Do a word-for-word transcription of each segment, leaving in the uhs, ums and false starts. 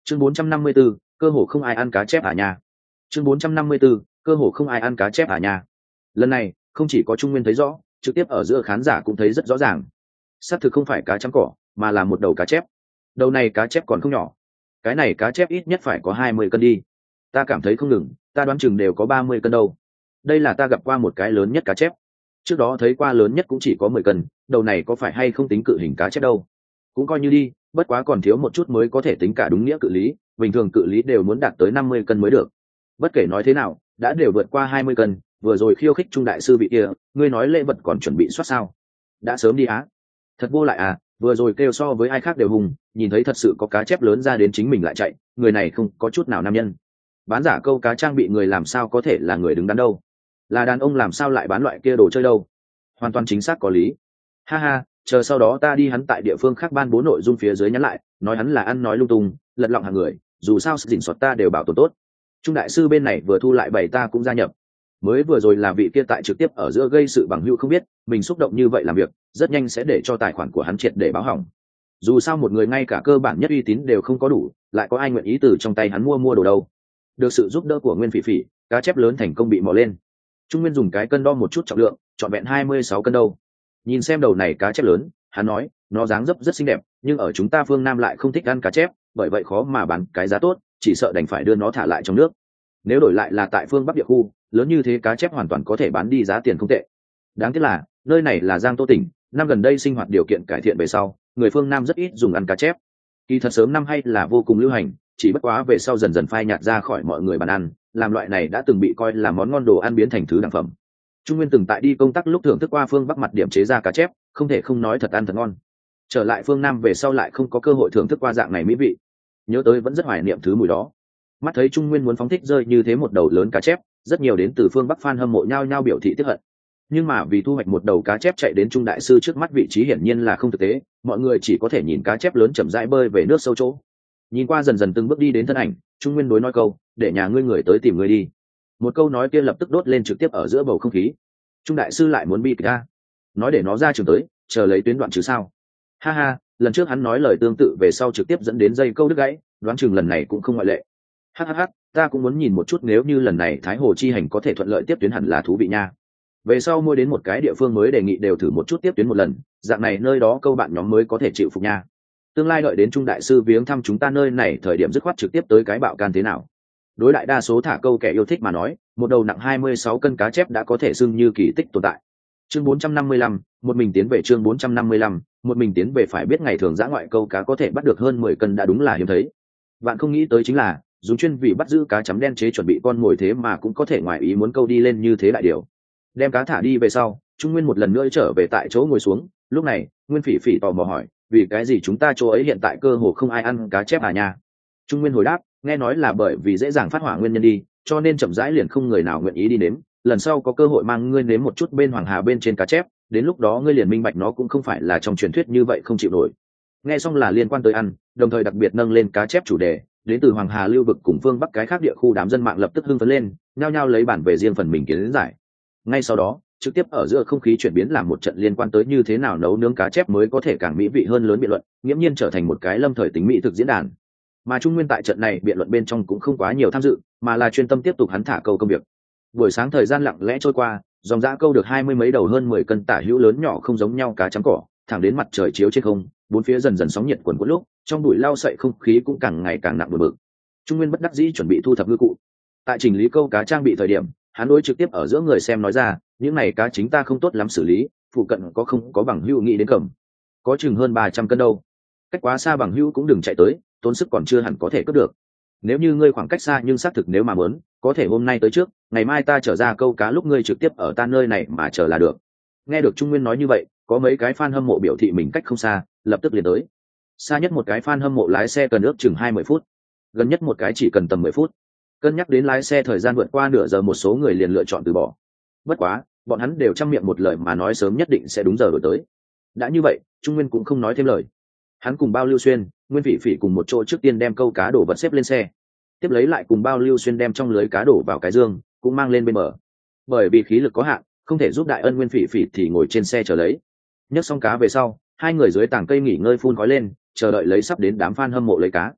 chương bốn trăm năm mươi 4, cơ hồ không ai ăn cá chép à nha. chương bốn trăm năm mươi 4, cơ hồ không ai ăn cá chép à nha. Lần này không chỉ có Trung Nguyên thấy rõ, trực tiếp ở giữa khán giả cũng thấy rất rõ ràng. Xác thực không phải cá trắng cỏ, mà là một đầu cá chép. Đầu này cá chép còn không nhỏ, cái này cá chép ít nhất phải có hai mươi cân đi. Ta cảm thấy không ngừng, ta đoán chừng đều có ba mươi cân đâu. Đây là ta gặp qua một cái lớn nhất cá chép. Trước đó thấy qua lớn nhất cũng chỉ có mười cân, đầu này có phải hay không tính cự hình cá chép đâu. Cũng coi như đi, bất quá còn thiếu một chút mới có thể tính cả đúng nghĩa cự lý, bình thường cự lý đều muốn đạt tới năm mươi cân mới được. Bất kể nói thế nào, đã đều vượt qua hai mươi cân, vừa rồi khiêu khích Trung đại sư vị kia, ngươi nói lễ vật còn chuẩn bị soát sao? Đã sớm đi á. Thật vô lại à, vừa rồi kêu so với ai khác đều hùng, nhìn thấy thật sự có cá chép lớn ra đến chính mình lại chạy, người này không có chút nào nam nhân. Bán giả câu cá trang bị người làm sao có thể là người đứng đắn đâu? Là đàn ông làm sao lại bán loại kia đồ chơi đâu? Hoàn toàn chính xác có lý. Ha ha, chờ sau đó ta đi hắn tại địa phương khác ban bố nội dung phía dưới nhắn lại, nói hắn là ăn nói lung tung, lật lọng hàng người, dù sao sự dình soát ta đều bảo tồn tốt. Trung đại sư bên này vừa thu lại bảy ta cũng gia nhập. Mới vừa rồi là vị kia tại trực tiếp ở giữa gây sự bằng hữu không biết, mình xúc động như vậy làm việc, rất nhanh sẽ để cho tài khoản của hắn triệt để báo hỏng. Dù sao một người ngay cả cơ bản nhất uy tín đều không có đủ, lại có ai nguyện ý từ trong tay hắn mua mua đồ đâu. Được sự giúp đỡ của Nguyên Phỉ Phỉ, cá chép lớn thành công bị mò lên. Trung Nguyên dùng cái cân đo một chút trọng lượng, trọn vẹn hai mươi sáu cân đâu. Nhìn xem đầu này cá chép lớn, hắn nói, nó dáng dấp rất xinh đẹp, nhưng ở chúng ta phương Nam lại không thích ăn cá chép, bởi vậy khó mà bán cái giá tốt, chỉ sợ đành phải đưa nó thả lại trong nước. Nếu đổi lại là tại phương Bắc địa khu, lớn như thế cá chép hoàn toàn có thể bán đi giá tiền không tệ. Đáng tiếc là, nơi này là Giang Tô tỉnh, năm gần đây sinh hoạt điều kiện cải thiện về sau, người phương Nam rất ít dùng ăn cá chép. Kỳ thật sớm năm hay là vô cùng lưu hành, chỉ bất quá về sau dần dần phai nhạt ra khỏi mọi người bàn ăn, làm loại này đã từng bị coi là món ngon đồ ăn biến thành thứ đẳng phẩm. Trung Nguyên từng tại đi công tác lúc thưởng thức qua phương Bắc mặt điểm chế ra cá chép, không thể không nói thật ăn thật ngon. Trở lại phương Nam về sau lại không có cơ hội thưởng thức qua dạng này mỹ vị, nhớ tới vẫn rất hoài niệm thứ mùi đó. Mắt thấy Trung Nguyên muốn phóng thích rơi như thế một đầu lớn cá chép, rất nhiều đến từ phương Bắc fan hâm mộ nhau nhau biểu thị tiếc hận. Nhưng mà vì thu hoạch một đầu cá chép chạy đến Trung đại sư trước mắt vị trí hiển nhiên là không thực tế, mọi người chỉ có thể nhìn cá chép lớn chậm rãi bơi về nước sâu chỗ. Nhìn qua dần dần từng bước đi đến thân ảnh, Trung Nguyên đối nói câu, để nhà ngươi người tới tìm ngươi đi. Một câu nói kia lập tức đốt lên trực tiếp ở giữa bầu không khí. Trung đại sư lại muốn bi kịch a, nói để nó ra trường tới, chờ lấy tuyến đoạn chứ sao? Ha ha, lần trước hắn nói lời tương tự về sau trực tiếp dẫn đến dây câu đứt gãy, đoán chừng lần này cũng không ngoại lệ. Hhh, ta cũng muốn nhìn một chút nếu như lần này Thái Hồ chi hành có thể thuận lợi tiếp tuyến hẳn là thú vị nha. Về sau mua đến một cái địa phương mới đề nghị đều thử một chút tiếp tuyến một lần, dạng này nơi đó câu bạn nhóm mới có thể chịu phục nha. Tương lai đợi đến Trung đại sư viếng thăm chúng ta nơi này thời điểm dứt khoát trực tiếp tới cái bạo can thế nào. Đối đại đa số thả câu kẻ yêu thích mà nói, một đầu nặng hai mươi sáu cân cá chép đã có thể xưng như kỳ tích tồn tại. Chương bốn trăm năm mươi lăm, một mình tiến về chương bốn trăm năm mươi lăm, một mình tiến về phải biết ngày thường dã ngoại câu cá có thể bắt được hơn mười cân đã đúng là hiếm thấy. Bạn không nghĩ tới chính là, dùng chuyên vì bắt giữ cá chấm đen chế chuẩn bị con mồi thế mà cũng có thể ngoài ý muốn câu đi lên như thế đại điều. Đem cá thả đi về sau, Trung Nguyên một lần nữa trở về tại chỗ ngồi xuống, lúc này, Nguyên Phỉ Phỉ tò mò hỏi, vì cái gì chúng ta chỗ ấy hiện tại cơ hồ không ai ăn cá chép à nha? Trung Nguyên hồi đáp, nghe nói là bởi vì dễ dàng phát hỏa nguyên nhân đi, cho nên chậm rãi liền không người nào nguyện ý đi nếm, lần sau có cơ hội mang ngươi nếm một chút bên Hoàng Hà bên trên cá chép, đến lúc đó ngươi liền minh bạch nó cũng không phải là trong truyền thuyết như vậy không chịu nổi. Nghe xong là liên quan tới ăn, đồng thời đặc biệt nâng lên cá chép chủ đề, đến từ Hoàng Hà lưu vực cùng phương Bắc cái khác địa khu đám dân mạng lập tức hưng phấn lên, nhao nhao lấy bản về riêng phần mình kiến giải. Ngay sau đó, trực tiếp ở giữa không khí chuyển biến làm một trận liên quan tới như thế nào nấu nướng cá chép mới có thể càng mỹ vị hơn lớn biện luận, nghiễm nhiên trở thành một cái lâm thời tính mỹ thực diễn đàn. Mà Trung Nguyên tại trận này biện luận bên trong cũng không quá nhiều tham dự, mà là chuyên tâm tiếp tục hắn thả câu công việc. Buổi sáng thời gian lặng lẽ trôi qua, dòng dã câu được hai mươi mấy đầu hơn mười cân tả hữu lớn nhỏ không giống nhau cá trắng cỏ, thẳng đến mặt trời chiếu trên không, bốn phía dần dần sóng nhiệt quần quẫn lúc, trong bụi lao sậy không khí cũng càng ngày càng nặng bực bực. Trung Nguyên bất đắc dĩ chuẩn bị thu thập ngư cụ. Tại chỉnh lý câu cá trang bị thời điểm, hắn đối trực tiếp ở giữa người xem nói ra, những này cá chính ta không tốt lắm xử lý, phụ cận có không có bằng hữu nghĩ đến cầm. Có chừng hơn ba trăm cân đâu. Cách quá xa bằng hữu cũng đừng chạy tới, tốn sức còn chưa hẳn có thể cướp được. Nếu như ngươi khoảng cách xa nhưng xác thực nếu mà muốn, có thể hôm nay tới trước, ngày mai ta trở ra câu cá lúc ngươi trực tiếp ở ta nơi này mà chờ là được. Nghe được Trung Nguyên nói như vậy, có mấy cái fan hâm mộ biểu thị mình cách không xa, lập tức liền tới. Xa nhất một cái fan hâm mộ lái xe cần ước chừng hai mươi phút, gần nhất một cái chỉ cần tầm mười phút. Cân nhắc đến lái xe thời gian vượt qua nửa giờ, một số người liền lựa chọn từ bỏ. Bất quá, bọn hắn đều trăm miệng một lời mà nói sớm nhất định sẽ đúng giờ đổi tới. Đã như vậy, Trung Nguyên cũng không nói thêm lời. Hắn cùng Bao Lưu Xuyên, Nguyên Phỉ Phỉ cùng một chỗ trước tiên đem câu cá đổ vật xếp lên xe, tiếp lấy lại cùng Bao Lưu Xuyên đem trong lưới cá đổ vào cái dương, cũng mang lên bên bờ. Bởi vì khí lực có hạn, không thể giúp đại ân Nguyên Phỉ Phỉ thì ngồi trên xe chờ lấy. Nhấc xong cá về sau, hai người dưới tảng cây nghỉ ngơi phun khói lên, chờ đợi lấy sắp đến đám fan hâm mộ lấy cá.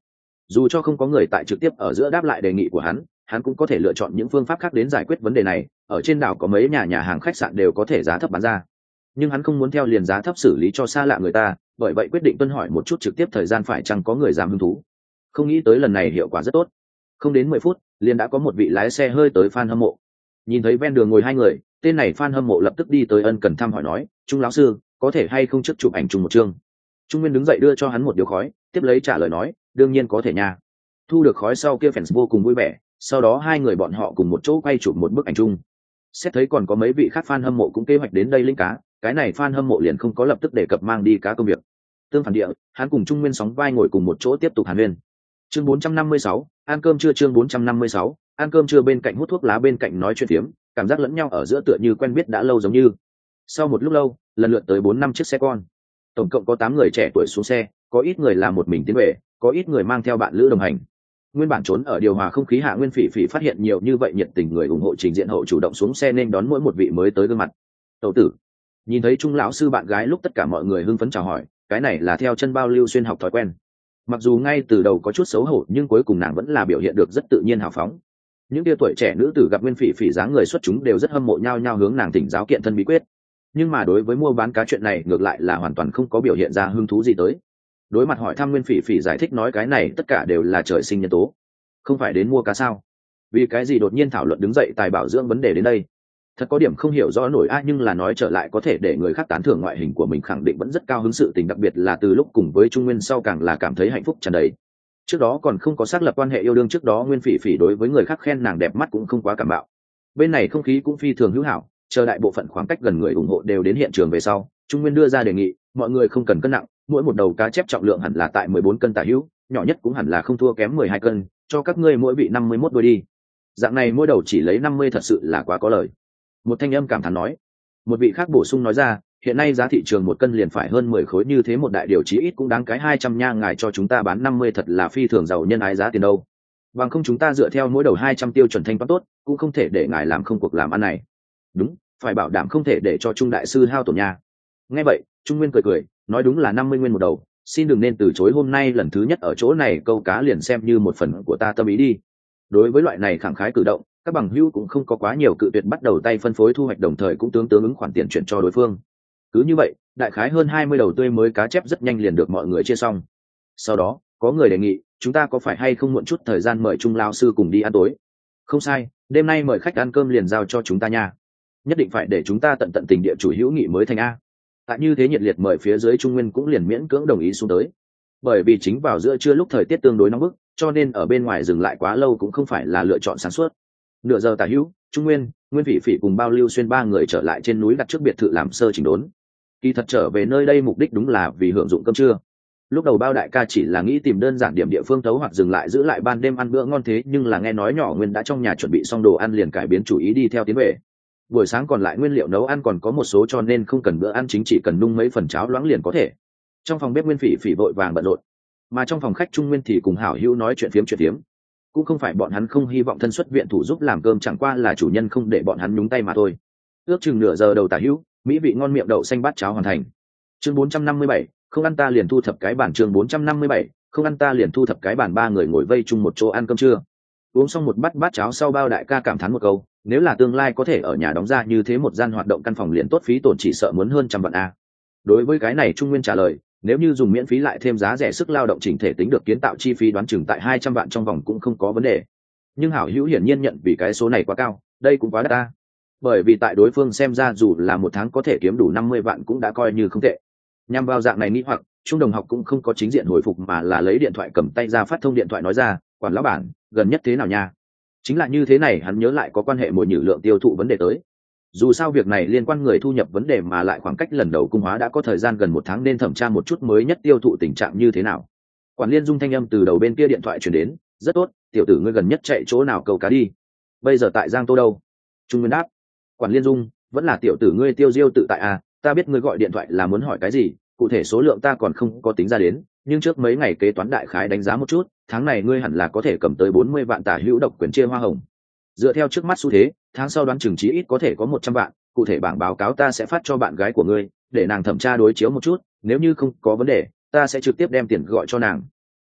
Dù cho không có người tại trực tiếp ở giữa đáp lại đề nghị của hắn, hắn cũng có thể lựa chọn những phương pháp khác đến giải quyết vấn đề này. Ở trên đảo có mấy nhà nhà hàng khách sạn đều có thể giá thấp bán ra, nhưng hắn không muốn theo liền giá thấp xử lý cho xa lạ người ta, bởi vậy quyết định tuân hỏi một chút trực tiếp thời gian phải chăng có người dám hứng thú. Không nghĩ tới lần này hiệu quả rất tốt, không đến mười phút liền đã có một vị lái xe hơi tới fan hâm mộ. Nhìn thấy ven đường ngồi hai người, tên này fan hâm mộ lập tức đi tới ân cần thăm hỏi nói, Trung lão sư có thể hay không trước chụp ảnh chung một chương. Trung Nguyên đứng dậy đưa cho hắn một điếu khói, tiếp lấy trả lời nói, đương nhiên có thể nha. Thu được khói sau kia fans vô cùng vui vẻ, sau đó hai người bọn họ cùng một chỗ quay chụp một bức ảnh chung. Xét thấy còn có mấy vị khác fan hâm mộ cũng kế hoạch đến đây linh cá, cái này fan hâm mộ liền không có lập tức đề cập mang đi cá công việc. Tương phản địa, hắn cùng Trung Nguyên sóng vai ngồi cùng một chỗ tiếp tục hàn huyên. Chương bốn trăm năm mươi sáu, ăn cơm trưa. Chương bốn trăm năm mươi sáu, ăn cơm trưa. Bên cạnh hút thuốc lá, bên cạnh nói chuyện phiếm, cảm giác lẫn nhau ở giữa tựa như quen biết đã lâu giống như. Sau một lúc lâu, lần lượt tới bốn năm chiếc xe con, tổng cộng có tám người trẻ tuổi xuống xe, có ít người là một mình tiến về, có ít người mang theo bạn lữ đồng hành. Nguyên bản trốn ở điều hòa không khí hạ Nguyên Phỉ Phỉ phát hiện nhiều như vậy nhiệt tình người ủng hộ trình diện hậu chủ động xuống xe nên đón mỗi một vị mới tới gương mặt. Tẩu tử, nhìn thấy Trung lão sư bạn gái lúc tất cả mọi người hưng phấn chào hỏi, cái này là theo chân bao lưu xuyên học thói quen. Mặc dù ngay từ đầu có chút xấu hổ nhưng cuối cùng nàng vẫn là biểu hiện được rất tự nhiên hào phóng. Những tia tuổi trẻ nữ tử gặp Nguyên Phỉ Phỉ dáng người xuất chúng đều rất hâm mộ nhau nhau hướng nàng thỉnh giáo kiện thân bí quyết. Nhưng mà đối với mua bán cá chuyện này ngược lại là hoàn toàn không có biểu hiện ra hứng thú gì tới. Đối mặt hỏi thăm Nguyên Phỉ Phỉ giải thích nói cái này tất cả đều là trời sinh nhân tố, không phải đến mua cá sao? Vì cái gì đột nhiên thảo luận đứng dậy tài bảo dưỡng vấn đề đến đây? Thật có điểm không hiểu rõ nổi a, nhưng là nói trở lại có thể để người khác tán thưởng ngoại hình của mình khẳng định vẫn rất cao hứng sự tình, đặc biệt là từ lúc cùng với Trung Nguyên sau càng là cảm thấy hạnh phúc tràn đầy. Trước đó còn không có xác lập quan hệ yêu đương trước đó Nguyên Phỉ Phỉ đối với người khác khen nàng đẹp mắt cũng không quá cảm bạo. Bên này không khí cũng phi thường hữu hảo, chờ đại bộ phận khoảng cách gần người ủng hộ đều đến hiện trường về sau, Trung Nguyên đưa ra đề nghị, mọi người không cần cân nặng, mỗi một đầu cá chép trọng lượng hẳn là tại mười bốn cân tả hữu, nhỏ nhất cũng hẳn là không thua kém mười hai cân, cho các ngươi mỗi vị năm mươi mốt đôi đi. Dạng này mỗi đầu chỉ lấy năm mươi thật sự là quá có lời. Một thanh âm cảm thán nói. Một vị khác bổ sung nói ra, hiện nay giá thị trường một cân liền phải hơn mười khối, như thế một đại điều chí ít cũng đáng cái hai trăm nha, ngài cho chúng ta bán năm mươi thật là phi thường giàu nhân ái giá tiền đâu. Bằng không chúng ta dựa theo mỗi đầu hai trăm tiêu chuẩn thanh toán tốt, cũng không thể để ngài làm không cuộc làm ăn này. Đúng, phải bảo đảm không thể để cho Trung đại sư hao tổn nha. Nghe vậy, Trung Nguyên cười cười, nói đúng là năm mươi nguyên một đầu, xin đừng nên từ chối, hôm nay lần thứ nhất ở chỗ này câu cá liền xem như một phần của ta tâm ý đi. Đối với loại này khẳng khái cử động, các bằng hữu cũng không có quá nhiều cự tuyệt, bắt đầu tay phân phối thu hoạch, đồng thời cũng tương tương ứng khoản tiền chuyển cho đối phương. Cứ như vậy, đại khái hơn hai mươi đầu tươi mới cá chép rất nhanh liền được mọi người chia xong. Sau đó, có người đề nghị, chúng ta có phải hay không muộn chút thời gian mời Trung lão sư cùng đi ăn tối? Không sai, đêm nay mời khách ăn cơm liền giao cho chúng ta nha. Nhất định phải để chúng ta tận tận tình địa chủ hữu nghị mới thành a. Tại như thế nhiệt liệt mời phía dưới, Trung Nguyên cũng liền miễn cưỡng đồng ý xuống tới. Bởi vì chính vào giữa trưa lúc thời tiết tương đối nóng bức, cho nên ở bên ngoài dừng lại quá lâu cũng không phải là lựa chọn sáng suốt. Nửa giờ tả hữu, Trung Nguyên, Nguyên Phỉ Phỉ cùng bao lưu xuyên ba người trở lại trên núi đặt trước biệt thự làm sơ chỉnh đốn. Kỳ thật trở về nơi đây mục đích đúng là vì hưởng dụng cơm trưa. Lúc đầu bao đại ca chỉ là nghĩ tìm đơn giản điểm địa phương tấu hoặc dừng lại giữ lại ban đêm ăn bữa ngon, thế nhưng là nghe nói nhỏ Nguyên đã trong nhà chuẩn bị xong đồ ăn liền cải biến chủ ý đi theo tiến về. Buổi sáng còn lại nguyên liệu nấu ăn còn có một số, cho nên không cần bữa ăn chính, chỉ cần nung mấy phần cháo loãng liền có thể. Trong phòng bếp Nguyên Phỉ Phỉ vội vàng bận rộn, mà trong phòng khách Trung Nguyên thì cùng hảo hữu nói chuyện phiếm chuyện phiếm. Cũng không phải bọn hắn không hy vọng thân xuất viện thủ giúp làm cơm, chẳng qua là chủ nhân không để bọn hắn nhúng tay mà thôi. Ước chừng nửa giờ đầu tả hữu, mỹ vị ngon miệng đậu xanh bát cháo hoàn thành. Chương bốn trăm năm mươi bảy, không ăn ta liền thu thập cái bàn. Chương bốn trăm năm mươi bảy, không ăn ta liền thu thập cái bàn. Ba người ngồi vây chung một chỗ ăn cơm trưa. Uống xong một bát bát cháo sau, bao đại ca cảm thán một câu, nếu là tương lai có thể ở nhà đóng ra như thế một gian hoạt động căn phòng liền tốt, phí tổn chỉ sợ muốn hơn trăm vạn a. Đối với cái này Trung Nguyên trả lời, nếu như dùng miễn phí lại thêm giá rẻ sức lao động chỉnh thể tính được kiến tạo chi phí đoán chừng tại hai trăm vạn trong vòng cũng không có vấn đề. Nhưng hảo hữu hiển nhiên nhận vì cái số này quá cao, đây cũng quá đắt ta. Bởi vì tại đối phương xem ra dù là một tháng có thể kiếm đủ năm mươi vạn cũng đã coi như không tệ. Nhằm vào dạng này nghĩ hoặc, Trung đồng học cũng không có chính diện hồi phục mà là lấy điện thoại cầm tay ra phát thông điện thoại nói ra, quản lão bản, gần nhất thế nào nha? Chính là như thế này, hắn nhớ lại có quan hệ mồi nhử lượng tiêu thụ vấn đề tới. Dù sao việc này liên quan người thu nhập vấn đề, mà lại khoảng cách lần đầu cung hóa đã có thời gian gần một tháng, nên thẩm tra một chút mới nhất tiêu thụ tình trạng như thế nào. Quản Liên Dung thanh âm từ đầu bên kia điện thoại truyền đến, rất tốt, tiểu tử ngươi gần nhất chạy chỗ nào câu cá đi? Bây giờ tại Giang Tô đâu? Trung Nguyên đáp. Quản Liên Dung, vẫn là tiểu tử ngươi tiêu diêu tự tại à, ta biết ngươi gọi điện thoại là muốn hỏi cái gì, cụ thể số lượng ta còn không có tính ra đến, nhưng trước mấy ngày kế toán đại khái đánh giá một chút, tháng này ngươi hẳn là có thể cầm tới bốn mươi vạn tả hữu độc quyền chia hoa hồng. Dựa theo trước mắt xu thế, tháng sau đoán chừng chí ít có thể có một trăm vạn, cụ thể bảng báo cáo ta sẽ phát cho bạn gái của ngươi, để nàng thẩm tra đối chiếu một chút, nếu như không có vấn đề, ta sẽ trực tiếp đem tiền gọi cho nàng.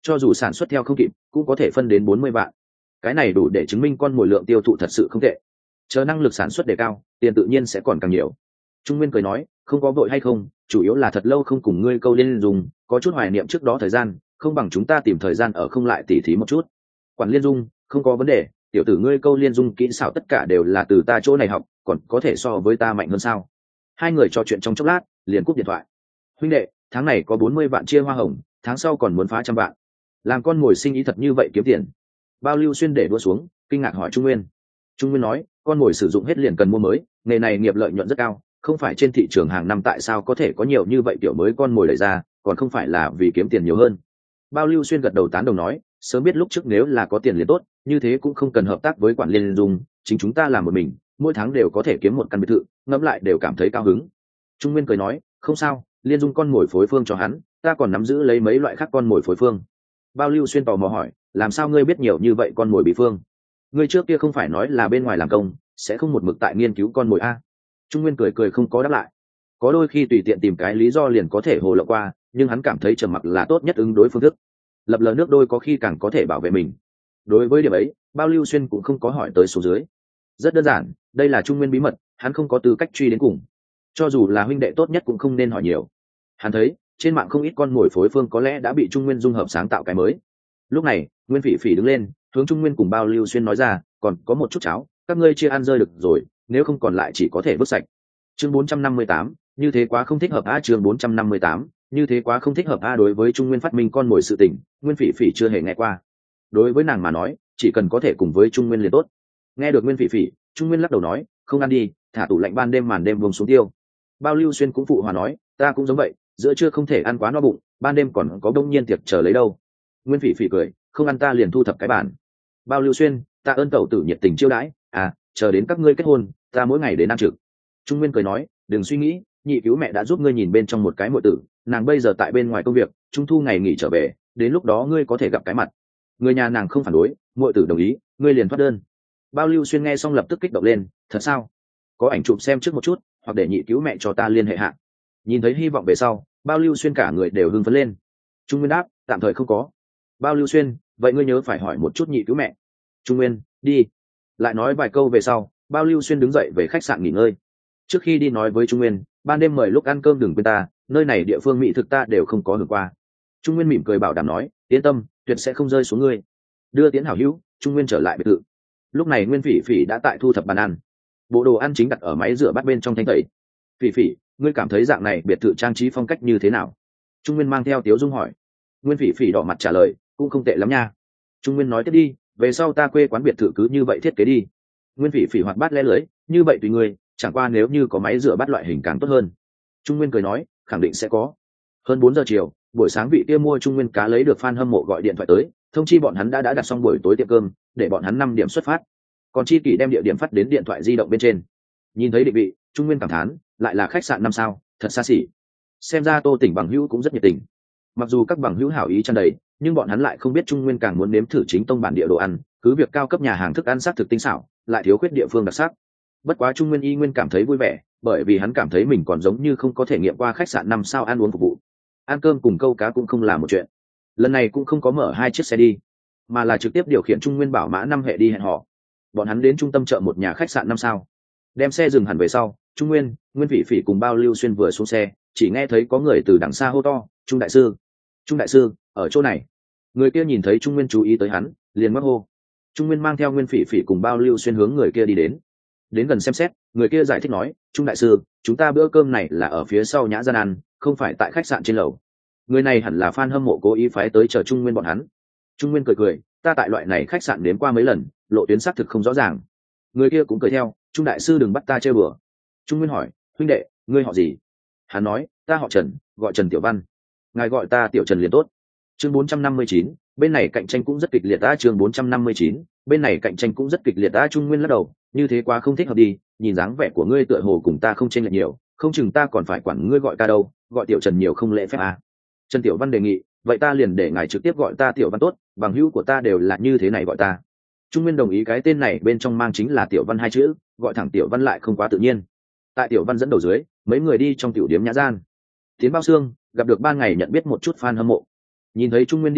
cho dù sản xuất theo không kịp cũng có thể phân đến bốn mươi vạn. Cái này đủ để chứng minh con mồi lượng tiêu thụ thật sự không tệ. Chờ năng lực sản xuất đề cao, tiền tự nhiên sẽ còn càng nhiều. Trung Nguyên cười nói, không có vội hay không, chủ yếu là thật lâu không cùng ngươi câu liên dùng, có chút hoài niệm trước đó thời gian, không bằng chúng ta tìm thời gian ở không lại tỉ thí một chút. Quản liên dung, không có vấn đề, tiểu tử ngươi câu liên dung kỹ xảo tất cả đều là từ ta chỗ này học, còn có thể so với ta mạnh hơn sao? Hai người trò chuyện trong chốc lát, liền cúp điện thoại. Huynh đệ, tháng này có bốn mươi vạn chia hoa hồng, tháng sau còn muốn phá trăm vạn. Làm con mồi sinh ý thật như vậy kiếm tiền. Bao Lưu Xuyên để đua xuống, kinh ngạc hỏi Trung Nguyên. Trung Nguyên nói, con mồi sử dụng hết liền cần mua mới, nghề này nghiệp lợi nhuận rất cao, không phải trên thị trường hàng năm tại sao có thể có nhiều như vậy tiểu mới con mồi đẩy ra, còn không phải là vì kiếm tiền nhiều hơn. Bao Lưu Xuyên gật đầu tán đồng nói, sớm biết lúc trước nếu là có tiền liền tốt, như thế cũng không cần hợp tác với quản liên dung, chính chúng ta làm một mình, mỗi tháng đều có thể kiếm một căn biệt thự, ngẫm lại đều cảm thấy cao hứng. Trung Nguyên cười nói, không sao, liên dung con mồi phối phương cho hắn, ta còn nắm giữ lấy mấy loại khác con mồi phối phương. Bao Lưu Xuyên tò mò hỏi, làm sao ngươi biết nhiều như vậy con mồi bí phương? Ngươi trước kia không phải nói là bên ngoài làm công, sẽ không một mực tại nghiên cứu con mồi a? Trung Nguyên cười cười không có đáp lại. Có đôi khi tùy tiện tìm cái lý do liền có thể hồ lộ qua, nhưng hắn cảm thấy trầm mặc là tốt nhất ứng đối phương thức. Lập lờ nước đôi có khi càng có thể bảo vệ mình. Đối với điểm ấy, Bao Lưu Xuyên cũng không có hỏi tới số dưới. Rất đơn giản, đây là Trung Nguyên bí mật, hắn không có tư cách truy đến cùng. Cho dù là huynh đệ tốt nhất cũng không nên hỏi nhiều. Hắn thấy trên mạng không ít con mồi phối phương có lẽ đã bị Trung Nguyên dung hợp sáng tạo cái mới. Lúc này, Nguyên Phỉ Phỉ đứng lên, hướng Trung Nguyên cùng Bao Lưu Xuyên nói ra, còn có một chút cháo, các ngươi chia ăn rơi được rồi, nếu không còn lại chỉ có thể vứt sạch. Chương bốn trăm năm mươi tám, như thế quá không thích hợp a. Chương bốn trăm năm mươi tám, như thế quá không thích hợp a. Đối với Trung Nguyên phát minh con mồi sự tình, Nguyên Phỉ Phỉ chưa hề nghe qua. Đối với nàng mà nói, chỉ cần có thể cùng với Trung Nguyên liền tốt. Nghe được Nguyên Phỉ Phỉ, Trung Nguyên lắc đầu nói, không ăn đi, thả tủ lạnh ban đêm màn đêm vùng xuống tiêu. Bao Lưu Xuyên cũng phụ hòa nói, ta cũng giống vậy, giữa trưa không thể ăn quá no bụng, ban đêm còn có đông nhiên tiệc chờ lấy đâu. Nguyên Phỉ Phỉ cười, không ăn ta liền thu thập cái bản. Bao Lưu Xuyên, ta ơn tẩu tử nhiệt tình chiêu đãi, à, chờ đến các ngươi kết hôn, ta mỗi ngày đến ăn trực. Trung Nguyên cười nói, đừng suy nghĩ, nhị cứu mẹ đã giúp ngươi nhìn bên trong một cái muội tử, nàng bây giờ tại bên ngoài công việc, trung thu ngày nghỉ trở về, đến lúc đó ngươi có thể gặp cái mặt. Người nhà nàng không phản đối, muội tử đồng ý, ngươi liền thoát đơn. Bao Lưu Xuyên nghe xong lập tức kích động lên, thật sao? Có ảnh chụp xem trước một chút, hoặc để nhị cứu mẹ cho ta liên hệ hạ. Nhìn thấy hy vọng về sau, Bao Lưu Xuyên cả người đều hưng phấn lên. Trung Nguyên đáp, tạm thời không có. Bao Lưu Xuyên, vậy ngươi nhớ phải hỏi một chút nhị cứu mẹ. Trung Nguyên, đi. Lại nói vài câu về sau, Bao Lưu Xuyên đứng dậy về khách sạn nghỉ ngơi. Trước khi đi nói với Trung Nguyên, ban đêm mời lúc ăn cơm đừng quên ta, nơi này địa phương mỹ thực ta đều không có hưởng qua. Trung Nguyên mỉm cười bảo đảm nói, yên tâm, tuyệt sẽ không rơi xuống ngươi. Đưa Tiễn hảo hữu, Trung Nguyên trở lại biệt thự. Lúc này Nguyên Phỉ Phỉ đã tại thu thập bàn ăn, bộ đồ ăn chính đặt ở máy rửa bát bên trong thanh tẩy. Phỉ Phỉ, ngươi cảm thấy dạng này biệt thự trang trí phong cách như thế nào? Trung Nguyên mang theo Tiếu Dung hỏi. Nguyên Phỉ Phỉ đỏ mặt trả lời, cũng không tệ lắm nha. Trung Nguyên nói tiếp đi, về sau ta quê quán biệt thự cứ như vậy thiết kế đi. Nguyên Phỉ Phỉ hoạt bát lẽ lưới, như vậy tùy ngươi, chẳng qua nếu như có máy rửa bát loại hình càng tốt hơn. Trung Nguyên cười nói, khẳng định sẽ có. Hơn bốn giờ chiều, buổi sáng vị kia mua Trung Nguyên cá lấy được fan hâm mộ gọi điện thoại tới, thông chi bọn hắn đã đã đặt xong buổi tối tiệm cơm, để bọn hắn năm điểm xuất phát. Còn Chi Kỷ đem địa điểm phát đến điện thoại di động bên trên. Nhìn thấy định vị, Trung Nguyên cảm thán, lại là khách sạn năm sao, thật xa xỉ. Xem ra Tô Tỉnh bằng hữu cũng rất nhiệt tình. Mặc dù các bằng hữu hảo ý tràn đầy, nhưng bọn hắn lại không biết Trung Nguyên càng muốn nếm thử chính tông bản địa đồ ăn, cứ việc cao cấp nhà hàng thức ăn sắc thực tinh xảo, lại thiếu khuyết địa phương đặc sắc. Bất quá Trung Nguyên y nguyên cảm thấy vui vẻ, bởi vì hắn cảm thấy mình còn giống như không có thể nghiệm qua khách sạn năm sao ăn uống phục vụ. Ăn cơm cùng câu cá cũng không là một chuyện. Lần này cũng không có mở hai chiếc xe đi, mà là trực tiếp điều khiển Trung Nguyên bảo mã năm hệ đi hẹn họ. Bọn hắn đến trung tâm chợ một nhà khách sạn năm sao, đem xe dừng hẳn về sau. Trung Nguyên, Nguyên Phỉ Phỉ cùng Bao Lưu Xuyên vừa xuống xe, chỉ nghe thấy có người từ đằng xa hô to, Trung đại sư, Trung đại sư, ở chỗ này. Người kia nhìn thấy Trung Nguyên chú ý tới hắn, liền mắc hô. Trung Nguyên mang theo Nguyên Phỉ Phỉ cùng Bao Lưu Xuyên hướng người kia đi đến. Đến gần xem xét, người kia giải thích nói, Trung đại sư, chúng ta bữa cơm này là ở phía sau nhã gian ăn, không phải tại khách sạn trên lầu. Người này hẳn là fan hâm mộ cố ý phái tới chờ Trung Nguyên bọn hắn. Trung Nguyên cười cười, ta tại loại này khách sạn đến qua mấy lần, lộ tuyến xác thực không rõ ràng. Người kia cũng cười theo, Trung đại sư đừng bắt ta chơi bừa. Trung Nguyên hỏi, huynh đệ, ngươi họ gì? Hắn nói, ta họ Trần, gọi Trần Tiểu Văn. Ngài gọi ta Tiểu Trần liền tốt. Chương bốn trăm năm mươi chín, bên này cạnh tranh cũng rất kịch liệt ta. Chương bốn trăm năm mươi chín, bên này cạnh tranh cũng rất kịch liệt ta. Trung Nguyên lắc đầu, như thế quá không thích hợp đi, nhìn dáng vẻ của ngươi tựa hồ cùng ta không chênh lệch nhiều, không chừng ta còn phải quản ngươi gọi ta đâu, gọi Tiểu Trần nhiều không lễ phép à. Trần Tiểu Văn đề nghị, vậy ta liền để ngài trực tiếp gọi ta Tiểu Văn tốt, bằng hữu của ta đều là như thế này gọi ta. Trung Nguyên đồng ý, cái tên này bên trong mang chính là Tiểu Văn hai chữ, gọi thẳng Tiểu Văn lại không quá tự nhiên. Tại Tiểu Văn dẫn đầu dưới, mấy người đi trong tiểu điếm nhã gian. Tiến bao xương, gặp được ban ngày nhận biết một chút fan hâm mộ. Nhìn thấy Trung Nguyên đi tới,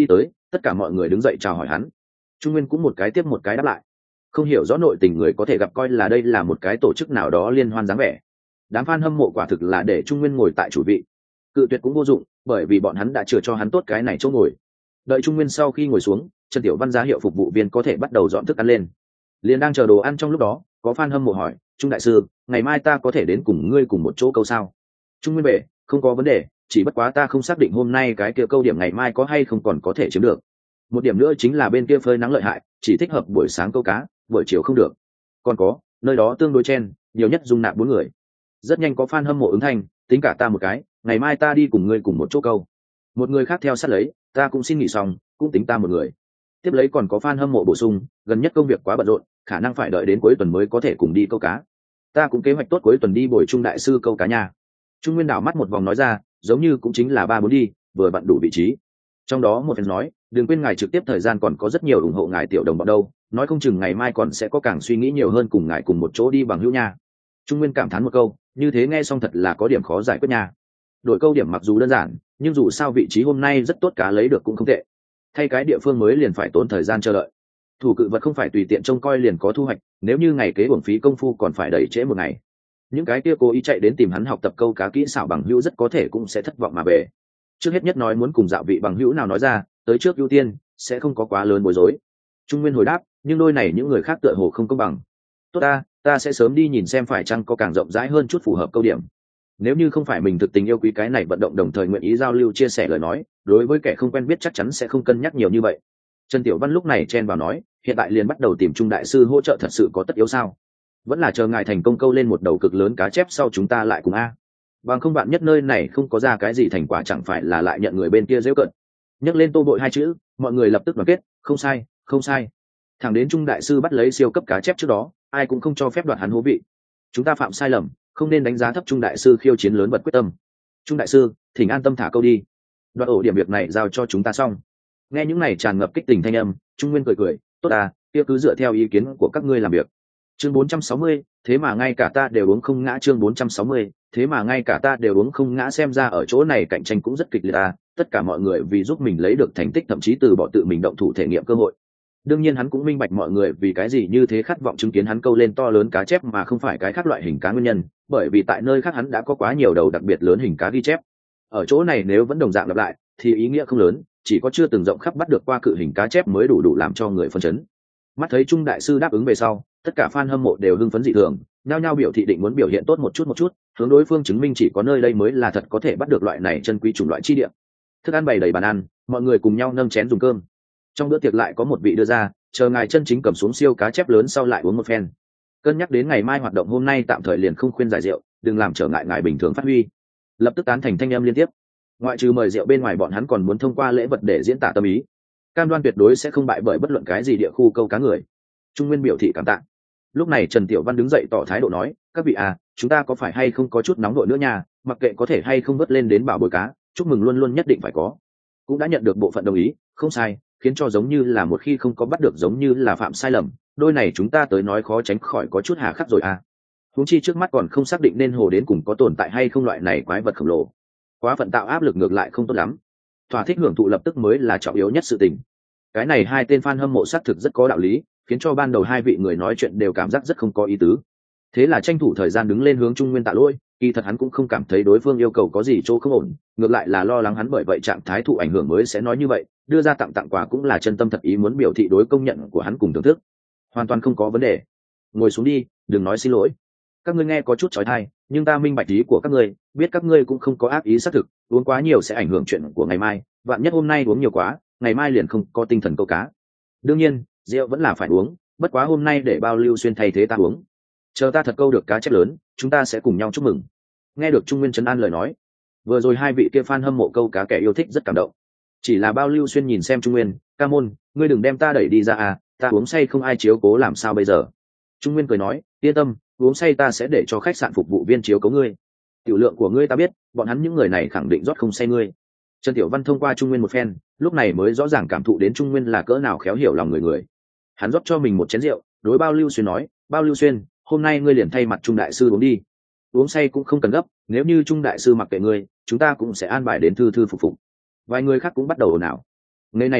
tất cả mọi người đứng dậy chào hỏi hắn. Trung Nguyên cũng một cái tiếp một cái đáp lại. Không hiểu rõ nội tình người có thể gặp coi là đây là một cái tổ chức nào đó liên hoan dáng vẻ. Đám fan hâm mộ quả thực là để Trung Nguyên ngồi tại chủ vị, cự tuyệt cũng vô dụng, bởi vì bọn hắn đã chừa cho hắn tốt cái này chỗ ngồi. Đợi Trung Nguyên sau khi ngồi xuống, Trần Tiểu Văn ra hiệu phục vụ viên có thể bắt đầu dọn thức ăn lên. Liền đang chờ đồ ăn trong lúc đó, có fan hâm mộ hỏi, Trung đại sư, ngày mai ta có thể đến cùng ngươi cùng một chỗ câu sao? Trung Nguyên bệ, không có vấn đề, chỉ bất quá ta không xác định hôm nay cái kia câu điểm ngày mai có hay không còn có thể chiếm được. Một điểm nữa chính là bên kia phơi nắng lợi hại, chỉ thích hợp buổi sáng câu cá, buổi chiều không được. Còn có, nơi đó tương đối chen, nhiều nhất dung nạp bốn người. Rất nhanh có fan hâm mộ ứng thanh, tính cả ta một cái, ngày mai ta đi cùng ngươi cùng một chỗ câu. Một người khác theo sát lấy, ta cũng xin nghỉ xong, cũng tính ta một người. Tiếp lấy còn có fan hâm mộ bổ sung, gần nhất công việc quá bận rộn, khả năng phải đợi đến cuối tuần mới có thể cùng đi câu cá. Ta cũng kế hoạch tốt cuối tuần đi bồi Trung đại sư câu cá nhà. Trung Nguyên đảo mắt một vòng nói ra, giống như cũng chính là ba bốn đi, vừa bận đủ vị trí. Trong đó một phần nói, đừng quên ngài trực tiếp thời gian còn có rất nhiều ủng hộ ngài tiểu đồng bọn đâu, nói không chừng ngày mai còn sẽ có càng suy nghĩ nhiều hơn cùng ngài cùng một chỗ đi bằng hữu nha. Trung Nguyên cảm thán một câu, như thế nghe xong thật là có điểm khó giải quyết nha. Đổi câu điểm mặc dù đơn giản, nhưng dù sao vị trí hôm nay rất tốt, cá lấy được cũng không tệ. Thay cái địa phương mới liền phải tốn thời gian chờ đợi. Thủ cự vật không phải tùy tiện trông coi liền có thu hoạch, nếu như ngày kế uổng phí công phu còn phải đẩy trễ một ngày. Những cái kia cố ý chạy đến tìm hắn học tập câu cá kỹ xảo bằng hữu rất có thể cũng sẽ thất vọng mà về. Trước hết nhất nói muốn cùng dạo vị bằng hữu nào nói ra, tới trước ưu tiên, sẽ không có quá lớn bối rối. Trung Nguyên hồi đáp, nhưng đôi này những người khác tựa hồ không công bằng. Tốt ta, ta sẽ sớm đi nhìn xem phải chăng có càng rộng rãi hơn chút phù hợp câu điểm. Nếu như không phải mình thực tình yêu quý cái này vận động đồng thời nguyện ý giao lưu chia sẻ lời nói, đối với kẻ không quen biết chắc chắn sẽ không cân nhắc nhiều như vậy. Trần Tiểu Văn lúc này chen vào nói, hiện tại liền bắt đầu tìm Trung đại sư hỗ trợ thật sự có tất yếu sao? Vẫn là chờ ngài thành công câu lên một đầu cực lớn cá chép sau chúng ta lại cùng a. Bằng không bạn nhất nơi này không có ra cái gì thành quả chẳng phải là lại nhận người bên kia giễu cợt. Nhắc lên Tô Bội hai chữ, mọi người lập tức đoàn kết, không sai, không sai. Thẳng đến Trung đại sư bắt lấy siêu cấp cá chép trước đó, ai cũng không cho phép đoạt hắn hố vị. Chúng ta phạm sai lầm, không nên đánh giá thấp Trung đại sư khiêu chiến lớn vật quyết tâm. Trung đại sư, thỉnh an tâm thả câu đi. Đoạt ổ điểm việc này giao cho chúng ta xong. Nghe những này tràn ngập kích tình thanh âm, Trung Nguyên cười cười, tốt à, kia cứ dựa theo ý kiến của các ngươi làm việc. Chương bốn trăm sáu mươi, thế mà ngay cả ta đều uống không ngã. Chương bốn trăm sáu mươi, thế mà ngay cả ta đều uống không ngã. Xem ra ở chỗ này cạnh tranh cũng rất kịch liệt à, tất cả mọi người vì giúp mình lấy được thành tích thậm chí từ bỏ tự mình động thủ thể nghiệm cơ hội. Đương nhiên hắn cũng minh bạch mọi người vì cái gì như thế khát vọng chứng kiến hắn câu lên to lớn cá chép mà không phải cái khác loại hình cá nguyên nhân, bởi vì tại nơi khác hắn đã có quá nhiều đầu đặc biệt lớn hình cá ghi chép. Ở chỗ này nếu vẫn đồng dạng lặp lại thì ý nghĩa không lớn, chỉ có chưa từng rộng khắp bắt được qua cự hình cá chép mới đủ đủ làm cho người phân chấn. Mắt thấy Trung đại sư đáp ứng về sau, tất cả fan hâm mộ đều hưng phấn dị thường, nhao nhao biểu thị định muốn biểu hiện tốt một chút một chút, hướng đối phương chứng minh chỉ có nơi đây mới là thật có thể bắt được loại này chân quý chủng loại chi địa. Thức ăn bày đầy bàn ăn, mọi người cùng nhau nâng chén dùng cơm. Trong bữa tiệc lại có một vị đưa ra, chờ ngài chân chính cầm xuống siêu cá chép lớn sau lại uống một phen. Cân nhắc đến ngày mai hoạt động hôm nay tạm thời liền không khuyên giải rượu, đừng làm trở ngại ngài bình thường phát huy. Lập tức tán thành thanh âm liên tiếp. Ngoại trừ mời rượu bên ngoài, bọn hắn còn muốn thông qua lễ vật để diễn tả tâm ý, cam đoan tuyệt đối sẽ không bại bởi bất luận cái gì địa khu câu cá người. Trung Nguyên biểu thị cảm tạ. Lúc này Trần Tiểu Văn đứng dậy tỏ thái độ nói, các vị à, chúng ta có phải hay không có chút nóng đội nữa nha, mặc kệ có thể hay không vớt lên đến bảo bồi cá, chúc mừng luôn luôn nhất định phải có. Cũng đã nhận được bộ phận đồng ý, không sai, khiến cho giống như là một khi không có bắt được giống như là phạm sai lầm, đôi này chúng ta tới nói khó tránh khỏi có chút hà khắc rồi à. Huống chi trước mắt còn không xác định nên hồ đến cùng có tồn tại hay không loại này quái vật khổng lồ, quá phận tạo áp lực ngược lại không tốt lắm. Thỏa thích hưởng thụ lập tức mới là trọng yếu nhất sự tình. Cái này hai tên fan hâm mộ xác thực rất có đạo lý, khiến cho ban đầu hai vị người nói chuyện đều cảm giác rất không có ý tứ. Thế là tranh thủ thời gian đứng lên hướng Trung Nguyên tạ lỗi, kỳ thật hắn cũng không cảm thấy đối phương yêu cầu có gì chỗ không ổn, ngược lại là lo lắng hắn bởi vậy trạng thái thụ ảnh hưởng mới sẽ nói như vậy, đưa ra tặng tặng quà cũng là chân tâm thật ý muốn biểu thị đối công nhận của hắn cùng thưởng thức. Hoàn toàn không có vấn đề. Ngồi xuống đi, đừng nói xin lỗi. Các ngươi nghe có chút chói tai, nhưng ta minh bạch ý của các ngươi, biết các ngươi cũng không có ác ý xác thực, uống quá nhiều sẽ ảnh hưởng chuyện của ngày mai, vạn nhất hôm nay uống nhiều quá, ngày mai liền không có tinh thần câu cá. Đương nhiên, rượu vẫn là phải uống, bất quá hôm nay để Bao Lưu Xuyên thay thế ta uống. Chờ ta thật câu được cá chép lớn, chúng ta sẽ cùng nhau chúc mừng. Nghe được Trung Nguyên trấn an lời nói, vừa rồi hai vị kia fan hâm mộ câu cá kẻ yêu thích rất cảm động. Chỉ là Bao Lưu Xuyên nhìn xem Trung Nguyên, ca môn, ngươi đừng đem ta đẩy đi ra à, ta uống say không ai chiếu cố làm sao bây giờ. Trung Nguyên cười nói, yên tâm, uống say ta sẽ để cho khách sạn phục vụ viên chiếu cố ngươi. Tiểu lượng của ngươi ta biết, bọn hắn những người này khẳng định rót không say ngươi. Trần Tiểu Văn thông qua Trung Nguyên một phen, lúc này mới rõ ràng cảm thụ đến Trung Nguyên là cỡ nào khéo hiểu lòng người người. Hắn rót cho mình một chén rượu, đối Bao Lưu Xuyên nói, Bao Lưu Xuyên, hôm nay ngươi liền thay mặt Trung đại sư uống đi. Uống say cũng không cần gấp, nếu như Trung đại sư mặc kệ ngươi, chúng ta cũng sẽ an bài đến thư thư phục phục. Vài người khác cũng bắt đầu ồn ào. Ngày này a,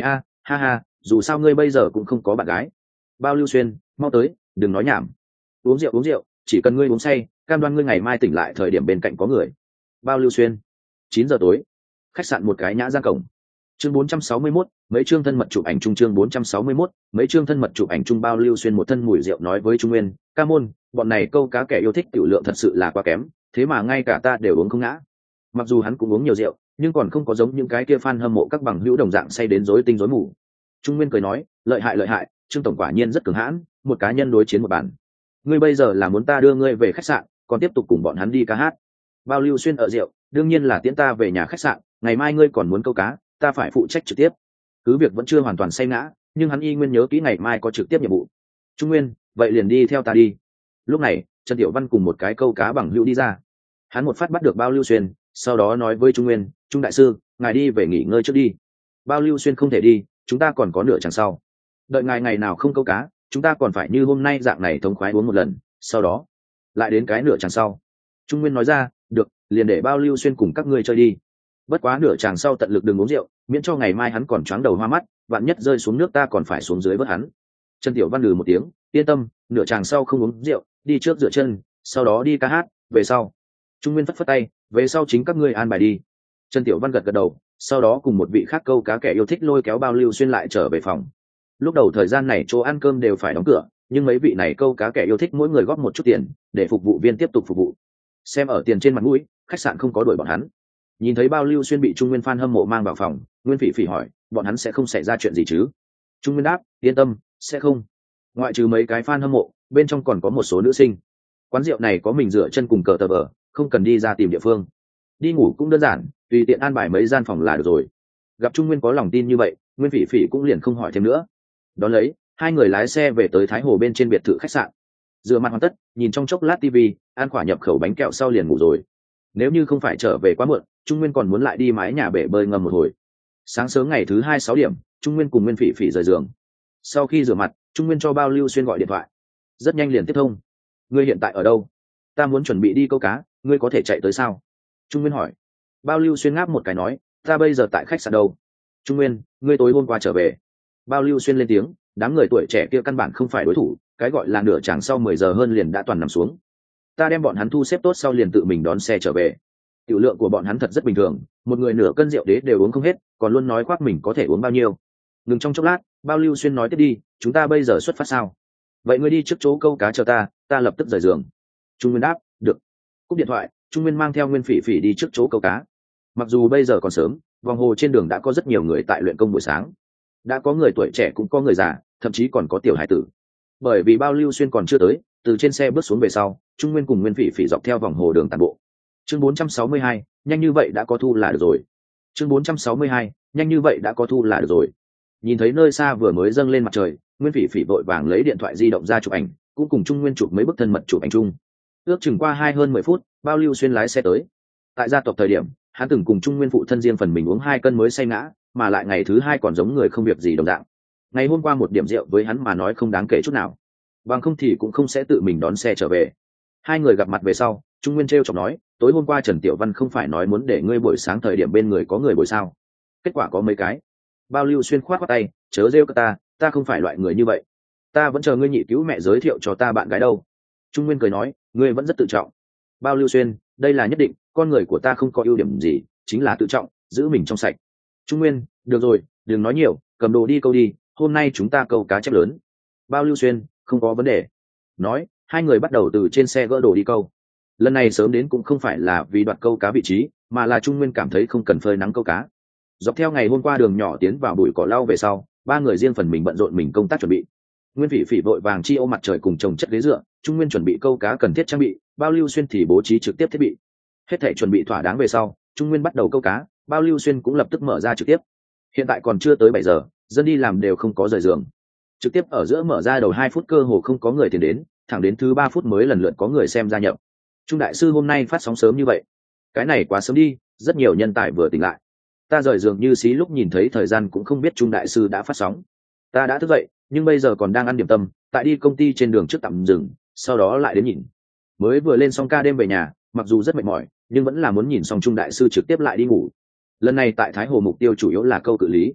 ha ha, dù sao ngươi bây giờ cũng không có bạn gái. Bao Lưu Xuyên, mau tới, đừng nói nhảm. Uống rượu uống rượu, chỉ cần ngươi uống say, cam đoan ngươi ngày mai tỉnh lại thời điểm bên cạnh có người. Bao Lưu Xuyên. Chín giờ tối, khách sạn một cái nhã ra cổng. Chương bốn trăm sáu mươi mốt, mấy chương thân mật chụp ảnh chung. Chương bốn trăm sáu mươi mốt, mấy chương thân mật chụp ảnh chung. Bao Lưu Xuyên một thân mùi rượu nói với Trung Nguyên, ca môn, bọn này câu cá kẻ yêu thích tiểu lượng thật sự là quá kém, thế mà ngay cả ta đều uống không ngã. Mặc dù hắn cũng uống nhiều rượu, nhưng còn không có giống những cái kia fan hâm mộ các bằng hữu đồng dạng say đến rối tinh rối mù. Trung Nguyên cười nói, lợi hại lợi hại, Trương tổng quả nhiên rất cường hãn, một cá nhân đối chiến một bản. Ngươi bây giờ là muốn ta đưa ngươi về khách sạn, còn tiếp tục cùng bọn hắn đi ca hát. Bao Lưu Xuyên ở rượu, đương nhiên là tiễn ta về nhà khách sạn, ngày mai ngươi còn muốn câu cá, ta phải phụ trách trực tiếp. Cứ việc vẫn chưa hoàn toàn say ngã, nhưng hắn y nguyên nhớ kỹ ngày mai có trực tiếp nhiệm vụ. Trung Nguyên, vậy liền đi theo ta đi. Lúc này, Trần Tiểu Văn cùng một cái câu cá bằng hữu đi ra. Hắn một phát bắt được Bao Lưu Xuyên, sau đó nói với Trung Nguyên, Trung đại sư, ngài đi về nghỉ ngơi trước đi. Bao Lưu Xuyên không thể đi, chúng ta còn có nửa chặng sau. Đợi ngài ngày nào không câu cá, chúng ta còn phải như hôm nay dạng này thống khoái uống một lần, sau đó lại đến cái nửa chặng sau. Trung Nguyên nói ra, được, liền để Bao Lưu Xuyên cùng các ngươi chơi đi. Bất quá nửa chàng sau tận lực đừng uống rượu, miễn cho ngày mai hắn còn choáng đầu hoa mắt, vạn nhất rơi xuống nước ta còn phải xuống dưới vớt hắn. Trần Tiểu Văn lừ một tiếng, yên tâm, nửa chàng sau không uống rượu, đi trước dựa chân, sau đó đi ca hát, về sau. Trung Nguyên phất phất tay, về sau chính các ngươi an bài đi. Trần Tiểu Văn gật gật đầu, sau đó cùng một vị khác câu cá kẻ yêu thích lôi kéo Bao Lưu Xuyên lại trở về phòng. Lúc đầu thời gian này chỗ ăn cơm đều phải đóng cửa, nhưng mấy vị này câu cá kẻ yêu thích mỗi người góp một chút tiền để phục vụ viên tiếp tục phục vụ. Xem ở tiền trên mặt mũi, khách sạn không có đuổi bọn hắn. Nhìn thấy Bao Lưu Xuyên bị Trung Nguyên fan hâm mộ mang vào phòng, Nguyên Phỉ Phỉ hỏi, bọn hắn sẽ không xảy ra chuyện gì chứ? Trung Nguyên đáp, yên tâm, sẽ không. Ngoại trừ mấy cái fan hâm mộ, bên trong còn có một số nữ sinh. Quán rượu này có mình rửa chân cùng cờ tờ vở, không cần đi ra tìm địa phương. Đi ngủ cũng đơn giản, tùy tiện an bài mấy gian phòng là được rồi. Gặp Trung Nguyên có lòng tin như vậy, Nguyên Phỉ Phỉ cũng liền không hỏi thêm nữa. Đón lấy, hai người lái xe về tới Thái Hồ bên trên biệt thự khách sạn. Rửa mặt hoàn tất, nhìn trong chốc lát tivi, ăn quả nhập khẩu bánh kẹo sau liền ngủ rồi. Nếu như không phải trở về quá muộn, Trung Nguyên còn muốn lại đi mái nhà bể bơi ngầm một hồi. Sáng sớm ngày thứ hai sáu điểm, Trung Nguyên cùng Nguyên Phỉ Phỉ rời giường. Sau khi rửa mặt, Trung Nguyên cho Bao Lưu Xuyên gọi điện thoại. Rất nhanh liền tiếp thông. Ngươi hiện tại ở đâu? Ta muốn chuẩn bị đi câu cá, ngươi có thể chạy tới sao? Trung Nguyên hỏi. Bao Lưu Xuyên ngáp một cái nói, ta bây giờ tại khách sạn đâu? Trung Nguyên, ngươi tối hôm qua trở về. Bao Lưu Xuyên lên tiếng, đám người tuổi trẻ kia căn bản không phải đối thủ, cái gọi là nửa chàng sau mười giờ hơn liền đã toàn nằm xuống. Ta đem bọn hắn thu xếp tốt sau liền tự mình đón xe trở về. Tiểu lượng của bọn hắn thật rất bình thường, một người nửa cân rượu đế đều uống không hết, còn luôn nói khoác mình có thể uống bao nhiêu. Ngừng trong chốc lát, Bao Lưu Xuyên nói tiếp đi, chúng ta bây giờ xuất phát sao? Vậy ngươi đi trước chỗ câu cá chờ ta, ta lập tức rời giường. Trung Nguyên đáp, được. Cúp điện thoại, Trung Nguyên mang theo Nguyên Phỉ Phỉ đi trước chỗ câu cá. Mặc dù bây giờ còn sớm, vòng hồ trên đường đã có rất nhiều người tại luyện công buổi sáng. Đã có người tuổi trẻ cũng có người già, thậm chí còn có tiểu hải tử. Bởi vì Bao Lưu Xuyên còn chưa tới, từ trên xe bước xuống về sau, Trung Nguyên cùng Nguyên Phỉ Phỉ dọc theo vòng hồ đường tản bộ. Chương bốn trăm sáu mươi hai, nhanh như vậy đã có thu là được rồi. Chương bốn trăm sáu mươi hai, nhanh như vậy đã có thu là được rồi. Nhìn thấy nơi xa vừa mới dâng lên mặt trời, Nguyên Phỉ Phỉ vội vàng lấy điện thoại di động ra chụp ảnh, cũng cùng Trung Nguyên chụp mấy bức thân mật chụp ảnh chung. Ước chừng qua hai hơn mười phút, Bao Lưu Xuyên lái xe tới. Tại gia tộc thời điểm, hắn từng cùng Trung Nguyên phụ thân riêng phần mình uống hai cân mới say ngã, mà lại ngày thứ hai còn giống người không việc gì đồng dạng. Ngày hôm qua một điểm rượu với hắn mà nói không đáng kể chút nào, bằng không thì cũng không sẽ tự mình đón xe trở về. Hai người gặp mặt về sau, Trung Nguyên trêu chọc nói, tối hôm qua Trần Tiểu Văn không phải nói muốn để ngươi buổi sáng thời điểm bên người có người buổi sao? Kết quả có mấy cái. Bao Lưu Xuyên khoát khoát tay, chớ rêu ta, ta không phải loại người như vậy. Ta vẫn chờ ngươi nhị cứu mẹ giới thiệu cho ta bạn gái đâu. Trung Nguyên cười nói, ngươi vẫn rất tự trọng. Bao Lưu Xuyên, đây là nhất định, con người của ta không có ưu điểm gì, chính là tự trọng, giữ mình trong sạch. Trung Nguyên, được rồi, đừng nói nhiều, cầm đồ đi câu đi, hôm nay chúng ta câu cá chép lớn. Bao Lưu Xuyên, không có vấn đề. Nói, hai người bắt đầu từ trên xe gỡ đồ đi câu. Lần này sớm đến cũng không phải là vì đoạt câu cá vị trí, mà là Trung Nguyên cảm thấy không cần phơi nắng câu cá. Dọc theo ngày hôm qua đường nhỏ tiến vào bụi cỏ lau về sau, ba người riêng phần mình bận rộn mình công tác chuẩn bị. Nguyên Phỉ Phỉ vội vàng chi ô mặt trời cùng trồng chất ghế dựa, Trung Nguyên chuẩn bị câu cá cần thiết trang bị, Bao Lưu Xuyên thì bố trí trực tiếp thiết bị. Hết thảy chuẩn bị thỏa đáng về sau, Trung Nguyên bắt đầu câu cá, Bao Lưu Xuyên cũng lập tức mở ra trực tiếp. Hiện tại còn chưa tới bảy giờ, dân đi làm đều không có rời giường. Trực tiếp ở giữa mở ra đầu hai phút cơ hồ không có người tiền đến, thẳng đến thứ ba phút mới lần lượt có người xem gia nhập. Trung đại sư hôm nay phát sóng sớm như vậy, cái này quá sớm đi, rất nhiều nhân tài vừa tỉnh lại. Ta rời giường như xí lúc nhìn thấy thời gian cũng không biết Trung đại sư đã phát sóng. Ta đã thức dậy, nhưng bây giờ còn đang ăn điểm tâm, tại đi công ty trên đường trước tạm dừng, sau đó lại đến nhìn. Mới vừa lên xong ca đêm về nhà, mặc dù rất mệt mỏi, nhưng vẫn là muốn nhìn xong Trung đại sư trực tiếp lại đi ngủ. Lần này tại Thái Hồ mục tiêu chủ yếu là câu cự lý.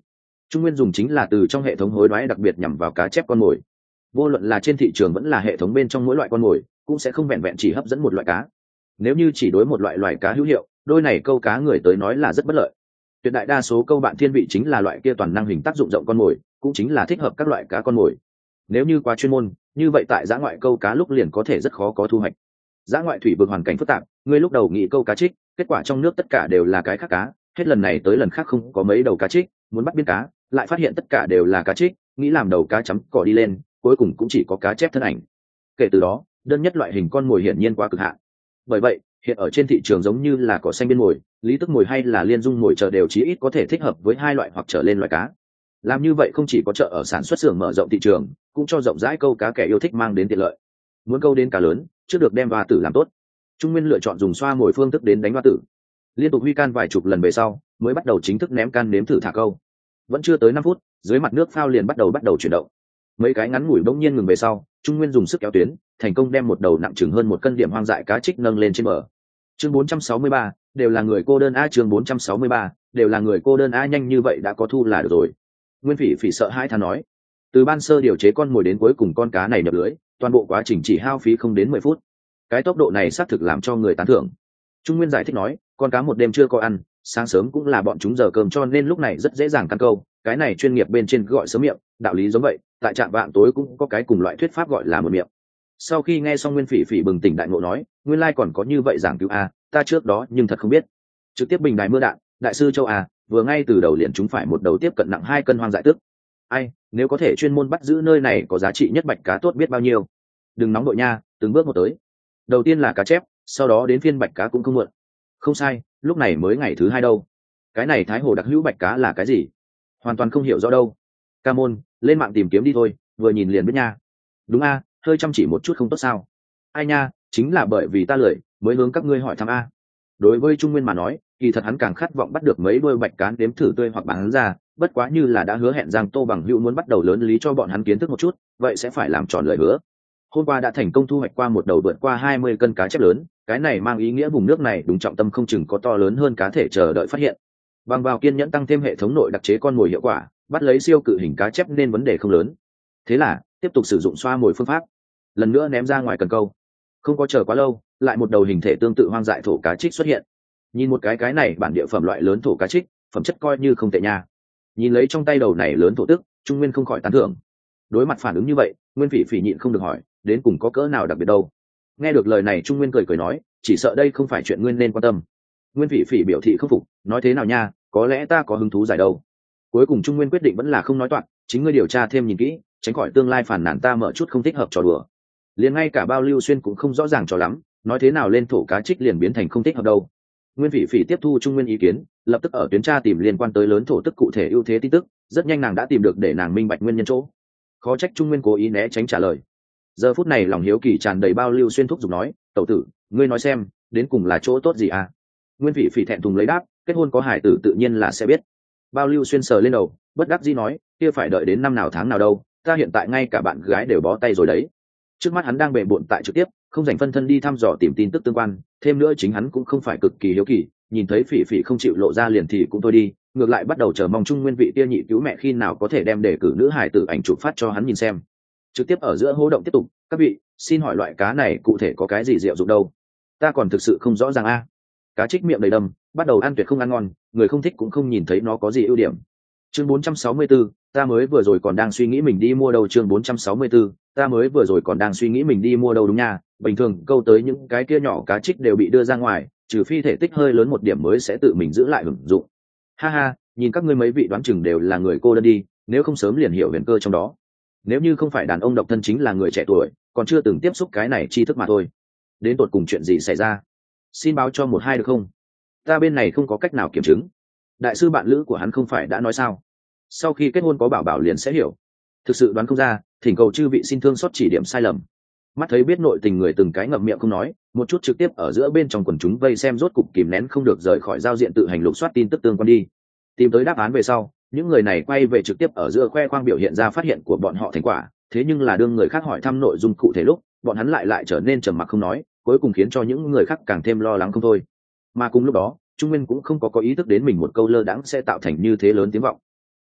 Trung Nguyên dùng chính là từ trong hệ thống hối đoái đặc biệt nhằm vào cá chép con mồi. Vô luận là trên thị trường vẫn là hệ thống bên trong mỗi loại con mồi, cũng sẽ không vẹn vẹn chỉ hấp dẫn một loại cá. Nếu như chỉ đối một loại loài cá hữu hiệu, đôi này câu cá người tới nói là rất bất lợi. Tuyệt đại đa số câu bạn thiên vị chính là loại kia toàn năng hình tác dụng rộng con mồi, cũng chính là thích hợp các loại cá con mồi. Nếu như quá chuyên môn, như vậy tại giã ngoại câu cá lúc liền có thể rất khó có thu hoạch. Giã ngoại thủy vực hoàn cảnh phức tạp, ngươi lúc đầu nghĩ câu cá trích, kết quả trong nước tất cả đều là cái khác cá, hết lần này tới lần khác không có mấy đầu cá trích, muốn bắt biên cá, lại phát hiện tất cả đều là cá trích, nghĩ làm đầu cá chấm cỏ đi lên, cuối cùng cũng chỉ có cá chép thân ảnh. Kể từ đó, đơn nhất loại hình con mồi hiển nhiên quá cực hạn. Bởi vậy, hiện ở trên thị trường giống như là cỏ xanh biên mồi, lý tức mồi hay là liên dung mồi chờ đều chí ít có thể thích hợp với hai loại hoặc trở lên loại cá. Làm như vậy không chỉ có chợ ở sản xuất xưởng mở rộng thị trường, cũng cho rộng rãi câu cá kẻ yêu thích mang đến tiện lợi. Muốn câu đến cá lớn, trước được đem hoa tử làm tốt. Trung Nguyên lựa chọn dùng xoa mồi phương thức đến đánh hoa tử. Liên tục huy can vài chục lần về sau, mới bắt đầu chính thức ném can nếm thử thả câu. Vẫn chưa tới năm phút, dưới mặt nước phao liền bắt đầu bắt đầu chuyển động. Mấy cái ngắn ngủi bỗng nhiên ngừng về sau, Trung Nguyên dùng sức kéo tuyến, thành công đem một đầu nặng chừng hơn một cân điểm hoang dại cá trích nâng lên trên bờ. Chương bốn trăm sáu mươi ba, đều là người cô đơn a chương bốn trăm sáu mươi ba, đều là người cô đơn a nhanh như vậy đã có thu là được rồi. Nguyên Phỉ Phỉ sợ hãi than nói. Từ ban sơ điều chế con mồi đến cuối cùng con cá này nhập lưới, toàn bộ quá trình chỉ hao phí không đến mười phút. Cái tốc độ này xác thực làm cho người tán thưởng. Trung Nguyên giải thích nói, con cá một đêm chưa có ăn, sáng sớm cũng là bọn chúng giờ cơm cho nên lúc này rất dễ dàng căn câu, cái này chuyên nghiệp bên trên gọi sớm miệng, đạo lý giống vậy, tại trạm vạng tối cũng có cái cùng loại thuyết pháp gọi là một miệng. Sau khi nghe xong Nguyên Phỉ Phỉ bừng tỉnh đại ngộ nói, nguyên lai còn có như vậy giảng cứu a, ta trước đó nhưng thật không biết. Trực tiếp bình đài mưa đạn, đại sư Châu a, vừa ngay từ đầu liền chúng phải một đầu tiếp cận nặng hai cân hoang dại tức. Ai, nếu có thể chuyên môn bắt giữ nơi này có giá trị nhất bạch cá tốt biết bao nhiêu. Đừng nóng đội nha, từng bước một tới. Đầu tiên là cá chép, sau đó đến phiên bạch cá cũng không muộn. Không sai, lúc này mới ngày thứ hai đâu. Cái này thái hồ đặc hữu bạch cá là cái gì? Hoàn toàn không hiểu rõ đâu. Ca môn, lên mạng tìm kiếm đi thôi, vừa nhìn liền biết nha. Đúng a, hơi chăm chỉ một chút không tốt sao? Ai nha, chính là bởi vì ta lười, mới hướng các ngươi hỏi thăm a. Đối với Trung Nguyên mà nói, kỳ thật hắn càng khát vọng bắt được mấy đôi bạch cá đếm thử tươi hoặc bán ra, bất quá như là đã hứa hẹn Giang Tô Bằng Hữu muốn bắt đầu lớn lý cho bọn hắn kiến thức một chút, vậy sẽ phải làm tròn lời hứa. Hôm qua đã thành công thu hoạch qua một đầu vượt qua hai mươi cân cá chép lớn, cái này mang ý nghĩa vùng nước này đúng trọng tâm không chừng có to lớn hơn cá thể chờ đợi phát hiện. Bằng vào kiên nhẫn tăng thêm hệ thống nội đặc chế con mồi hiệu quả, bắt lấy siêu cự hình cá chép nên vấn đề không lớn. Thế là, tiếp tục sử dụng xoa mồi phương pháp, lần nữa ném ra ngoài cần câu. Không có chờ quá lâu, lại một đầu hình thể tương tự hoang dại thổ cá trích xuất hiện. Nhìn một cái cái này bản địa phẩm loại lớn thổ cá trích, phẩm chất coi như không tệ nha. Nhìn lấy trong tay đầu này lớn thổ tức, Trung Nguyên không khỏi tán thưởng. Đối mặt phản ứng như vậy, Nguyên Phỉ Phỉ nhịn không được hỏi, đến cùng có cỡ nào đặc biệt đâu? Nghe được lời này Trung Nguyên cười cười nói, chỉ sợ đây không phải chuyện Nguyên nên quan tâm. Nguyên Phỉ Phỉ biểu thị không phục, nói thế nào nha, có lẽ ta có hứng thú giải đâu. Cuối cùng Trung Nguyên quyết định vẫn là không nói toạc, chính ngươi điều tra thêm nhìn kỹ, tránh khỏi tương lai phản nàn ta mở chút không thích hợp trò đùa. Liền ngay cả Bao Lưu Xuyên cũng không rõ ràng cho lắm, nói thế nào lên thổ cá trích liền biến thành không thích hợp đâu. Nguyên Phỉ Phỉ tiếp thu Trung Nguyên ý kiến, lập tức ở tuyến tra tìm liên quan tới lớn thổ tức cụ thể ưu thế tin tức, rất nhanh nàng đã tìm được để nàng minh bạch nguyên nhân chỗ. Khó trách Trung Nguyên cố ý né tránh trả lời. Giờ phút này lòng hiếu kỳ tràn đầy Bao Lưu Xuyên thúc giục nói, tẩu tử, ngươi nói xem, đến cùng là chỗ tốt gì à? Nguyên Phỉ Phỉ thẹn thùng lấy đáp, kết hôn có hải tử tự nhiên là sẽ biết. Bao Lưu Xuyên sờ lên đầu, bất đắc dĩ nói, kia phải đợi đến năm nào tháng nào đâu, ta hiện tại ngay cả bạn gái đều bó tay rồi đấy. Trước mắt hắn đang bề bộn tại trực tiếp, không dành phân thân đi thăm dò tìm tin tức tương quan, thêm nữa chính hắn cũng không phải cực kỳ hiếu kỳ, nhìn thấy Phỉ Phỉ không chịu lộ ra liền thì cũng thôi đi, ngược lại bắt đầu chờ mong Trung Nguyên vị kia nhị cứu mẹ khi nào có thể đem đề cử nữ hải tử ảnh chụp phát cho hắn nhìn xem. Trực tiếp ở giữa hô động tiếp tục, các vị, xin hỏi loại cá này cụ thể có cái gì diệu dụng đâu? Ta còn thực sự không rõ ràng a. Cá trích miệng đầy đầm, bắt đầu ăn tuyệt không ăn ngon, người không thích cũng không nhìn thấy nó có gì ưu điểm. Chương bốn trăm sáu mươi tư, ta mới vừa rồi còn đang suy nghĩ mình đi mua đâu chương bốn trăm sáu mươi tư, ta mới vừa rồi còn đang suy nghĩ mình đi mua đâu đúng nha, bình thường câu tới những cái kia nhỏ cá trích đều bị đưa ra ngoài, trừ phi thể tích hơi lớn một điểm mới sẽ tự mình giữ lại hưởng dụng. Ha ha, nhìn các ngươi mấy vị đoán chừng đều là người cô đơn đi, nếu không sớm liền hiểu huyền cơ trong đó. Nếu như không phải đàn ông độc thân chính là người trẻ tuổi, còn chưa từng tiếp xúc cái này tri thức mà thôi. Đến tột cùng chuyện gì xảy ra? Xin báo cho một hai được không? Ta bên này không có cách nào kiểm chứng. Đại sư bạn lữ của hắn không phải đã nói sao? Sau khi kết hôn có bảo bảo liền sẽ hiểu. Thực sự đoán không ra, thỉnh cầu chư vị xin thương xót chỉ điểm sai lầm. Mắt thấy biết nội tình người từng cái ngậm miệng không nói, một chút trực tiếp ở giữa bên trong quần chúng vây xem rốt cục kìm nén không được rời khỏi giao diện tự hành lục soát tin tức tương quan đi. Tìm tới đáp án về sau, những người này quay về trực tiếp ở giữa khoe khoang biểu hiện ra phát hiện của bọn họ thành quả, thế nhưng là đương người khác hỏi thăm nội dung cụ thể lúc, bọn hắn lại lại trở nên trầm mặc không nói, cuối cùng khiến cho những người khác càng thêm lo lắng không thôi. Mà cùng lúc đó, Trung Nguyên cũng không có có ý thức đến mình một câu lơ đãng sẽ tạo thành như thế lớn tiếng vọng.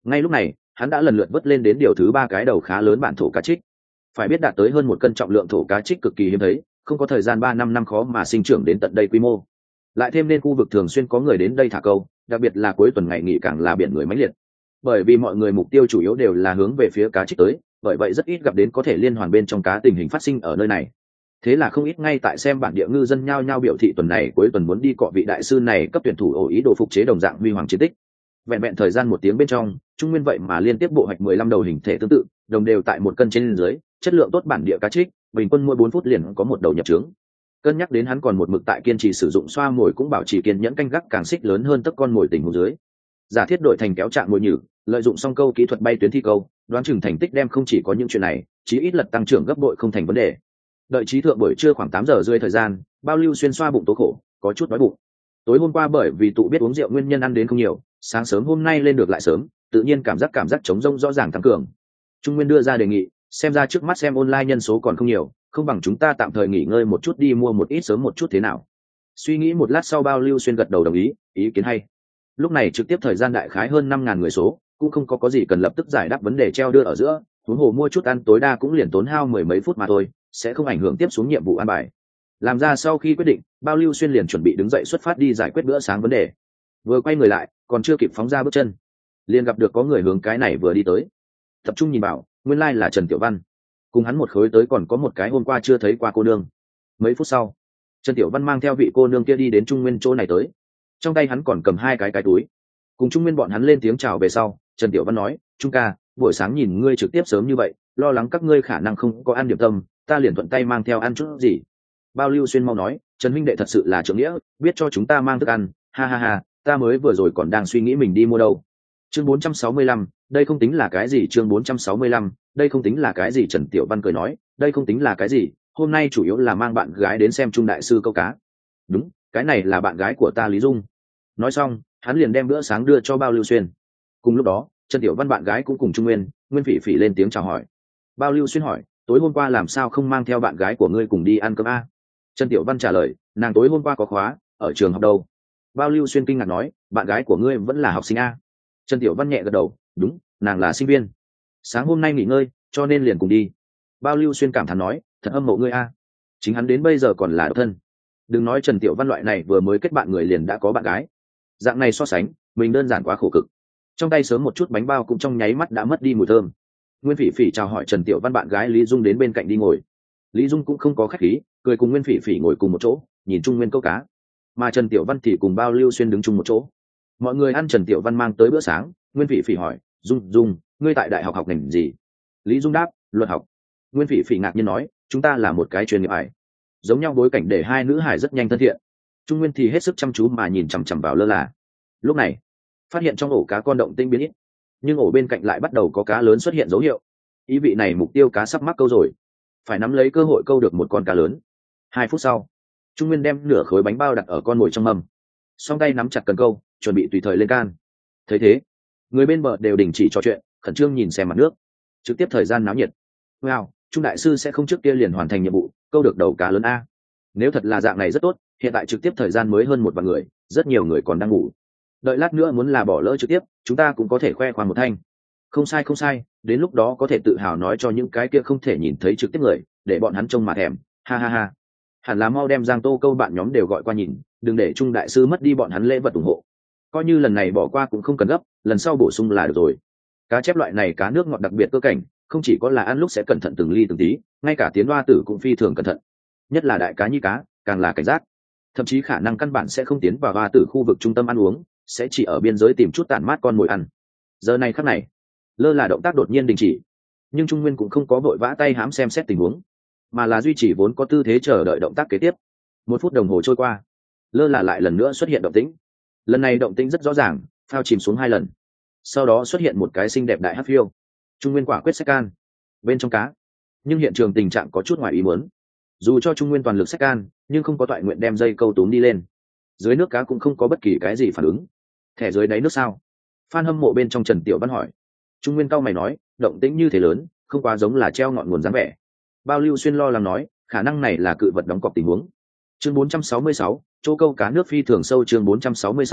Ngay lúc này hắn đã lần lượt vớt lên đến điều thứ ba cái đầu khá lớn bản thổ cá trích. Phải biết đạt tới hơn một cân trọng lượng thổ cá trích cực kỳ hiếm thấy, không có thời gian ba năm năm khó mà sinh trưởng đến tận đây quy mô. Lại thêm nên khu vực thường xuyên có người đến đây thả câu, đặc biệt là cuối tuần ngày nghỉ càng là biển người mãnh liệt. Bởi vì mọi người mục tiêu chủ yếu đều là hướng về phía cá trích tới, bởi vậy rất ít gặp đến có thể liên hoàn bên trong cá tình hình phát sinh ở nơi này. Thế là không ít ngay tại xem bản địa ngư dân nhao nhao biểu thị tuần này cuối tuần muốn đi cọ vị đại sư này cấp tuyển thủ ổ ý đồ phục chế đồng dạng huy hoàng chiến tích. Vẹn vẹn thời gian một tiếng bên trong, Trung Nguyên vậy mà liên tiếp bộ hoạch mười lăm đầu hình thể tương tự, đồng đều tại một cân trên dưới, chất lượng tốt bản địa cá trích, bình quân mỗi bốn phút liền có một đầu nhập trướng. Cân nhắc đến hắn còn một mực tại kiên trì sử dụng xoa mồi cũng bảo trì kiên nhẫn canh gác càng xích lớn hơn tất con mồi tình huống dưới. Giả thiết đổi thành kéo trạng mồi nhử, lợi dụng song câu kỹ thuật bay tuyến thi câu, đoán chừng thành tích đem không chỉ có những chuyện này, chí ít lật tăng trưởng gấp bội không thành vấn đề. Đợi trí thượng buổi trưa khoảng tám giờ rưỡi thời gian, Bao Lưu Xuyên xoa bụng tố khổ, có chút đói bụng. Tối hôm qua bởi vì tụ biết uống rượu nguyên nhân ăn đến không nhiều, sáng sớm hôm nay lên được lại sớm, tự nhiên cảm giác cảm giác trống rỗng rõ ràng tăng cường. Trung Nguyên đưa ra đề nghị, xem ra trước mắt xem online nhân số còn không nhiều, không bằng chúng ta tạm thời nghỉ ngơi một chút đi mua một ít sớm một chút thế nào. Suy nghĩ một lát sau Bao Lưu Xuyên gật đầu đồng ý, ý kiến hay. Lúc này trực tiếp thời gian đại khái hơn năm ngàn người số, cũng không có có gì cần lập tức giải đáp vấn đề treo đưa ở giữa, huống hồ mua chút ăn tối đa cũng liền tốn hao mười mấy phút mà thôi, sẽ không ảnh hưởng tiếp xuống nhiệm vụ ăn bài. Làm ra sau khi quyết định, Bao Lưu Xuyên liền chuẩn bị đứng dậy xuất phát đi giải quyết bữa sáng vấn đề. Vừa quay người lại, còn chưa kịp phóng ra bước chân, liền gặp được có người hướng cái này vừa đi tới. Tập trung nhìn bảo, nguyên lai là Trần Tiểu Văn. Cùng hắn một khối tới còn có một cái hôm qua chưa thấy qua cô nương. Mấy phút sau, Trần Tiểu Văn mang theo vị cô nương kia đi đến Trung Nguyên chỗ này tới. Trong tay hắn còn cầm hai cái cái túi. Cùng Trung Nguyên bọn hắn lên tiếng chào về sau, Trần Tiểu Văn nói, Trung ca, buổi sáng nhìn ngươi trực tiếp sớm như vậy, lo lắng các ngươi khả năng không có ăn điểm tâm, ta liền thuận tay mang theo ăn chút gì. Bao Lưu Xuyên mau nói, Trần huynh đệ thật sự là trưởng nghĩa, biết cho chúng ta mang thức ăn, ha ha ha, ta mới vừa rồi còn đang suy nghĩ mình đi mua đâu. Chương bốn trăm sáu mươi lăm, đây không tính là cái gì. Chương bốn trăm sáu mươi lăm, đây không tính là cái gì. Trần Tiểu Văn cười nói, đây không tính là cái gì, hôm nay chủ yếu là mang bạn gái đến xem Trung đại sư câu cá. Đúng, cái này là bạn gái của ta Lý Dung. Nói xong, hắn liền đem bữa sáng đưa cho Bao Lưu Xuyên. Cùng lúc đó, Trần Tiểu Văn bạn gái cũng cùng Trung Nguyên, Nguyên Phỉ Phỉ lên tiếng chào hỏi. Bao Lưu Xuyên hỏi, tối hôm qua làm sao không mang theo bạn gái của ngươi cùng đi ăn cơm a? Trần Tiểu Văn trả lời, nàng tối hôm qua có khóa, ở trường học đâu. Bao Lưu Xuyên kinh ngạc nói, bạn gái của ngươi vẫn là học sinh a? Trần Tiểu Văn nhẹ gật đầu, đúng, nàng là sinh viên. Sáng hôm nay nghỉ ngơi, cho nên liền cùng đi. Bao Lưu Xuyên cảm thán nói, thật hâm mộ ngươi a. Chính hắn đến bây giờ còn là độc thân. Đừng nói Trần Tiểu Văn loại này vừa mới kết bạn người liền đã có bạn gái. Dạng này so sánh, mình đơn giản quá khổ cực. Trong tay sớm một chút bánh bao cũng trong nháy mắt đã mất đi mùi thơm. Nguyên Phỉ Phỉ chào hỏi Trần Tiểu Văn bạn gái Lý Dung đến bên cạnh đi ngồi. Lý Dung cũng không có khách khí, cười cùng Nguyên Phỉ Phỉ ngồi cùng một chỗ, nhìn Trung Nguyên câu cá. Mà Trần Tiểu Văn thì cùng Bao Lưu Xuyên đứng chung một chỗ. Mọi người ăn Trần Tiểu Văn mang tới bữa sáng. Nguyên Phỉ Phỉ hỏi, Dung Dung, ngươi tại đại học học ngành gì? Lý Dung đáp, luật học. Nguyên Phỉ Phỉ ngạc nhiên nói, chúng ta là một cái chuyên nghiệp hải. Giống nhau bối cảnh để hai nữ hải rất nhanh thân thiện. Trung Nguyên thì hết sức chăm chú mà nhìn chằm chằm vào Lơ Là. Lúc này, phát hiện trong ổ cá con động tinh biến ít, nhưng ổ bên cạnh lại bắt đầu có cá lớn xuất hiện dấu hiệu. Ý vị này mục tiêu cá sắp mắc câu rồi, phải nắm lấy cơ hội câu được một con cá lớn. Hai phút sau, Trung Nguyên đem nửa khối bánh bao đặt ở con mồi trong mâm, song tay nắm chặt cần câu, chuẩn bị tùy thời lên can. Thấy thế, người bên bờ đều đình chỉ trò chuyện, khẩn trương nhìn xem mặt nước. Trực tiếp thời gian náo nhiệt. Wow, Trung đại sư sẽ không trước kia liền hoàn thành nhiệm vụ, câu được đầu cá lớn a. Nếu thật là dạng này rất tốt, hiện tại trực tiếp thời gian mới hơn một vạn người, rất nhiều người còn đang ngủ. Đợi lát nữa muốn là bỏ lỡ trực tiếp, chúng ta cũng có thể khoe khoang một thanh. Không sai không sai, đến lúc đó có thể tự hào nói cho những cái kia không thể nhìn thấy trực tiếp người, để bọn hắn trông mà thèm, ha ha ha. Hẳn là mau đem Giang Tô câu bạn nhóm đều gọi qua nhìn, đừng để Trung đại sư mất đi bọn hắn lễ vật ủng hộ. Coi như lần này bỏ qua cũng không cần gấp, lần sau bổ sung là được rồi. Cá chép loại này cá nước ngọt đặc biệt cơ cảnh, không chỉ có là ăn lúc sẽ cẩn thận từng ly từng tí, ngay cả tiến hoa tử cũng phi thường cẩn thận. Nhất là đại cá như cá, càng là cảnh giác. Thậm chí khả năng căn bản sẽ không tiến vào hoa tử khu vực trung tâm ăn uống, sẽ chỉ ở biên giới tìm chút tản mát con mồi ăn. Giờ này khắc này, Lơ Là động tác đột nhiên đình chỉ, nhưng Trung Nguyên cũng không có vội vã tay hãm xem xét tình huống, mà là duy trì vốn có tư thế chờ đợi động tác kế tiếp. Một phút đồng hồ trôi qua, Lơ Là lại lần nữa xuất hiện động tĩnh. Lần này động tĩnh rất rõ ràng, phao chìm xuống hai lần, sau đó xuất hiện một cái xinh đẹp đại hắc phiêu. Trung Nguyên quả quyết xách can bên trong cá, nhưng hiện trường tình trạng có chút ngoài ý muốn. Dù cho Trung Nguyên toàn lực xách can, nhưng không có toại nguyện đem dây câu túm đi lên. Dưới nước cá cũng không có bất kỳ cái gì phản ứng. Thẻ dưới đáy nước sao? Phan hâm mộ bên trong Trần Tiểu Văn hỏi. Trung Nguyên cau mày nói, động tĩnh như thế lớn, không quá giống là treo ngọn nguồn dáng vẻ. Bao Lưu Xuyên lo lắng nói, khả năng này là cự vật đóng cọc tình huống. Chương bốn trăm sáu mươi sáu, chỗ câu cá nước phi thường sâu. Chương bốn trăm sáu mươi sáu,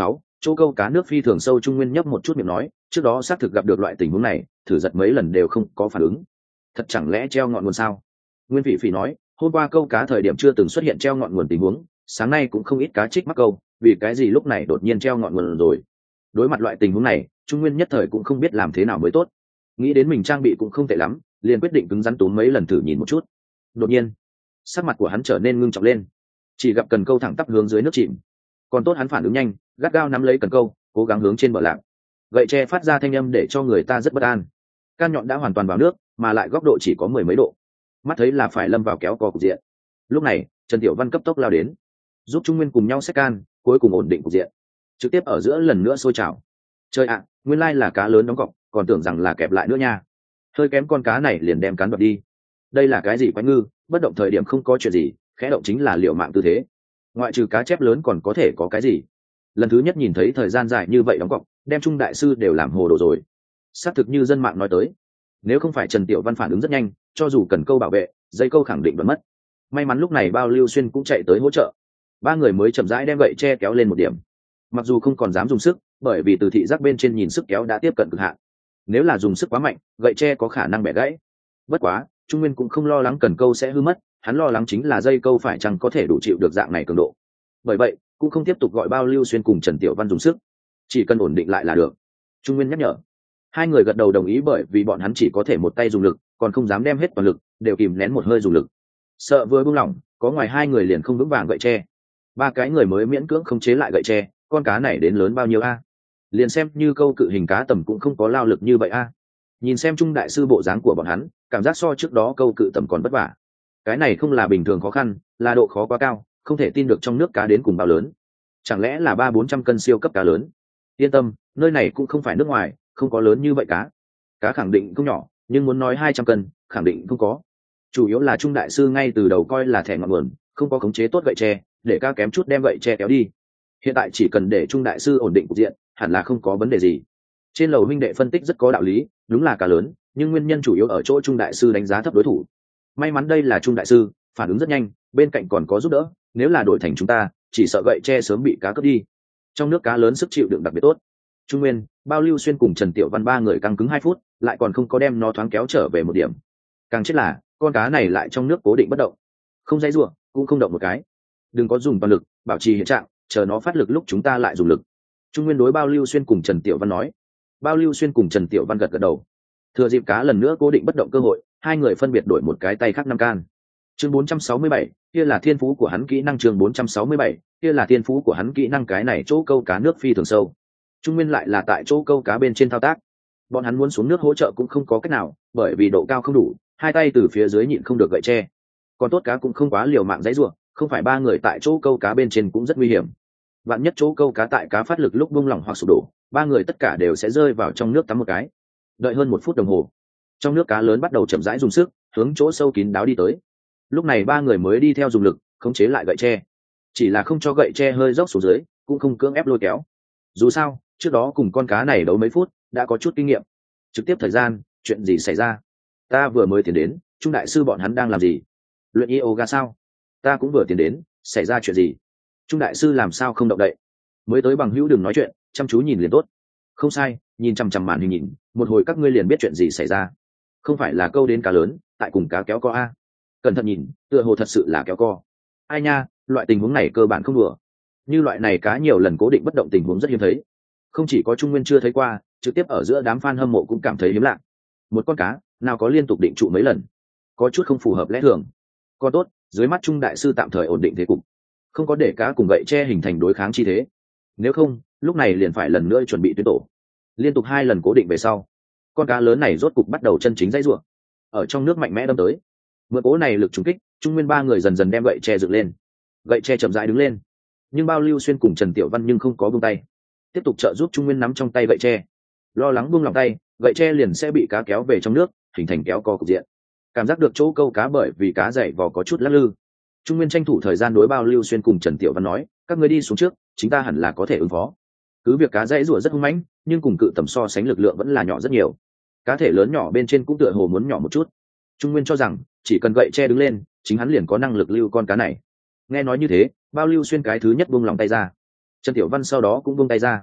chỗ câu cá nước phi thường sâu. Trung Nguyên nhấp một chút miệng nói, trước đó xác thực gặp được loại tình huống này, thử giật mấy lần đều không có phản ứng. Thật chẳng lẽ treo ngọn nguồn sao? Nguyên Phỉ Phỉ nói, hôm qua câu cá thời điểm chưa từng xuất hiện treo ngọn nguồn tình huống, sáng nay cũng không ít cá trích mắc câu, vì cái gì lúc này đột nhiên treo ngọn nguồn rồi? Đối mặt loại tình huống này, Trung Nguyên nhất thời cũng không biết làm thế nào mới tốt. Nghĩ đến mình trang bị cũng không tệ lắm, liền quyết định cứng rắn túm mấy lần thử nhìn một chút. Đột nhiên, sắc mặt của hắn trở nên ngưng trọng lên, chỉ gặp cần câu thẳng tắp hướng dưới nước chìm. Còn tốt hắn phản ứng nhanh, gắt gao nắm lấy cần câu, cố gắng hướng trên bờ lạc. Gậy tre phát ra thanh âm để cho người ta rất bất an. Can nhọn đã hoàn toàn vào nước, mà lại góc độ chỉ có mười mấy độ, mắt thấy là phải lâm vào kéo co cục diện. Lúc này Trần Tiểu Văn cấp tốc lao đến, giúp Trung Nguyên cùng nhau xách can, cuối cùng ổn định cục diện. Trực tiếp ở giữa lần nữa sôi trào. Chơi ạ, nguyên lai là cá lớn đóng cọc, còn tưởng rằng là kẹp lại nữa nha. Hơi kém con cá này liền đem cán đoạt đi. Đây là cái gì quái ngư, bất động thời điểm không có chuyện gì, khẽ động chính là liệu mạng tư thế. Ngoại trừ cá chép lớn còn có thể có cái gì? Lần thứ nhất nhìn thấy thời gian dài như vậy đóng cọc, đem Trung đại sư đều làm hồ đồ rồi. Xác thực như dân mạng nói tới, nếu không phải Trần Tiểu Văn phản ứng rất nhanh, cho dù cần câu bảo vệ, dây câu khẳng định vẫn mất. May mắn lúc này Bao Lưu Xuyên cũng chạy tới hỗ trợ, ba người mới chậm rãi đem gậy tre kéo lên một điểm. Mặc dù không còn dám dùng sức, bởi vì từ thị giác bên trên nhìn sức kéo đã tiếp cận cực hạn. Nếu là dùng sức quá mạnh, gậy tre có khả năng bẻ gãy. Bất quá, Trung Nguyên cũng không lo lắng cần câu sẽ hư mất, hắn lo lắng chính là dây câu phải chăng có thể đủ chịu được dạng này cường độ. Bởi vậy, cũng không tiếp tục gọi Bao Lưu Xuyên cùng Trần Tiểu Văn dùng sức, chỉ cần ổn định lại là được. Trung Nguyên nhắc nhở. Hai người gật đầu đồng ý, bởi vì bọn hắn chỉ có thể một tay dùng lực, còn không dám đem hết toàn lực, đều kìm nén một hơi dùng lực. Sợ vừa buông lỏng, có ngoài hai người liền không vững vàng gậy tre. Ba cái người mới miễn cưỡng không chế lại gậy tre, con cá này đến lớn bao nhiêu a? Liền xem như câu cự hình cá tầm cũng không có lao lực như vậy a. Nhìn xem Trung đại sư bộ dáng của bọn hắn, cảm giác so trước đó câu cự tầm còn vất vả. Cái này không là bình thường khó khăn, là độ khó quá cao, không thể tin được trong nước cá đến cùng bao lớn. Chẳng lẽ là ba bốn trăm cân siêu cấp cá lớn? Yên tâm, nơi này cũng không phải nước ngoài, không có lớn như vậy cá. Cá khẳng định không nhỏ, nhưng muốn nói hai trăm cân, khẳng định không có. Chủ yếu là Trung đại sư ngay từ đầu coi là thẻ ngọn nguồn, không có khống chế tốt gậy tre, để cá kém chút đem gậy tre kéo đi. Hiện tại chỉ cần để Trung đại sư ổn định cục diện, hẳn là không có vấn đề gì. Trên lầu huynh đệ phân tích rất có đạo lý, đúng là cá lớn, nhưng nguyên nhân chủ yếu ở chỗ Trung đại sư đánh giá thấp đối thủ. May mắn đây là Trung đại sư, phản ứng rất nhanh, bên cạnh còn có giúp đỡ, nếu là đổi thành chúng ta, chỉ sợ gậy tre sớm bị cá cướp đi. Trong nước cá lớn sức chịu đựng đặc biệt tốt. Trung Nguyên, Bao Lưu Xuyên cùng Trần Tiểu Văn ba người căng cứng hai phút, lại còn không có đem nó thoáng kéo trở về một điểm. Càng chết là, con cá này lại trong nước cố định bất động, không dãy rủa, cũng không động một cái. Đừng có dùng toàn lực, bảo trì hiện trạng, chờ nó phát lực lúc chúng ta lại dùng lực. Trung Nguyên đối Bao Lưu Xuyên cùng Trần Tiểu Văn nói. Bao Lưu Xuyên cùng Trần Tiểu Văn gật gật đầu. Thừa dịp cá lần nữa cố định bất động cơ hội, hai người phân biệt đổi một cái tay khác năm can. Chương bốn trăm sáu mươi bảy, kia là thiên phú của hắn kỹ năng. Chương bốn trăm sáu mươi bảy, kia là thiên phú của hắn kỹ năng. Cái này chỗ câu cá nước phi thường sâu. Trung Nguyên lại là tại chỗ câu cá bên trên thao tác. Bọn hắn muốn xuống nước hỗ trợ cũng không có cách nào, bởi vì độ cao không đủ, hai tay từ phía dưới nhịn không được gậy tre. Còn tốt cá cũng không quá liều mạng dãy rủa, không phải ba người tại chỗ câu cá bên trên cũng rất nguy hiểm. Vạn nhất chỗ câu cá tại cá phát lực lúc buông lỏng hoặc sụp đổ, ba người tất cả đều sẽ rơi vào trong nước tắm một cái. Đợi hơn một phút đồng hồ, trong nước cá lớn bắt đầu chậm rãi dùng sức hướng chỗ sâu kín đáo đi tới. Lúc này ba người mới đi theo dùng lực khống chế lại gậy tre, chỉ là không cho gậy tre hơi dốc xuống dưới, cũng không cưỡng ép lôi kéo. Dù sao trước đó cùng con cá này đấu mấy phút, đã có chút kinh nghiệm. Trực tiếp thời gian, chuyện gì xảy ra? Ta vừa mới tiến đến, Trung đại sư bọn hắn đang làm gì? Luyện yoga sao? Ta cũng vừa tiến đến, xảy ra chuyện gì? Trung đại sư làm sao không động đậy? Mới tới bằng hữu đừng nói chuyện, chăm chú nhìn liền tốt. Không sai, nhìn chằm chằm màn hình nhìn, một hồi các ngươi liền biết chuyện gì xảy ra. Không phải là câu đến cá lớn, tại cùng cá kéo co a. Cẩn thận nhìn, tựa hồ thật sự là kéo co. Ai nha, loại tình huống này cơ bản không đùa. Như loại này cá nhiều lần cố định bất động tình huống rất hiếm thấy. Không chỉ có Trung Nguyên chưa thấy qua, trực tiếp ở giữa đám fan hâm mộ cũng cảm thấy hiếm lạ. Một con cá, nào có liên tục định trụ mấy lần, có chút không phù hợp lẽ thường. Còn tốt, dưới mắt Trung đại sư tạm thời ổn định thế cục, không có để cá cùng gậy tre hình thành đối kháng chi thế. Nếu không, lúc này liền phải lần nữa chuẩn bị tuyến tổ. Liên tục hai lần cố định về sau, con cá lớn này rốt cục bắt đầu chân chính dãy rủa, ở trong nước mạnh mẽ đâm tới. Mượn cố này lực trúng kích, Trung Nguyên ba người dần dần đem gậy tre dựng lên. Gậy tre chậm rãi đứng lên, nhưng Bao Lưu Xuyên cùng Trần Tiểu Văn nhưng không có buông tay, tiếp tục trợ giúp Trung Nguyên nắm trong tay gậy tre. Lo lắng buông lòng tay, gậy tre liền sẽ bị cá kéo về trong nước, hình thành kéo co cục diện. Cảm giác được chỗ câu cá bởi vì cá dày vò có chút lắc lư, Trung Nguyên tranh thủ thời gian đối Bao Lưu Xuyên cùng Trần Tiểu Văn nói, các người đi xuống trước, chúng ta hẳn là có thể ứng phó. Cứ việc cá dãy rủa rất hung mãnh, nhưng cùng cự tầm so sánh lực lượng vẫn là nhỏ rất nhiều. Cá thể lớn nhỏ bên trên cũng tựa hồ muốn nhỏ một chút. Trung Nguyên cho rằng chỉ cần gậy tre đứng lên, chính hắn liền có năng lực lưu con cá này. Nghe nói như thế, Bao Lưu Xuyên cái thứ nhất buông lòng tay ra, Trần Tiểu Văn sau đó cũng buông tay ra.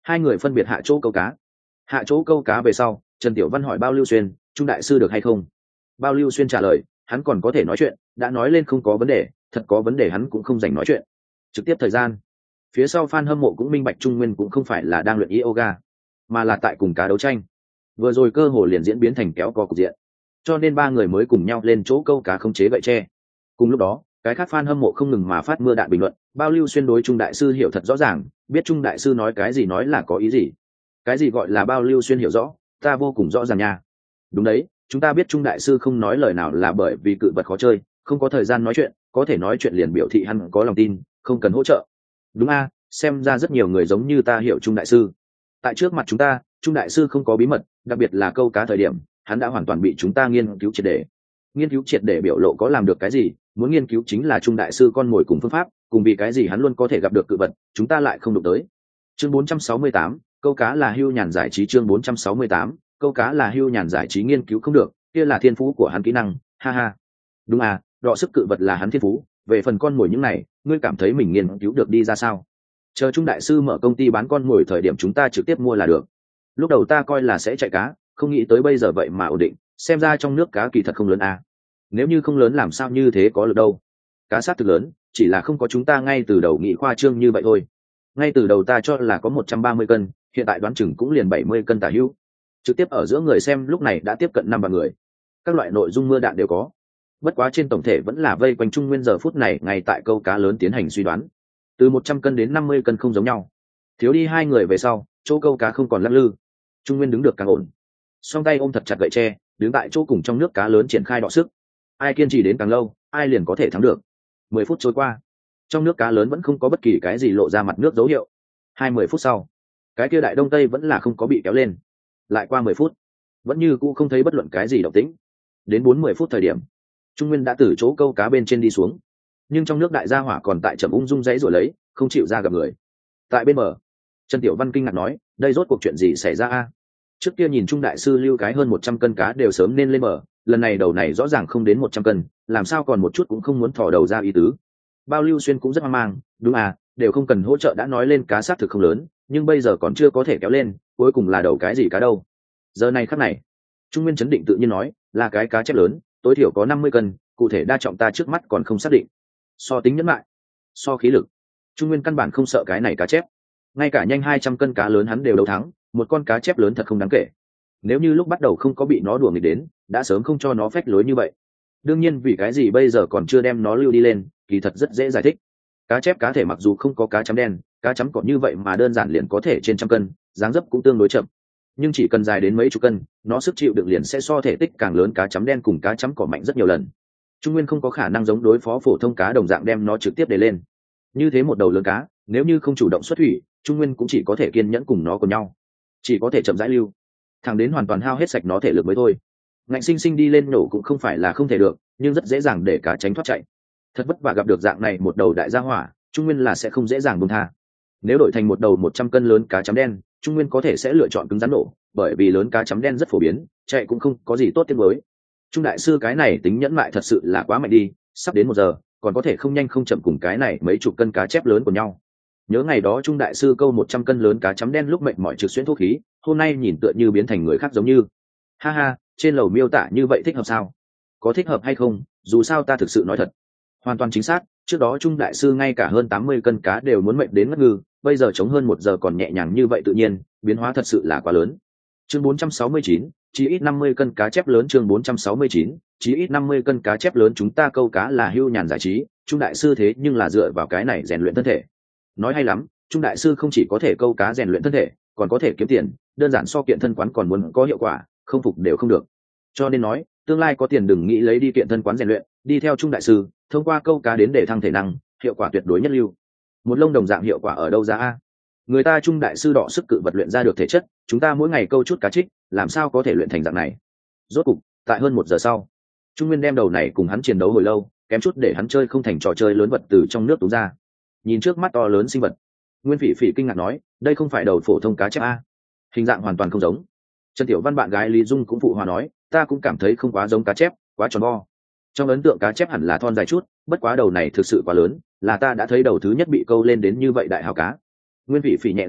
Hai người phân biệt hạ chỗ câu cá. Hạ chỗ câu cá về sau, Trần Tiểu Văn hỏi Bao Lưu Xuyên, Trung đại sư được hay không? Bao Lưu Xuyên trả lời, hắn còn có thể nói chuyện, đã nói lên không có vấn đề, thật có vấn đề hắn cũng không dành nói chuyện. Trực tiếp thời gian. Phía sau fan hâm mộ cũng minh bạch Trung Nguyên cũng không phải là đang luyện yoga, mà là tại cùng cá đấu tranh. Vừa rồi cơ hồ liền diễn biến thành kéo co cục diện, cho nên ba người mới cùng nhau lên chỗ câu cá khống chế gậy tre. Cùng lúc đó, cái khác fan hâm mộ không ngừng mà phát mưa đạn bình luận. Bao Lưu Xuyên đối Trung đại sư hiểu thật rõ ràng, biết Trung đại sư nói cái gì nói là có ý gì. Cái gì gọi là Bao Lưu Xuyên hiểu rõ, ta vô cùng rõ ràng nha. Đúng đấy, chúng ta biết Trung đại sư không nói lời nào là bởi vì cự vật khó chơi, không có thời gian nói chuyện, có thể nói chuyện liền biểu thị hắn có lòng tin, không cần hỗ trợ. Đúng a, xem ra rất nhiều người giống như ta hiểu Trung đại sư. Tại trước mặt chúng ta, Trung đại sư không có bí mật, đặc biệt là câu cá thời điểm, hắn đã hoàn toàn bị chúng ta nghiên cứu triệt để. Nghiên cứu triệt để biểu lộ có làm được cái gì, muốn nghiên cứu chính là Trung đại sư con mồi cùng phương pháp, cùng vì cái gì hắn luôn có thể gặp được cự vật, chúng ta lại không đụng tới. Chương bốn trăm sáu mươi tám, câu cá là hưu nhàn giải trí. Chương bốn trăm sáu mươi tám, câu cá là hưu nhàn giải trí. Nghiên cứu không được, kia là thiên phú của hắn kỹ năng, ha ha. Đúng à, đọ sức cự vật là hắn thiên phú, về phần con mồi những này, ngươi cảm thấy mình nghiên cứu được đi ra sao? Chờ Trung đại sư mở công ty bán con mồi thời điểm chúng ta trực tiếp mua là được. Lúc đầu ta coi là sẽ chạy cá, không nghĩ tới bây giờ vậy mà ổn định, xem ra trong nước cá kỳ thật không lớn à. Nếu như không lớn làm sao như thế có lực đâu? Cá sát thực lớn, chỉ là không có chúng ta ngay từ đầu nghĩ khoa trương như vậy thôi. Ngay từ đầu ta cho là có một trăm ba mươi cân, hiện tại đoán chừng cũng liền bảy mươi cân tả hữu. Trực tiếp ở giữa người xem lúc này đã tiếp cận năm vạn người. Các loại nội dung mưa đạn đều có. Bất quá trên tổng thể vẫn là vây quanh Trung Nguyên giờ phút này ngay tại câu cá lớn tiến hành suy đoán. Từ một trăm cân đến năm mươi cân không giống nhau. Thiếu đi hai người về sau, chỗ câu cá không còn lắc lư. Trung Nguyên đứng được càng ổn. Song tay ôm thật chặt gậy tre, đứng tại chỗ cùng trong nước cá lớn triển khai đọ sức. Ai kiên trì đến càng lâu, ai liền có thể thắng được. Mười phút trôi qua, trong nước cá lớn vẫn không có bất kỳ cái gì lộ ra mặt nước dấu hiệu. Hai mươi phút sau, cái kia đại đông tây vẫn là không có bị kéo lên. Lại qua mười phút, vẫn như cũ không thấy bất luận cái gì động tĩnh. Đến bốn mươi phút thời điểm, Trung Nguyên đã từ chỗ câu cá bên trên đi xuống, nhưng trong nước đại gia hỏa còn tại chậm ung dung dãy rồi lấy, không chịu ra gặp người. Tại bên bờ, Trần Tiểu Văn kinh ngạc nói, đây rốt cuộc chuyện gì xảy ra a? Trước kia nhìn Trung đại sư lưu cái hơn một trăm cân cá đều sớm nên lên bờ, lần này đầu này rõ ràng không đến một trăm cân, làm sao còn một chút cũng không muốn thò đầu ra ý tứ. Bao Lưu Xuyên cũng rất hoang mang, đúng à, đều không cần hỗ trợ đã nói lên cá sát thực không lớn, nhưng bây giờ còn chưa có thể kéo lên, cuối cùng là đầu cái gì cá đâu. Giờ này khắc này, Trung Nguyên chấn định tự nhiên nói, là cái cá chép lớn, tối thiểu có năm mươi cân, cụ thể đa trọng ta trước mắt còn không xác định. So tính nhẫn lại, so khí lực, Trung Nguyên căn bản không sợ cái này cá chép. Ngay cả nhanh hai trăm cân cá lớn hắn đều đấu thắng, một con cá chép lớn thật không đáng kể. Nếu như lúc bắt đầu không có bị nó đùa nghịch đến, đã sớm không cho nó phách lối như vậy. Đương nhiên vì cái gì bây giờ còn chưa đem nó lưu đi lên, kỳ thật rất dễ giải thích. Cá chép cá thể mặc dù không có cá chấm đen, cá chấm cỏ như vậy mà đơn giản liền có thể trên trăm cân, dáng dấp cũng tương đối chậm. Nhưng chỉ cần dài đến mấy chục cân, nó sức chịu đựng liền sẽ so thể tích càng lớn cá chấm đen cùng cá chấm cỏ mạnh rất nhiều lần. Trung Nguyên không có khả năng giống đối phó phổ thông cá đồng dạng đem nó trực tiếp để lên. Như thế một đầu lớn cá, nếu như không chủ động xuất thủy, Trung Nguyên cũng chỉ có thể kiên nhẫn cùng nó cùng nhau, chỉ có thể chậm rãi lưu, thẳng đến hoàn toàn hao hết sạch nó thể lực mới thôi. Ngạnh sinh sinh đi lên nổ cũng không phải là không thể được, nhưng rất dễ dàng để cá tránh thoát chạy. Thật vất vả gặp được dạng này một đầu đại gia hỏa, Trung Nguyên là sẽ không dễ dàng buông tha. Nếu đổi thành một đầu một trăm cân lớn cá chấm đen, Trung Nguyên có thể sẽ lựa chọn cứng rắn nổ, bởi vì lớn cá chấm đen rất phổ biến, chạy cũng không có gì tốt tiếng mới. Trung đại sư cái này tính nhẫn mại thật sự là quá mạnh đi, sắp đến một giờ, còn có thể không nhanh không chậm cùng cái này mấy chục cân cá chép lớn của nhau. Nhớ ngày đó Trung đại sư câu một trăm cân lớn cá chấm đen lúc mệnh mọi trực xuyên thuốc khí, hôm nay nhìn tựa như biến thành người khác giống như. Ha ha, trên lầu miêu tả như vậy thích hợp sao? Có thích hợp hay không, dù sao ta thực sự nói thật. Hoàn toàn chính xác, trước đó Trung đại sư ngay cả hơn tám mươi cân cá đều muốn mệnh đến ngất ngư, bây giờ chống hơn một giờ còn nhẹ nhàng như vậy tự nhiên, biến hóa thật sự là quá lớn. Chương bốn trăm sáu mươi chín, chỉ ít năm mươi cân cá chép lớn. Chương bốn trăm sáu mươi chín, chỉ ít năm mươi cân cá chép lớn. Chúng ta câu cá là hưu nhàn giải trí, Trung đại sư thế nhưng là dựa vào cái này rèn luyện thân thể. Nói hay lắm, Trung đại sư không chỉ có thể câu cá rèn luyện thân thể, còn có thể kiếm tiền, đơn giản so kiện thân quán còn muốn có hiệu quả, không phục đều không được. Cho nên nói, tương lai có tiền đừng nghĩ lấy đi kiện thân quán rèn luyện, đi theo Trung đại sư, thông qua câu cá đến để thăng thể năng, hiệu quả tuyệt đối nhất lưu. Một lông đồng dạng hiệu quả ở đâu ra a? Người ta Trung đại sư đọ sức cự vật luyện ra được thể chất, chúng ta mỗi ngày câu chút cá trích, làm sao có thể luyện thành dạng này? Rốt cục, tại hơn một giờ sau, Trung Nguyên đem đầu này cùng hắn chiến đấu hồi lâu, kém chút để hắn chơi không thành trò chơi lớn vật từ trong nước túm ra. Nhìn trước mắt to lớn sinh vật, Nguyên Phỉ Phỉ kinh ngạc nói, đây không phải đầu phổ thông cá chép a, hình dạng hoàn toàn không giống. Trần Tiểu Văn bạn gái Lý Dung cũng phụ hòa nói, ta cũng cảm thấy không quá giống cá chép, quá tròn vo. Trong ấn tượng cá chép hẳn là thon dài chút, bất quá đầu này thực sự quá lớn, là ta đã thấy đầu thứ nhất bị câu lên đến như vậy đại hào cá. Nguyên Phỉ Phỉ nhẹ gật đầu,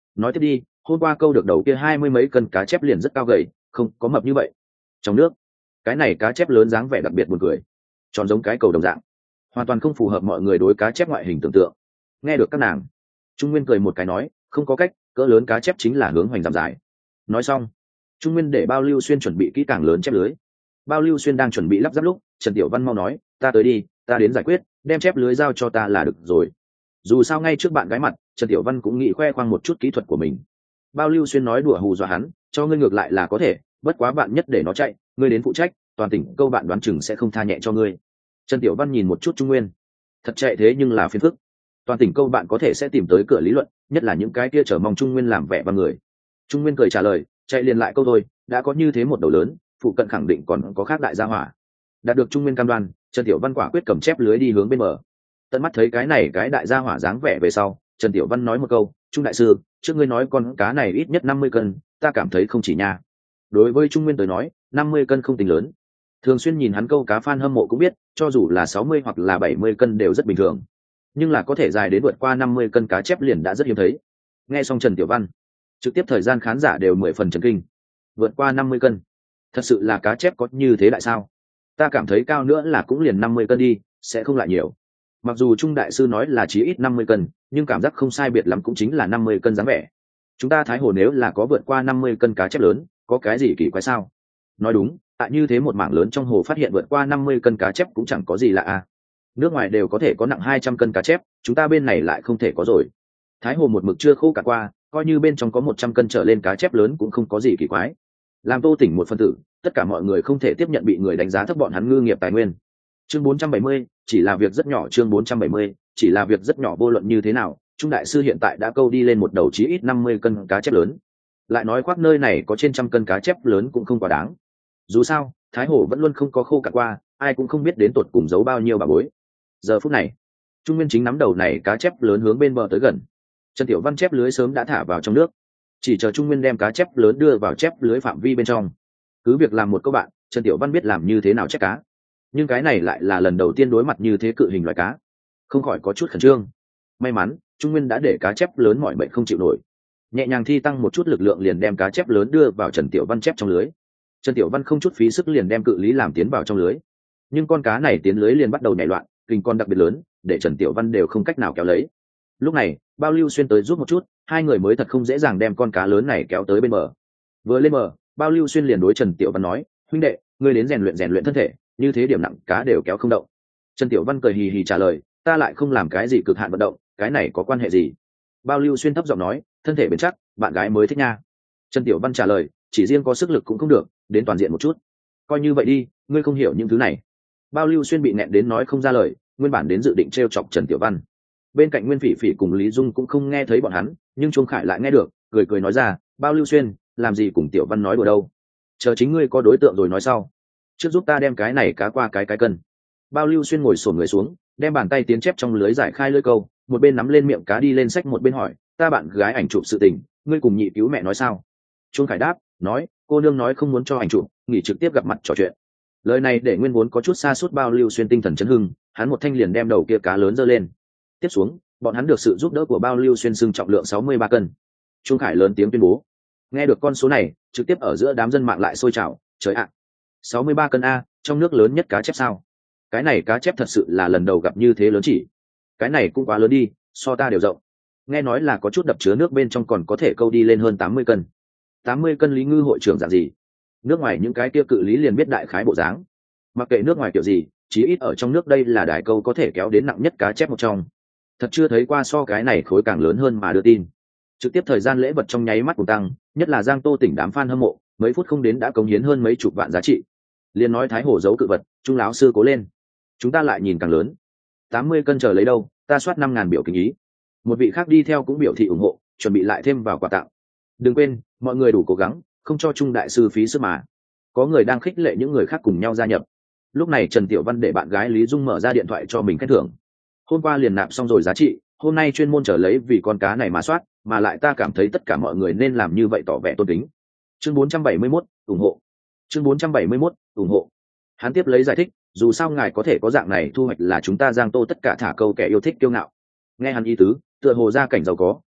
nói tiếp đi, hôm qua câu được đầu kia hai mươi mấy cân cá chép liền rất cao gầy, không có mập như vậy. Trong nước cái này cá chép lớn dáng vẻ đặc biệt buồn cười, tròn giống cái cầu đồng dạng, hoàn toàn không phù hợp mọi người đối cá chép ngoại hình tưởng tượng. Nghe được các nàng, Trung Nguyên cười một cái nói, không có cách, cỡ lớn cá chép chính là hướng hoành giảm dài. Nói xong, Trung Nguyên để Bao Lưu Xuyên chuẩn bị kỹ càng lớn chép lưới. Bao Lưu Xuyên đang chuẩn bị lắp ráp lúc, Trần Tiểu Văn mau nói, ta tới đi, ta đến giải quyết, đem chép lưới giao cho ta là được rồi. Dù sao ngay trước bạn gái mặt, Trần Tiểu Văn cũng nghĩ khoe khoang một chút kỹ thuật của mình. Bao Lưu Xuyên nói đùa hù dọa hắn, cho ngươi ngược lại là có thể, bất quá bạn nhất để nó chạy, ngươi đến phụ trách, toàn tỉnh câu bạn đoán chừng sẽ không tha nhẹ cho ngươi. Trần Tiểu Văn nhìn một chút Trung Nguyên, thật chạy thế nhưng là phiền phức. Toàn tỉnh câu bạn có thể sẽ tìm tới cửa lý luận, nhất là những cái kia chờ mong Trung Nguyên làm vẻ bằng người. Trung Nguyên cười trả lời, chạy liền lại câu thôi, đã có như thế một đầu lớn, phụ cận khẳng định còn có khác đại gia hỏa. Đạt được Trung Nguyên cam đoan, Trần Tiểu Văn quả quyết cầm chép lưới đi hướng bên bờ. Tận mắt thấy cái này cái đại gia hỏa dáng vẻ về sau, Trần Tiểu Văn nói một câu, Trung đại sư, trước ngươi nói con cá này ít nhất năm mươi cân, ta cảm thấy không chỉ nha. Đối với Trung Nguyên tới nói, năm mươi cân không tính lớn. Thường xuyên nhìn hắn câu cá fan hâm mộ cũng biết, cho dù là sáu mươi hoặc là bảy mươi cân đều rất bình thường. Nhưng là có thể dài đến vượt qua năm mươi cân cá chép liền đã rất hiếm thấy. Nghe xong Trần Tiểu Văn, trực tiếp thời gian khán giả đều mười phần chấn kinh. Vượt qua năm mươi cân, thật sự là cá chép có như thế đại sao? Ta cảm thấy cao nữa là cũng liền năm mươi cân đi, sẽ không lại nhiều. Mặc dù Trung đại sư nói là chí ít năm mươi cân, nhưng cảm giác không sai biệt lắm cũng chính là năm mươi cân dáng vẻ. Chúng ta Thái Hồ nếu là có vượt qua năm mươi cân cá chép lớn, có cái gì kỳ quái sao? Nói đúng, tại như thế một mảng lớn trong hồ phát hiện vượt qua năm mươi cân cá chép cũng chẳng có gì lạ à. Nước ngoài đều có thể có nặng hai trăm cân cá chép, chúng ta bên này lại không thể có rồi. Thái Hồ một mực chưa khô cả qua, coi như bên trong có một trăm cân trở lên cá chép lớn cũng không có gì kỳ quái. Làm Tô Tỉnh một phân tử, tất cả mọi người không thể tiếp nhận bị người đánh giá thấp bọn hắn ngư nghiệp tài nguyên. Chương bốn trăm bảy mươi, chỉ là việc rất nhỏ. Chương bốn trăm bảy mươi, chỉ là việc rất nhỏ. Vô luận như thế nào, Trung đại sư hiện tại đã câu đi lên một đầu chí ít năm mươi cân cá chép lớn. Lại nói khoác nơi này có trên trăm cân cá chép lớn cũng không quá đáng. Dù sao, Thái Hồ vẫn luôn không có khô cả qua, ai cũng không biết đến tột cùng giấu bao nhiêu bà bối. Giờ phút này, Trung Nguyên chính nắm đầu này cá chép lớn hướng bên bờ tới gần. Trần Tiểu Văn chép lưới sớm đã thả vào trong nước, chỉ chờ Trung Nguyên đem cá chép lớn đưa vào chép lưới phạm vi bên trong. Cứ việc làm một câu bạn, Trần Tiểu Văn biết làm như thế nào chép cá, nhưng cái này lại là lần đầu tiên đối mặt như thế cự hình loài cá, không khỏi có chút khẩn trương. May mắn Trung Nguyên đã để cá chép lớn mọi mệnh không chịu nổi, nhẹ nhàng thi tăng một chút lực lượng liền đem cá chép lớn đưa vào Trần Tiểu Văn chép trong lưới. Trần Tiểu Văn không chút phí sức liền đem cự lý làm tiến vào trong lưới, nhưng con cá này tiến lưới liền bắt đầu nhảy loạn, kình con đặc biệt lớn, để Trần Tiểu Văn đều không cách nào kéo lấy. Lúc này Bao Lưu Xuyên tới giúp một chút, hai người mới thật không dễ dàng đem con cá lớn này kéo tới bên bờ. Vừa lên bờ, Bao Lưu Xuyên liền đối Trần Tiểu Văn nói, huynh đệ, ngươi đến rèn luyện rèn luyện thân thể, như thế điểm nặng cá đều kéo không động. Trần Tiểu Văn cười hì hì trả lời, ta lại không làm cái gì cực hạn vận động, cái này có quan hệ gì? Bao Lưu Xuyên thấp giọng nói, thân thể bền chắc, bạn gái mới thích nha. Trần Tiểu Văn trả lời, chỉ riêng có sức lực cũng không được, đến toàn diện một chút. Coi như vậy đi, ngươi không hiểu những thứ này. Bao Lưu Xuyên bị nẹn đến nói không ra lời, nguyên bản đến dự định trêu chọc Trần Tiểu Văn. Bên cạnh Nguyên Phỉ Phỉ cùng Lý Dung cũng không nghe thấy bọn hắn, nhưng Chuông Khải lại nghe được, cười cười nói ra, Bao Lưu Xuyên, làm gì cùng Tiểu Văn nói đùa đâu? Chờ chính ngươi có đối tượng rồi nói sau. Trước giúp ta đem cái này cá qua cái cái cân. Bao Lưu Xuyên ngồi xổm người xuống, đem bàn tay tiến chép trong lưới giải khai lưới câu, một bên nắm lên miệng cá đi lên sách một bên hỏi, ta bạn gái ảnh chụp sự tình, ngươi cùng nhị cứu mẹ nói sao? Chuông Khải đáp, nói, cô nương nói không muốn cho ảnh chụp, nghỉ trực tiếp gặp mặt trò chuyện. Lời này để nguyên vốn có chút xa suốt Bao Lưu Xuyên tinh thần chấn hưng, hắn một thanh liền đem đầu kia cá lớn giơ lên. Tiếp xuống, bọn hắn được sự giúp đỡ của Bao Lưu Xuyên xưng trọng lượng sáu mươi ba cân. Chuông Khải lớn tiếng tuyên bố. Nghe được con số này, trực tiếp ở giữa đám dân mạng lại sôi trào, trời ạ, sáu mươi ba cân a, trong nước lớn nhất cá chép sao? Cái này cá chép thật sự là lần đầu gặp như thế lớn chỉ. Cái này cũng quá lớn đi, so ta đều rộng. Nghe nói là có chút đập chứa nước bên trong còn có thể câu đi lên hơn tám mươi cân. tám mươi cân Lý Ngư hội trưởng dạng gì? Nước ngoài những cái kia cự lý liền biết đại khái bộ dáng. Mặc kệ nước ngoài kiểu gì, chí ít ở trong nước đây là đài câu có thể kéo đến nặng nhất cá chép một trong. Thật chưa thấy qua so cái này khối càng lớn hơn mà đưa tin. Trực tiếp thời gian lễ vật trong nháy mắt cùng tăng, nhất là Giang Tô tỉnh đám fan hâm mộ, mấy phút không đến đã cống hiến hơn mấy chục vạn giá trị. Liên nói Thái Hồ giấu cự vật, Trung lão sư cố lên. Chúng ta lại nhìn càng lớn. tám mươi cân chờ lấy đâu, ta soát năm ngàn biểu kính ý. Một vị khác đi theo cũng biểu thị ủng hộ, chuẩn bị lại thêm vào quà tặng. Đừng quên, mọi người đủ cố gắng, không cho Trung đại sư phí sức mà. Có người đang khích lệ những người khác cùng nhau gia nhập. Lúc này Trần Tiểu Văn để bạn gái Lý Dung mở ra điện thoại cho mình khen thưởng. Hôm qua liền nạp xong rồi giá trị, hôm nay chuyên môn trở lấy vì con cá này mà soát, mà lại ta cảm thấy tất cả mọi người nên làm như vậy tỏ vẻ tôn kính. Chương bốn trăm bảy mươi mốt, ủng hộ. Chương bốn trăm bảy mươi mốt, ủng hộ. Hắn tiếp lấy giải thích, dù sao ngài có thể có dạng này thu hoạch là chúng ta Giang Tô tất cả thả câu kẻ yêu thích kiêu ngạo. Nghe hắn ý tứ, tựa hồ gia cảnh giàu có,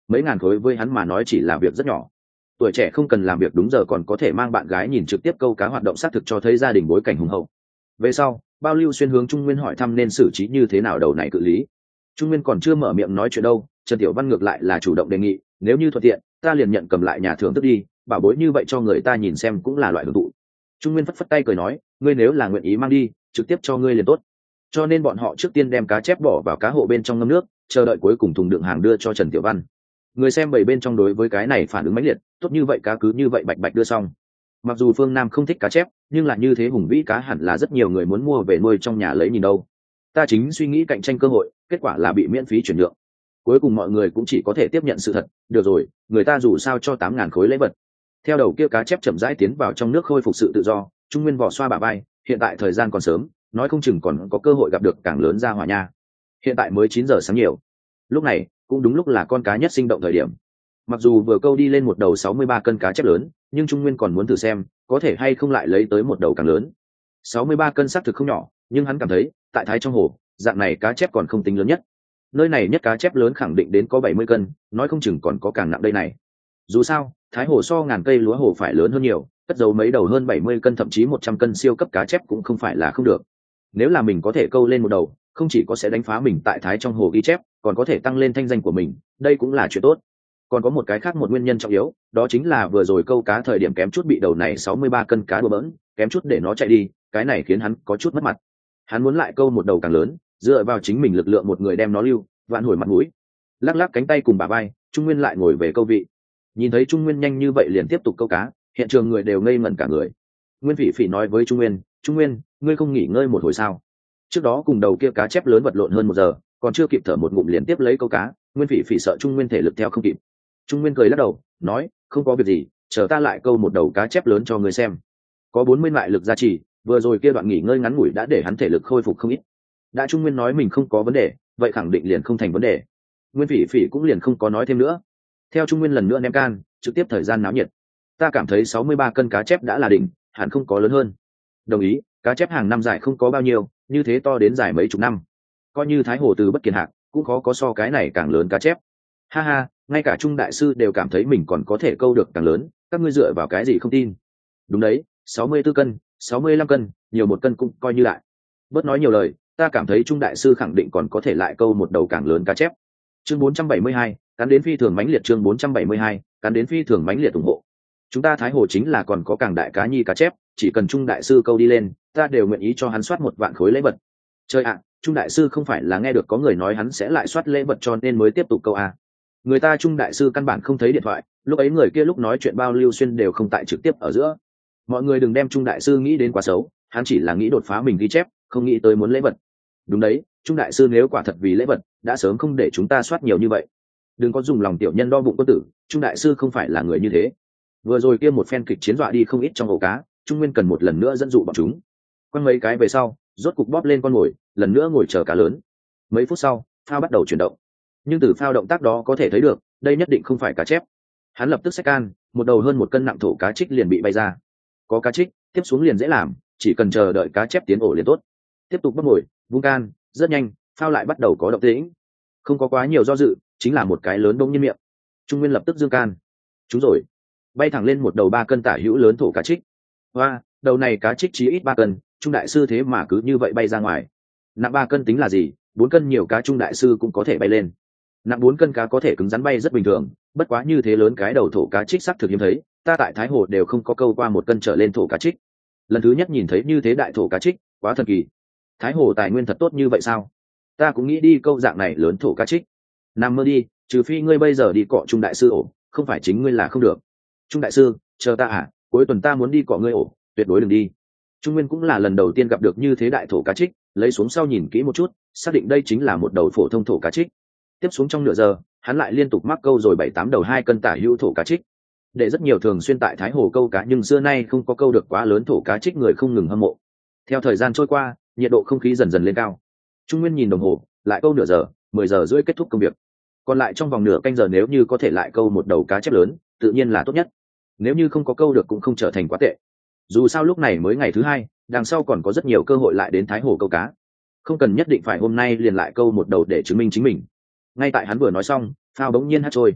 mấy ngàn khối với hắn mà nói chỉ là việc rất nhỏ. Tuổi trẻ không cần làm việc đúng giờ còn có thể mang bạn gái nhìn trực tiếp câu cá hoạt động xác thực cho thấy gia đình bối cảnh hùng hậu. Về sau Bao Lưu Xuyên hướng Trung Nguyên hỏi thăm nên xử trí như thế nào đầu này cự lý. Trung Nguyên còn chưa mở miệng nói chuyện đâu, Trần Tiểu Văn ngược lại là chủ động đề nghị, nếu như thuận tiện ta liền nhận cầm lại nhà thưởng tức đi, bảo bối như vậy cho người ta nhìn xem cũng là loại hưởng thụ. Trung Nguyên phất phất tay cười nói, ngươi nếu là nguyện ý mang đi trực tiếp cho ngươi liền tốt. Cho nên bọn họ trước tiên đem cá chép bỏ vào cá hộ bên trong ngâm nước, chờ đợi cuối cùng thùng đựng hàng đưa cho Trần Tiểu Văn. Người xem bảy bên trong đối với cái này phản ứng mãnh liệt, tốt như vậy cá cứ như vậy bạch bạch đưa xong. Mặc dù Phương Nam không thích cá chép, nhưng là như thế hùng vĩ cá hẳn là rất nhiều người muốn mua về nuôi trong nhà lấy nhìn đâu. Ta chính suy nghĩ cạnh tranh cơ hội, kết quả là bị miễn phí chuyển nhượng. Cuối cùng mọi người cũng chỉ có thể tiếp nhận sự thật, được rồi, người ta dù sao cho tám ngàn khối lễ vật. Theo đầu kia cá chép chậm rãi tiến vào trong nước khôi phục sự tự do, Trung Nguyên vỏ xoa bả vai, hiện tại thời gian còn sớm, nói không chừng còn có cơ hội gặp được càng lớn ra hỏa nha. Hiện tại mới chín giờ sáng nhiều. Lúc này, cũng đúng lúc là con cá nhất sinh động thời điểm. Mặc dù vừa câu đi lên một đầu sáu mươi ba cân cá chép lớn, nhưng Trung Nguyên còn muốn thử xem, có thể hay không lại lấy tới một đầu càng lớn. sáu mươi ba cân xác thực không nhỏ, nhưng hắn cảm thấy, tại Thái trong hồ, dạng này cá chép còn không tính lớn nhất. Nơi này nhất cá chép lớn khẳng định đến có bảy mươi cân, nói không chừng còn có càng nặng đây này. Dù sao, Thái hồ so ngàn cây lúa hồ phải lớn hơn nhiều, cất giấu mấy đầu hơn bảy mươi cân thậm chí một trăm cân siêu cấp cá chép cũng không phải là không được. Nếu là mình có thể câu lên một đầu, không chỉ có sẽ đánh phá mình tại Thái trong hồ ghi chép, còn có thể tăng lên thanh danh của mình, đây cũng là chuyện tốt. Còn có một cái khác một nguyên nhân trọng yếu, đó chính là vừa rồi câu cá thời điểm kém chút bị đầu này sáu mươi ba cân cá đùa bỡn, kém chút để nó chạy đi, cái này khiến hắn có chút mất mặt. Hắn muốn lại câu một đầu càng lớn, dựa vào chính mình lực lượng một người đem nó lưu, vạn hồi mặt mũi. Lắc lắc cánh tay cùng bà vai, Trung Nguyên lại ngồi về câu vị. Nhìn thấy Trung Nguyên nhanh như vậy liền tiếp tục câu cá, hiện trường người đều ngây ngẩn cả người. Nguyên Phỉ Phỉ nói với Trung Nguyên, Trung Nguyên, ngươi không nghỉ ngơi một hồi sao? Trước đó cùng đầu kia cá chép lớn vật lộn hơn một giờ, còn chưa kịp thở một ngụm liền tiếp lấy câu cá, Nguyên Phỉ Phỉ sợ Trung Nguyên thể lực theo không kịp. Trung Nguyên cười lắc đầu, nói, không có việc gì, chờ ta lại câu một đầu cá chép lớn cho ngươi xem. Có bốn mươi lại lực gia trì, vừa rồi kia đoạn nghỉ ngơi ngắn ngủi đã để hắn thể lực khôi phục không ít. Đã Trung Nguyên nói mình không có vấn đề, vậy khẳng định liền không thành vấn đề. Nguyên Phỉ Phỉ cũng liền không có nói thêm nữa. Theo Trung Nguyên lần nữa ném can, trực tiếp thời gian náo nhiệt. Ta cảm thấy sáu mươi ba cân cá chép đã là đỉnh, hẳn không có lớn hơn. Đồng ý, cá chép hàng năm dài không có bao nhiêu, như thế to đến dài mấy chục năm. Coi như Thái hồ từ bất kiền hạc, cũng khó có so cái này càng lớn cá chép. Ha ha, ngay cả Trung đại sư đều cảm thấy mình còn có thể câu được càng lớn, các ngươi dựa vào cái gì không tin? Đúng đấy, sáu mươi tư cân, sáu mươi lăm cân, nhiều một cân cũng coi như lại. Bớt nói nhiều lời, ta cảm thấy Trung đại sư khẳng định còn có thể lại câu một đầu càng lớn cá chép. Chương bốn trăm bảy mươi hai, cắn đến phi thường mãnh liệt chương bốn trăm bảy mươi hai, cắn đến phi thường mãnh liệt ủng hộ. Chúng ta Thái hồ chính là còn có càng đại cá nhi cá chép, chỉ cần Trung đại sư câu đi lên, ta đều nguyện ý cho hắn soát một vạn khối lễ vật. Chơi ạ, Trung đại sư không phải là nghe được có người nói hắn sẽ lại soát lễ vật cho nên mới tiếp tục câu à? Người ta Trung đại sư căn bản không thấy điện thoại, lúc ấy người kia lúc nói chuyện Bao Lưu Xuyên đều không tại trực tiếp ở giữa. Mọi người đừng đem Trung đại sư nghĩ đến quá xấu, hắn chỉ là nghĩ đột phá mình ghi chép, không nghĩ tới muốn lễ vật. Đúng đấy, Trung đại sư nếu quả thật vì lễ vật, đã sớm không để chúng ta soát nhiều như vậy. Đừng có dùng lòng tiểu nhân đo bụng quân tử, Trung đại sư không phải là người như thế. Vừa rồi kia một phen kịch chiến dọa đi không ít trong ổ cá, Trung Nguyên cần một lần nữa dẫn dụ bọn chúng. Quăng mấy cái về sau, rốt cục bóp lên con mồi, lần nữa ngồi chờ cá lớn. Mấy phút sau, phao bắt đầu chuyển động. Nhưng từ phao động tác đó có thể thấy được, đây nhất định không phải cá chép. Hắn lập tức xách can, một đầu hơn một cân nặng thổ cá trích liền bị bay ra. Có cá trích, tiếp xuống liền dễ làm, chỉ cần chờ đợi cá chép tiến ổ liền tốt. Tiếp tục bắt mồi, vung can, rất nhanh, phao lại bắt đầu có động tĩnh. Không có quá nhiều do dự, chính là một cái lớn bỗng nhiên miệng. Trung Nguyên lập tức giương can. Chúng rồi. Bay thẳng lên một đầu ba cân tả hữu lớn thổ cá trích. Hoa, đầu này cá trích chí ít ba cân, Trung đại sư thế mà cứ như vậy bay ra ngoài. Nặng ba cân tính là gì, bốn cân nhiều cá Trung đại sư cũng có thể bay lên. Nặng bốn cân cá có thể cứng rắn bay rất bình thường, bất quá như thế lớn cái đầu thổ cá trích sắc thực hiếm thấy, ta tại Thái hồ đều không có câu qua một cân trở lên thổ cá trích. Lần thứ nhất nhìn thấy như thế đại thổ cá trích, quá thần kỳ. Thái hồ tài nguyên thật tốt như vậy sao? Ta cũng nghĩ đi câu dạng này lớn thổ cá trích. Nằm mơ đi, trừ phi ngươi bây giờ đi cọ Trung đại sư ổ, không phải chính ngươi là không được. Trung đại sư, chờ ta à, cuối tuần ta muốn đi cọ ngươi ổ, tuyệt đối đừng đi. Trung Nguyên cũng là lần đầu tiên gặp được như thế đại thổ cá trích, lấy xuống sau nhìn kỹ một chút, xác định đây chính là một đầu phổ thông thổ cá trích. Tiếp xuống trong nửa giờ, hắn lại liên tục mắc câu rồi bảy tám đầu hai cân tả hữu thổ cá trích. Để rất nhiều thường xuyên tại Thái hồ câu cá nhưng xưa nay không có câu được quá lớn thổ cá trích người không ngừng hâm mộ. Theo thời gian trôi qua, nhiệt độ không khí dần dần lên cao. Trung Nguyên nhìn đồng hồ, lại câu nửa giờ, mười giờ rưỡi kết thúc công việc. Còn lại trong vòng nửa canh giờ nếu như có thể lại câu một đầu cá chép lớn, tự nhiên là tốt nhất. Nếu như không có câu được cũng không trở thành quá tệ. Dù sao lúc này mới ngày thứ hai, đằng sau còn có rất nhiều cơ hội lại đến Thái hồ câu cá. Không cần nhất định phải hôm nay liền lại câu một đầu để chứng minh chính mình. Ngay tại hắn vừa nói xong, phao bỗng nhiên hắt trôi.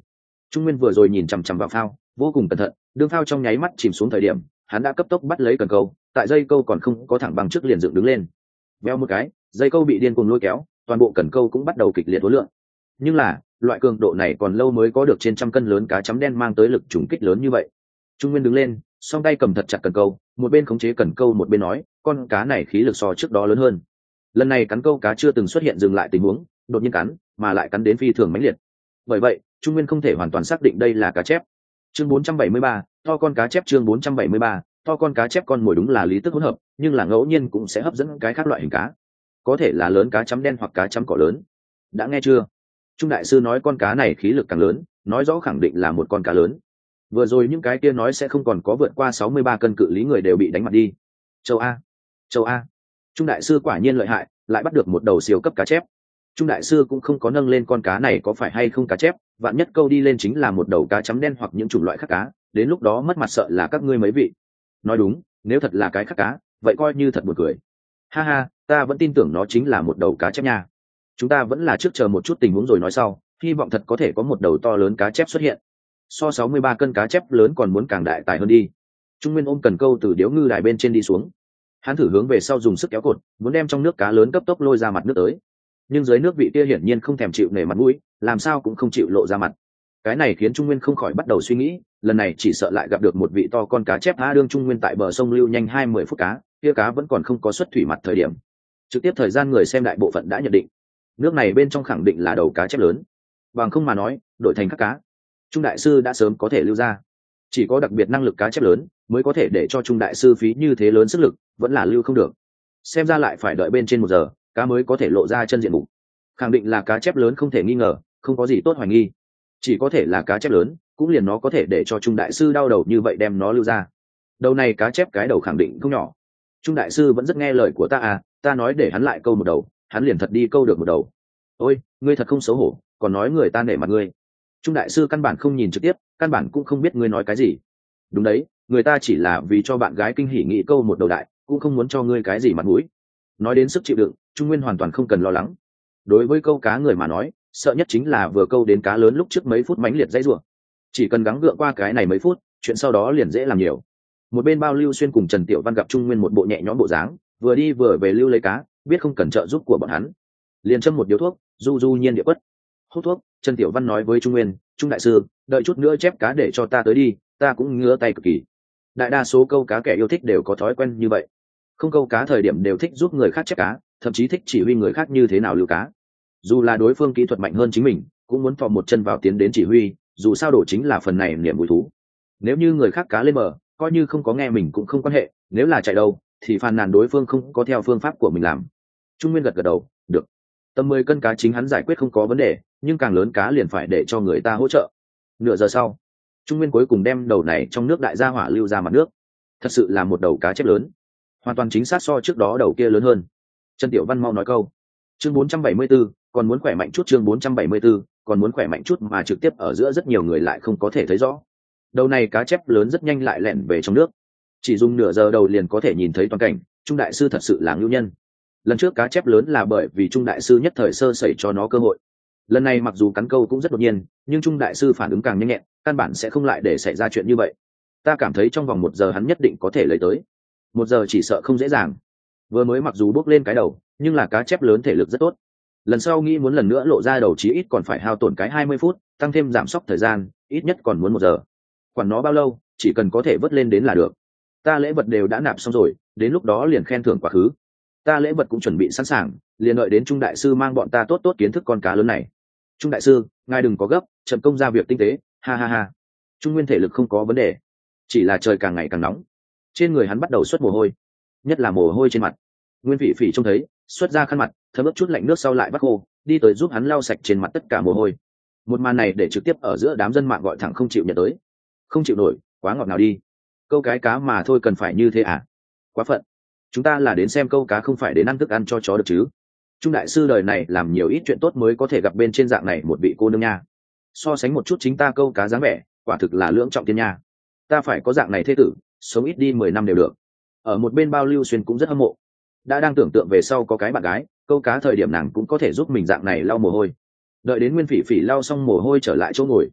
Trung Nguyên vừa rồi nhìn chằm chằm vào phao vô cùng cẩn thận, đương phao trong nháy mắt chìm xuống thời điểm hắn đã cấp tốc bắt lấy cần câu, tại dây câu còn không có thẳng bằng trước liền dựng đứng lên. Veo một cái, dây câu bị điên cuồng lôi kéo, toàn bộ cần câu cũng bắt đầu kịch liệt uốn lượn. Nhưng là loại cường độ này còn lâu mới có được trên trăm cân lớn cá chấm đen mang tới lực trùng kích lớn như vậy. Trung Nguyên đứng lên, song tay cầm thật chặt cần câu, một bên khống chế cần câu một bên nói, con cá này khí lực so trước đó lớn hơn. Lần này cắn câu cá chưa từng xuất hiện dừng lại tình huống, đột nhiên cắn, mà lại cắn đến phi thường mãnh liệt. Bởi vậy, Trung Nguyên không thể hoàn toàn xác định đây là cá chép. Chương bốn trăm bảy mươi ba, to con cá chép. Chương bốn trăm bảy mươi ba, to con cá chép. Con mồi đúng là lý tức hỗn hợp, nhưng là ngẫu nhiên cũng sẽ hấp dẫn cái khác loại hình cá, có thể là lớn cá chấm đen hoặc cá chấm cỏ lớn. Đã nghe chưa? Trung đại sư nói con cá này khí lực càng lớn, nói rõ khẳng định là một con cá lớn. Vừa rồi những cái kia nói sẽ không còn có vượt qua sáu mươi ba cân cự lý người đều bị đánh mặt đi. Châu A, châu A. Trung đại sư quả nhiên lợi hại, lại bắt được một đầu siêu cấp cá chép. Trung đại sư cũng không có nâng lên con cá này có phải hay không cá chép, vạn nhất câu đi lên chính là một đầu cá chấm đen hoặc những chủng loại khác cá, đến lúc đó mất mặt sợ là các ngươi mấy vị. Nói đúng, nếu thật là cái khác cá, vậy coi như thật buồn cười. Ha ha, ta vẫn tin tưởng nó chính là một đầu cá chép nha. Chúng ta vẫn là trước chờ một chút tình huống rồi nói sau, hy vọng thật có thể có một đầu to lớn cá chép xuất hiện. So sáu mươi ba cân cá chép lớn còn muốn càng đại tài hơn đi. Trung Nguyên ôm cần câu từ điếu ngư đài bên trên đi xuống. Hắn thử hướng về sau dùng sức kéo cột, muốn đem trong nước cá lớn cấp tốc lôi ra mặt nước tới. Nhưng dưới nước vị kia hiển nhiên không thèm chịu nể mặt mũi, làm sao cũng không chịu lộ ra mặt. Cái này khiến Trung Nguyên không khỏi bắt đầu suy nghĩ, lần này chỉ sợ lại gặp được một vị to con cá chép. A đương Trung Nguyên tại bờ sông lưu nhanh hai mươi phút cá, kia cá vẫn còn không có xuất thủy mặt thời điểm. Trực tiếp thời gian người xem đại bộ phận đã nhận định, nước này bên trong khẳng định là đầu cá chép lớn. Bằng không mà nói, đổi thành các cá, Trung đại sư đã sớm có thể lưu ra. Chỉ có đặc biệt năng lực cá chép lớn mới có thể để cho Trung đại sư phí như thế lớn sức lực, vẫn là lưu không được. Xem ra lại phải đợi bên trên một giờ, cá mới có thể lộ ra chân diện mục. Khẳng định là cá chép lớn không thể nghi ngờ, không có gì tốt hoài nghi. Chỉ có thể là cá chép lớn, cũng liền nó có thể để cho Trung đại sư đau đầu như vậy đem nó lưu ra. Đầu này cá chép cái đầu khẳng định không nhỏ. Trung đại sư vẫn rất nghe lời của ta à, ta nói để hắn lại câu một đầu, hắn liền thật đi câu được một đầu. Ôi, ngươi thật không xấu hổ, còn nói người ta nể mặt ngươi. Trung đại sư căn bản không nhìn trực tiếp, căn bản cũng không biết ngươi nói cái gì. Đúng đấy, người ta chỉ là vì cho bạn gái kinh hỉ nghĩ câu một đầu đại, cũng không muốn cho ngươi cái gì mặt mũi. Nói đến sức chịu đựng, Trung Nguyên hoàn toàn không cần lo lắng. Đối với câu cá người mà nói, sợ nhất chính là vừa câu đến cá lớn lúc trước mấy phút mãnh liệt dãy rủa. Chỉ cần gắng gượng qua cái này mấy phút, chuyện sau đó liền dễ làm nhiều. Một bên Bao Lưu Xuyên cùng Trần Tiểu Văn gặp Trung Nguyên một bộ nhẹ nhõm bộ dáng, vừa đi vừa về lưu lấy cá, biết không cần trợ giúp của bọn hắn, liền châm một điếu thuốc, du du nhiên địa quất. Hút thuốc, Trần Tiểu Văn nói với Trung Nguyên, Trung đại sư, đợi chút nữa chép cá để cho ta tới đi, ta cũng ngứa tay cực kỳ. Đại đa số câu cá kẻ yêu thích đều có thói quen như vậy, không câu cá thời điểm đều thích giúp người khác chép cá, thậm chí thích chỉ huy người khác như thế nào lưu cá. Dù là đối phương kỹ thuật mạnh hơn chính mình, cũng muốn thò một chân vào tiến đến chỉ huy, dù sao đổ chính là phần này niềm vui thú. Nếu như người khác cá lên bờ, coi như không có nghe mình cũng không quan hệ, nếu là chạy đâu thì phàn nàn đối phương không có theo phương pháp của mình làm. Trung Nguyên gật gật đầu, được. Tầm mười cân cá chính hắn giải quyết không có vấn đề, nhưng càng lớn cá liền phải để cho người ta hỗ trợ. Nửa giờ sau, Trung Nguyên cuối cùng đem đầu này trong nước đại gia hỏa lưu ra mặt nước. Thật sự là một đầu cá chép lớn, hoàn toàn chính xác so trước đó đầu kia lớn hơn. Trần Tiểu Văn mau nói câu. Chương bốn trăm bảy mươi 4, còn muốn khỏe mạnh chút. Chương bốn trăm bảy mươi 4, còn muốn khỏe mạnh chút mà trực tiếp ở giữa rất nhiều người lại không có thể thấy rõ. Đầu này cá chép lớn rất nhanh lại lẻn về trong nước, chỉ dùng nửa giờ đầu liền có thể nhìn thấy toàn cảnh. Trung đại sư thật sự là ngưu nhân. Lần trước cá chép lớn là bởi vì Trung đại sư nhất thời sơ sẩy cho nó cơ hội. Lần này mặc dù cắn câu cũng rất đột nhiên, nhưng Trung đại sư phản ứng càng nhanh nhẹn, căn bản sẽ không lại để xảy ra chuyện như vậy. Ta cảm thấy trong vòng một giờ hắn nhất định có thể lấy tới. Một giờ chỉ sợ không dễ dàng. Vừa mới mặc dù bước lên cái đầu, nhưng là cá chép lớn thể lực rất tốt. Lần sau nghĩ muốn lần nữa lộ ra đầu chí ít còn phải hao tổn cái hai mươi phút, tăng thêm giảm sốc thời gian, ít nhất còn muốn một giờ. Quản nó bao lâu, chỉ cần có thể vớt lên đến là được. Ta lễ vật đều đã nạp xong rồi, đến lúc đó liền khen thưởng quá khứ. Ta lễ vật cũng chuẩn bị sẵn sàng, liền đợi đến Trung đại sư mang bọn ta tốt tốt kiến thức con cá lớn này. Trung đại sư, ngài đừng có gấp, chậm công ra việc tinh tế, ha ha ha. Trung Nguyên thể lực không có vấn đề, chỉ là trời càng ngày càng nóng, trên người hắn bắt đầu xuất mồ hôi, nhất là mồ hôi trên mặt. Nguyên Phỉ Phỉ trông thấy, xuất ra khăn mặt, thấm ướt chút lạnh nước sau lại bắt khô, đi tới giúp hắn lau sạch trên mặt tất cả mồ hôi. Một màn này để trực tiếp ở giữa đám dân mạng gọi thẳng không chịu nhận tới. Không chịu nổi, quá ngọt nào đi. Câu cái cá mà thôi cần phải như thế à? Quá phận. Chúng ta là đến xem câu cá không phải đến ăn thức ăn cho chó được chứ. Trung đại sư đời này làm nhiều ít chuyện tốt mới có thể gặp bên trên dạng này một vị cô nương nha. So sánh một chút chính ta câu cá dáng vẻ, quả thực là lưỡng trọng thiên nha. Ta phải có dạng này thế tử, sống ít đi mười năm đều được. Ở một bên Bao Lưu Xuyên cũng rất hâm mộ, đã đang tưởng tượng về sau có cái bạn gái câu cá thời điểm nàng cũng có thể giúp mình dạng này lau mồ hôi. Đợi đến Nguyên Phỉ Phỉ lau xong mồ hôi trở lại chỗ ngồi,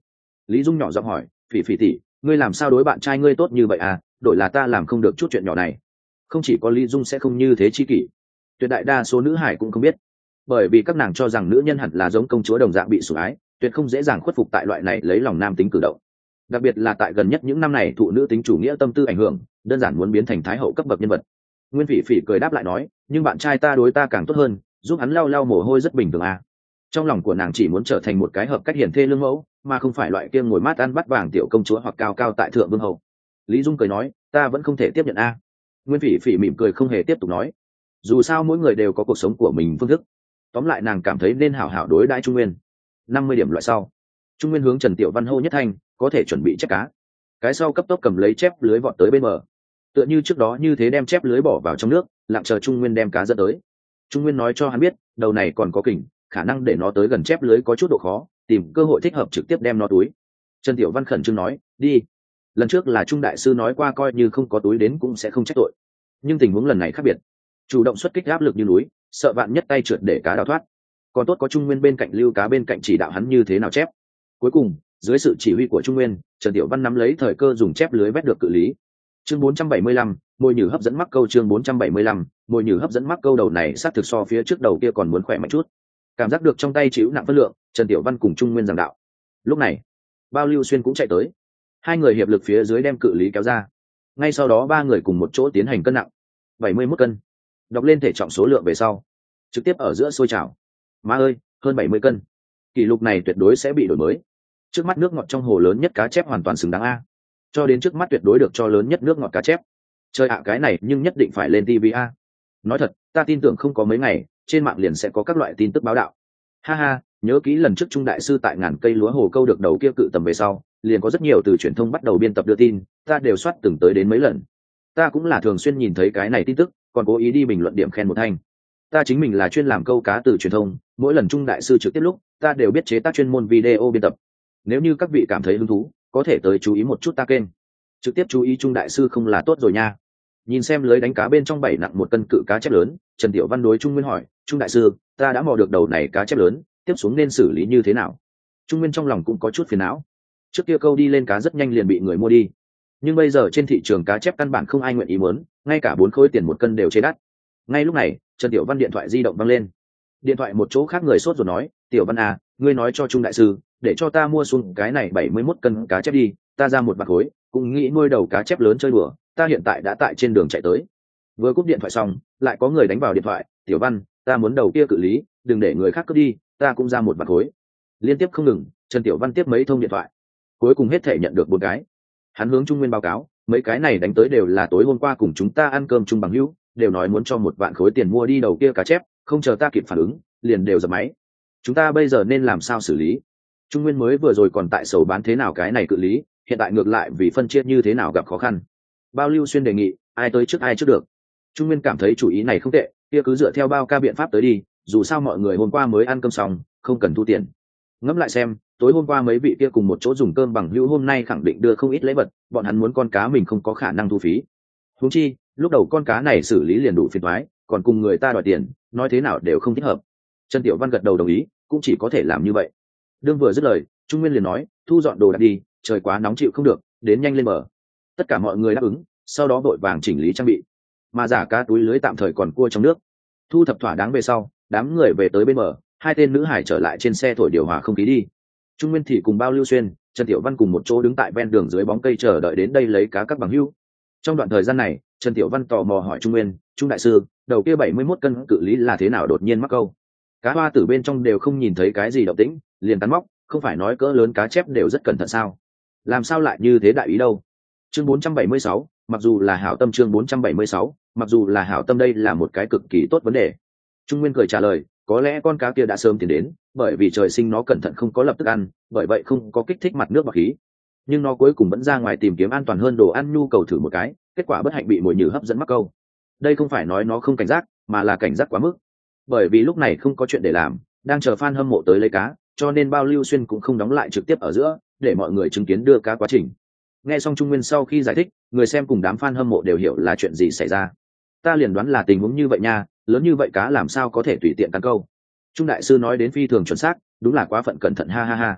Lý Dung nhỏ giọng hỏi, phỉ phỉ tỷ, ngươi làm sao đối bạn trai ngươi tốt như vậy à, đổi là ta làm không được chút chuyện nhỏ này. Không chỉ có Lý Dung sẽ không như thế chi kỷ, tuyệt đại đa số nữ hải cũng không biết, bởi vì các nàng cho rằng nữ nhân hẳn là giống công chúa đồng dạng bị sủng ái, tuyệt không dễ dàng khuất phục tại loại này lấy lòng nam tính cử động. Đặc biệt là tại gần nhất những năm này thụ nữ tính chủ nghĩa tâm tư ảnh hưởng, đơn giản muốn biến thành thái hậu cấp bậc nhân vật. Nguyên Phỉ Phỉ cười đáp lại nói, nhưng bạn trai ta đối ta càng tốt hơn, giúp hắn lau lau mồ hôi rất bình thường à. Trong lòng của nàng chỉ muốn trở thành một cái hợp cách hiển thê lương mẫu, mà không phải loại kia ngồi mát ăn bắt vàng tiểu công chúa hoặc cao cao tại thượng vương hậu. Lý Dung cười nói, ta vẫn không thể tiếp nhận a. Nguyên Phỉ Phỉ mỉm cười không hề tiếp tục nói, dù sao mỗi người đều có cuộc sống của mình phương thức. Tóm lại nàng cảm thấy nên hảo hảo đối đãi Trung Nguyên. Năm mươi điểm loại sau, Trung Nguyên hướng Trần Tiểu Văn hô nhất thanh, có thể chuẩn bị chép cá. Cái sau cấp tốc cầm lấy chép lưới vọt tới bên bờ, tựa như trước đó như thế đem chép lưới bỏ vào trong nước, lặng chờ Trung Nguyên đem cá dẫn tới. Trung Nguyên nói cho hắn biết, đầu này còn có kình, khả năng để nó tới gần chép lưới có chút độ khó, tìm cơ hội thích hợp trực tiếp đem nó túi. Trần Tiểu Văn khẩn trương nói, đi. Lần trước là Trung đại sư nói qua coi như không có túi đến cũng sẽ không trách tội, nhưng tình huống lần này khác biệt, chủ động xuất kích áp lực như núi, sợ bạn nhất tay trượt để cá đào thoát. Còn tốt có Trung Nguyên bên cạnh lưu cá bên cạnh chỉ đạo hắn như thế nào chép. Cuối cùng dưới sự chỉ huy của Trung Nguyên, Trần Tiểu Văn nắm lấy thời cơ dùng chép lưới vét được cự lý. Chương bốn trăm bảy mươi lăm, mồi nhử hấp dẫn mắc câu. Chương bốn trăm bảy mươi lăm, mồi nhử hấp dẫn mắc câu. Đầu này sát thực so phía trước đầu kia còn muốn khỏe mạnh chút. Cảm giác được trong tay chịu nặng phân lượng, Trần Tiểu Văn cùng Trung Nguyên giảng đạo. Lúc này Bao Lưu Xuyên cũng chạy tới, hai người hiệp lực phía dưới đem cự lý kéo ra. Ngay sau đó ba người cùng một chỗ tiến hành cân nặng. bảy mươi mốt cân. Đọc lên thể trọng số lượng về sau, trực tiếp ở giữa sôi trào. Má ơi, hơn bảy mươi cân. Kỷ lục này tuyệt đối sẽ bị đổi mới. Trước mắt nước ngọt trong hồ lớn nhất cá chép hoàn toàn xứng đáng a. Cho đến trước mắt tuyệt đối được cho lớn nhất nước ngọt cá chép. Chơi ạ cái này nhưng nhất định phải lên ti vi a. Nói thật, ta tin tưởng không có mấy ngày, trên mạng liền sẽ có các loại tin tức báo đạo. Ha ha, nhớ kỹ lần trước Trung đại sư tại ngàn cây lúa hồ câu được đầu kia cự tầm về sau, liền có rất nhiều từ truyền thông bắt đầu biên tập đưa tin, ta đều soát từng tới đến mấy lần. Ta cũng là thường xuyên nhìn thấy cái này tin tức, còn cố ý đi bình luận điểm khen một thanh. Ta chính mình là chuyên làm câu cá từ truyền thông, mỗi lần Trung đại sư trực tiếp lúc, ta đều biết chế tác chuyên môn video biên tập. Nếu như các vị cảm thấy hứng thú, có thể tới chú ý một chút ta kênh. Trực tiếp chú ý Trung đại sư không là tốt rồi nha. Nhìn xem lưới đánh cá bên trong bảy nặng một cân cự cá chép lớn, Trần Tiểu Văn đối Trung Nguyên hỏi, Trung đại sư, ta đã mò được đầu này cá chép lớn, tiếp xuống nên xử lý như thế nào? Trung Nguyên trong lòng cũng có chút phiền não. Trước kia câu đi lên cá rất nhanh liền bị người mua đi, nhưng bây giờ trên thị trường cá chép căn bản không ai nguyện ý muốn, ngay cả bốn khối tiền một cân đều chế đắt. Ngay lúc này, Trần Tiểu Văn điện thoại di động vang lên. Điện thoại một chỗ khác người sốt rồi nói, Tiểu Văn à, ngươi nói cho Trung đại sư, để cho ta mua xuống cái này bảy mươi mốt cân cá chép đi, ta ra một bạc khối, cũng nghĩ nuôi đầu cá chép lớn chơi đùa, ta hiện tại đã tại trên đường chạy tới. Vừa cúp điện thoại xong, lại có người đánh vào điện thoại, Tiểu Văn, ta muốn đầu kia cự lý, đừng để người khác cướp đi, ta cũng ra một bạc khối. Liên tiếp không ngừng, Trần Tiểu Văn tiếp mấy thông điện thoại, cuối cùng hết thể nhận được bốn cái. Hắn hướng Trung Nguyên báo cáo, mấy cái này đánh tới đều là tối hôm qua cùng chúng ta ăn cơm chung bằng hữu, đều nói muốn cho một vạn khối tiền mua đi đầu kia cá chép, không chờ ta kịp phản ứng, liền đều dập máy. Chúng ta bây giờ nên làm sao xử lý? Trung Nguyên mới vừa rồi còn tại sầu bán thế nào cái này cự lý, hiện tại ngược lại vì phân chia như thế nào gặp khó khăn. Bao Lưu Xuyên đề nghị, ai tới trước ai trước được. Trung Nguyên cảm thấy chủ ý này không tệ, kia cứ dựa theo bao ca biện pháp tới đi, dù sao mọi người hôm qua mới ăn cơm xong, không cần thu tiền. Ngẫm lại xem, tối hôm qua mấy vị kia cùng một chỗ dùng cơm bằng hữu hôm nay khẳng định đưa không ít lễ vật, bọn hắn muốn con cá mình không có khả năng thu phí. Huống chi, lúc đầu con cá này xử lý liền đủ phiền toái, còn cùng người ta đòi tiền, nói thế nào đều không thích hợp. Trần Tiểu Văn gật đầu đồng ý, cũng chỉ có thể làm như vậy. Đương vừa dứt lời, Trung Nguyên liền nói, thu dọn đồ đạc đi, trời quá nóng chịu không được, đến nhanh lên bờ. Tất cả mọi người đáp ứng, sau đó vội vàng chỉnh lý trang bị, mà giả cá túi lưới tạm thời còn cua trong nước. Thu thập thỏa đáng về sau, đám người về tới bên bờ, hai tên nữ hải trở lại trên xe thổi điều hòa không khí đi. Trung Nguyên thì cùng Bao Lưu Xuyên, Trần Tiểu Văn cùng một chỗ đứng tại ven đường dưới bóng cây chờ đợi đến đây lấy cá các bằng hữu. Trong đoạn thời gian này, Trần Tiểu Văn tò mò hỏi Trung Nguyên, Trung đại sư, đầu kia bảy mươi mốt cân cự lý là thế nào đột nhiên mắc câu? Cá hoa tử bên trong đều không nhìn thấy cái gì động tĩnh, liền cắn móc, không phải nói cỡ lớn cá chép đều rất cẩn thận sao? Làm sao lại như thế đại ý đâu? Chương bốn trăm bảy mươi sáu, mặc dù là hảo tâm. Chương bốn trăm bảy mươi sáu, mặc dù là hảo tâm, đây là một cái cực kỳ tốt vấn đề. Trung Nguyên cười trả lời, có lẽ con cá kia đã sớm tiến đến, bởi vì trời sinh nó cẩn thận không có lập tức ăn, bởi vậy không có kích thích mặt nước bọt khí. Nhưng nó cuối cùng vẫn ra ngoài tìm kiếm an toàn hơn đồ ăn nhu cầu thử một cái, kết quả bất hạnh bị mồi nhử hấp dẫn mắc câu. Đây không phải nói nó không cảnh giác, mà là cảnh giác quá mức. Bởi vì lúc này không có chuyện để làm, đang chờ fan hâm mộ tới lấy cá, cho nên Bao Lưu Xuyên cũng không đóng lại trực tiếp ở giữa, để mọi người chứng kiến đưa cá quá trình. Nghe xong Trung Nguyên sau khi giải thích, người xem cùng đám fan hâm mộ đều hiểu là chuyện gì xảy ra. Ta liền đoán là tình huống như vậy nha, lớn như vậy cá làm sao có thể tùy tiện cắn câu. Trung đại sư nói đến phi thường chuẩn xác, đúng là quá phận cẩn thận, ha ha ha.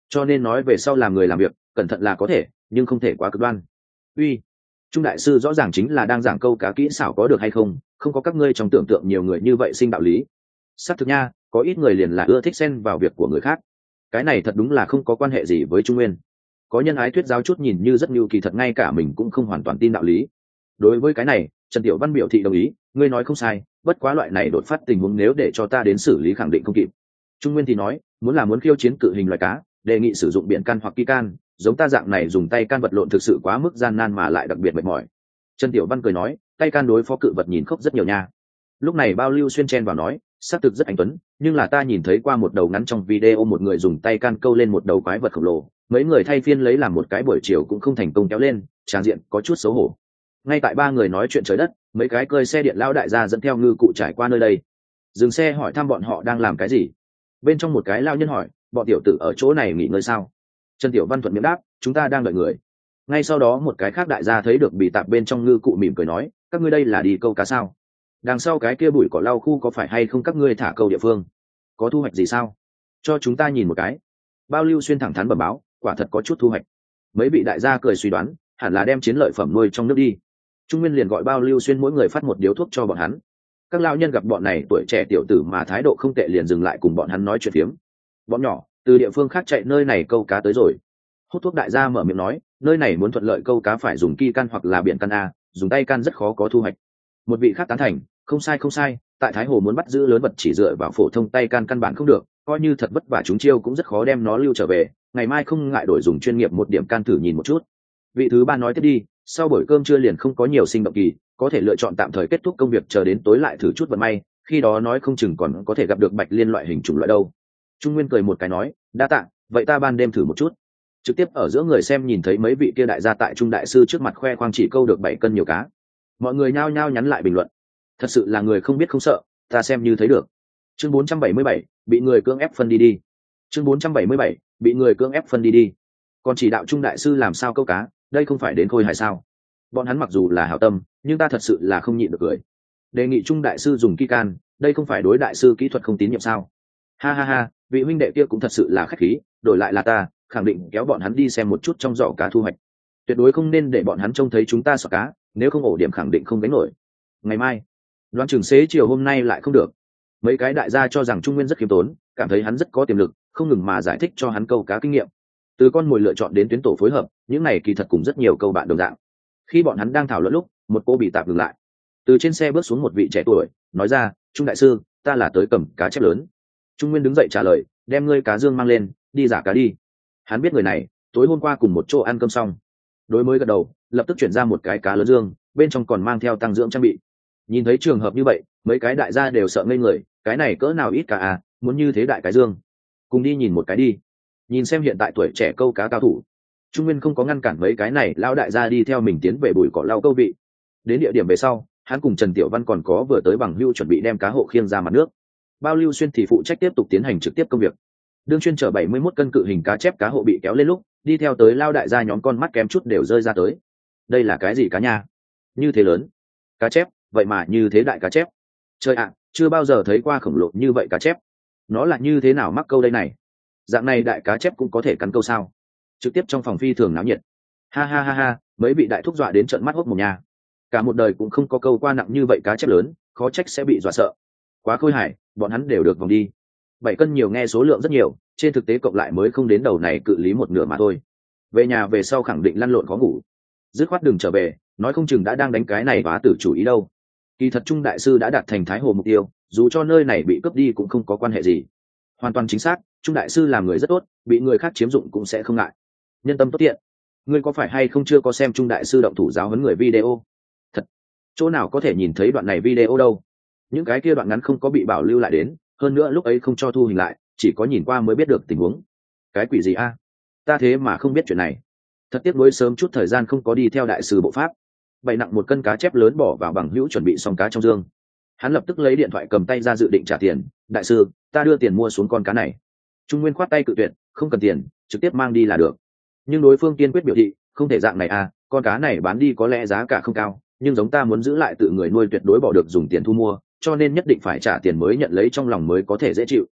cho nên nói về sau làm người làm việc cẩn thận là có thể, nhưng không thể quá cực đoan. Uy, Trung đại sư rõ ràng chính là đang giảng câu cá kỹ xảo có được hay không, không có các ngươi trong tưởng tượng nhiều người như vậy sinh đạo lý. Xác thực nha, có ít người liền là ưa thích xen vào việc của người khác. Cái này thật đúng là không có quan hệ gì với Trung Nguyên. Có nhân ái thuyết giáo chút nhìn như rất nhu kỳ thật ngay cả mình cũng không hoàn toàn tin đạo lý. Đối với cái này, Trần Tiểu Văn biểu thị đồng ý, ngươi nói không sai, bất quá loại này đột phát tình huống nếu để cho ta đến xử lý khẳng định không kịp. Trung Nguyên thì nói, muốn là muốn khiêu chiến cự hình loài cá, đề nghị sử dụng biển can hoặc kỳ can, giống ta dạng này dùng tay can vật lộn thực sự quá mức gian nan mà lại đặc biệt mệt mỏi. Trần Tiểu Văn cười nói, tay can đối phó cự vật nhìn khốc rất nhiều nha. Lúc này Bao Lưu Xuyên chen vào nói, xác thực rất anh tuấn, nhưng là ta nhìn thấy qua một đầu ngắn trong video một người dùng tay can câu lên một đầu quái vật khổng lồ, mấy người thay phiên lấy làm một cái buổi chiều cũng không thành công kéo lên, tràng diện có chút xấu hổ. Ngay tại ba người nói chuyện trời đất, mấy cái cơi xe điện lao đại gia dẫn theo ngư cụ trải qua nơi đây. Dừng xe hỏi thăm bọn họ đang làm cái gì. Bên trong một cái lao nhân hỏi, bọn tiểu tử ở chỗ này nghỉ ngơi sao? Trần Tiểu Văn thuận miệng đáp, chúng ta đang đợi người. Ngay sau đó một cái khác đại gia thấy được bị tạp bên trong ngư cụ mỉm cười nói, các ngươi đây là đi câu cá sao? Đằng sau cái kia bụi cỏ lau khu có phải hay không các ngươi thả câu địa phương? Có thu hoạch gì sao? Cho chúng ta nhìn một cái. Bao Lưu Xuyên thẳng thắn bẩm báo, quả thật có chút thu hoạch. Mấy vị đại gia cười suy đoán, hẳn là đem chiến lợi phẩm nuôi trong nước đi. Trung Nguyên liền gọi Bao Lưu Xuyên mỗi người phát một điếu thuốc cho bọn hắn. Các lao nhân gặp bọn này tuổi trẻ tiểu tử mà thái độ không tệ liền dừng lại cùng bọn hắn nói chuyện phiếm. Bọn nhỏ từ địa phương khác chạy nơi này câu cá tới rồi. Hút thuốc đại gia mở miệng nói, nơi này muốn thuận lợi câu cá phải dùng ki can hoặc là biển can a, dùng tay can rất khó có thu hoạch. Một vị khác tán thành, không sai không sai, tại Thái Hồ muốn bắt giữ lớn vật chỉ dựa vào phổ thông tay can căn bản không được, coi như thật vất vả chúng chiêu cũng rất khó đem nó lưu trở về, ngày mai không ngại đổi dùng chuyên nghiệp một điểm can thử nhìn một chút. Vị thứ ba nói tiếp đi, sau buổi cơm trưa liền không có nhiều sinh động kỳ, có thể lựa chọn tạm thời kết thúc công việc chờ đến tối lại thử chút vận may, khi đó nói không chừng còn có thể gặp được bạch liên loại hình chủng loại đâu. Trung Nguyên cười một cái nói, đa tạ, vậy ta ban đêm thử một chút. Trực tiếp ở giữa người xem nhìn thấy mấy vị kia đại gia tại Trung đại sư trước mặt khoe khoang chỉ câu được bảy cân nhiều cá. Mọi người nhao nhao nhắn lại bình luận, thật sự là người không biết không sợ, ta xem như thấy được. Chương bốn trăm bảy mươi bảy, bị người cưỡng ép phân đi đi. Chương bốn trăm bảy mươi bảy, bị người cưỡng ép phân đi đi. Còn chỉ đạo Trung đại sư làm sao câu cá, đây không phải đến khôi hài sao? Bọn hắn mặc dù là hảo tâm, nhưng ta thật sự là không nhịn được cười. Đề nghị Trung đại sư dùng ki can, đây không phải đối đại sư kỹ thuật không tín nhiệm sao? Ha ha ha, vị huynh đệ kia cũng thật sự là khách khí, đổi lại là ta, khẳng định kéo bọn hắn đi xem một chút trong giỏ cá thu hoạch. Tuyệt đối không nên để bọn hắn trông thấy chúng ta xỏ cá, nếu không ổ điểm khẳng định không gánh nổi. Ngày mai, đoán chừng xế chiều hôm nay lại không được. Mấy cái đại gia cho rằng Trung Nguyên rất khiêm tốn, cảm thấy hắn rất có tiềm lực, không ngừng mà giải thích cho hắn câu cá kinh nghiệm. Từ con mồi lựa chọn đến tuyến tổ phối hợp, những này kỳ thật cùng rất nhiều câu bạn đồng dạng. Khi bọn hắn đang thảo luận lúc, một cô bị tạp ngừng lại. Từ trên xe bước xuống một vị trẻ tuổi, nói ra, Trung đại sư, ta là tới cầm cá chép lớn. Trung Nguyên đứng dậy trả lời, đem ngươi cá dương mang lên, đi giả cá đi. Hắn biết người này, tối hôm qua cùng một chỗ ăn cơm xong. Đối mới gật đầu, lập tức chuyển ra một cái cá lớn dương, bên trong còn mang theo tăng dưỡng trang bị. Nhìn thấy trường hợp như vậy, mấy cái đại gia đều sợ ngây người, cái này cỡ nào ít cả à, muốn như thế đại cái dương. Cùng đi nhìn một cái đi. Nhìn xem hiện tại tuổi trẻ câu cá cao thủ. Trung Nguyên không có ngăn cản mấy cái này lao đại gia đi theo mình tiến về bụi cỏ lau câu vị. Đến địa điểm về sau, hắn cùng Trần Tiểu Văn còn có vừa tới bằng hưu chuẩn bị đem cá hộ khiêng ra mặt nước. Bao Lưu Xuyên thì phụ trách tiếp tục tiến hành trực tiếp công việc. Đương chuyên chở bảy mươi mốt cân cự hình cá chép cá hộ bị kéo lên lúc, đi theo tới lao đại gia nhóm con mắt kém chút đều rơi ra tới. Đây là cái gì cá nha? Như thế lớn. Cá chép, vậy mà như thế đại cá chép. Trời ạ, chưa bao giờ thấy qua khổng lồ như vậy cá chép. Nó là như thế nào mắc câu đây này? Dạng này đại cá chép cũng có thể cắn câu sao? Trực tiếp trong phòng phi thường náo nhiệt. Ha ha ha ha, mấy vị đại thúc dọa đến trợn mắt hốt mồm nhà. Cả một đời cũng không có câu qua nặng như vậy cá chép lớn, khó trách sẽ bị dọa sợ. Quá khôi hài, bọn hắn đều được vòng đi. Bảy cân nhiều nghe số lượng rất nhiều, trên thực tế cộng lại mới không đến đầu này cự lý một nửa mà thôi. Về nhà về sau khẳng định lăn lộn khó ngủ. Dứt khoát đừng trở về, nói không chừng đã đang đánh cái này và tử chủ ý đâu. Kỳ thật Trung đại sư đã đạt thành Thái Hồ mục tiêu, dù cho nơi này bị cướp đi cũng không có quan hệ gì. Hoàn toàn chính xác, Trung đại sư làm người rất tốt, bị người khác chiếm dụng cũng sẽ không ngại. Nhân tâm tốt thiện. Ngươi có phải hay không chưa có xem Trung đại sư động thủ giáo huấn người video? Thật, chỗ nào có thể nhìn thấy đoạn này video đâu? Những cái kia đoạn ngắn không có bị bảo lưu lại đến, hơn nữa lúc ấy không cho thu hình lại, chỉ có nhìn qua mới biết được tình huống. Cái quỷ gì a? Ta thế mà không biết chuyện này. Thật tiếc nuối sớm chút thời gian không có đi theo đại sư bộ pháp. Bày nặng một cân cá chép lớn bỏ vào bằng hữu chuẩn bị xong cá trong dương. Hắn lập tức lấy điện thoại cầm tay ra dự định trả tiền. Đại sư, ta đưa tiền mua xuống con cá này. Trung Nguyên khoát tay cự tuyệt, không cần tiền, trực tiếp mang đi là được. Nhưng đối phương kiên quyết biểu thị, không thể dạng này à, con cá này bán đi có lẽ giá cả không cao, nhưng giống ta muốn giữ lại tự người nuôi tuyệt đối bỏ được dùng tiền thu mua, cho nên nhất định phải trả tiền mới nhận lấy trong lòng mới có thể dễ chịu.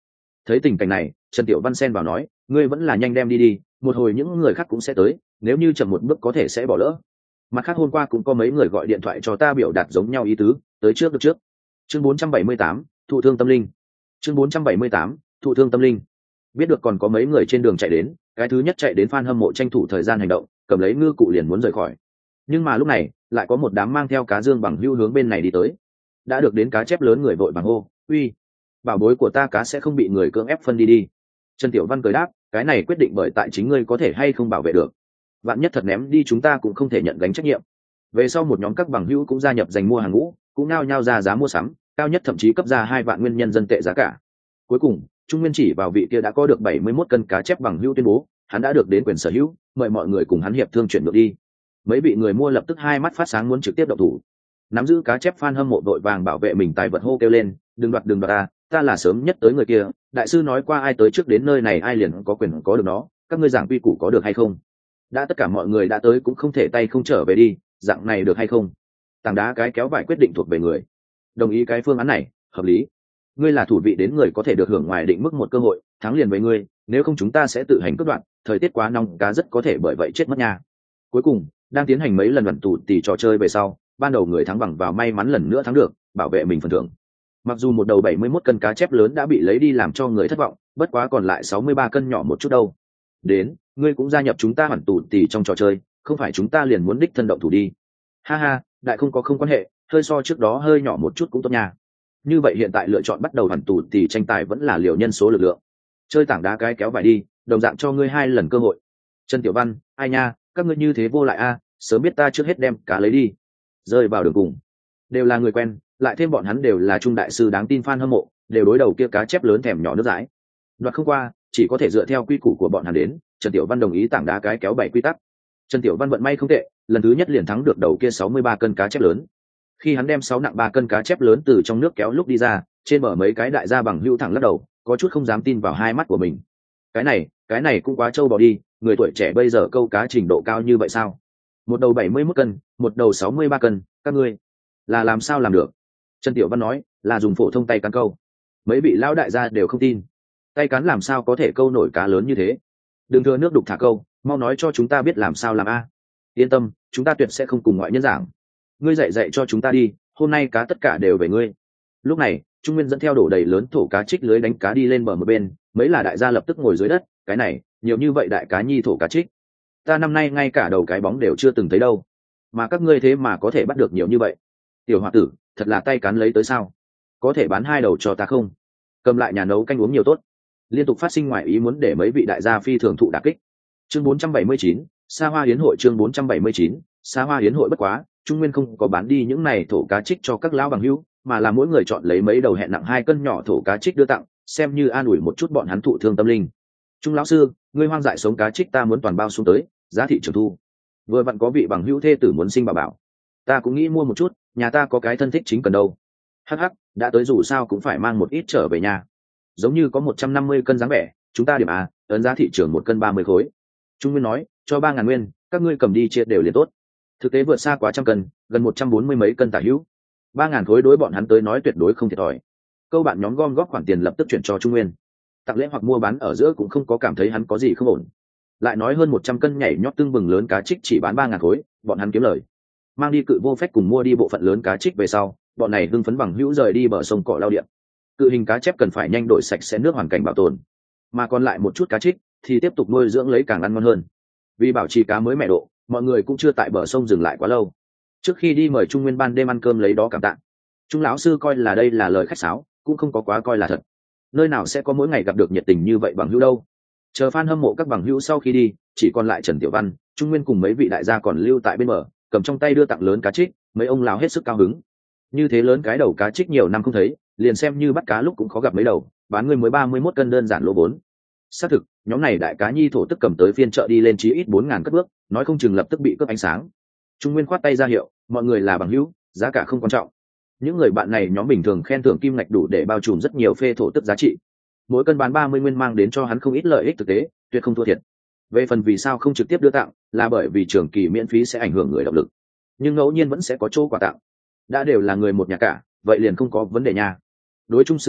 Thấy tình cảnh này, Trần Tiểu Văn xen vào nói, ngươi vẫn là nhanh đem đi đi, một hồi những người khác cũng sẽ tới, nếu như chậm một bước có thể sẽ bỏ lỡ. Mặt khác hôm qua cũng có mấy người gọi điện thoại cho ta biểu đạt giống nhau ý tứ, tới trước được trước. Chương bốn trăm bảy mươi tám, thụ thương tâm linh. Chương bốn trăm bảy mươi tám, thụ thương tâm linh. Biết được còn có mấy người trên đường chạy đến, cái thứ nhất chạy đến fan hâm mộ tranh thủ thời gian hành động, cầm lấy ngư cụ liền muốn rời khỏi. Nhưng mà lúc này, lại có một đám mang theo cá dương bằng hưu hướng bên này đi tới. Đã được đến cá chép lớn người vội vàng hô, uy, bảo bối của ta cá sẽ không bị người cưỡng ép phân đi đi. Trần Tiểu Văn cười đáp, cái này quyết định bởi tại chính ngươi có thể hay không bảo vệ được. Vạn nhất thật ném đi chúng ta cũng không thể nhận gánh trách nhiệm. Về sau một nhóm các bằng hữu cũng gia nhập giành mua hàng ngũ, cũng nao nhao ra giá mua sắm, cao nhất thậm chí cấp ra hai vạn nguyên nhân dân tệ giá cả. Cuối cùng, Trung Nguyên chỉ vào vị kia đã có được bảy mươi mốt cân cá chép bằng hữu tuyên bố, hắn đã được đến quyền sở hữu, mời mọi người cùng hắn hiệp thương chuyển ngược đi. Mấy vị người mua lập tức hai mắt phát sáng muốn trực tiếp động thủ. Nắm giữ cá chép fan hâm mộ đội vàng bảo vệ mình tài vật hô kêu lên, đừng đoạt đừng đoạt ta, ta là sớm nhất tới người kia, đại sư nói qua ai tới trước đến nơi này ai liền có quyền có được nó, các ngươi giảng quy củ có được hay không? Đã tất cả mọi người đã tới cũng không thể tay không trở về đi, dạng này được hay không? Tảng đá cái kéo vải quyết định thuộc về người. Đồng ý cái phương án này, hợp lý. Ngươi là thủ vị đến người có thể được hưởng ngoài định mức một cơ hội, thắng liền với ngươi, nếu không chúng ta sẽ tự hành cướp đoạn, thời tiết quá nóng cá rất có thể bởi vậy chết mất nha. Cuối cùng, đang tiến hành mấy lần luận tù tỉ trò chơi về sau, ban đầu người thắng bằng vào may mắn lần nữa thắng được, bảo vệ mình phần thưởng. Mặc dù một đầu bảy mươi mốt cân cá chép lớn đã bị lấy đi làm cho người thất vọng, bất quá còn lại sáu mươi ba cân nhỏ một chút đâu. Đến, ngươi cũng gia nhập chúng ta hoàn tù tỉ trong trò chơi, không phải chúng ta liền muốn đích thân động thủ đi. Ha ha, đại không có không quan hệ, hơi so trước đó hơi nhỏ một chút cũng tốt nha. Như vậy hiện tại lựa chọn bắt đầu hoàn tù tỉ tranh tài vẫn là liều nhân số lực lượng. Chơi tảng đá cái kéo vải đi, đồng dạng cho ngươi hai lần cơ hội. Trần Tiểu Văn, ai nha, các ngươi như thế vô lại a, sớm biết ta trước hết đem cá lấy đi. Rơi vào đường cùng. Đều là người quen, lại thêm bọn hắn đều là trung đại sư đáng tin fan hâm mộ, đều đối đầu kia cá chép lớn thèm nhỏ nước dãi. Đoạt không qua, chỉ có thể dựa theo quy củ của bọn hắn đến, Trần Tiểu Văn đồng ý tảng đá cái kéo bảy quy tắc. Trần Tiểu Văn vận may không tệ, lần thứ nhất liền thắng được đầu kia sáu mươi ba cân cá chép lớn. Khi hắn đem sáu nặng ba cân cá chép lớn từ trong nước kéo lúc đi ra, trên bờ mấy cái đại gia bằng hữu thẳng lắc đầu, có chút không dám tin vào hai mắt của mình. Cái này, cái này cũng quá trâu bò đi, người tuổi trẻ bây giờ câu cá trình độ cao như vậy sao? Một đầu bảy mươi mốt cân, một đầu sáu mươi ba cân, các ngươi là làm sao làm được? Trần Tiểu Văn nói, là dùng phổ thông tay cán câu. Mấy vị lão đại gia đều không tin. Tay cán làm sao có thể câu nổi cá lớn như thế? Đừng thừa nước đục thả câu, mau nói cho chúng ta biết làm sao làm a. Yên tâm, chúng ta tuyệt sẽ không cùng ngoại nhân giảng. Ngươi dạy dạy cho chúng ta đi, hôm nay cá tất cả đều về ngươi. Lúc này, Trung Nguyên dẫn theo đổ đầy lớn thổ cá trích lưới đánh cá đi lên bờ một bên, mấy là đại gia lập tức ngồi dưới đất, cái này, nhiều như vậy đại cá nhi thổ cá trích. Ta năm nay ngay cả đầu cái bóng đều chưa từng thấy đâu, mà các ngươi thế mà có thể bắt được nhiều như vậy. Tiểu hòa tử, thật là tay cán lấy tới sao? Có thể bán hai đầu cho ta không? Cầm lại nhà nấu canh uống nhiều tốt. Liên tục phát sinh ngoài ý muốn để mấy vị đại gia phi thường thụ đả kích. Chương bốn trăm bảy mươi chín, Sa Hoa Yến hội. Chương bốn trăm bảy mươi chín, Sa Hoa Yến hội. Bất quá, Trung Nguyên không có bán đi những này thổ cá trích cho các lão bằng hữu, mà là mỗi người chọn lấy mấy đầu hẹn nặng hai cân nhỏ thổ cá trích đưa tặng, xem như an ủi một chút bọn hắn thụ thương tâm linh. Trung lão sư, ngươi hoang dại sống cá trích ta muốn toàn bao xuống tới, giá thị trường thu. Vừa vặn có vị bằng hữu thê tử muốn sinh bà bảo, ta cũng nghĩ mua một chút, nhà ta có cái thân thích chính cần đâu. Hắc hắc, đã tới dù sao cũng phải mang một ít trở về nhà. Giống như có một trăm năm mươi cân dáng vẻ, chúng ta điểm à, ấn giá thị trường một cân ba mươi khối. Trung Nguyên nói, cho ba ngàn nguyên, các ngươi cầm đi chia đều liền tốt. Thực tế vượt xa quá trăm cân, gần một trăm bốn mươi mấy cân tả hữu. Ba ngàn khối đối bọn hắn tới nói tuyệt đối không thiệt thòi. Câu bạn nhóm gom góp khoản tiền lập tức chuyển cho Trung Nguyên. Tặng lễ hoặc mua bán ở giữa cũng không có cảm thấy hắn có gì không ổn. Lại nói hơn một trăm cân nhảy nhót tương bừng lớn cá trích chỉ bán ba ngàn khối, bọn hắn kiếm lời. Mang đi cự vô phách cùng mua đi bộ phận lớn cá trích về sau, bọn này hưng phấn bằng hữu rời đi bờ sông cỏ lao điện. Cự hình cá chép cần phải nhanh đổi sạch sẽ nước hoàn cảnh bảo tồn, mà còn lại một chút cá trích thì tiếp tục nuôi dưỡng lấy càng ăn ngon hơn. Vì bảo trì cá mới mẻ độ, mọi người cũng chưa tại bờ sông dừng lại quá lâu. Trước khi đi mời Trung Nguyên ban đêm ăn cơm lấy đó cảm tạ. Trung lão sư coi là đây là lời khách sáo, cũng không có quá coi là thật. Nơi nào sẽ có mỗi ngày gặp được nhiệt tình như vậy bằng hữu đâu. Chờ fan hâm mộ các bằng hữu sau khi đi, chỉ còn lại Trần Tiểu Văn, Trung Nguyên cùng mấy vị đại gia còn lưu tại bên bờ, cầm trong tay đưa tặng lớn cá trích, mấy ông lão hết sức cao hứng. Như thế lớn cái đầu cá trích nhiều năm không thấy, liền xem như bắt cá lúc cũng khó gặp mấy đầu, bán người mới ba mươi mốt cân đơn giản lỗ vốn. Xác thực, nhóm này đại cá nhi thổ tức cầm tới phiên chợ đi lên chí ít bốn ngàn cất bước, nói không chừng lập tức bị cướp ánh sáng. Trung Nguyên khoát tay ra hiệu, mọi người là bằng hữu, giá cả không quan trọng. Những người bạn này nhóm bình thường khen thưởng kim ngạch đủ để bao trùm rất nhiều phê thổ tức giá trị. Mỗi cân bán ba mươi nguyên mang đến cho hắn không ít lợi ích thực tế, tuyệt không thua thiệt. Về phần vì sao không trực tiếp đưa tặng, là bởi vì trường kỳ miễn phí sẽ ảnh hưởng người động lực, nhưng ngẫu nhiên vẫn sẽ có chỗ quà tặng. Đã đều là người một nhà cả, vậy liền không có vấn đề nha. Đối Trung sư phó,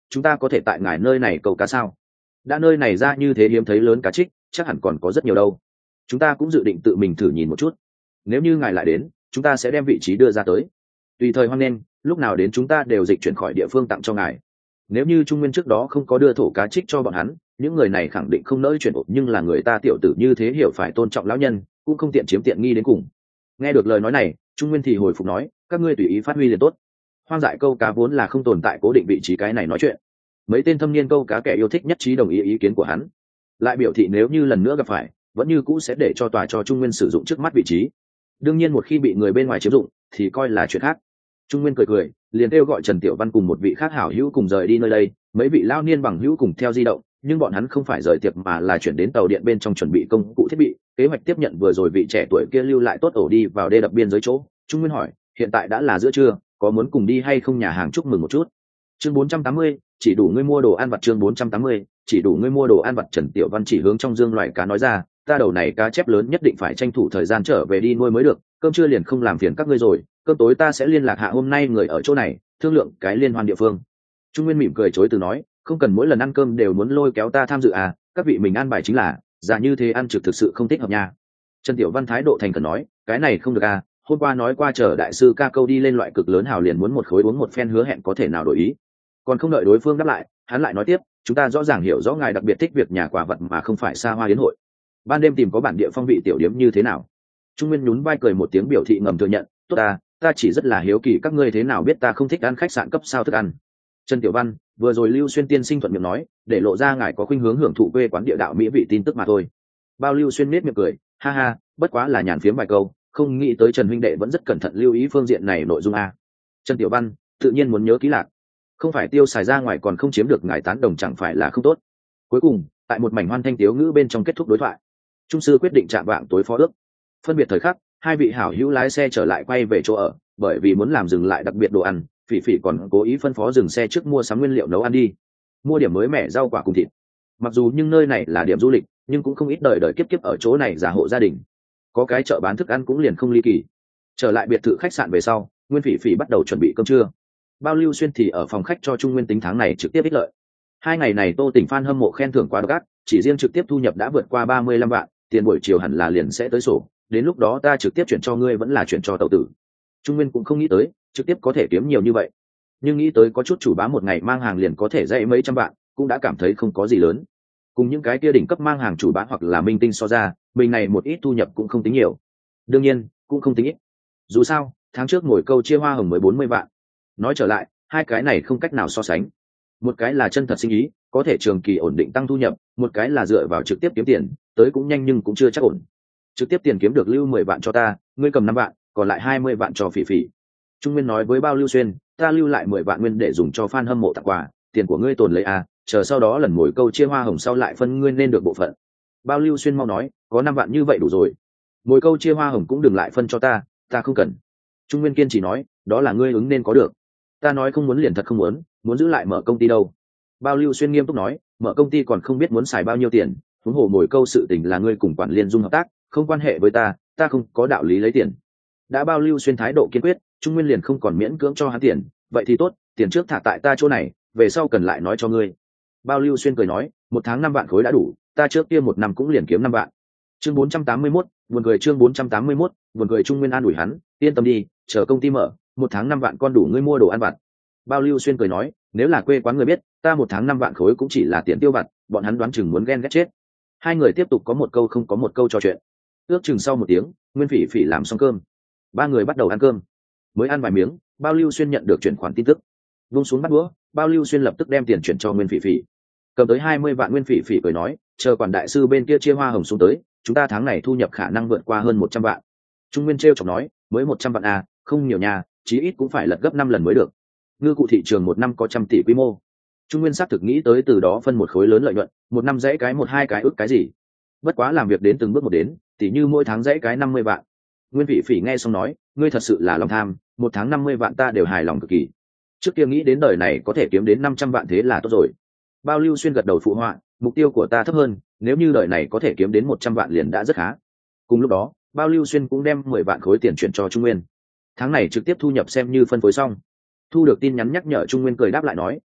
chúng ta có thể tại ngài nơi này câu cá sao? Đã nơi này ra như thế hiếm thấy lớn cá trích, chắc hẳn còn có rất nhiều đâu. Chúng ta cũng dự định tự mình thử nhìn một chút. Nếu như ngài lại đến, chúng ta sẽ đem vị trí đưa ra tới. Tùy thời hoan nghênh, lúc nào đến chúng ta đều dịch chuyển khỏi địa phương tặng cho ngài. Nếu như Trung Nguyên trước đó không có đưa thổ cá trích cho bọn hắn, những người này khẳng định không nỡ chuyển ổn, nhưng là người ta tiểu tử như thế hiểu phải tôn trọng lão nhân, cũng không tiện chiếm tiện nghi đến cùng. Nghe được lời nói này, Trung Nguyên thì hồi phục nói, các ngươi tùy ý phát huy liền tốt. Hoang dại câu cá vốn là không tồn tại cố định vị trí cái này nói chuyện. Mấy tên thâm niên câu cá kẻ yêu thích nhất trí đồng ý ý kiến của hắn, lại biểu thị nếu như lần nữa gặp phải, vẫn như cũ sẽ để cho tòa cho Trung Nguyên sử dụng trước mắt vị trí. Đương nhiên một khi bị người bên ngoài chiếm dụng, thì coi là chuyện khác. Trung Nguyên cười cười, liền kêu gọi Trần Tiểu Văn cùng một vị khác hảo hữu cùng rời đi nơi đây. Mấy vị lao niên bằng hữu cùng theo di động, nhưng bọn hắn không phải rời tiệc mà là chuyển đến tàu điện bên trong chuẩn bị công cụ thiết bị. Kế hoạch tiếp nhận vừa rồi vị trẻ tuổi kia lưu lại tốt ổ đi vào đê đập biên giới chỗ. Trung Nguyên hỏi, hiện tại đã là giữa trưa, có muốn cùng đi hay không nhà hàng chúc mừng một chút? Chương bốn trăm tám mươi, chỉ đủ ngươi mua đồ ăn vặt. Chương bốn trăm tám mươi, chỉ đủ ngươi mua đồ ăn vặt. Trần Tiểu Văn chỉ hướng trong dương loại cá nói ra, ta đầu này cá chép lớn nhất định phải tranh thủ thời gian trở về đi nuôi mới được, cơm trưa liền không làm phiền các ngươi rồi, cơm tối ta sẽ liên lạc hạ hôm nay người ở chỗ này, thương lượng cái liên hoan địa phương. Trung Nguyên mỉm cười chối từ nói, không cần mỗi lần ăn cơm đều muốn lôi kéo ta tham dự à, các vị mình ăn bài chính là, giả như thế ăn trực thực sự không thích hợp nha. Trần Tiểu Văn thái độ thành khẩn nói, cái này không được à, hôm qua nói qua chờ đại sư ca câu đi lên loại cực lớn hào liền muốn một khối uống một phen, hứa hẹn có thể nào đổi ý. Còn không đợi đối phương đáp lại, hắn lại nói tiếp, chúng ta rõ ràng hiểu rõ ngài đặc biệt thích việc nhà quà vật mà không phải xa hoa yến hội. Ban đêm tìm có bản địa phong vị tiểu điếm như thế nào? Trung Nguyên nhún vai cười một tiếng biểu thị ngầm thừa nhận, tốt ta, ta chỉ rất là hiếu kỳ các ngươi thế nào biết ta không thích ăn khách sạn cấp sao thức ăn. Trần Tiểu Văn, vừa rồi Lưu Xuyên tiên sinh thuận miệng nói, để lộ ra ngài có khuynh hướng hưởng thụ quê quán địa đạo mỹ vị tin tức mà thôi. Bao Lưu Xuyên nết miệng cười, ha ha, bất quá là nhàn phiếm vài câu, không nghĩ tới Trần huynh đệ vẫn rất cẩn thận lưu ý phương diện này nội dung a. Trần Tiểu Văn, tự nhiên muốn nhớ kỹ lạc, không phải tiêu xài ra ngoài còn không chiếm được ngài tán đồng chẳng phải là không tốt. Cuối cùng, tại một mảnh hoan thanh tiếu ngữ bên trong kết thúc đối thoại, Trung sư quyết định chạm vạng tối phó ước. Phân biệt thời khắc, hai vị hảo hữu lái xe trở lại quay về chỗ ở, bởi vì muốn làm dừng lại đặc biệt đồ ăn, Phỉ Phỉ còn cố ý phân phó dừng xe trước mua sắm nguyên liệu nấu ăn đi, mua điểm mới mẻ rau quả cùng thịt. Mặc dù nhưng nơi này là điểm du lịch, nhưng cũng không ít đời đời kiếp kiếp ở chỗ này giả hộ gia đình, có cái chợ bán thức ăn cũng liền không ly kỳ. Trở lại biệt thự khách sạn về sau, Nguyên Phỉ Phỉ bắt đầu chuẩn bị cơm trưa. Bao Lưu Xuyên thì ở phòng khách cho Trung Nguyên tính tháng này trực tiếp ích lợi. Hai ngày này Tô Tỉnh fan hâm mộ khen thưởng quá độc ác, chỉ riêng trực tiếp thu nhập đã vượt qua ba mươi lăm vạn, tiền buổi chiều hẳn là liền sẽ tới sổ, đến lúc đó ta trực tiếp chuyển cho ngươi vẫn là chuyển cho tàu tử. Trung Nguyên cũng không nghĩ tới trực tiếp có thể kiếm nhiều như vậy, nhưng nghĩ tới có chút chủ bá một ngày mang hàng liền có thể dạy mấy trăm vạn, cũng đã cảm thấy không có gì lớn. Cùng những cái kia đỉnh cấp mang hàng chủ bá hoặc là minh tinh so ra, mình này một ít thu nhập cũng không tính nhiều, đương nhiên cũng không tính ít. Dù sao tháng trước ngồi câu chia hoa hồng mới bốn mươi vạn. Nói trở lại, hai cái này không cách nào so sánh. Một cái là chân thật sinh ý, có thể trường kỳ ổn định tăng thu nhập, một cái là dựa vào trực tiếp kiếm tiền, tới cũng nhanh nhưng cũng chưa chắc ổn. Trực tiếp tiền kiếm được lưu mười vạn cho ta, ngươi cầm năm vạn, còn lại hai mươi vạn cho Phỉ Phỉ. Trung Nguyên nói với Bao Lưu Xuyên, ta lưu lại mười vạn nguyên để dùng cho fan hâm mộ tặng quà, tiền của ngươi tồn lấy à, chờ sau đó lần mồi câu chia hoa hồng sau lại phân ngươi nên được bộ phận. Bao Lưu Xuyên mau nói, có năm vạn như vậy đủ rồi. Mồi câu chia hoa hồng cũng đừng lại phân cho ta, ta không cần. Trung Nguyên kiên trì nói, đó là ngươi ứng nên có được. Ta nói không muốn liền thật không muốn, muốn giữ lại mở công ty đâu. Bao Lưu Xuyên nghiêm túc nói, mở công ty còn không biết muốn xài bao nhiêu tiền, huống hồ mồi câu sự tình là ngươi cùng quản liên dung hợp tác, không quan hệ với ta, ta không có đạo lý lấy tiền. Đã Bao Lưu Xuyên thái độ kiên quyết, Trung Nguyên liền không còn miễn cưỡng cho hắn tiền, vậy thì tốt, tiền trước thả tại ta chỗ này, về sau cần lại nói cho ngươi. Bao Lưu Xuyên cười nói, một tháng năm vạn khối đã đủ, ta trước kia một năm cũng liền kiếm năm vạn. Chương bốn trăm tám mươi mốt, buồn cười. Chương bốn trăm tám mươi mốt, buồn cười. Trung Nguyên an ủi hắn, yên tâm đi, chờ công ty mở, một tháng năm vạn con đủ ngươi mua đồ ăn vặt. Bao Lưu Xuyên cười nói, nếu là quê quán người biết ta một tháng năm vạn khối cũng chỉ là tiền tiêu vặt, bọn hắn đoán chừng muốn ghen ghét chết. Hai người tiếp tục có một câu không có một câu trò chuyện. Ước chừng sau một tiếng, Nguyên Phỉ Phỉ làm xong cơm, ba người bắt đầu ăn cơm. Mới ăn vài miếng, Bao Lưu Xuyên nhận được chuyển khoản tin tức, vung xuống bắt đũa, Bao Lưu Xuyên lập tức đem tiền chuyển cho Nguyên Phỉ Phỉ, cầm tới hai mươi vạn. Nguyên Phỉ Phỉ cười nói, chờ quản đại sư bên kia chia hoa hồng xuống tới, chúng ta tháng này thu nhập khả năng vượt qua hơn một trăm vạn. Trung Nguyên trêu chọc nói, mới một trăm vạn à, không nhiều nhà, chí ít cũng phải lật gấp năm lần mới được. Ngư cụ thị trường một năm có trăm tỷ quy mô. Trung Nguyên xác thực nghĩ tới từ đó phân một khối lớn lợi nhuận, một năm dãy cái một hai cái ước cái gì. Bất quá làm việc đến từng bước một đến, tỉ như mỗi tháng dãy cái năm mươi vạn. Nguyên Phỉ Phỉ nghe xong nói, ngươi thật sự là lòng tham, một tháng năm mươi vạn ta đều hài lòng cực kỳ. Trước kia nghĩ đến đời này có thể kiếm đến năm trăm vạn thế là tốt rồi. Bao Lưu Xuyên gật đầu phụ họa, mục tiêu của ta thấp hơn, nếu như đời này có thể kiếm đến một trăm vạn liền đã rất khá. Cùng lúc đó, Bao Lưu Xuyên cũng đem mười vạn khối tiền chuyển cho Trung Nguyên. Tháng này trực tiếp thu nhập xem như phân phối xong. Thu được tin nhắn nhắc nhở, Trung Nguyên cười đáp lại nói,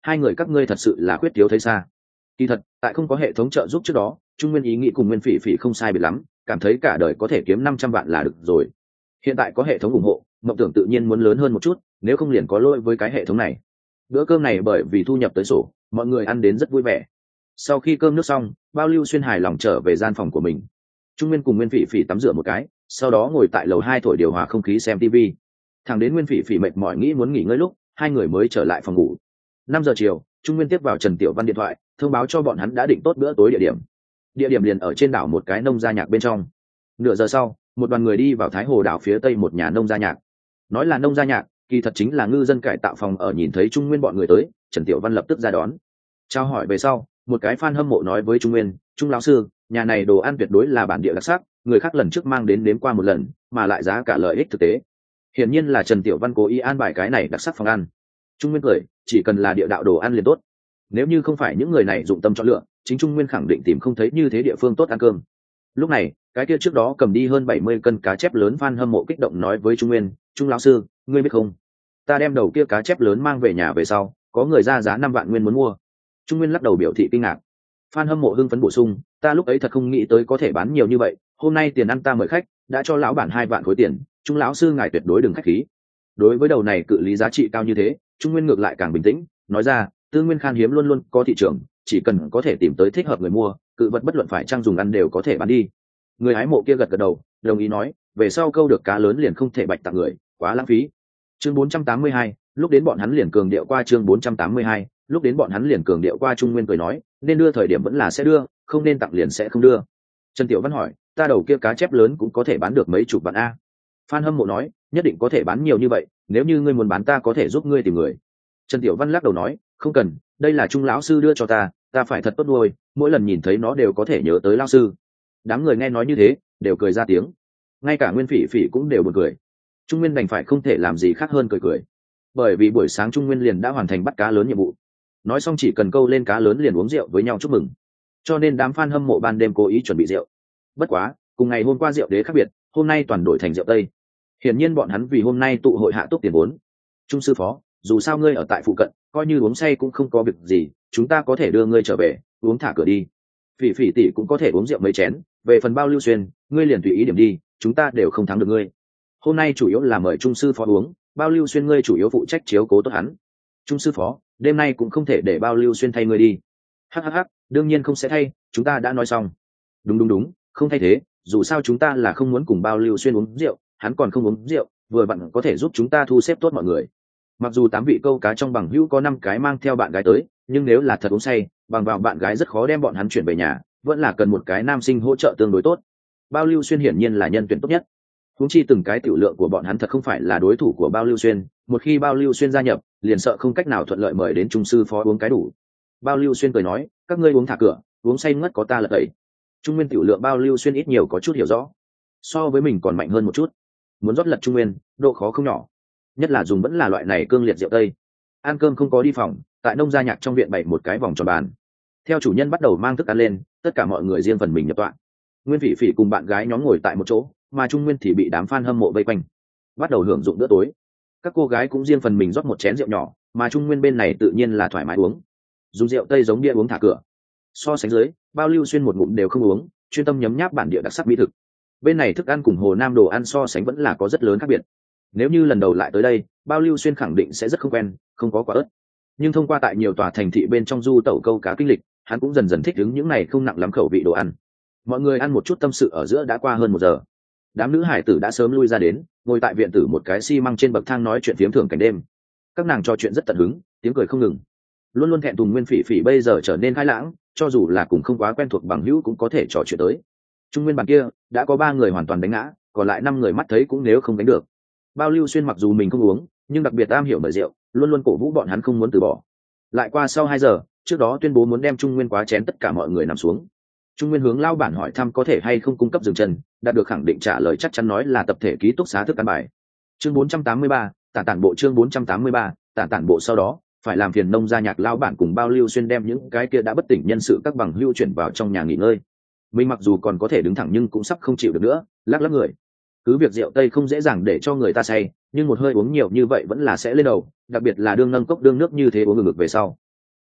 hai người các ngươi thật sự là khuyết thiếu thấy xa. Kỳ thật tại không có hệ thống trợ giúp trước đó, Trung Nguyên ý nghĩ cùng Nguyên Phỉ Phỉ không sai biệt lắm, cảm thấy cả đời có thể kiếm năm trăm vạn là được rồi. Hiện tại có hệ thống ủng hộ, mộng tưởng tự nhiên muốn lớn hơn một chút, nếu không liền có lỗi với cái hệ thống này. Bữa cơm này bởi vì thu nhập tới sổ, mọi người ăn đến rất vui vẻ. Sau khi cơm nước xong, Bao Lưu Xuyên hài lòng trở về gian phòng của mình. Trung Nguyên cùng Nguyên Phỉ Phỉ tắm rửa một cái, sau đó ngồi tại lầu hai thổi điều hòa không khí xem tivi. Thẳng đến Nguyên Phỉ Phỉ mệt mỏi nghĩ muốn nghỉ ngơi lúc, hai người mới trở lại phòng ngủ. Năm giờ chiều, Trung Nguyên tiếp vào Trần Tiểu Văn điện thoại, thông báo cho bọn hắn đã định tốt bữa tối địa điểm. Địa điểm liền ở trên đảo một cái nông gia nhạc bên trong. Nửa giờ sau, một đoàn người đi vào Thái Hồ đảo phía tây một nhà nông gia nhạc. Nói là nông gia nhạc, kỳ thật chính là ngư dân cải tạo phòng ở. Nhìn thấy Trung Nguyên bọn người tới, Trần Tiểu Văn lập tức ra đón. Trao hỏi về sau, một cái fan hâm mộ nói với Trung Nguyên, Trung lão sư, nhà này đồ ăn tuyệt đối là bản địa đặc sắc, người khác lần trước mang đến nếm qua một lần, mà lại giá cả lợi ích thực tế. Hiển nhiên là Trần Tiểu Văn cố ý an bài cái này đặc sắc phòng ăn. Trung Nguyên cười, chỉ cần là địa đạo đồ ăn liền tốt. Nếu như không phải những người này dụng tâm chọn lựa, chính Trung Nguyên khẳng định tìm không thấy như thế địa phương tốt ăn cơm. Lúc này, cái kia trước đó cầm đi hơn bảy mươi cân cá chép lớn fan hâm mộ kích động nói với Trung Nguyên, Trung lão sư, ngươi biết không, ta đem đầu kia cá chép lớn mang về nhà về sau, có người ra giá năm vạn nguyên muốn mua. Trung Nguyên lắc đầu biểu thị kinh ngạc. Fan hâm mộ hưng phấn bổ sung, ta lúc ấy thật không nghĩ tới có thể bán nhiều như vậy, hôm nay tiền ăn ta mời khách, đã cho lão bản hai vạn khối tiền, Trung lão sư ngài tuyệt đối đừng khách khí. Đối với đầu này cự lý giá trị cao như thế, Trung Nguyên ngược lại càng bình tĩnh, nói ra, tư nguyên khan hiếm luôn luôn có thị trường, chỉ cần có thể tìm tới thích hợp người mua, cự vật bất luận phải trang dùng ăn đều có thể bán đi. Người hái mộ kia gật gật đầu, đồng ý nói, về sau câu được cá lớn liền không thể bạch tặng người, quá lãng phí. Chương bốn trăm tám mươi hai, lúc đến bọn hắn liền cường điệu qua chương bốn trăm tám mươi hai, lúc đến bọn hắn liền cường điệu qua. Trung Nguyên cười nói, nên đưa thời điểm vẫn là sẽ đưa, không nên tặng liền sẽ không đưa. Trần Tiểu Văn hỏi, ta đầu kia cá chép lớn cũng có thể bán được mấy chục vạn a? Phan hâm mộ nói, nhất định có thể bán nhiều như vậy, nếu như ngươi muốn bán ta có thể giúp ngươi tìm người. Trần Tiểu Văn lắc đầu nói, không cần, đây là Trung lão sư đưa cho ta, ta phải thật tốt nuôi, mỗi lần nhìn thấy nó đều có thể nhớ tới lão sư. Đám người nghe nói như thế, đều cười ra tiếng. Ngay cả Nguyên Phỉ Phỉ cũng đều buồn cười. Trung Nguyên đành phải không thể làm gì khác hơn cười cười. Bởi vì buổi sáng Trung Nguyên liền đã hoàn thành bắt cá lớn nhiệm vụ. Nói xong chỉ cần câu lên cá lớn liền uống rượu với nhau chúc mừng. Cho nên đám fan hâm mộ ban đêm cố ý chuẩn bị rượu. Bất quá, cùng ngày hôm qua rượu đế khác biệt, hôm nay toàn đổi thành rượu tây. Hiển nhiên bọn hắn vì hôm nay tụ hội hạ túc tiền vốn. Trung sư phó, dù sao ngươi ở tại phụ cận, coi như uống say cũng không có việc gì, chúng ta có thể đưa ngươi trở về, uống thả cửa đi. Phỉ Phỉ tỷ cũng có thể uống rượu mấy chén, về phần Bao Lưu Xuyên, ngươi liền tùy ý điểm đi, chúng ta đều không thắng được ngươi. Hôm nay chủ yếu là mời Trung sư phó uống, Bao Lưu Xuyên ngươi chủ yếu phụ trách chiếu cố tốt hắn. Trung sư phó, đêm nay cũng không thể để Bao Lưu Xuyên thay ngươi đi. Hắc hắc hắc, đương nhiên không sẽ thay, chúng ta đã nói xong. Đúng đúng đúng, không thay thế, dù sao chúng ta là không muốn cùng Bao Lưu Xuyên uống rượu, hắn còn không uống rượu, vừa vặn có thể giúp chúng ta thu xếp tốt mọi người. Mặc dù tám vị câu cá trong bằng hữu có năm cái mang theo bạn gái tới, nhưng nếu là thật uống say, bằng vào bạn gái rất khó đem bọn hắn chuyển về nhà, vẫn là cần một cái nam sinh hỗ trợ tương đối tốt. Bao Lưu Xuyên hiển nhiên là nhân tuyển tốt nhất. Huống chi từng cái tiểu lượng của bọn hắn thật không phải là đối thủ của Bao Lưu Xuyên, một khi Bao Lưu Xuyên gia nhập, liền sợ không cách nào thuận lợi mời đến Trung sư phó uống cái đủ. Bao Lưu Xuyên cười nói, các ngươi uống thả cửa, uống say ngất có ta là tẩy. Trung Nguyên tiểu lượng Bao Lưu Xuyên ít nhiều có chút hiểu rõ, so với mình còn mạnh hơn một chút. Muốn rót lật Trung Nguyên, độ khó không nhỏ, nhất là dùng vẫn là loại này cương liệt rượu tây. Ăn cơm không có đi phòng, tại nông gia nhạc trong viện bày một cái vòng tròn bàn. Theo chủ nhân bắt đầu mang thức ăn lên, tất cả mọi người riêng phần mình nhập tọa. Nguyên Phỉ Phỉ cùng bạn gái nhóm ngồi tại một chỗ, mà Trung Nguyên thì bị đám fan hâm mộ vây quanh, bắt đầu hưởng dụng bữa tối. Các cô gái cũng riêng phần mình rót một chén rượu nhỏ, mà Trung Nguyên bên này tự nhiên là thoải mái uống, dùng rượu tây giống bia uống thả cửa. So sánh dưới, Bao Lưu Xuyên một ngụm đều không uống, chuyên tâm nhấm nháp bản địa đặc sắc mỹ thực. Bên này thức ăn cùng Hồ Nam đồ ăn so sánh vẫn là có rất lớn khác biệt. Nếu như lần đầu lại tới đây, Bao Lưu Xuyên khẳng định sẽ rất không quen, không có quả ớt. Nhưng thông qua tại nhiều tòa thành thị bên trong du tẩu câu cá kinh lịch, hắn cũng dần dần thích ứng những này không nặng lắm khẩu vị đồ ăn. Mọi người ăn một chút tâm sự ở giữa đã qua hơn một giờ. Đám nữ hải tử đã sớm lui ra đến, ngồi tại viện tử một cái xi măng trên bậc thang nói chuyện phiếm thường cảnh đêm. Các nàng trò chuyện rất tận hứng, tiếng cười không ngừng. Luôn luôn thẹn thùng Nguyên Phỉ Phỉ bây giờ trở nên khai lãng, cho dù là cùng không quá quen thuộc bằng hữu cũng có thể trò chuyện tới. Trung Nguyên bàn kia đã có ba người hoàn toàn đánh ngã, còn lại năm người mắt thấy cũng nếu không đánh được. Bao Lưu Xuyên mặc dù mình không uống, nhưng đặc biệt am hiểu mời rượu, luôn luôn cổ vũ bọn hắn không muốn từ bỏ. Lại qua sau hai giờ, trước đó tuyên bố muốn đem Trung Nguyên quá chén tất cả mọi người nằm xuống. Trung Nguyên hướng lao bản hỏi thăm có thể hay không cung cấp dừng chân, đạt được khẳng định trả lời chắc chắn nói là tập thể ký túc xá thức ăn bài. Chương bốn trăm tám mươi ba, tản tản bộ chương bốn trăm tám mươi ba, tản tản bộ sau đó, phải làm phiền nông gia nhạc lao bản cùng Bao Lưu Xuyên đem những cái kia đã bất tỉnh nhân sự các bằng hưu chuyển vào trong nhà nghỉ ngơi. Mình mặc dù còn có thể đứng thẳng nhưng cũng sắp không chịu được nữa, lắc lắc người. Cứ việc rượu tây không dễ dàng để cho người ta say, nhưng một hơi uống nhiều như vậy vẫn là sẽ lên đầu, đặc biệt là đương nâng cốc đương nước như thế uống ngược về sau.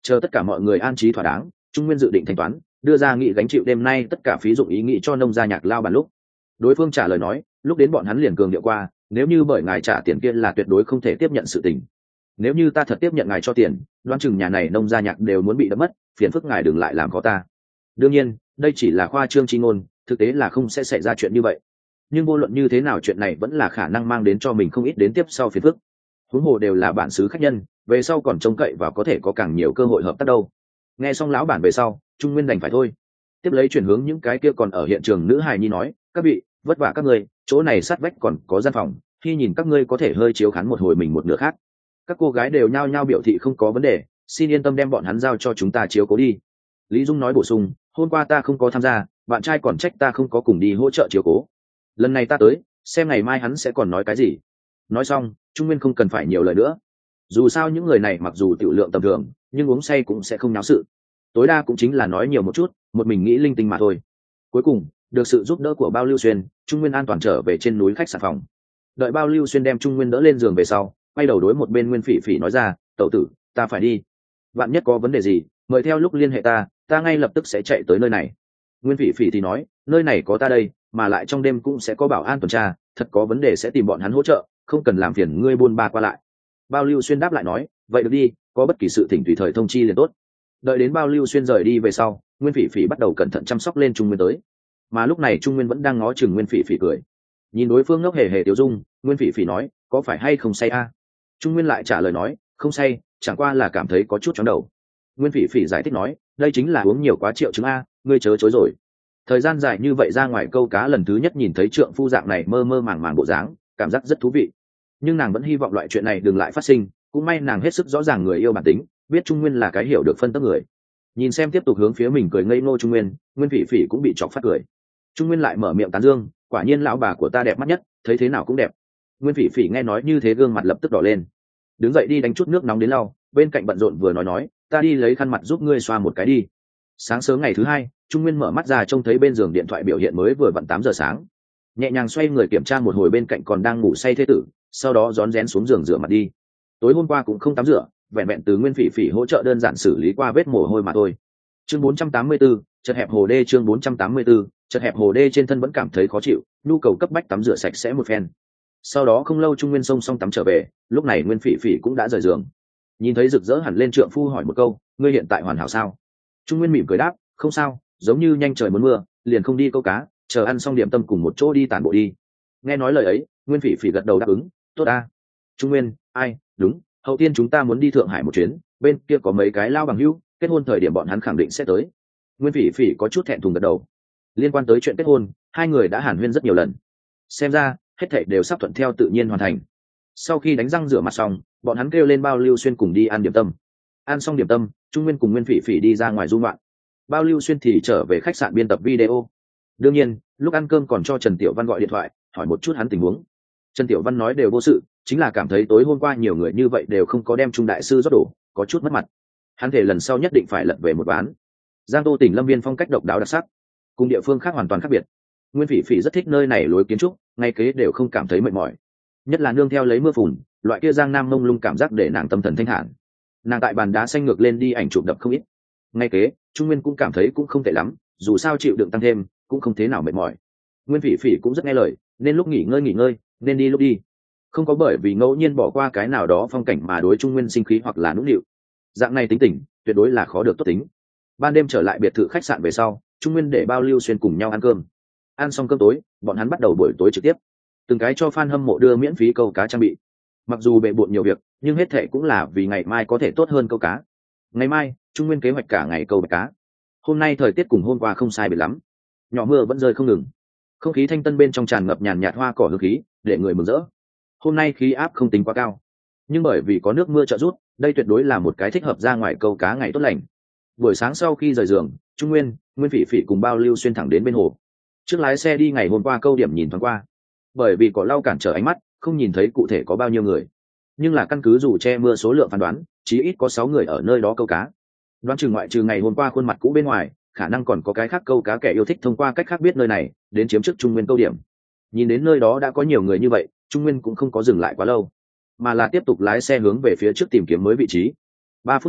Chờ tất cả mọi người an trí thỏa đáng, Trung Nguyên dự định thanh toán, đưa ra nghị gánh chịu đêm nay tất cả phí dụng ý nghĩ cho nông gia nhạc lao bàn lúc. Đối phương trả lời nói, lúc đến bọn hắn liền cường điệu qua, nếu như bởi ngài trả tiền kia là tuyệt đối không thể tiếp nhận sự tình. Nếu như ta thật tiếp nhận ngài cho tiền, đoán chừng nhà này nông gia nhạc đều muốn bị đập mất, phiền phức ngài đừng lại làm khó ta. Đương nhiên, đây chỉ là khoa trương chi ngôn, thực tế là không sẽ xảy ra chuyện như vậy. Nhưng vô luận như thế nào, chuyện này vẫn là khả năng mang đến cho mình không ít đến tiếp sau phiền phức. Huống hồ đều là bản xứ khách nhân, về sau còn trông cậy và có thể có càng nhiều cơ hội hợp tác đâu. Nghe xong lão bản về sau, Trung Nguyên đành phải thôi. Tiếp lấy chuyển hướng những cái kia còn ở hiện trường nữ hài nhi nói, các vị, vất vả các ngươi, chỗ này sát vách còn có gian phòng, khi nhìn các ngươi có thể hơi chiếu khán một hồi mình một nửa khác. Các cô gái đều nhao nhao biểu thị không có vấn đề, xin yên tâm đem bọn hắn giao cho chúng ta chiếu cố đi. Lý Dung nói bổ sung, hôm qua ta không có tham gia, bạn trai còn trách ta không có cùng đi hỗ trợ chiếu cố. Lần này ta tới, xem ngày mai hắn sẽ còn nói cái gì. Nói xong, Trung Nguyên không cần phải nhiều lời nữa. Dù sao những người này mặc dù tiểu lượng tầm thường, nhưng uống say cũng sẽ không náo sự. Tối đa cũng chính là nói nhiều một chút, một mình nghĩ linh tinh mà thôi. Cuối cùng, được sự giúp đỡ của Bao Lưu Xuyên, Trung Nguyên an toàn trở về trên núi khách sạn phòng. Đợi Bao Lưu Xuyên đem Trung Nguyên đỡ lên giường về sau, quay đầu đối một bên Nguyên Phỉ Phỉ nói ra, tẩu tử, ta phải đi. Vạn nhất có vấn đề gì, mời theo lúc liên hệ ta, ta ngay lập tức sẽ chạy tới nơi này. Nguyên Phỉ Phỉ thì nói, nơi này có ta đây, mà lại trong đêm cũng sẽ có bảo an tuần tra, thật có vấn đề sẽ tìm bọn hắn hỗ trợ, không cần làm phiền ngươi buôn ba qua lại. Bao Lưu Xuyên đáp lại nói, vậy được đi, có bất kỳ sự thỉnh tùy thời thông chi liền tốt. Đợi đến Bao Lưu Xuyên rời đi về sau, Nguyên Phỉ Phỉ bắt đầu cẩn thận chăm sóc lên Trung Nguyên tới. Mà lúc này Trung Nguyên vẫn đang ngó chừng Nguyên Phỉ Phỉ cười. Nhìn đối phương ngốc hề hề tiêu dung, Nguyên Phỉ Phỉ nói, có phải hay không say a? Trung Nguyên lại trả lời nói, không say, chẳng qua là cảm thấy có chút chóng đầu. Nguyên Phỉ Phỉ giải thích nói, đây chính là uống nhiều quá triệu chứng a, ngươi chớ chối rồi. Thời gian dài như vậy ra ngoài câu cá lần thứ nhất nhìn thấy trượng phu dạng này mơ mơ màng màng bộ dáng, cảm giác rất thú vị. Nhưng nàng vẫn hy vọng loại chuyện này đừng lại phát sinh, cũng may nàng hết sức rõ ràng người yêu bản tính, biết Trung Nguyên là cái hiểu được phân tấp người. Nhìn xem tiếp tục hướng phía mình cười ngây ngô Trung Nguyên, Nguyên Phỉ Phỉ cũng bị chọc phát cười. Trung Nguyên lại mở miệng tán dương, quả nhiên lão bà của ta đẹp mắt nhất, thấy thế nào cũng đẹp. Nguyên Phỉ Phỉ nghe nói như thế gương mặt lập tức đỏ lên, đứng dậy đi đánh chút nước nóng đến lau, bên cạnh bận rộn vừa nói nói, ta đi lấy khăn mặt giúp ngươi xoa một cái đi. Sáng sớm ngày thứ hai, Trung Nguyên mở mắt ra trông thấy bên giường điện thoại biểu hiện mới vừa vặn tám giờ sáng, nhẹ nhàng xoay người kiểm tra một hồi bên cạnh còn đang ngủ say thế tử, sau đó rón rén xuống giường rửa mặt đi. Tối hôm qua cũng không tắm rửa, vẹn vẹn từ Nguyên Phỉ Phỉ hỗ trợ đơn giản xử lý qua vết mồ hôi mà thôi. Chương bốn trăm tám mươi tư, chật hẹp hồ đê. Chương bốn trăm tám mươi tư, chật hẹp hồ đê. Trên thân vẫn cảm thấy khó chịu, nhu cầu cấp bách tắm rửa sạch sẽ một phen. Sau đó không lâu Trung Nguyên xông xong tắm trở về, lúc này Nguyên Phỉ Phỉ cũng đã rời giường. Nhìn thấy rực rỡ hẳn lên trượng phu hỏi một câu, ngươi hiện tại hoàn hảo sao? Trung Nguyên mỉm cười đáp, không sao, giống như nhanh trời muốn mưa, liền không đi câu cá, chờ ăn xong điểm tâm cùng một chỗ đi tản bộ đi. Nghe nói lời ấy, Nguyên Phỉ Phỉ gật đầu đáp ứng, tốt a. Trung Nguyên, ai, đúng, hậu tiên chúng ta muốn đi Thượng Hải một chuyến, bên kia có mấy cái lao bằng hữu, kết hôn thời điểm bọn hắn khẳng định sẽ tới. Nguyên Phỉ Phỉ có chút thẹn thùng gật đầu. Liên quan tới chuyện kết hôn, hai người đã hàn huyên rất nhiều lần. Xem ra, hết thảy đều sắp thuận theo tự nhiên hoàn thành. Sau khi đánh răng rửa mặt xong, bọn hắn kêu lên Bao Lưu Xuyên cùng đi ăn điểm tâm. Ăn xong điểm tâm, Trung Nguyên cùng Nguyên Phỉ Phỉ đi ra ngoài du ngoạn. Bao Lưu Xuyên thì trở về khách sạn biên tập video. Đương nhiên, lúc ăn cơm còn cho Trần Tiểu Văn gọi điện thoại, hỏi một chút hắn tình huống. Trần Tiểu Văn nói đều vô sự, chính là cảm thấy tối hôm qua nhiều người như vậy đều không có đem Trung đại sư rót đổ, có chút mất mặt. Hắn thể lần sau nhất định phải lật về một ván. Giang Tô tỉnh Lâm Viên phong cách độc đáo đặc sắc, cùng địa phương khác hoàn toàn khác biệt. Nguyên Phỉ Phỉ rất thích nơi này lối kiến trúc, ngay kế đều không cảm thấy mệt mỏi. Nhất là nương theo lấy mưa phùn, loại kia giang nam mông lung cảm giác để nàng tâm thần thanh thản. Nàng tại bàn đá xanh ngược lên đi ảnh chụp đập không ít. Ngay kế, Trung Nguyên cũng cảm thấy cũng không tệ lắm, dù sao chịu đựng tăng thêm, cũng không thế nào mệt mỏi. Nguyên Phỉ Phỉ cũng rất nghe lời, nên lúc nghỉ ngơi nghỉ ngơi, nên đi lúc đi. Không có bởi vì ngẫu nhiên bỏ qua cái nào đó phong cảnh mà đối Trung Nguyên sinh khí hoặc là nũng nịu. Dạng này tính tình, tuyệt đối là khó được tốt tính. Ban đêm trở lại biệt thự khách sạn về sau, Trung Nguyên để Bao Lưu Xuyên cùng nhau ăn cơm. Ăn xong cơm tối, bọn hắn bắt đầu buổi tối trực tiếp. Từng cái cho fan hâm mộ đưa miễn phí câu cá trang bị. Mặc dù bệ bội nhiều việc, nhưng hết thệ cũng là vì ngày mai có thể tốt hơn câu cá. Ngày mai, Trung Nguyên kế hoạch cả ngày câu bạch cá. Hôm nay thời tiết cùng hôm qua không sai biệt lắm, nhỏ mưa vẫn rơi không ngừng. Không khí thanh tân bên trong tràn ngập nhàn nhạt hoa cỏ hương khí, để người mừng rỡ. Hôm nay khí áp không tính quá cao, nhưng bởi vì có nước mưa trợ giúp, đây tuyệt đối là một cái thích hợp ra ngoài câu cá ngày tốt lành. Buổi sáng sau khi rời giường, Trung Nguyên, Nguyên Phỉ Phỉ cùng Bao Lưu Xuyên thẳng đến bên hồ. Trước lái xe đi ngày hôm qua câu điểm nhìn thoáng qua, bởi vì có lau cản trở ánh mắt, không nhìn thấy cụ thể có bao nhiêu người, nhưng là căn cứ dù che mưa số lượng phán đoán, chí ít có sáu người ở nơi đó câu cá. Đoán chừng ngoại trừ ngày hôm qua khuôn mặt cũ bên ngoài, khả năng còn có cái khác câu cá kẻ yêu thích thông qua cách khác biết nơi này, đến chiếm trước Trung Nguyên câu điểm. Nhìn đến nơi đó đã có nhiều người như vậy, Trung Nguyên cũng không có dừng lại quá lâu, mà là tiếp tục lái xe hướng về phía trước tìm kiếm mới vị trí. Ba phút sau,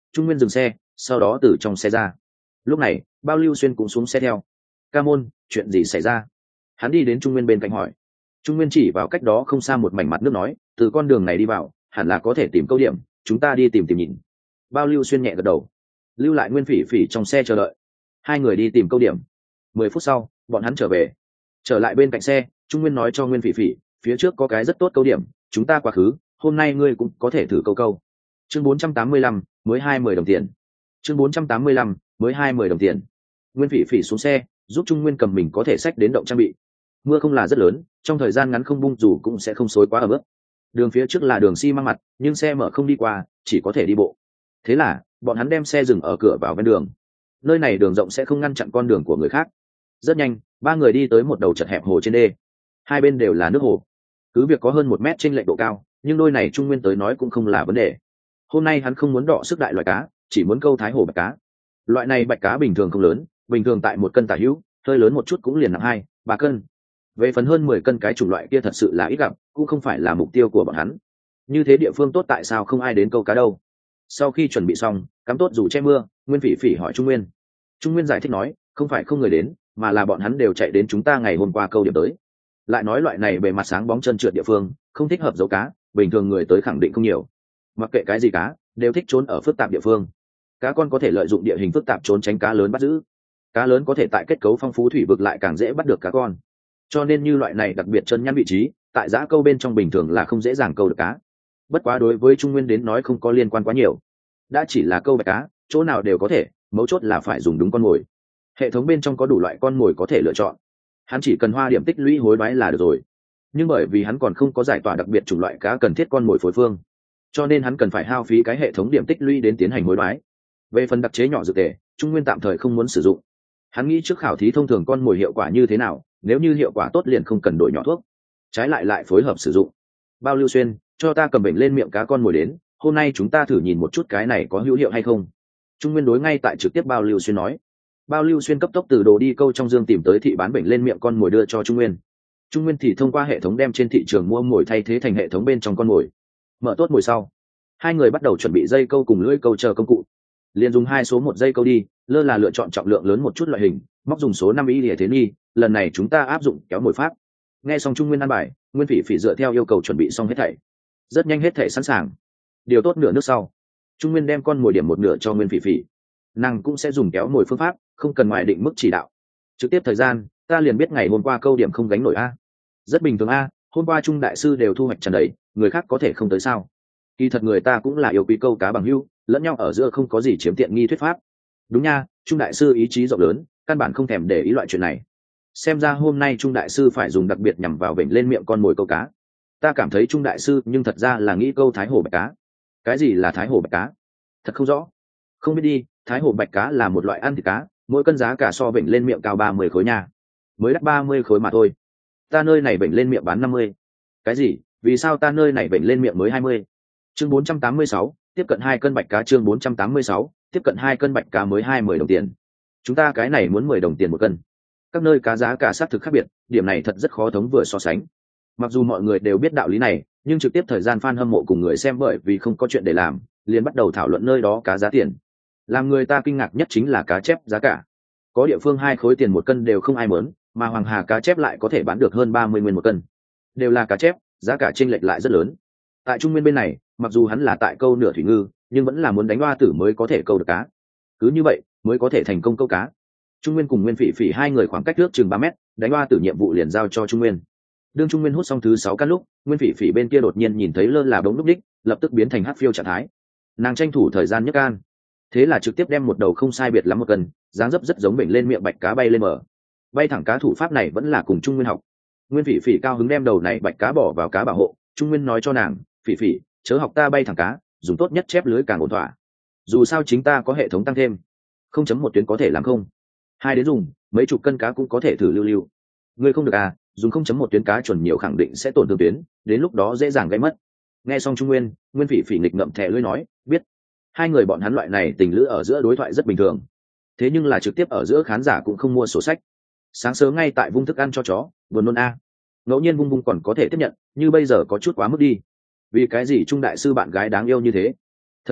Trung Nguyên dừng xe, sau đó từ trong xe ra. Lúc này Bao Lưu Xuyên cũng xuống xe theo. Ca môn, chuyện gì xảy ra? Hắn đi đến Trung Nguyên bên cạnh hỏi. Trung Nguyên chỉ vào cách đó không xa một mảnh mặt nước nói, từ con đường này đi vào hẳn là có thể tìm câu điểm, chúng ta đi tìm tìm nhìn. Bao Lưu Xuyên nhẹ gật đầu, lưu lại Nguyên Phỉ Phỉ trong xe chờ đợi. Hai người đi tìm câu điểm. Mười phút sau bọn hắn trở về. Trở lại bên cạnh xe, Trung Nguyên nói cho Nguyên Phỉ Phỉ, phía trước có cái rất tốt câu điểm, chúng ta quá khứ, hôm nay ngươi cũng có thể thử câu câu. Chương bốn trăm tám mươi lăm, mới hai mươi đồng tiền. Chương bốn trăm tám mươi lăm, mới hai mươi đồng tiền. Nguyên Phỉ Phỉ xuống xe, giúp Trung Nguyên cầm mình có thể xách đến động trang bị. Mưa không là rất lớn, trong thời gian ngắn không bung dù cũng sẽ không xối quá ở bước. Đường phía trước là đường xi măng mặt, nhưng xe mở không đi qua, chỉ có thể đi bộ. Thế là bọn hắn đem xe dừng ở cửa vào ven đường. Nơi này đường rộng sẽ không ngăn chặn con đường của người khác. Rất nhanh, ba người đi tới một đầu chật hẹp hồ trên đê. Hai bên đều là nước hồ. Cứ việc có hơn một mét trên lệch độ cao, nhưng đôi này Trung Nguyên tới nói cũng không là vấn đề. Hôm nay hắn không muốn đọ sức đại loại cá, chỉ muốn câu thái hồ bạch cá. Loại này bạch cá bình thường không lớn, bình thường tại một cân tả hữu, hơi lớn một chút cũng liền nặng hai ba cân. Về phần hơn mười cân cái chủng loại kia thật sự là ít gặp, cũng không phải là mục tiêu của bọn hắn. Như thế địa phương tốt tại sao không ai đến câu cá đâu? Sau khi chuẩn bị xong, cắm tốt dù che mưa, Nguyên Phỉ Phỉ hỏi Trung Nguyên. Trung Nguyên giải thích nói, không phải không người đến, mà là bọn hắn đều chạy đến chúng ta ngày hôm qua câu điểm tới. Lại nói loại này bề mặt sáng bóng chân trượt địa phương, không thích hợp giấu cá, bình thường người tới khẳng định không nhiều. Mặc kệ cái gì cá, đều thích trốn ở phức tạp địa phương. Cá con có thể lợi dụng địa hình phức tạp trốn tránh cá lớn bắt giữ. Cá lớn có thể tại kết cấu phong phú thủy vực lại càng dễ bắt được cá con. Cho nên như loại này đặc biệt chân nhăn vị trí, tại giã câu bên trong bình thường là không dễ dàng câu được cá. Bất quá đối với Trung Nguyên đến nói không có liên quan quá nhiều. Đã chỉ là câu bạch cá, chỗ nào đều có thể, mấu chốt là phải dùng đúng con mồi. Hệ thống bên trong có đủ loại con mồi có thể lựa chọn. Hắn chỉ cần hoa điểm tích lũy hối đoái là được rồi. Nhưng bởi vì hắn còn không có giải tỏa đặc biệt chủng loại cá cần thiết con mồi phối phương, cho nên hắn cần phải hao phí cái hệ thống điểm tích lũy đến tiến hành hối đoái. Về phần đặc chế nhỏ dược tề, Trung Nguyên tạm thời không muốn sử dụng. Hắn nghĩ trước khảo thí thông thường con mồi hiệu quả như thế nào, nếu như hiệu quả tốt liền không cần đổi nhỏ thuốc, trái lại lại phối hợp sử dụng. Bao Lưu Xuyên, cho ta cầm bệnh lên miệng cá con mồi đến, hôm nay chúng ta thử nhìn một chút cái này có hữu hiệu hay không. Trung Nguyên đối ngay tại trực tiếp Bao Lưu Xuyên nói. Bao Lưu Xuyên cấp tốc từ đồ đi câu trong dương tìm tới thị bán bệnh lên miệng con mồi đưa cho Trung Nguyên. Trung Nguyên thì thông qua hệ thống đem trên thị trường mua mồi thay thế thành hệ thống bên trong con mồi. Mở tốt mồi sau, hai người bắt đầu chuẩn bị dây câu cùng lưỡi câu chờ công cụ. Liền dùng hai số một dây câu đi, lơ là lựa chọn trọng lượng lớn một chút loại hình, móc dùng số năm y lìa thế nghi, lần này chúng ta áp dụng kéo mồi pháp. Nghe xong Trung Nguyên ăn bài, Nguyên Phỉ Phỉ dựa theo yêu cầu chuẩn bị xong hết thảy. Rất nhanh hết thảy sẵn sàng. Điều tốt nửa nước sau, Trung Nguyên đem con mồi điểm một nửa cho Nguyên Phỉ Phỉ. Nàng cũng sẽ dùng kéo mồi phương pháp, không cần ngoài định mức chỉ đạo. Trực tiếp thời gian, ta liền biết ngày hôm qua câu điểm không gánh nổi a. Rất bình thường a, hôm qua Trung đại sư đều thu hoạch tràn đầy, người khác có thể không tới sao? Kỳ thật người ta cũng là yêu quý câu cá bằng hữu, lẫn nhau ở giữa không có gì chiếm tiện nghi thuyết pháp. Đúng nha, Trung đại sư ý chí rộng lớn, căn bản không thèm để ý loại chuyện này. Xem ra hôm nay Trung đại sư phải dùng đặc biệt nhằm vào vểnh lên miệng con mồi câu cá. Ta cảm thấy Trung đại sư nhưng thật ra là nghĩ câu thái hồ bạch cá. Cái gì là thái hồ bạch cá? Thật không rõ. Không biết đi, thái hồ bạch cá là một loại ăn thịt cá, mỗi cân giá cả so vểnh lên miệng cao ba mươi khối nha. Mới đắt ba mươi khối mà thôi. Ta nơi này vểnh lên miệng bán năm mươi. Cái gì? Vì sao ta nơi này vểnh lên miệng mới hai mươi? Chương bốn trăm tám mươi sáu, tiếp cận hai cân bạch cá. Chương bốn trăm tám mươi sáu, tiếp cận hai cân bạch cá mới hai mươi đồng tiền. Chúng ta cái này muốn mười đồng tiền một cân. Các nơi cá giá cả xác thực khác biệt, điểm này thật rất khó thống vừa so sánh. Mặc dù mọi người đều biết đạo lý này, nhưng trực tiếp thời gian fan hâm mộ cùng người xem bởi vì không có chuyện để làm, liền bắt đầu thảo luận nơi đó cá giá tiền. Làm người ta kinh ngạc nhất chính là cá chép giá cả. Có địa phương hai khối tiền một cân đều không ai muốn, mà Hoàng Hà cá chép lại có thể bán được hơn ba mươi nguyên một cân. Đều là cá chép, giá cả chênh lệch lại rất lớn. Tại Trung Nguyên bên này, mặc dù hắn là tại câu nửa thủy ngư, nhưng vẫn là muốn đánh hoa tử mới có thể câu được cá. Cứ như vậy, mới có thể thành công câu cá. Trung Nguyên cùng Nguyên Phỉ Phỉ hai người khoảng cách trước chừng ba mét, đánh hoa tử nhiệm vụ liền giao cho Trung Nguyên. Đương Trung Nguyên hút xong thứ sáu căn lúc, Nguyên Phỉ Phỉ bên kia đột nhiên nhìn thấy lơ là bóng lúc đích, lập tức biến thành hắc phiêu trạng thái. Nàng tranh thủ thời gian nhấc can, thế là trực tiếp đem một đầu không sai biệt lắm một cân, dáng dấp rất giống bệnh lên miệng bạch cá bay lên mở. Bay thẳng cá thủ pháp này vẫn là cùng Trung Nguyên học. Nguyên Phỉ Phỉ cao hứng đem đầu này bạch cá bỏ vào cá bảo hộ, Trung Nguyên nói cho nàng, Phỉ Phỉ, chớ học ta bay thẳng cá, dùng tốt nhất chép lưới càng ổn thỏa. Dù sao chính ta có hệ thống tăng thêm, không chấm một tuyến có thể làm không. Hai đến dùng, mấy chục cân cá cũng có thể thử lưu lưu. Ngươi không được à, dùng không chấm một tuyến cá chuẩn nhiều khẳng định sẽ tổn thương tuyến, đến lúc đó dễ dàng gây mất. Nghe xong Trung Nguyên, Nguyên Phỉ Phỉ nghịch ngậm thẻ lưỡi nói, biết. Hai người bọn hắn loại này tình lữ ở giữa đối thoại rất bình thường. Thế nhưng là trực tiếp ở giữa khán giả cũng không mua sổ sách. Sáng sớm ngay tại vung thức ăn cho chó, buồn nôn a. Ngẫu nhiên vung vung còn có thể tiếp nhận, như bây giờ có chút quá mức đi. Vì cái gì Trung đại sư bạn gái đáng yêu như thế? Thật đẹp mắt,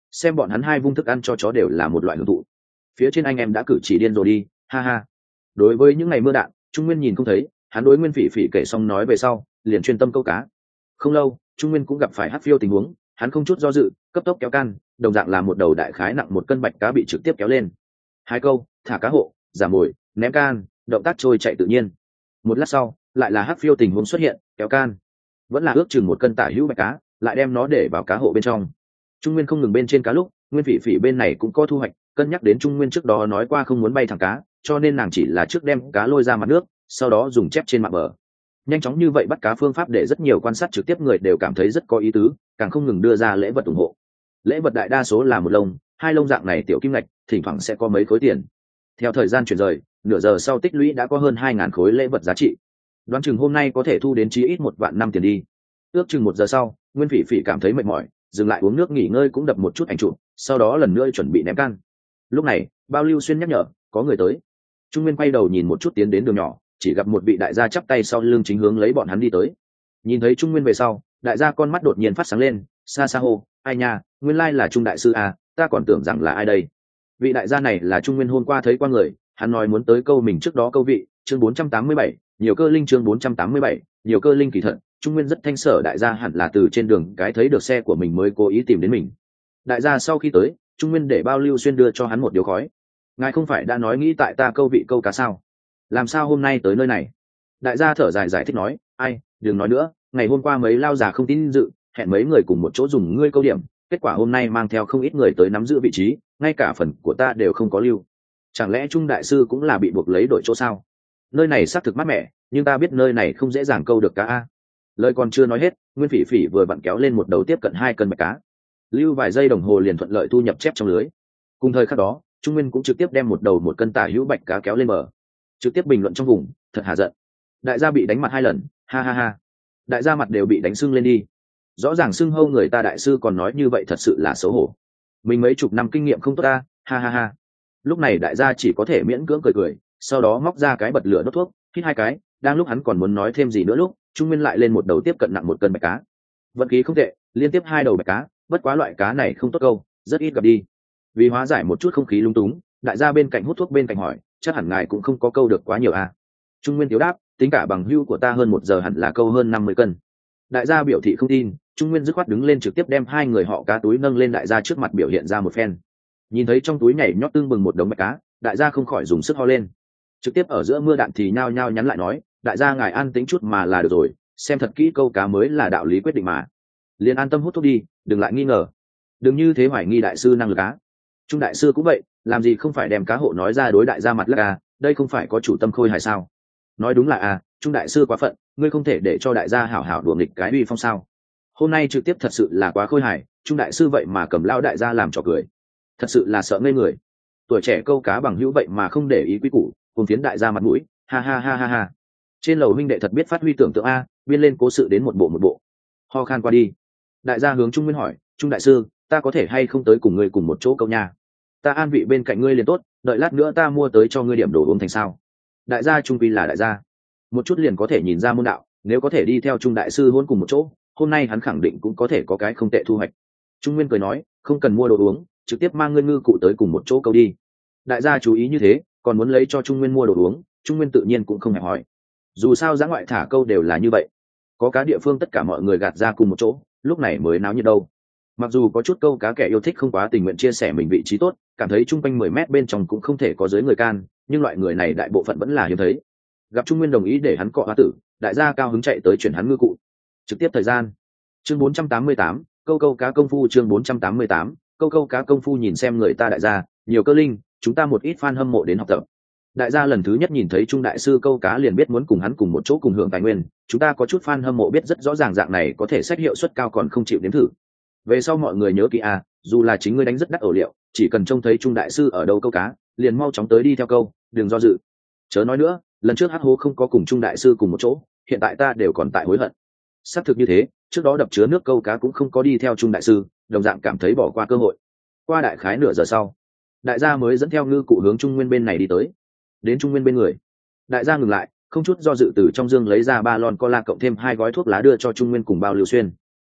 xem bọn hắn hai vung thức ăn cho chó đều là một loại hưởng thụ. Phía trên anh em đã cử chỉ điên rồi đi, ha ha. Đối với những ngày mưa đạn, Trung Nguyên nhìn không thấy, hắn đối Nguyên Phỉ Phỉ kể xong nói về sau, liền chuyên tâm câu cá. Không lâu, Trung Nguyên cũng gặp phải hắc phiêu tình huống, hắn không chút do dự, cấp tốc kéo can, đồng dạng là một đầu đại khái nặng một cân bạch cá bị trực tiếp kéo lên. Hai câu, thả cá hộ, giảm mồi, ném can, động tác trôi chạy tự nhiên. Một lát sau, lại là hắc phiêu tình huống xuất hiện, kéo can, vẫn là ước chừng một cân tả hữu bạch cá, lại đem nó để vào cá hộ bên trong. Trung Nguyên không ngừng bên trên cá lúc, Nguyên Phỉ Phỉ bên này cũng có thu hoạch, cân nhắc đến Trung Nguyên trước đó nói qua không muốn bay thẳng cá, cho nên nàng chỉ là trước đem cá lôi ra mặt nước, sau đó dùng chép trên mặt bờ. Nhanh chóng như vậy bắt cá phương pháp để rất nhiều quan sát trực tiếp người đều cảm thấy rất có ý tứ, càng không ngừng đưa ra lễ vật ủng hộ. Lễ vật đại đa số là một lông, hai lông dạng này tiểu kim ngạch, thỉnh thoảng sẽ có mấy khối tiền. Theo thời gian chuyển rời, nửa giờ sau tích lũy đã có hơn hai ngàn khối lễ vật giá trị. Đoán chừng hôm nay có thể thu đến chí ít một vạn năm tiền đi. Ước chừng một giờ sau, Nguyên Phỉ Phỉ cảm thấy mệt mỏi, dừng lại uống nước nghỉ ngơi cũng đập một chút ảnh chụp, sau đó lần nữa chuẩn bị ném can. Lúc này, Bao Lưu Xuyên nhắc nhở, có người tới. Trung Nguyên quay đầu nhìn một chút tiến đến đường nhỏ, chỉ gặp một vị đại gia chắp tay sau lưng chính hướng lấy bọn hắn đi tới. Nhìn thấy Trung Nguyên về sau, đại gia con mắt đột nhiên phát sáng lên, xa xa hô, ai nha, nguyên lai là Trung đại sư à, ta còn tưởng rằng là ai đây. Vị đại gia này là Trung Nguyên hôm qua thấy qua người, hắn nói muốn tới câu mình trước đó câu vị, chương bốn trăm tám mươi bảy, nhiều cơ linh chương bốn trăm tám mươi bảy, nhiều cơ linh kỳ thật, Trung Nguyên rất thanh sở đại gia hẳn là từ trên đường cái thấy được xe của mình mới cố ý tìm đến mình. Đại gia sau khi tới, Trung Nguyên để Bao Lưu Xuyên đưa cho hắn một điếu khói. Ngài không phải đã nói nghĩ tại ta câu vị câu cá sao? Làm sao hôm nay tới nơi này? Đại gia thở dài giải thích nói, ai, đừng nói nữa, ngày hôm qua mấy lao già không tin dự, hẹn mấy người cùng một chỗ dùng ngươi câu điểm, kết quả hôm nay mang theo không ít người tới nắm giữ vị trí, ngay cả phần của ta đều không có lưu. Chẳng lẽ Trung đại sư cũng là bị buộc lấy đổi chỗ sao? Nơi này xác thực mát mẻ, nhưng ta biết nơi này không dễ dàng câu được cá a. Lời còn chưa nói hết, Nguyên Phỉ Phỉ vừa vặn kéo lên một đầu tiếp cận hai cân bạch cá. Lưu vài giây đồng hồ liền thuận lợi thu nhập chép trong lưới. Cùng thời khắc đó, Trung Nguyên cũng trực tiếp đem một đầu một cân tả hữu bạch cá kéo lên bờ. Trực tiếp bình luận trong vùng, thật hà giận. Đại gia bị đánh mặt hai lần, ha ha ha. Đại gia mặt đều bị đánh sưng lên đi. Rõ ràng sưng hâu người ta đại sư còn nói như vậy thật sự là xấu hổ. Mình mấy chục năm kinh nghiệm không tốt ta, ha ha ha. Lúc này đại gia chỉ có thể miễn cưỡng cười cười, sau đó móc ra cái bật lửa đốt thuốc, hít hai cái, đang lúc hắn còn muốn nói thêm gì nữa lúc, Trung Nguyên lại lên một đầu tiếp cận nặng một cân bạch cá. Vận khí không tệ, liên tiếp hai đầu bạch cá, bất quá loại cá này không tốt câu, rất ít gặp đi. Vì hóa giải một chút không khí lung túng, đại gia bên cạnh hút thuốc bên cạnh hỏi, chắc hẳn ngài cũng không có câu được quá nhiều à? Trung Nguyên thiếu đáp, tính cả bằng hưu của ta hơn một giờ hẳn là câu hơn năm mươi cân. Đại gia biểu thị không tin, Trung Nguyên dứt khoát đứng lên trực tiếp đem hai người họ cá túi nâng lên đại gia trước mặt biểu hiện ra một phen. Nhìn thấy trong túi nhảy nhót tương bừng một đống bạch cá, đại gia không khỏi dùng sức ho lên. Trực tiếp ở giữa mưa đạn thì nhao nhao nhắn lại nói, đại gia ngài an tĩnh chút mà là được rồi, xem thật kỹ câu cá mới là đạo lý quyết định mà. Liền an tâm hút thuốc đi, đừng lại nghi ngờ, đừng như thế hoài nghi đại sư năng lực cá. Trung đại sư cũng vậy, làm gì không phải đem cá hộ nói ra đối đại gia mặt lắc à, đây không phải có chủ tâm khôi hài sao? Nói đúng là à, Trung đại sư quá phận, ngươi không thể để cho đại gia hảo hảo đùa nghịch cái uy phong sao? Hôm nay trực tiếp thật sự là quá khôi hài, Trung đại sư vậy mà cầm lao đại gia làm trò cười, thật sự là sợ ngây người. Tuổi trẻ câu cá bằng hữu vậy mà không để ý quý củ, cùng tiến đại gia mặt mũi, ha ha ha ha ha. Trên lầu huynh đệ thật biết phát huy tưởng tượng a, biên lên cố sự đến một bộ một bộ. Ho khan qua đi, đại gia hướng Trung Nguyên hỏi, Trung đại sư, ta có thể hay không tới cùng ngươi cùng một chỗ câu nha? Ta an vị bên cạnh ngươi liền tốt, đợi lát nữa ta mua tới cho ngươi điểm đồ uống thành sao? Đại gia trung quy là đại gia, một chút liền có thể nhìn ra môn đạo, nếu có thể đi theo Trung đại sư hôn cùng một chỗ, hôm nay hắn khẳng định cũng có thể có cái không tệ thu hoạch. Trung Nguyên cười nói, không cần mua đồ uống, trực tiếp mang ngươi ngư cụ tới cùng một chỗ câu đi. Đại gia chú ý như thế, còn muốn lấy cho Trung Nguyên mua đồ uống, Trung Nguyên tự nhiên cũng không hề hỏi. Dù sao giã ngoại thả câu đều là như vậy, có cá địa phương tất cả mọi người gạt ra cùng một chỗ, lúc này mới náo nhiệt đâu. Mặc dù có chút câu cá kẻ yêu thích không quá tình nguyện chia sẻ mình vị trí tốt, cảm thấy chung quanh mười mét bên trong cũng không thể có dưới người can, nhưng loại người này đại bộ phận vẫn là hiếm thấy. Gặp Trung Nguyên đồng ý để hắn cọ hóa tử, đại gia cao hứng chạy tới chuyển hắn ngư cụ. Trực tiếp thời gian. Chương bốn trăm tám mươi tám, câu câu cá công phu chương bốn trăm tám mươi tám, câu câu cá công phu nhìn xem người ta đại gia, nhiều cơ linh, chúng ta một ít fan hâm mộ đến học tập. Đại gia lần thứ nhất nhìn thấy Trung đại sư câu cá liền biết muốn cùng hắn cùng một chỗ cùng hưởng tài nguyên, chúng ta có chút fan hâm mộ biết rất rõ ràng dạng này có thể xét hiệu suất cao còn không chịu nếm thử. Về sau mọi người nhớ kỹ à, dù là chính ngươi đánh rất đắt ổ liệu, chỉ cần trông thấy Trung đại sư ở đâu câu cá, liền mau chóng tới đi theo câu, đừng do dự. Chớ nói nữa, lần trước hắc hố không có cùng Trung đại sư cùng một chỗ, hiện tại ta đều còn tại hối hận. Xác thực như thế, trước đó đập chứa nước câu cá cũng không có đi theo Trung đại sư, đồng dạng cảm thấy bỏ qua cơ hội. Qua đại khái nửa giờ sau, đại gia mới dẫn theo ngư cụ hướng Trung Nguyên bên này đi tới. Đến Trung Nguyên bên người, đại gia ngừng lại, không chút do dự từ trong dương lấy ra ba lon cola cộng thêm hai gói thuốc lá đưa cho Trung Nguyên cùng Bao Lưu Xuyên.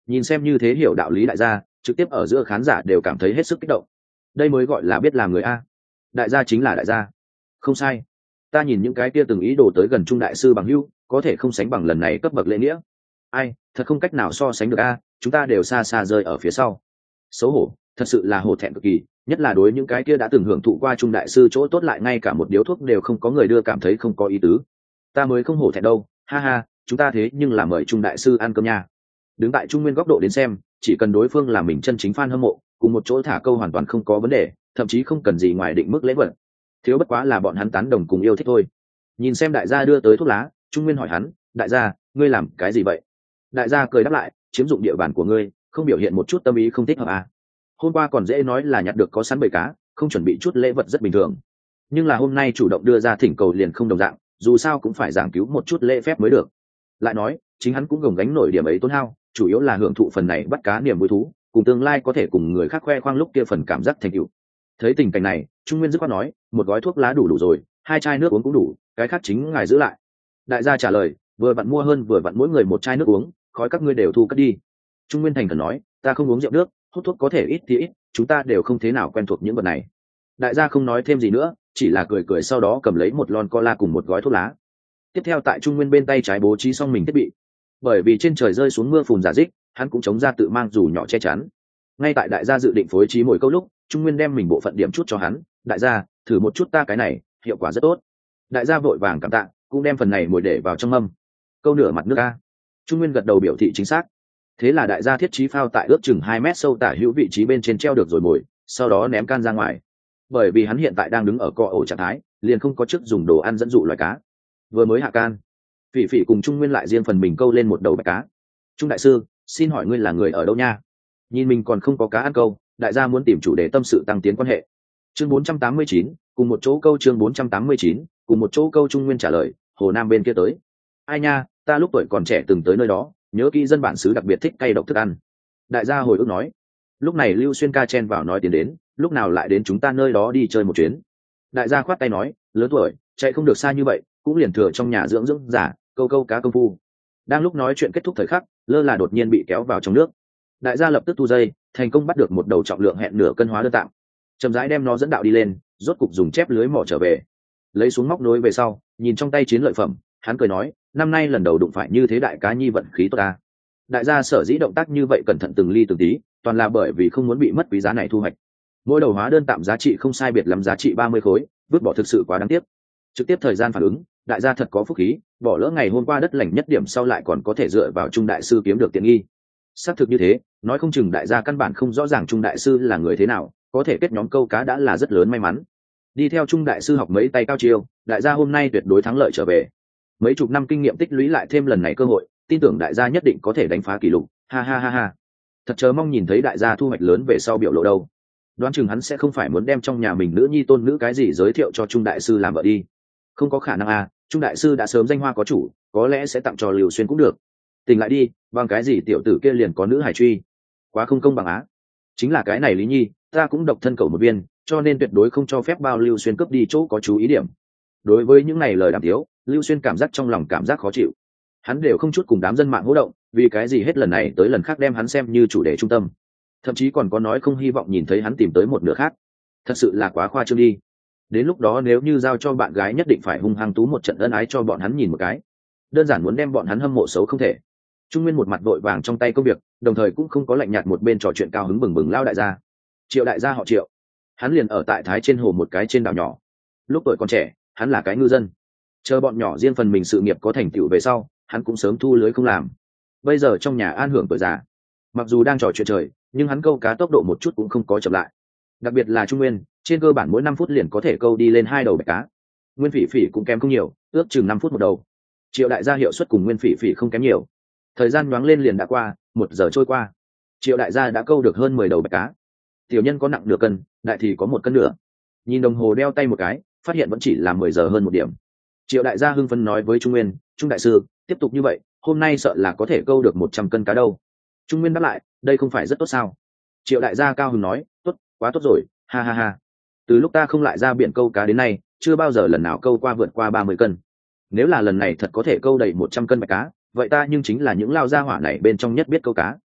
Nhìn xem như thế hiểu đạo lý đại gia, trực tiếp ở giữa khán giả đều cảm thấy hết sức kích động. Đây mới gọi là biết làm người a. Đại gia chính là đại gia. Không sai. Ta nhìn những cái kia từng ý đồ tới gần Trung đại sư bằng hữu, có thể không sánh bằng lần này cấp bậc lễ nghĩa. Ai, thật không cách nào so sánh được a, chúng ta đều xa xa rơi ở phía sau. Xấu hổ, thật sự là hổ thẹn cực kỳ, nhất là đối những cái kia đã từng hưởng thụ qua Trung đại sư chỗ tốt lại ngay cả một điếu thuốc đều không có người đưa cảm thấy không có ý tứ. Ta mới không hổ thẹn đâu, ha ha, chúng ta thế nhưng là mời Trung đại sư ăn cơm nha. Đứng tại Trung Nguyên góc độ đến xem, chỉ cần đối phương là mình chân chính fan hâm mộ, cùng một chỗ thả câu hoàn toàn không có vấn đề, thậm chí không cần gì ngoài định mức lễ vật. Thiếu bất quá là bọn hắn tán đồng cùng yêu thích thôi. Nhìn xem đại gia đưa tới thuốc lá, Trung Nguyên hỏi hắn, đại gia, ngươi làm cái gì vậy? Đại gia cười đáp lại, chiếm dụng địa bàn của ngươi, không biểu hiện một chút tâm ý không thích hợp à? Hôm qua còn dễ nói là nhặt được có sẵn bầy cá, không chuẩn bị chút lễ vật rất bình thường. Nhưng là hôm nay chủ động đưa ra thỉnh cầu liền không đồng dạng, dù sao cũng phải giảng cứu một chút lễ phép mới được. Lại nói, chính hắn cũng gồng gánh nổi điểm ấy tốn hao, chủ yếu là hưởng thụ phần này bắt cá niềm vui thú, cùng tương lai có thể cùng người khác khoe khoang lúc kia phần cảm giác thành tựu. Thấy tình cảnh này, Trung Nguyên dứt khoát nói, một gói thuốc lá đủ đủ rồi, hai chai nước uống cũng đủ, cái khác chính ngài giữ lại. Đại gia trả lời, vừa vặn mua hơn vừa vặn mỗi người một chai nước uống, khói các ngươi đều thu cất đi. Trung Nguyên thành khẩn nói, ta không uống rượu nước, hút thuốc có thể ít thì ít, chúng ta đều không thế nào quen thuộc những vật này. Đại gia không nói thêm gì nữa, chỉ là cười cười sau đó cầm lấy một lon cola cùng một gói thuốc lá. Tiếp theo tại Trung Nguyên bên tay trái bố trí xong mình thiết bị, bởi vì trên trời rơi xuống mưa phùn giả dích, hắn cũng chống ra tự mang dù nhỏ che chắn. Ngay tại đại gia dự định phối trí mồi câu lúc, Trung Nguyên đem mình bộ phận điểm chút cho hắn, đại gia thử một chút ta cái này, hiệu quả rất tốt. Đại gia vội vàng cảm tạ, cũng đem phần này mồi để vào trong mâm. Câu nửa mặt nước a. Trung Nguyên gật đầu biểu thị chính xác. Thế là đại gia thiết trí phao tại ước chừng hai mét sâu tả hữu vị trí bên trên treo được rồi mồi, sau đó ném can ra ngoài. Bởi vì hắn hiện tại đang đứng ở cọ ổ trạng thái, liền không có chức dùng đồ ăn dẫn dụ loài cá. Vừa mới hạ can, Phỉ Phỉ cùng Trung Nguyên lại riêng phần mình câu lên một đầu bạch cá. Trung đại sư, xin hỏi ngươi là người ở đâu nha? Nhìn mình còn không có cá ăn câu, đại gia muốn tìm chủ đề tâm sự tăng tiến quan hệ. Chương bốn trăm tám mươi chín, cùng một chỗ câu chương bốn trăm tám mươi chín, cùng một chỗ câu. Trung Nguyên trả lời, Hồ Nam bên kia tới. Ai nha, ta lúc tuổi còn trẻ từng tới nơi đó, nhớ kỹ dân bản xứ đặc biệt thích cay độc thức ăn. Đại gia hồi ức nói. Lúc này Lưu Xuyên ca chen vào nói tiến đến, lúc nào lại đến chúng ta nơi đó đi chơi một chuyến. Đại gia khoát tay nói, lớn tuổi, chạy không được xa như vậy, cũng liền thừa trong nhà dưỡng dưỡng giả, câu câu cá công phu. Đang lúc nói chuyện kết thúc thời khắc, lơ là đột nhiên bị kéo vào trong nước. Đại gia lập tức thu dây, thành công bắt được một đầu trọng lượng hẹn nửa cân hóa đơn tạm, chậm rãi đem nó dẫn đạo đi lên, rốt cục dùng chép lưới mỏ trở về, lấy xuống móc nối về sau, nhìn trong tay chiến lợi phẩm, hắn cười nói, năm nay lần đầu đụng phải như thế đại cá nhi vận khí tốt ta. Đại gia sở dĩ động tác như vậy cẩn thận từng ly từng tí, toàn là bởi vì không muốn bị mất quý giá này thu hoạch. Mỗi đầu hóa đơn tạm giá trị không sai biệt lắm giá trị ba mươi khối, vứt bỏ thực sự quá đáng tiếc. Trực tiếp thời gian phản ứng, đại gia thật có phúc khí, bỏ lỡ ngày hôm qua đất lành nhất điểm sau lại còn có thể dựa vào Trung đại sư kiếm được tiện nghi. Xác thực như thế, nói không chừng đại gia căn bản không rõ ràng Trung đại sư là người thế nào, có thể kết nhóm câu cá đã là rất lớn may mắn. Đi theo Trung đại sư học mấy tay cao chiêu, đại gia hôm nay tuyệt đối thắng lợi trở về. Mấy chục năm kinh nghiệm tích lũy lại thêm lần này cơ hội, tin tưởng đại gia nhất định có thể đánh phá kỷ lục. Ha ha ha ha. Thật chờ mong nhìn thấy đại gia thu hoạch lớn về sau biểu lộ đâu. Đoán chừng hắn sẽ không phải muốn đem trong nhà mình nữ nhi tôn nữ cái gì giới thiệu cho Trung đại sư làm vợ đi. Không có khả năng à, Trung đại sư đã sớm danh hoa có chủ, có lẽ sẽ tặng cho Lưu Xuyên cũng được. Tỉnh lại đi, bằng cái gì tiểu tử kia liền có nữ hải truy, quá không công bằng á. Chính là cái này Lý Nhi, ta cũng độc thân cầu một viên, cho nên tuyệt đối không cho phép bao Lưu Xuyên cướp đi chỗ có chú ý điểm. Đối với những này lời đàm tiếu, Lưu Xuyên cảm giác trong lòng cảm giác khó chịu. Hắn đều không chút cùng đám dân mạng hỗ động, vì cái gì hết lần này tới lần khác đem hắn xem như chủ đề trung tâm, thậm chí còn có nói không hy vọng nhìn thấy hắn tìm tới một nửa khác. Thật sự là quá khoa trương đi. Đến lúc đó nếu như giao cho bạn gái nhất định phải hung hăng tú một trận ân ái cho bọn hắn nhìn một cái, đơn giản muốn đem bọn hắn hâm mộ xấu không thể. Trung Nguyên một mặt vội vàng trong tay công việc, đồng thời cũng không có lạnh nhạt một bên trò chuyện cao hứng bừng bừng lao đại gia. Triệu đại gia họ Triệu, hắn liền ở tại Thái trên hồ một cái trên đảo nhỏ. Lúc tuổi còn trẻ, hắn là cái ngư dân, chờ bọn nhỏ riêng phần mình sự nghiệp có thành tựu về sau, hắn cũng sớm thu lưới không làm. Bây giờ trong nhà an hưởng tuổi già, mặc dù đang trò chuyện trời, nhưng hắn câu cá tốc độ một chút cũng không có chậm lại. Đặc biệt là Trung Nguyên, trên cơ bản mỗi năm phút liền có thể câu đi lên hai đầu bạch cá. Nguyên Phỉ Phỉ cũng kém không nhiều, ước chừng năm phút một đầu. Triệu đại gia hiệu suất cùng Nguyên Phỉ Phỉ không kém nhiều. Thời gian nhoáng lên liền đã qua, một giờ trôi qua, Triệu đại gia đã câu được hơn mười đầu bạch cá. Tiểu nhân có nặng nửa cân, đại thì có một cân nửa. Nhìn đồng hồ đeo tay một cái, phát hiện vẫn chỉ là mười giờ hơn một điểm. Triệu đại gia hưng phấn nói với Trung Nguyên, Trung đại sư, tiếp tục như vậy, hôm nay sợ là có thể câu được một trăm cân cá đâu. Trung Nguyên đáp lại, đây không phải rất tốt sao? Triệu đại gia cao hứng nói, tốt, quá tốt rồi, ha ha ha. Từ lúc ta không lại ra biển câu cá đến nay, chưa bao giờ lần nào câu qua vượt qua ba mươi cân. Nếu là lần này thật có thể câu đầy một trăm cân bạch cá, vậy ta nhưng chính là những lao gia hỏa này bên trong nhất biết câu cá.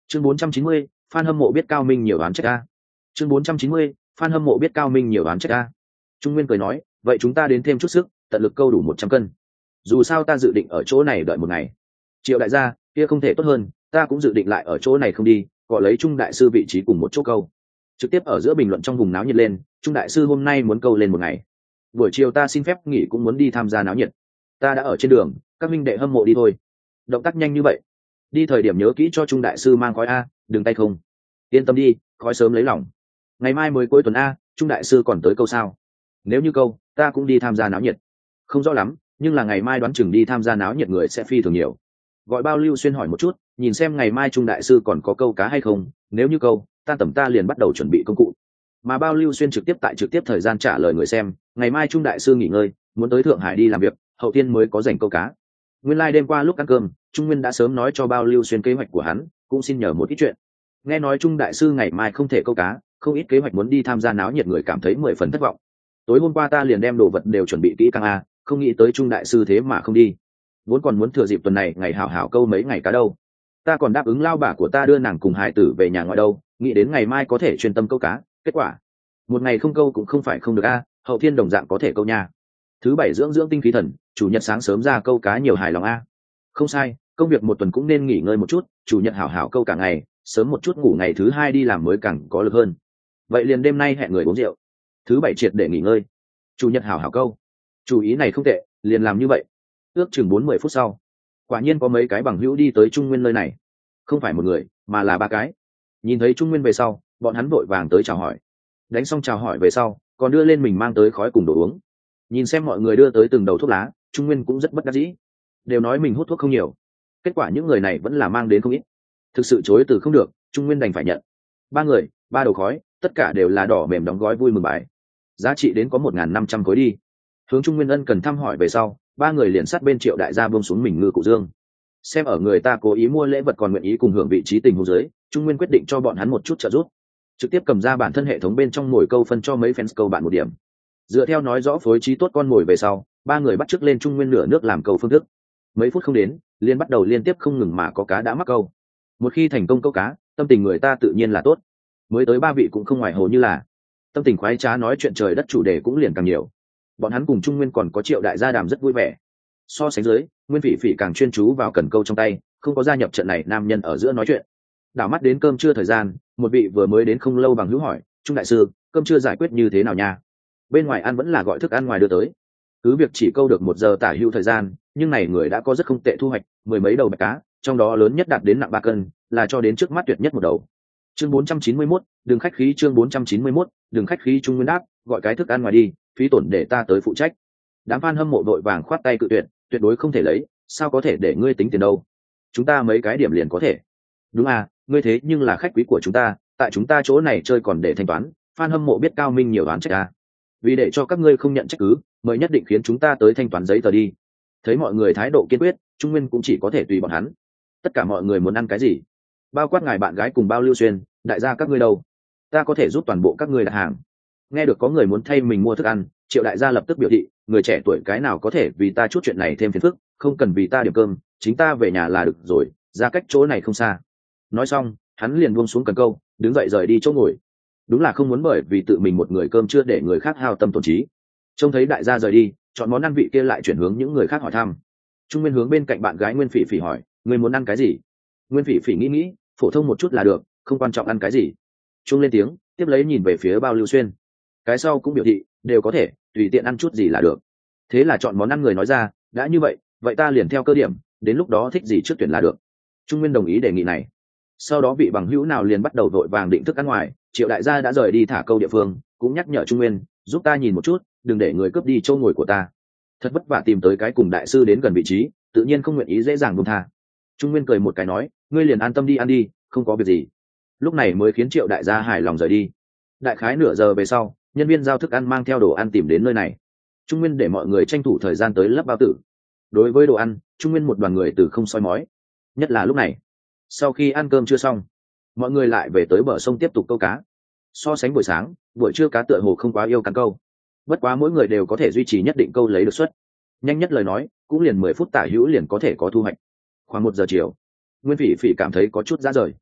chương bốn trăm chín mươi, fan hâm mộ biết Cao Minh nhiều đoán trách a. chương bốn trăm chín mươi, fan hâm mộ biết Cao Minh nhiều đoán trách a. Trung Nguyên cười nói, vậy chúng ta đến thêm chút sức, tận lực câu đủ một trăm cân. Dù sao ta dự định ở chỗ này đợi một ngày. Triệu đại gia, kia không thể tốt hơn, ta cũng dự định lại ở chỗ này không đi, gọi lấy Trung đại sư vị trí cùng một chỗ câu. Trực tiếp ở giữa bình luận trong vùng náo nhiệt lên, Trung đại sư hôm nay muốn câu lên một ngày. Buổi chiều ta xin phép nghỉ cũng muốn đi tham gia náo nhiệt. Ta đã ở trên đường, các minh đệ hâm mộ đi thôi. Động tác nhanh như vậy. Đi thời điểm nhớ kỹ cho Trung đại sư mang khói a, đừng tay không. Yên tâm đi, khói sớm lấy lòng. Ngày mai mới cuối tuần a, Trung đại sư còn tới câu sao? Nếu như câu, ta cũng đi tham gia náo nhiệt. Không rõ lắm, nhưng là ngày mai đoán chừng đi tham gia náo nhiệt người sẽ phi thường nhiều. Gọi Bao Lưu Xuyên hỏi một chút, nhìn xem ngày mai Trung đại sư còn có câu cá hay không, nếu như câu, ta tầm ta liền bắt đầu chuẩn bị công cụ. Mà Bao Lưu Xuyên trực tiếp tại trực tiếp thời gian trả lời người xem, ngày mai Trung đại sư nghỉ ngơi, muốn tới Thượng Hải đi làm việc, hậu tiên mới có rảnh câu cá. Nguyên lai like đêm qua lúc ăn cơm, Trung Nguyên đã sớm nói cho Bao Lưu Xuyên kế hoạch của hắn, cũng xin nhờ một ít chuyện. Nghe nói Trung đại sư ngày mai không thể câu cá, không ít kế hoạch muốn đi tham gia náo nhiệt người cảm thấy mười phần thất vọng. Tối hôm qua ta liền đem đồ vật đều chuẩn bị kỹ càng a, không nghĩ tới Trung đại sư thế mà không đi. Vốn còn muốn thừa dịp tuần này ngày hảo hảo câu mấy ngày cá đâu. Ta còn đáp ứng lao bà của ta đưa nàng cùng hải tử về nhà ngoại đâu, nghĩ đến ngày mai có thể chuyên tâm câu cá, kết quả một ngày không câu cũng không phải không được a, hậu thiên đồng dạng có thể câu nha. Thứ bảy dưỡng dưỡng tinh khí thần, chủ nhật sáng sớm ra câu cá nhiều hài lòng a. Không sai, công việc một tuần cũng nên nghỉ ngơi một chút, chủ nhật hảo hảo câu cả ngày, sớm một chút ngủ ngày thứ hai đi làm mới càng có lực hơn. Vậy liền đêm nay hẹn người uống rượu, thứ bảy triệt để nghỉ ngơi, chủ nhật hảo hảo câu. Chủ ý này không tệ, liền làm như vậy. Ước chừng bốn mươi phút sau, quả nhiên có mấy cái bằng hữu đi tới Trung Nguyên nơi này. Không phải một người, mà là ba cái. Nhìn thấy Trung Nguyên về sau, bọn hắn vội vàng tới chào hỏi. Đánh xong chào hỏi về sau, còn đưa lên mình mang tới khói cùng đồ uống. Nhìn xem mọi người đưa tới từng đầu thuốc lá, Trung Nguyên cũng rất bất đắc dĩ. Đều nói mình hút thuốc không nhiều, kết quả những người này vẫn là mang đến không ít. Thực sự chối từ không được, Trung Nguyên đành phải nhận. Ba người, ba đầu khói, tất cả đều là đỏ mềm đóng gói vui mừng bài. Giá trị đến có một nghìn năm trăm khối đi. Hướng Trung Nguyên ân cần thăm hỏi về sau, ba người liền sát bên Triệu đại gia buông xuống mình ngư cụ dương. Xem ở người ta cố ý mua lễ vật còn nguyện ý cùng hưởng vị trí tình huống dưới, Trung Nguyên quyết định cho bọn hắn một chút trợ giúp. Trực tiếp cầm ra bản thân hệ thống bên trong mồi câu phân cho mấy fans câu bạn một điểm. Dựa theo nói rõ phối trí tốt con mồi về sau, ba người bắt chước lên Trung Nguyên nửa nước làm câu phương thức. Mấy phút không đến, liền bắt đầu liên tiếp không ngừng mà có cá đã mắc câu. Một khi thành công câu cá, tâm tình người ta tự nhiên là tốt. Mới tới ba vị cũng không ngoài hồ như là tâm tình khoái trá, nói chuyện trời đất chủ đề cũng liền càng nhiều. Bọn hắn cùng Trung Nguyên còn có Triệu đại gia đàm rất vui vẻ. So sánh dưới, Nguyên Phỉ Phỉ càng chuyên chú vào cần câu trong tay, không có gia nhập trận này nam nhân ở giữa nói chuyện. Đảo mắt đến cơm trưa thời gian, một vị vừa mới đến không lâu bằng hữu hỏi, Trung đại sư, cơm trưa giải quyết như thế nào nha? Bên ngoài ăn vẫn là gọi thức ăn ngoài đưa tới. Cứ việc chỉ câu được một giờ tả hữu thời gian, nhưng này người đã có rất không tệ thu hoạch, mười mấy đầu bạch cá, trong đó lớn nhất đạt đến nặng ba cân, là cho đến trước mắt tuyệt nhất một đầu. Chương bốn trăm chín mươi mốt, đừng khách khí. Chương bốn trăm chín mươi mốt, đừng khách khí. Trung Nguyên đáp, gọi cái thức ăn ngoài đi, phí tổn để ta tới phụ trách. Đám fan hâm mộ đội vàng khoát tay cự tuyệt, tuyệt đối không thể lấy, sao có thể để ngươi tính tiền đâu? Chúng ta mấy cái điểm liền có thể. Đúng à, ngươi thế nhưng là khách quý của chúng ta, tại chúng ta chỗ này chơi còn để thanh toán, fan hâm mộ biết Cao Minh nhiều đoán trách à. Vì để cho các ngươi không nhận trách cứ, mời nhất định khiến chúng ta tới thanh toán giấy tờ đi. Thấy mọi người thái độ kiên quyết, Trung Nguyên cũng chỉ có thể tùy bọn hắn. Tất cả mọi người muốn ăn cái gì? Bao quát ngài bạn gái cùng Bao Lưu Xuyên, đại gia các ngươi đâu? Ta có thể giúp toàn bộ các ngươi đặt hàng. Nghe được có người muốn thay mình mua thức ăn, Triệu đại gia lập tức biểu thị, người trẻ tuổi cái nào có thể vì ta chút chuyện này thêm phiền phức, không cần vì ta điểm cơm, chính ta về nhà là được rồi, ra cách chỗ này không xa. Nói xong, hắn liền buông xuống cần câu, đứng dậy rời đi chỗ ngồi. Đúng là không muốn bởi vì tự mình một người cơm chưa để người khác hao tâm tổn trí. Trông thấy đại gia rời đi, chọn món ăn vị kia lại chuyển hướng những người khác hỏi thăm. Trung Nguyên hướng bên cạnh bạn gái Nguyên Phỉ Phỉ hỏi, người muốn ăn cái gì? Nguyên Phỉ Phỉ nghĩ nghĩ, phổ thông một chút là được, không quan trọng ăn cái gì. Trung lên tiếng, tiếp lấy nhìn về phía Bao Lưu Xuyên. Cái sau cũng biểu thị, đều có thể, tùy tiện ăn chút gì là được. Thế là chọn món ăn người nói ra, đã như vậy, vậy ta liền theo cơ điểm, đến lúc đó thích gì trước tuyển là được. Trung Nguyên đồng ý đề nghị này. Sau đó vị bằng hữu nào liền bắt đầu vội vàng định thức ăn ngoài. Triệu đại gia đã rời đi thả câu địa phương, cũng nhắc nhở Trung Nguyên, giúp ta nhìn một chút, đừng để người cướp đi chỗ ngồi của ta. Thật vất vả tìm tới cái cùng đại sư đến gần vị trí, tự nhiên không nguyện ý dễ dàng buông tha. Trung Nguyên cười một cái nói, ngươi liền an tâm đi ăn đi, không có việc gì. Lúc này mới khiến Triệu đại gia hài lòng rời đi. Đại khái nửa giờ về sau, nhân viên giao thức ăn mang theo đồ ăn tìm đến nơi này. Trung Nguyên để mọi người tranh thủ thời gian tới lấp bao tử. Đối với đồ ăn, Trung Nguyên một đoàn người từ không soi mói. Nhất là lúc này, sau khi ăn cơm chưa xong, mọi người lại về tới bờ sông tiếp tục câu cá. So sánh buổi sáng, buổi trưa cá tựa hồ không quá yêu cắn câu. Bất quá mỗi người đều có thể duy trì nhất định câu lấy được suất. Nhanh nhất lời nói, cũng liền mười phút tả hữu liền có thể có thu hoạch. Khoảng một giờ chiều, Nguyên Phỉ Phỉ cảm thấy có chút ra rời.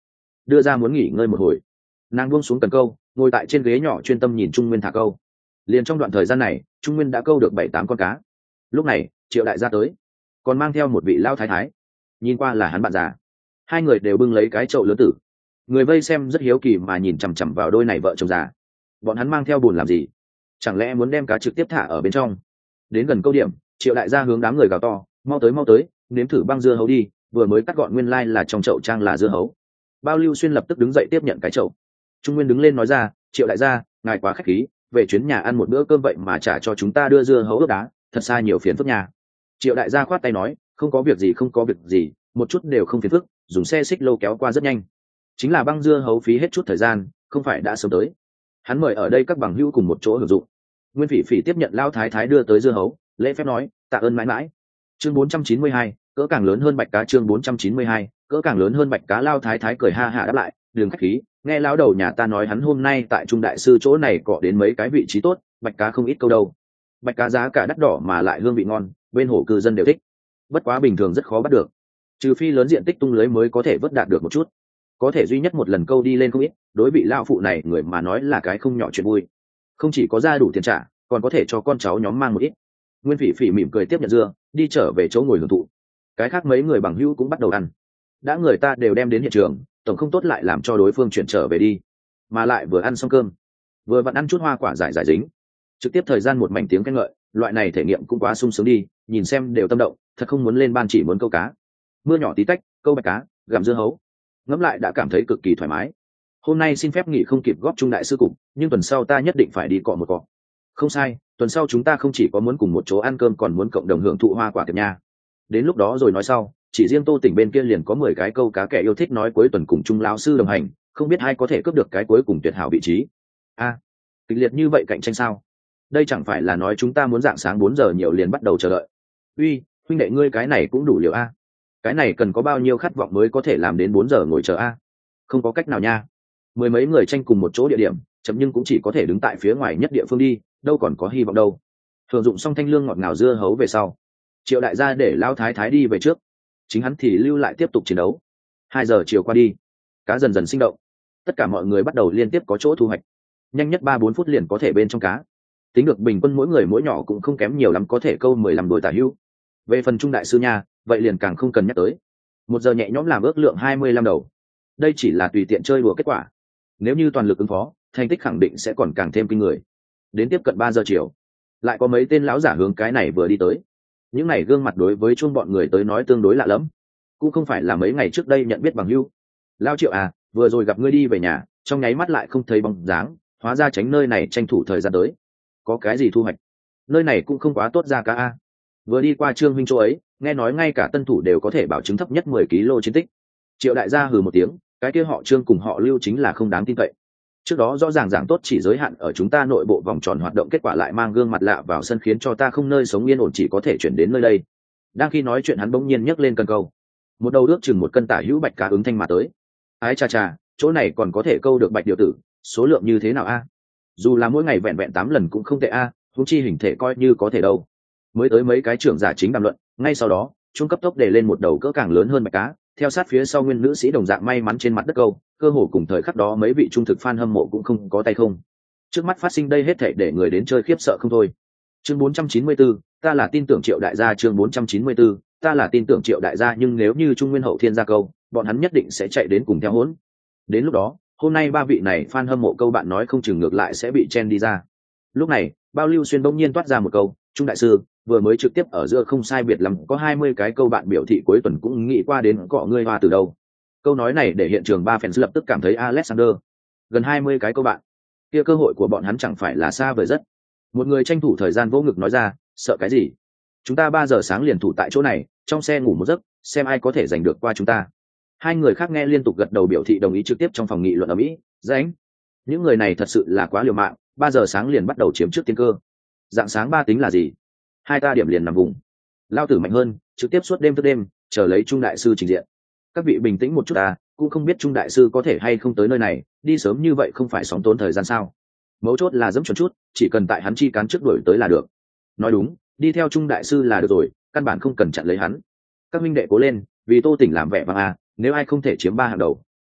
đưa ra muốn nghỉ ngơi một hồi. Nàng buông xuống cần câu, ngồi tại trên ghế nhỏ chuyên tâm nhìn Trung Nguyên thả câu. Liền trong đoạn thời gian này, Trung Nguyên đã câu được bảy tám con cá. Lúc này Triệu đại gia tới, còn mang theo một vị lao thái thái, nhìn qua là hắn bạn già. Hai người đều bưng lấy cái chậu lớn tử, người vây xem rất hiếu kỳ mà nhìn chằm chằm vào đôi này vợ chồng già. Bọn hắn mang theo bùn làm gì? Chẳng lẽ muốn đem cá trực tiếp thả ở bên trong? Đến gần câu điểm, Triệu đại gia hướng đám người gào to, mau tới mau tới, nếm thử băng dưa hấu đi. Vừa mới cắt gọn nguyên lai là trong chậu trang là dưa hấu. Bao Lưu Xuyên lập tức đứng dậy tiếp nhận cái chậu. Trung Nguyên đứng lên nói ra, Triệu đại gia, ngài quá khách khí, về chuyến nhà ăn một bữa cơm vậy mà trả cho chúng ta đưa dưa hấu ướp đá, thật xa nhiều phiền phức nhà. Triệu đại gia khoát tay nói, không có việc gì không có việc gì, một chút đều không phiền phức, dùng xe xích lô kéo qua rất nhanh. Chính là băng dưa hấu phí hết chút thời gian, không phải đã sớm tới. Hắn mời ở đây các bằng hữu cùng một chỗ hưởng dụng. Nguyên Phỉ Phỉ tiếp nhận lao thái thái đưa tới dưa hấu, lễ phép nói, tạ ơn mãi mãi. Chương bốn trăm chín mươi hai, cỡ càng lớn hơn bạch cá. Chương bốn trăm chín mươi hai, cỡ càng lớn hơn bạch cá. Lao thái thái cười ha ha đáp lại, đừng khách khí, nghe lão đầu nhà ta nói hắn hôm nay tại Trung đại sư chỗ này cọ đến mấy cái vị trí tốt, bạch cá không ít câu đâu. Bạch cá giá cả đắt đỏ mà lại hương vị ngon, bên hồ cư dân đều thích. Bất quá bình thường rất khó bắt được, trừ phi lớn diện tích tung lưới mới có thể vớt đạt được một chút. Có thể duy nhất một lần câu đi lên không ít, đối vị lão phụ này người mà nói là cái không nhỏ chuyện vui. Không chỉ có ra đủ tiền trả, còn có thể cho con cháu nhóm mang một ít. Nguyên Phỉ Phỉ mỉm cười tiếp nhận dưa, đi trở về chỗ ngồi hưởng thụ. Cái khác mấy người bằng hữu cũng bắt đầu ăn. Đã người ta đều đem đến hiện trường, tổng không tốt lại làm cho đối phương chuyển trở về đi. Mà lại vừa ăn xong cơm, vừa vặn ăn chút hoa quả giải giải dính, trực tiếp thời gian một mảnh tiếng khen ngợi, loại này thể nghiệm cũng quá sung sướng đi, nhìn xem đều tâm động, thật không muốn lên ban chỉ muốn câu cá. Mưa nhỏ tí tách, câu bạch cá, gặm dưa hấu, ngẫm lại đã cảm thấy cực kỳ thoải mái. Hôm nay xin phép nghỉ không kịp góp Trung đại sư cục, nhưng tuần sau ta nhất định phải đi cọ một cọ. Không sai, tuần sau chúng ta không chỉ có muốn cùng một chỗ ăn cơm còn muốn cộng đồng hưởng thụ hoa quả tiệc nha. Đến lúc đó rồi nói sau, chỉ riêng Tô tỉnh bên kia liền có mười cái câu cá kẻ yêu thích nói cuối tuần cùng Trung lão sư đồng hành, không biết ai có thể cướp được cái cuối cùng tuyệt hảo vị trí. A, à, kịch liệt như vậy cạnh tranh sao? Đây chẳng phải là nói chúng ta muốn dạng sáng bốn giờ nhiều liền bắt đầu chờ đợi. Uy, huynh đệ ngươi cái này cũng đủ liều a. Cái này cần có bao nhiêu khát vọng mới có thể làm đến bốn giờ ngồi chờ a? Không có cách nào nha. Mười mấy người tranh cùng một chỗ địa điểm, chậm nhưng cũng chỉ có thể đứng tại phía ngoài nhất địa phương đi, đâu còn có hy vọng đâu. Thường dụng xong thanh lương ngọt ngào dưa hấu về sau, Triệu đại gia để lão thái thái đi về trước, chính hắn thì lưu lại tiếp tục chiến đấu. Hai giờ chiều qua đi, cá dần dần sinh động, tất cả mọi người bắt đầu liên tiếp có chỗ thu hoạch, nhanh nhất ba bốn phút liền có thể bên trong cá. Tính được bình quân mỗi người mỗi nhỏ cũng không kém nhiều lắm, có thể câu mười lăm đồi tả hữu. Về phần Trung đại sư nha, vậy liền càng không cần nhắc tới, một giờ nhẹ nhõm làm ước lượng hai mươi lăm đầu. Đây chỉ là tùy tiện chơi đùa kết quả, nếu như toàn lực ứng phó, thành tích khẳng định sẽ còn càng thêm kinh người. Đến tiếp cận ba giờ chiều, lại có mấy tên lão giả hướng cái này vừa đi tới. Những này gương mặt đối với chuông bọn người tới nói tương đối lạ lẫm, cũng không phải là mấy ngày trước đây nhận biết bằng hữu. Lao Triệu à, vừa rồi gặp ngươi đi về nhà, trong nháy mắt lại không thấy bóng dáng, hóa ra tránh nơi này tranh thủ thời gian tới. Có cái gì thu hoạch? Nơi này cũng không quá tốt ra cá a. Vừa đi qua Trương huynh chỗ ấy, nghe nói ngay cả tân thủ đều có thể bảo chứng thấp nhất mười ki lô chiến tích. Triệu đại gia hừ một tiếng, cái kia họ Trương cùng họ Lưu chính là không đáng tin cậy. Trước đó rõ ràng giảng tốt chỉ giới hạn ở chúng ta nội bộ vòng tròn hoạt động, kết quả lại mang gương mặt lạ vào sân khiến cho ta không nơi sống yên ổn, chỉ có thể chuyển đến nơi đây. Đang khi nói chuyện hắn bỗng nhiên nhấc lên cần câu, một đầu ước chừng một cân tả hữu bạch cá ứng thanh mà tới. Ái cha cha, chỗ này còn có thể câu được bạch điều tử, số lượng như thế nào a? Dù là mỗi ngày vẹn vẹn tám lần cũng không tệ a, à, huống chi hình thể coi như có thể đâu. Mới tới mấy cái trưởng giả chính đàm luận, ngay sau đó trung cấp tốc để lên một đầu cỡ càng lớn hơn bạch cá, theo sát phía sau nguyên nữ sĩ đồng dạng may mắn trên mặt đất câu, cơ hồ cùng thời khắc đó mấy vị trung thực fan hâm mộ cũng không có tay không. Trước mắt phát sinh đây hết thảy để người đến chơi khiếp sợ không thôi. Chương bốn trăm chín mươi tư, ta là tin tưởng Triệu đại gia. Chương bốn trăm chín mươi tư, ta là tin tưởng Triệu đại gia, nhưng nếu như Trung Nguyên hậu thiên ra câu, bọn hắn nhất định sẽ chạy đến cùng theo hỗn. Đến lúc đó, hôm nay ba vị này fan hâm mộ câu bạn nói không chừng ngược lại sẽ bị chen đi ra. Lúc này, Bao Lưu Xuyên bỗng nhiên toát ra một câu, Trung đại sư, vừa mới trực tiếp ở giữa không sai biệt lắm có hai mươi cái câu bạn biểu thị cuối tuần cũng nghĩ qua đến cọ ngươi hoa từ đâu. Câu nói này để hiện trường ba fans lập tức cảm thấy Alexander. Gần hai mươi cái câu bạn, kia cơ hội của bọn hắn chẳng phải là xa vời rất. Một người tranh thủ thời gian vỗ ngực nói ra, sợ cái gì? Chúng ta ba giờ sáng liền thủ tại chỗ này, trong xe ngủ một giấc, xem ai có thể giành được qua chúng ta. Hai người khác nghe liên tục gật đầu biểu thị đồng ý, trực tiếp trong phòng nghị luận ở Mỹ. Rãnh, những người này thật sự là quá liều mạng, ba giờ sáng liền bắt đầu chiếm trước tiên cơ. Dạng sáng ba tính là gì? Hai ta điểm liền nằm vùng. Lao tử mạnh hơn, trực tiếp suốt đêm thức đêm, chờ lấy Trung đại sư trình diện. Các vị bình tĩnh một chút à, cũng không biết Trung đại sư có thể hay không tới nơi này, đi sớm như vậy không phải sóng tốn thời gian sao? Mấu chốt là dẫm chuẩn chút, chỉ cần tại hắn chi cán trước đuổi tới là được. Nói đúng, đi theo Trung đại sư là được rồi, căn bản không cần chặn lấy hắn. Các minh đệ cố lên, vì Tô tỉnh làm vẻ vang à, nếu ai không thể chiếm ba hàng đầu,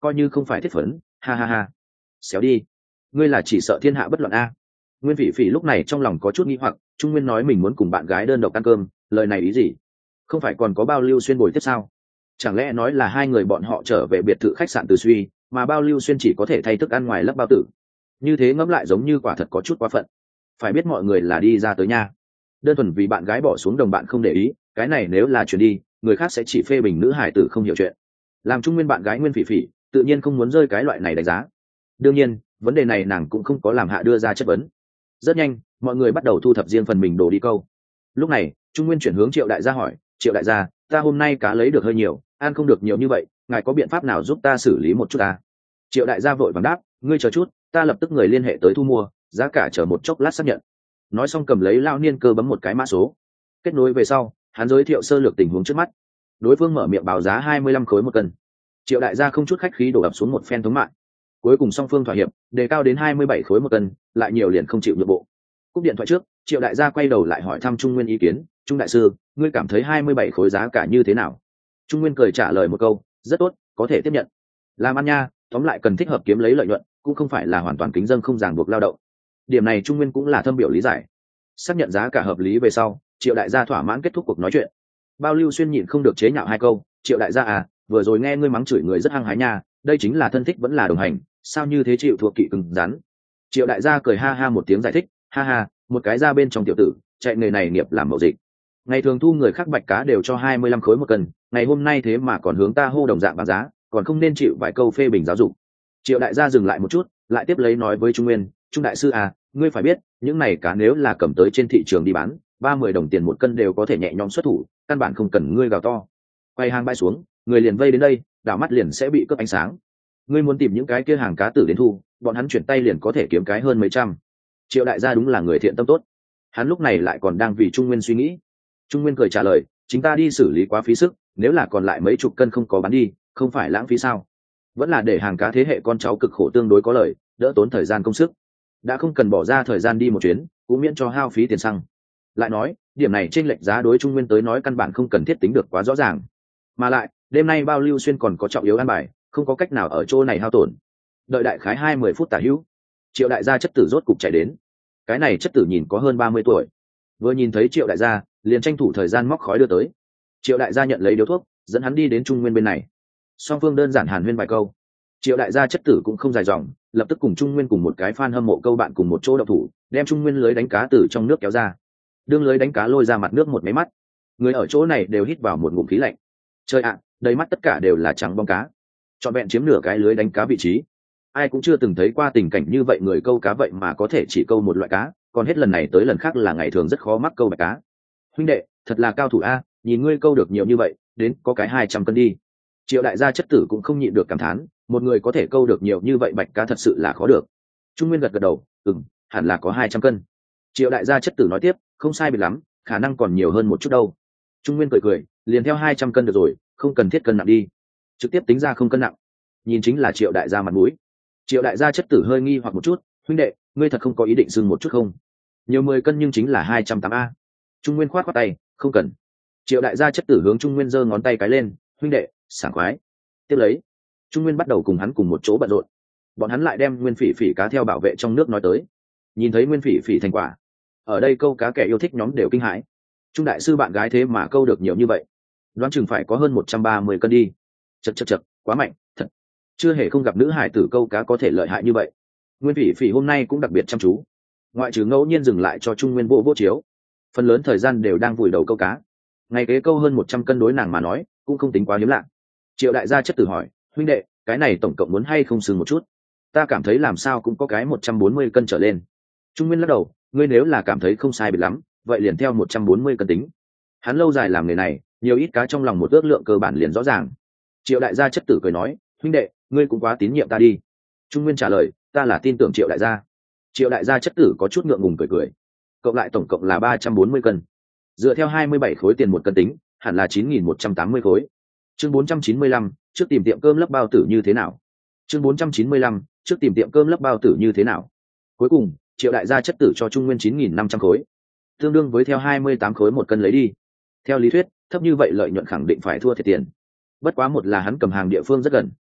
coi như không phải thiết phấn, ha ha ha. Xéo đi, ngươi là chỉ sợ thiên hạ bất loạn a. Nguyên Phỉ Phỉ lúc này trong lòng có chút nghi hoặc, Trung Nguyên nói mình muốn cùng bạn gái đơn độc ăn cơm, lời này ý gì? Không phải còn có Bao Lưu Xuyên bồi tiếp sao? Chẳng lẽ nói là hai người bọn họ trở về biệt thự khách sạn Từ Suy, mà Bao Lưu Xuyên chỉ có thể thay thức ăn ngoài lấp bao tử? Như thế ngẫm lại giống như quả thật có chút quá phận. Phải biết mọi người là đi ra tới nha, đơn thuần vì bạn gái bỏ xuống đồng bạn không để ý, cái này nếu là chuyển đi, người khác sẽ chỉ phê bình nữ hải tử không hiểu chuyện. Làm Trung Nguyên bạn gái Nguyên Phỉ Phỉ, tự nhiên không muốn rơi cái loại này đánh giá. Đương nhiên, vấn đề này nàng cũng không có làm hạ đưa ra chất vấn. Rất nhanh, mọi người bắt đầu thu thập riêng phần mình đồ đi câu. Lúc này, Trung Nguyên chuyển hướng Triệu đại gia hỏi, Triệu đại gia, ta hôm nay cá lấy được hơi nhiều, ăn không được nhiều như vậy, ngài có biện pháp nào giúp ta xử lý một chút ta? Triệu đại gia vội vàng đáp, ngươi chờ chút, ta lập tức người liên hệ tới thu mua, giá cả chờ một chốc lát xác nhận. Nói xong cầm lấy lao niên cơ bấm một cái mã số. Kết nối về sau, hắn giới thiệu sơ lược tình huống trước mắt. Đối phương mở miệng báo giá hai mươi lăm khối một cân. Triệu đại gia không chút khách khí đổ ập xuống một phen thống mạng. Cuối cùng song phương thỏa hiệp, đề cao đến hai mươi bảy khối một cân, lại nhiều liền không chịu nhượng bộ. Cúp điện thoại trước, Triệu đại gia quay đầu lại hỏi thăm Trung Nguyên ý kiến, Trung đại sư, ngươi cảm thấy hai mươi bảy khối giá cả như thế nào? Trung Nguyên cười trả lời một câu, rất tốt, có thể tiếp nhận. Làm ăn nha, tóm lại cần thích hợp kiếm lấy lợi nhuận, cũng không phải là hoàn toàn kính dân không ràng buộc lao động. Điểm này Trung Nguyên cũng là thâm biểu lý giải. Xác nhận giá cả hợp lý về sau, Triệu đại gia thỏa mãn kết thúc cuộc nói chuyện. Bao Lưu Xuyên nhịn không được chế nhạo hai câu, Triệu đại gia à, vừa rồi nghe ngươi mắng chửi người rất hăng hái nha, đây chính là thân thích vẫn là đồng hành, sao như thế chịu thuộc kỵ cứng rắn? Triệu đại gia cười ha ha một tiếng giải thích, ha ha, một cái ra bên trong tiểu tử, chạy nghề này nghiệp làm mậu dịch. Ngày thường thu người khác bạch cá đều cho hai mươi lăm khối một cân, ngày hôm nay thế mà còn hướng ta hô đồng dạng bán giá, còn không nên chịu vài câu phê bình giáo dục. Triệu đại gia dừng lại một chút, lại tiếp lấy nói với Trung Nguyên, Trung đại sư à, ngươi phải biết, những này cá nếu là cầm tới trên thị trường đi bán, ba mươi đồng tiền một cân đều có thể nhẹ nhõm xuất thủ, căn bản không cần ngươi gào to. Quay hàng bãi xuống, người liền vây đến đây, đảo mắt liền sẽ bị cướp ánh sáng. Ngươi muốn tìm những cái kia hàng cá tử đến thu, bọn hắn chuyển tay liền có thể kiếm cái hơn mấy trăm. Triệu đại gia đúng là người thiện tâm tốt, hắn lúc này lại còn đang vì Trung Nguyên suy nghĩ. Trung Nguyên cười trả lời, chính ta đi xử lý quá phí sức, nếu là còn lại mấy chục cân không có bán đi, không phải lãng phí sao? Vẫn là để hàng cá thế hệ con cháu cực khổ tương đối có lợi, đỡ tốn thời gian công sức. Đã không cần bỏ ra thời gian đi một chuyến, cũng miễn cho hao phí tiền xăng. Lại nói, điểm này chênh lệch giá đối Trung Nguyên tới nói căn bản không cần thiết tính được quá rõ ràng. Mà lại, đêm nay Bao Lưu Xuyên còn có trọng yếu ăn bài, không có cách nào ở chỗ này hao tổn. Đợi đại khái hai mươi phút tả hữu, Triệu đại gia chất tử rốt cục chạy đến. Cái này chất tử nhìn có hơn ba mươi tuổi. Vừa nhìn thấy Triệu đại gia, liền tranh thủ thời gian móc khói đưa tới. Triệu đại gia nhận lấy điếu thuốc, dẫn hắn đi đến Trung Nguyên bên này. Song phương đơn giản hàn huyên vài câu. Triệu đại gia chất tử cũng không dài dòng, lập tức cùng Trung Nguyên cùng một cái fan hâm mộ câu bạn cùng một chỗ động thủ, đem Trung Nguyên lưới đánh cá từ trong nước kéo ra. Đương lưới đánh cá lôi ra mặt nước một máy mắt, người ở chỗ này đều hít vào một ngụm khí lạnh. Trời ạ, đầy mắt tất cả đều là trắng bong cá, trọn vẹn chiếm nửa cái lưới đánh cá vị trí. Ai cũng chưa từng thấy qua tình cảnh như vậy, người câu cá vậy mà có thể chỉ câu một loại cá, còn hết lần này tới lần khác là ngày thường rất khó mắc câu bạch cá. Huynh đệ, thật là cao thủ a, nhìn ngươi câu được nhiều như vậy, đến có cái hai trăm cân đi. Triệu đại gia chất tử cũng không nhịn được cảm thán, một người có thể câu được nhiều như vậy bạch cá thật sự là khó được. Trung Nguyên gật gật đầu, ừm, hẳn là có hai trăm cân. Triệu đại gia chất tử nói tiếp, không sai biệt lắm, khả năng còn nhiều hơn một chút đâu. Trung Nguyên cười cười, liền theo hai trăm cân được rồi, không cần thiết cân nặng đi, trực tiếp tính ra không cân nặng. Nhìn chính là Triệu đại gia mặt mũi. Triệu đại gia chất tử hơi nghi hoặc một chút, huynh đệ, ngươi thật không có ý định dừng một chút không? Nhiều mười cân nhưng chính là hai trăm tám a. Trung Nguyên khoát khoát tay, không cần. Triệu đại gia chất tử hướng Trung Nguyên giơ ngón tay cái lên, huynh đệ, sảng khoái. Tiếp lấy, Trung Nguyên bắt đầu cùng hắn cùng một chỗ bận rộn. Bọn hắn lại đem Nguyên Phỉ Phỉ cá theo bảo vệ trong nước nói tới. Nhìn thấy Nguyên Phỉ Phỉ thành quả, ở đây câu cá kẻ yêu thích nhóm đều kinh hãi. Trung đại sư bạn gái thế mà câu được nhiều như vậy, đoán chừng phải có hơn một trăm ba mươi cân đi. Chậc chậc chậc, quá mạnh, thật. Chưa hề không gặp nữ hải tử câu cá có thể lợi hại như vậy. Nguyên Phỉ Phỉ hôm nay cũng đặc biệt chăm chú, ngoại trừ ngẫu nhiên dừng lại cho Trung Nguyên bộ vô chiếu, phần lớn thời gian đều đang vùi đầu câu cá. Ngày kế câu hơn một trăm cân đối nàng mà nói cũng không tính quá hiếm lạ. Triệu đại gia chất tử hỏi, huynh đệ, cái này tổng cộng muốn hay không sừng một chút? Ta cảm thấy làm sao cũng có cái một trăm bốn mươi cân trở lên. Trung Nguyên lắc đầu, ngươi nếu là cảm thấy không sai biệt lắm, vậy liền theo một trăm bốn mươi cân tính. Hắn lâu dài làm nghề này, nhiều ít cá trong lòng một ước lượng cơ bản liền rõ ràng. Triệu đại gia chất tử cười nói, huynh đệ, ngươi cũng quá tín nhiệm ta đi. Trung Nguyên trả lời, ta là tin tưởng Triệu đại gia. Triệu đại gia chất tử có chút ngượng ngùng cười cười. Cộng lại tổng cộng là ba trăm bốn mươi cân. Dựa theo hai mươi bảy khối tiền một cân tính, hẳn là chín nghìn một trăm tám mươi khối. Chương bốn trăm chín mươi lăm, trước tìm tiệm cơm lấp bao tử như thế nào? Chương bốn trăm chín mươi lăm, trước tìm tiệm cơm lấp bao tử như thế nào? Cuối cùng, Triệu đại gia chất tử cho Trung Nguyên chín nghìn năm trăm khối, tương đương với theo hai mươi tám khối một cân lấy đi. Theo lý thuyết, thấp như vậy lợi nhuận khẳng định phải thua thiệt tiền. Bất quá một là hắn cầm hàng địa phương rất gần,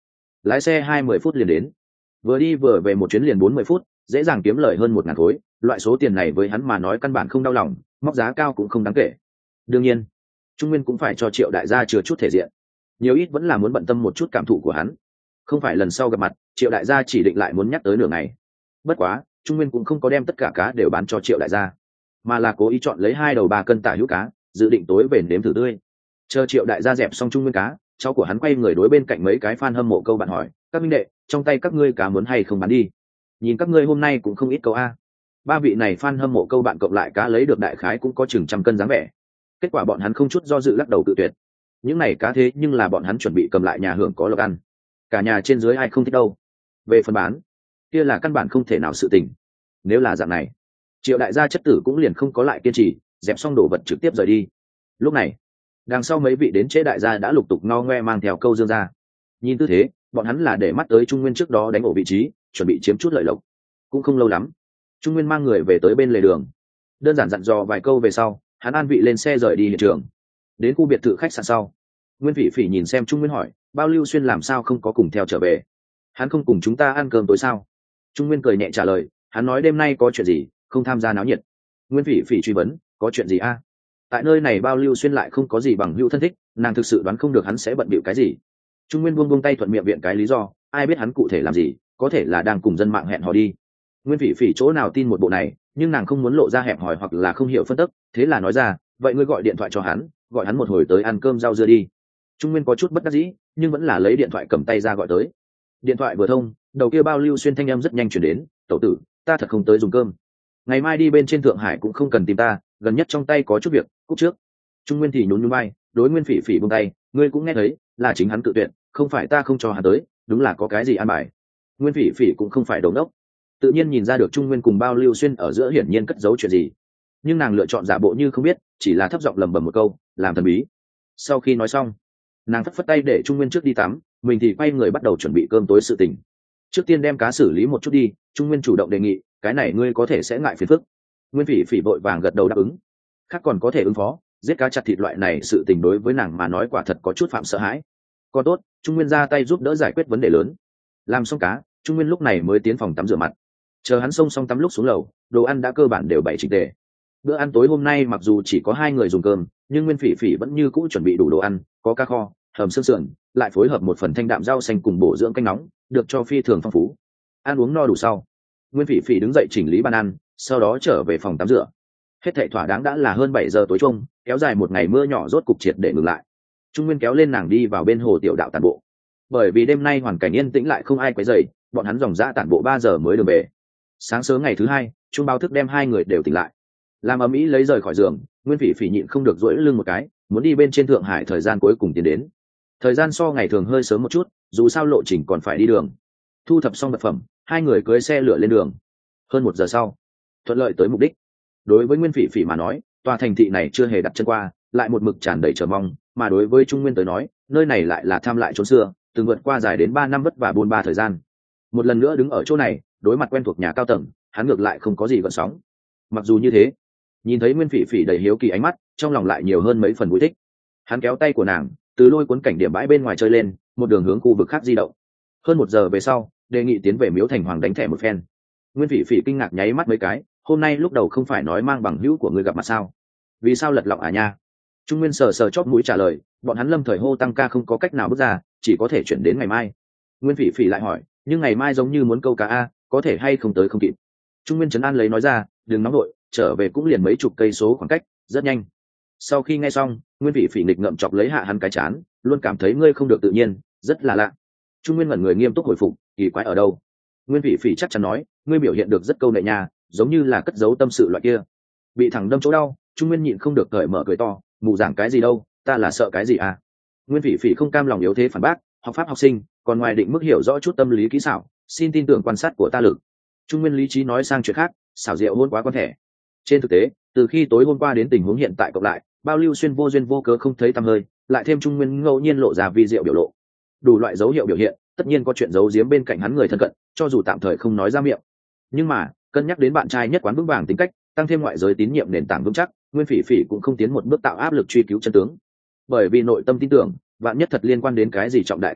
lái xe hai mươi phút liền đến, vừa đi vừa về một chuyến liền bốn mươi phút, dễ dàng kiếm lời hơn một ngàn khối. Loại số tiền này với hắn mà nói căn bản không đau lòng, móc giá cao cũng không đáng kể. Đương nhiên Trung Nguyên cũng phải cho Triệu đại gia chừa chút thể diện, nhiều ít vẫn là muốn bận tâm một chút cảm thụ của hắn. Không phải lần sau gặp mặt Triệu đại gia chỉ định lại muốn nhắc tới nửa ngày. Bất quá Trung Nguyên cũng không có đem tất cả cá đều bán cho Triệu đại gia, mà là cố ý chọn lấy hai đầu ba cân tả hữu cá, dự định tối về nếm thử tươi. Chờ Triệu đại gia dẹp xong Trung Nguyên cá, cháu của hắn quay người đối bên cạnh mấy cái fan hâm mộ câu bạn hỏi: các minh đệ, trong tay các ngươi cá muốn hay không bán đi? Nhìn các ngươi hôm nay cũng không ít câu a. Ba vị này fan hâm mộ câu bạn cộng lại cá lấy được đại khái cũng có chừng trăm cân dáng vẻ. Kết quả bọn hắn không chút do dự lắc đầu tự tuyệt. Những này cá thế nhưng là bọn hắn chuẩn bị cầm lại nhà hưởng có lộc ăn, cả nhà trên dưới ai không thích đâu. Về phần bán, kia là căn bản không thể nào sự tình. Nếu là dạng này, Triệu đại gia chất tử cũng liền không có lại kiên trì, dẹp xong đồ vật trực tiếp rời đi. Lúc này đằng sau mấy vị đến chế đại gia đã lục tục ngo ngoe mang theo câu dương ra. Nhìn tư thế bọn hắn là để mắt tới Trung Nguyên trước đó đánh ổ vị trí, chuẩn bị chiếm chút lợi lộc. Cũng không lâu lắm Trung Nguyên mang người về tới bên lề đường, đơn giản dặn dò vài câu về sau hắn an vị lên xe rời đi hiện trường. Đến khu biệt thự khách sạn sau, Nguyên Phỉ Phỉ nhìn xem Trung Nguyên hỏi: bao Lưu Xuyên làm sao không có cùng theo trở về? Hắn không cùng chúng ta ăn cơm tối sao? Trung Nguyên cười nhẹ trả lời: hắn nói đêm nay có chuyện gì, không tham gia náo nhiệt. Nguyên Phỉ Phỉ truy vấn: có chuyện gì a? Tại nơi này bao Lưu Xuyên lại không có gì bằng hữu thân thích, nàng thực sự đoán không được hắn sẽ bận bịu cái gì. Trung Nguyên buông buông tay thuận miệng viện cái lý do, ai biết hắn cụ thể làm gì, có thể là đang cùng dân mạng hẹn hò đi. Nguyên Phỉ Phỉ chỗ nào tin một bộ này, nhưng nàng không muốn lộ ra hẹp hòi hoặc là không hiểu phân tích, thế là nói ra: vậy ngươi gọi điện thoại cho hắn, gọi hắn một hồi tới ăn cơm rau dưa đi. Trung Nguyên có chút bất đắc dĩ, nhưng vẫn là lấy điện thoại cầm tay ra gọi tới. Điện thoại vừa thông, đầu kia bao Lưu Xuyên thanh âm rất nhanh chuyển đến: tẩu tử, ta thật không tới dùng cơm, ngày mai đi bên trên Thượng Hải cũng không cần tìm ta, gần nhất trong tay có chút việc, cúp trước. Trung Nguyên thì nhún nhún vai, đối Nguyên Phỉ Phỉ buông tay: ngươi cũng nghe thấy, là chính hắn tự tuyệt, không phải ta không cho hắn tới, đúng là có cái gì an bài. Nguyên Phỉ Phỉ cũng không phải đồ ngốc, tự nhiên nhìn ra được Trung Nguyên cùng bao Lưu Xuyên ở giữa hiển nhiên cất giấu chuyện gì, nhưng nàng lựa chọn giả bộ như không biết, chỉ là thấp giọng lẩm bẩm một câu, làm thần bí. Sau khi nói xong, nàng phất phất tay để Trung Nguyên trước đi tắm, mình thì quay người bắt đầu chuẩn bị cơm tối sự tình. Trước tiên đem cá xử lý một chút đi, Trung Nguyên chủ động đề nghị, cái này ngươi có thể sẽ ngại phiền phức. Nguyên Phỉ Phỉ vội vàng gật đầu đáp ứng. Khác còn có thể ứng phó, giết cá chặt thịt loại này sự tình đối với nàng mà nói quả thật có chút phạm sợ hãi. Còn tốt, Trung Nguyên ra tay giúp đỡ giải quyết vấn đề lớn. Làm xong cá, Trung Nguyên lúc này mới tiến phòng tắm rửa mặt. Chờ hắn xông xong tắm lúc xuống lầu, đồ ăn đã cơ bản đều bày chỉnh tề. Bữa ăn tối hôm nay mặc dù chỉ có hai người dùng cơm, nhưng Nguyên Phỉ Phỉ vẫn như cũ chuẩn bị đủ đồ ăn, có cá kho, hầm xương sườn, lại phối hợp một phần thanh đạm rau xanh cùng bổ dưỡng canh nóng, được cho phi thường phong phú. Ăn uống no đủ sau, Nguyên Phỉ Phỉ đứng dậy chỉnh lý bàn ăn, sau đó trở về phòng tắm rửa. Hết thảy thỏa đáng đã là hơn bảy giờ tối chung, kéo dài một ngày mưa nhỏ rốt cục triệt để ngừng lại. Trung Nguyên kéo lên nàng đi vào bên hồ tiểu đạo tản bộ. Bởi vì đêm nay hoàn cảnh yên tĩnh lại không ai quấy rầy, bọn hắn dòng dã tản bộ ba giờ mới được về. Sáng sớm ngày thứ hai, chuông báo thức đem hai người đều tỉnh lại. Làm ầm ĩ lấy rời khỏi giường, Nguyên Phỉ Phỉ nhịn không được duỗi lưng một cái, muốn đi bên trên Thượng Hải thời gian cuối cùng tiến đến. Thời gian so ngày thường hơi sớm một chút, dù sao lộ trình còn phải đi đường. Thu thập xong vật phẩm, hai người cưỡi xe lửa lên đường. Hơn một giờ sau, thuận lợi tới mục đích. Đối với Nguyên Phỉ Phỉ mà nói, tòa thành thị này chưa hề đặt chân qua, lại một mực tràn đầy chờ mong, mà đối với Trung Nguyên tới nói, nơi này lại là tham lại chốn xưa, từng vượt qua dài đến ba năm vất vả buôn ba thời gian. Một lần nữa đứng ở chỗ này, đối mặt quen thuộc nhà cao tầng, hắn ngược lại không có gì gợn sóng. Mặc dù như thế, nhìn thấy Nguyên Phỉ Phỉ đầy hiếu kỳ ánh mắt, trong lòng lại nhiều hơn mấy phần vui thích. Hắn kéo tay của nàng, từ lôi cuốn cảnh điểm bãi bên ngoài chơi lên, một đường hướng khu vực khác di động. Hơn một giờ về sau, đề nghị tiến về Miếu Thành Hoàng đánh thẻ một phen. Nguyên Phỉ Phỉ kinh ngạc nháy mắt mấy cái, hôm nay lúc đầu không phải nói mang bằng hữu của ngươi gặp mặt sao? Vì sao lật lọng à nha? Trung Nguyên sờ sờ chóp mũi trả lời, bọn hắn lâm thời hô tăng ca không có cách nào bước ra, chỉ có thể chuyển đến ngày mai. Nguyên Phỉ Phỉ lại hỏi, nhưng ngày mai giống như muốn câu cá a, có thể hay không tới không kịp? Trung Nguyên trấn an lấy nói ra, đừng nóng đội, trở về cũng liền mấy chục cây số khoảng cách, rất nhanh. Sau khi nghe xong, Nguyên Phỉ Phỉ nghịch ngậm chọc lấy hạ hắn cái chán, luôn cảm thấy ngươi không được tự nhiên, rất là lạ. Trung Nguyên ngẩn người nghiêm túc hồi phục, kỳ quái ở đâu? Nguyên Phỉ Phỉ chắc chắn nói, ngươi biểu hiện được rất câu nệ nha, giống như là cất giấu tâm sự loại kia. Bị thẳng đâm chỗ đau, Trung Nguyên nhịn không được cởi mở cười to, mù giảng cái gì đâu, ta là sợ cái gì à? Nguyên Phỉ Phỉ không cam lòng yếu thế phản bác, học pháp học sinh, còn ngoài định mức hiểu rõ chút tâm lý kỹ xảo, xin tin tưởng quan sát của ta lực. Trung Nguyên lý trí nói sang chuyện khác, xảo diệu hôn quá con thẻ. Trên thực tế, từ khi tối hôm qua đến tình huống hiện tại cộng lại, bao Lưu Xuyên vô duyên vô cớ không thấy tăm hơi, lại thêm Trung Nguyên ngẫu nhiên lộ ra vi diệu biểu lộ, đủ loại dấu hiệu biểu hiện, tất nhiên có chuyện giấu giếm bên cạnh hắn người thân cận, cho dù tạm thời không nói ra miệng. Nhưng mà cân nhắc đến bạn trai nhất quán vững vàng tính cách, tăng thêm ngoại giới tín nhiệm nền tảng vững chắc, Nguyên Phỉ Phỉ cũng không tiến một bước tạo áp lực truy cứu chân tướng. Bởi vì nội tâm tin tưởng, vạn nhất thật liên quan đến cái gì trọng đại tin tức,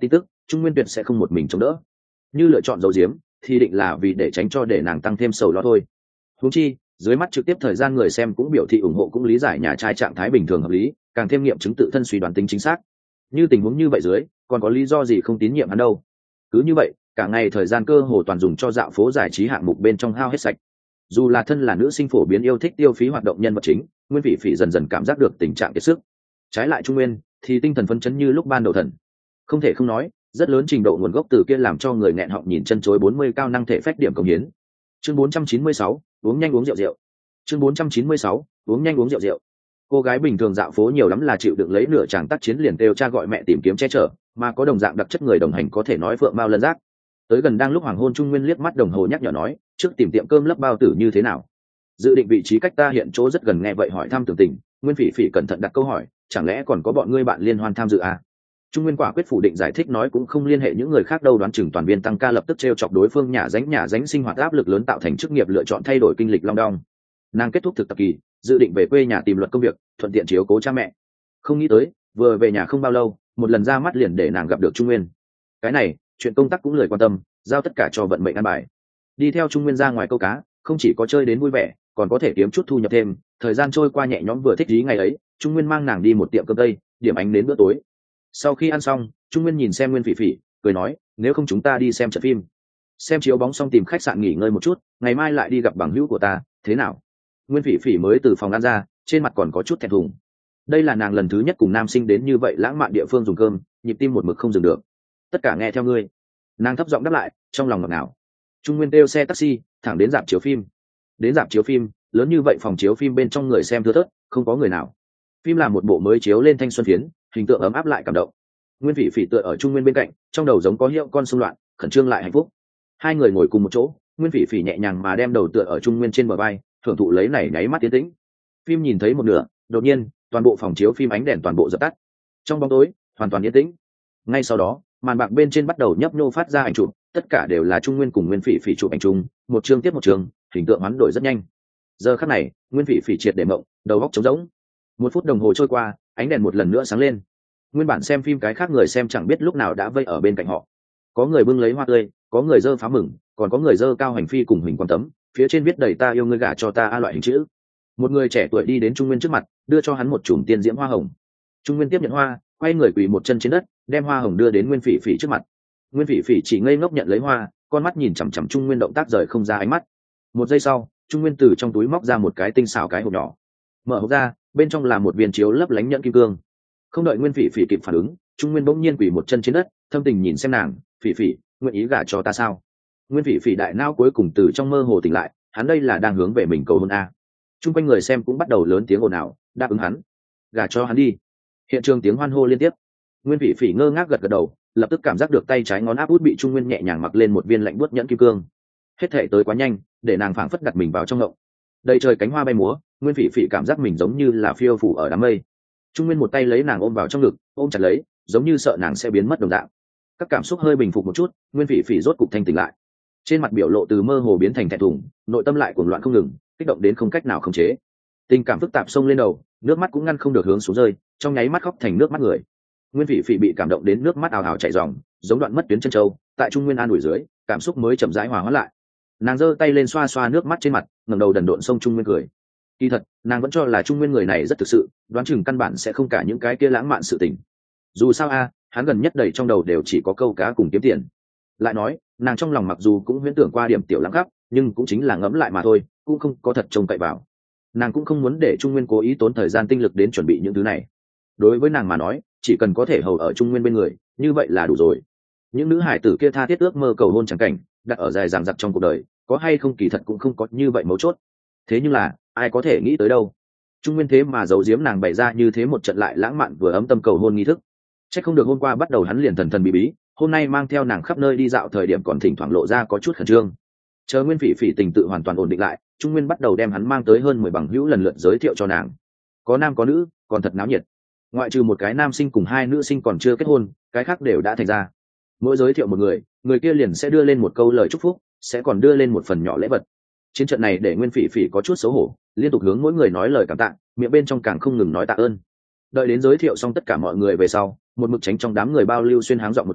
Trung Nguyên tuyệt sẽ không một mình chống đỡ. Như lựa chọn giấu giếm thì định là vì để tránh cho để nàng tăng thêm sầu lo thôi. Huống chi dưới mắt trực tiếp thời gian người xem cũng biểu thị ủng hộ, cũng lý giải nhà trai trạng thái bình thường hợp lý, càng thêm nghiệm chứng tự thân suy đoán tính chính xác. Như tình huống như vậy dưới còn có lý do gì không tín nhiệm hắn đâu. Cứ như vậy cả ngày thời gian cơ hồ toàn dùng cho dạo phố giải trí hạng mục bên trong hao hết sạch. Dù là thân là nữ sinh phổ biến yêu thích tiêu phí hoạt động nhân vật chính, Nguyên Phỉ Phỉ dần dần cảm giác được tình trạng kiệt sức. Trái lại Trung Nguyên thì tinh thần phấn chấn như lúc ban đầu thần. Không thể không nói, rất lớn trình độ nguồn gốc từ kia làm cho người nghẹn họng nhìn chân chối bốn mươi cao năng thể phách điểm công hiến. Chương bốn trăm chín mươi sáu, uống nhanh uống rượu rượu. Chương bốn trăm chín mươi sáu, uống nhanh uống rượu rượu. Cô gái bình thường dạo phố nhiều lắm là chịu đựng lấy nửa chàng tác chiến liền kêu cha gọi mẹ tìm kiếm che chở, mà có đồng dạng đặc chất người đồng hành có thể nói phượng mao lân giác. Tới gần đang lúc hoàng hôn, Trung Nguyên liếc mắt đồng hồ nhắc nhở nói, trước tìm tiệm cơm lấp bao tử như thế nào? Dự định vị trí cách ta hiện chỗ rất gần, nghe vậy hỏi thăm tường tình. Nguyên Phỉ Phỉ cẩn thận đặt câu hỏi, chẳng lẽ còn có bọn ngươi bạn liên hoan tham dự à? Trung Nguyên quả quyết phủ định, giải thích nói cũng không liên hệ những người khác đâu, đoán chừng toàn viên tăng ca lập tức trêu chọc đối phương, nhà ránh nhà ránh sinh hoạt áp lực lớn tạo thành chức nghiệp lựa chọn thay đổi kinh lịch long đong. Nàng kết thúc thực tập kỳ, dự định về quê nhà tìm luật công việc, thuận tiện chiếu cố cha mẹ. Không nghĩ tới vừa về nhà không bao lâu, một lần ra mắt liền để nàng gặp được Trung Nguyên. Cái này chuyện công tác cũng lười quan tâm, giao tất cả cho vận mệnh ăn bài. Đi theo Trung Nguyên ra ngoài câu cá, không chỉ có chơi đến vui vẻ, còn có thể kiếm chút thu nhập thêm. Thời gian trôi qua nhẹ nhõm, vừa thích ý ngày ấy Trung Nguyên mang nàng đi một tiệm cơm tây, điểm ánh đến bữa tối. Sau khi ăn xong, Trung Nguyên nhìn xem Nguyên Phỉ Phỉ cười nói, nếu không chúng ta đi xem trận phim, xem chiếu bóng xong tìm khách sạn nghỉ ngơi một chút, ngày mai lại đi gặp bằng hữu của ta, thế nào? Nguyên Phỉ Phỉ mới từ phòng ăn ra, trên mặt còn có chút thẹn thùng. Đây là nàng lần thứ nhất cùng nam sinh đến như vậy lãng mạn địa phương dùng cơm, nhịp tim một mực không dừng được. Tất cả nghe theo ngươi. Nàng thấp giọng đáp lại, trong lòng ngọt ngào. Trung Nguyên kêu xe taxi thẳng đến rạp chiếu phim. Đến rạp chiếu phim lớn như vậy, phòng chiếu phim bên trong người xem thưa thớt, không có người nào. Phim là một bộ mới chiếu lên thanh xuân phiến, hình tượng ấm áp lại cảm động. Nguyên Phỉ Phỉ tựa ở Trung Nguyên bên cạnh, trong đầu giống có hiệu con xung loạn, khẩn trương lại hạnh phúc. Hai người ngồi cùng một chỗ, Nguyên Phỉ Phỉ nhẹ nhàng mà đem đầu tựa ở Trung Nguyên trên bờ vai, thưởng thụ lấy này nháy mắt tiến tĩnh. Phim nhìn thấy một nửa, đột nhiên toàn bộ phòng chiếu phim ánh đèn toàn bộ dập tắt, trong bóng tối hoàn toàn yên tĩnh. Ngay sau đó màn bạc bên trên bắt đầu nhấp nhô phát ra ảnh chụp, tất cả đều là Trung Nguyên cùng Nguyên Phỉ Phỉ chụp ảnh chung, một chương tiếp một chương, hình tượng hoán đổi rất nhanh. Giờ khắc này Nguyên Phỉ Phỉ triệt để mộng, đầu óc trống rỗng. Một phút đồng hồ trôi qua, ánh đèn một lần nữa sáng lên. Nguyên bản xem phim cái khác người xem chẳng biết lúc nào đã vây ở bên cạnh họ, có người bưng lấy hoa tươi, có người dơ pháo mừng, còn có người dơ cao hành phi cùng hình quan tấm, phía trên viết đầy ta yêu ngươi gả cho ta a loại hình chữ. Một người trẻ tuổi đi đến Trung Nguyên trước mặt, đưa cho hắn một chùm tiên diễm hoa hồng. Trung Nguyên tiếp nhận hoa, quay người quỳ một chân trên đất, đem hoa hồng đưa đến Nguyên Phỉ Phỉ trước mặt. Nguyên Phỉ Phỉ chỉ ngây ngốc nhận lấy hoa, con mắt nhìn chằm chằm Trung Nguyên, động tác rời không ra ánh mắt. Một giây sau, Trung Nguyên từ trong túi móc ra một cái tinh xảo cái hộp nhỏ, mở hộp ra, bên trong là một viên chiếu lấp lánh nhẫn kim cương. Không đợi Nguyên Phỉ Phỉ kịp phản ứng, Trung Nguyên bỗng nhiên quỳ một chân trên đất, thâm tình nhìn xem nàng, Phỉ Phỉ, nguyện ý gả cho ta sao? Nguyên Phỉ Phỉ đại não cuối cùng từ trong mơ hồ tỉnh lại, hắn đây là đang hướng về mình cầu hôn a. Trung quanh người xem cũng bắt đầu lớn tiếng ồn ào, đáp ứng hắn, gả cho hắn đi. Hiện trường tiếng hoan hô liên tiếp. Nguyên Phỉ Phỉ ngơ ngác gật gật đầu, lập tức cảm giác được tay trái ngón áp út bị Trung Nguyên nhẹ nhàng mặc lên một viên lạnh buốt nhẫn kim cương. Hết thể tới quá nhanh, để nàng phảng phất đặt mình vào trong ngộng. Đầy trời cánh hoa bay múa, Nguyên Phỉ Phỉ cảm giác mình giống như là phiêu phù ở đám mây. Trung Nguyên một tay lấy nàng ôm vào trong ngực, ôm chặt lấy, giống như sợ nàng sẽ biến mất đồng dạng. Các cảm xúc hơi bình phục một chút, Nguyên Phỉ Phỉ rốt cục thanh tỉnh lại. Trên mặt biểu lộ từ mơ hồ biến thành thẹn thùng, nội tâm lại cuồng loạn không ngừng, kích động đến không cách nào khống chế. Tình cảm phức tạp xông lên đầu, nước mắt cũng ngăn không được hướng xuống rơi, trong nháy mắt khóc thành nước mắt người. Nguyên Phỉ Phỉ bị cảm động đến nước mắt ào ào chảy ròng, giống đoạn mất tuyến chân châu, tại Trung Nguyên an ủi dưới, cảm xúc mới chậm rãi hòa hóa lại. Nàng giơ tay lên xoa xoa nước mắt trên mặt, ngẩng đầu đần độn xông Trung Nguyên cười. Kỳ thật, nàng vẫn cho là Trung Nguyên người này rất thực sự, đoán chừng căn bản sẽ không cả những cái kia lãng mạn sự tình. Dù sao a, hắn gần nhất đầy trong đầu đều chỉ có câu cá cùng kiếm tiền. Lại nói, nàng trong lòng mặc dù cũng huyễn tưởng qua điểm tiểu lãng khắp, nhưng cũng chính là ngẫm lại mà thôi, cũng không có thật trông cậy vào. Nàng cũng không muốn để Trung Nguyên cố ý tốn thời gian tinh lực đến chuẩn bị những thứ này. Đối với nàng mà nói, chỉ cần có thể hầu ở Trung Nguyên bên người, như vậy là đủ rồi. Những nữ hải tử kia tha thiết ước mơ cầu hôn chẳng cảnh, đặt ở dài dằng dặc trong cuộc đời, có hay không kỳ thật cũng không có như vậy mấu chốt. Thế nhưng là, ai có thể nghĩ tới đâu. Trung Nguyên thế mà giấu giếm nàng bày ra như thế một trận lại lãng mạn vừa ấm tâm cầu hôn nghi thức. Chắc không được hôm qua bắt đầu hắn liền thần thần bí bí, hôm nay mang theo nàng khắp nơi đi dạo thời điểm còn thỉnh thoảng lộ ra có chút khẩn trương. Chờ Nguyên Phỉ Phỉ tình tự hoàn toàn ổn định lại, Trung Nguyên bắt đầu đem hắn mang tới hơn mười bằng hữu lần lượt giới thiệu cho nàng. Có nam có nữ, còn thật náo nhiệt. Ngoại trừ một cái nam sinh cùng hai nữ sinh còn chưa kết hôn, cái khác đều đã thành ra. Mỗi giới thiệu một người, người kia liền sẽ đưa lên một câu lời chúc phúc, sẽ còn đưa lên một phần nhỏ lễ vật. Chiến trận này để Nguyên Phỉ Phỉ có chút xấu hổ, liên tục hướng mỗi người nói lời cảm tạ, miệng bên trong càng không ngừng nói tạ ơn. Đợi đến giới thiệu xong tất cả mọi người về sau, một mực tránh trong đám người bao lưu xuyên háng giọng một cái,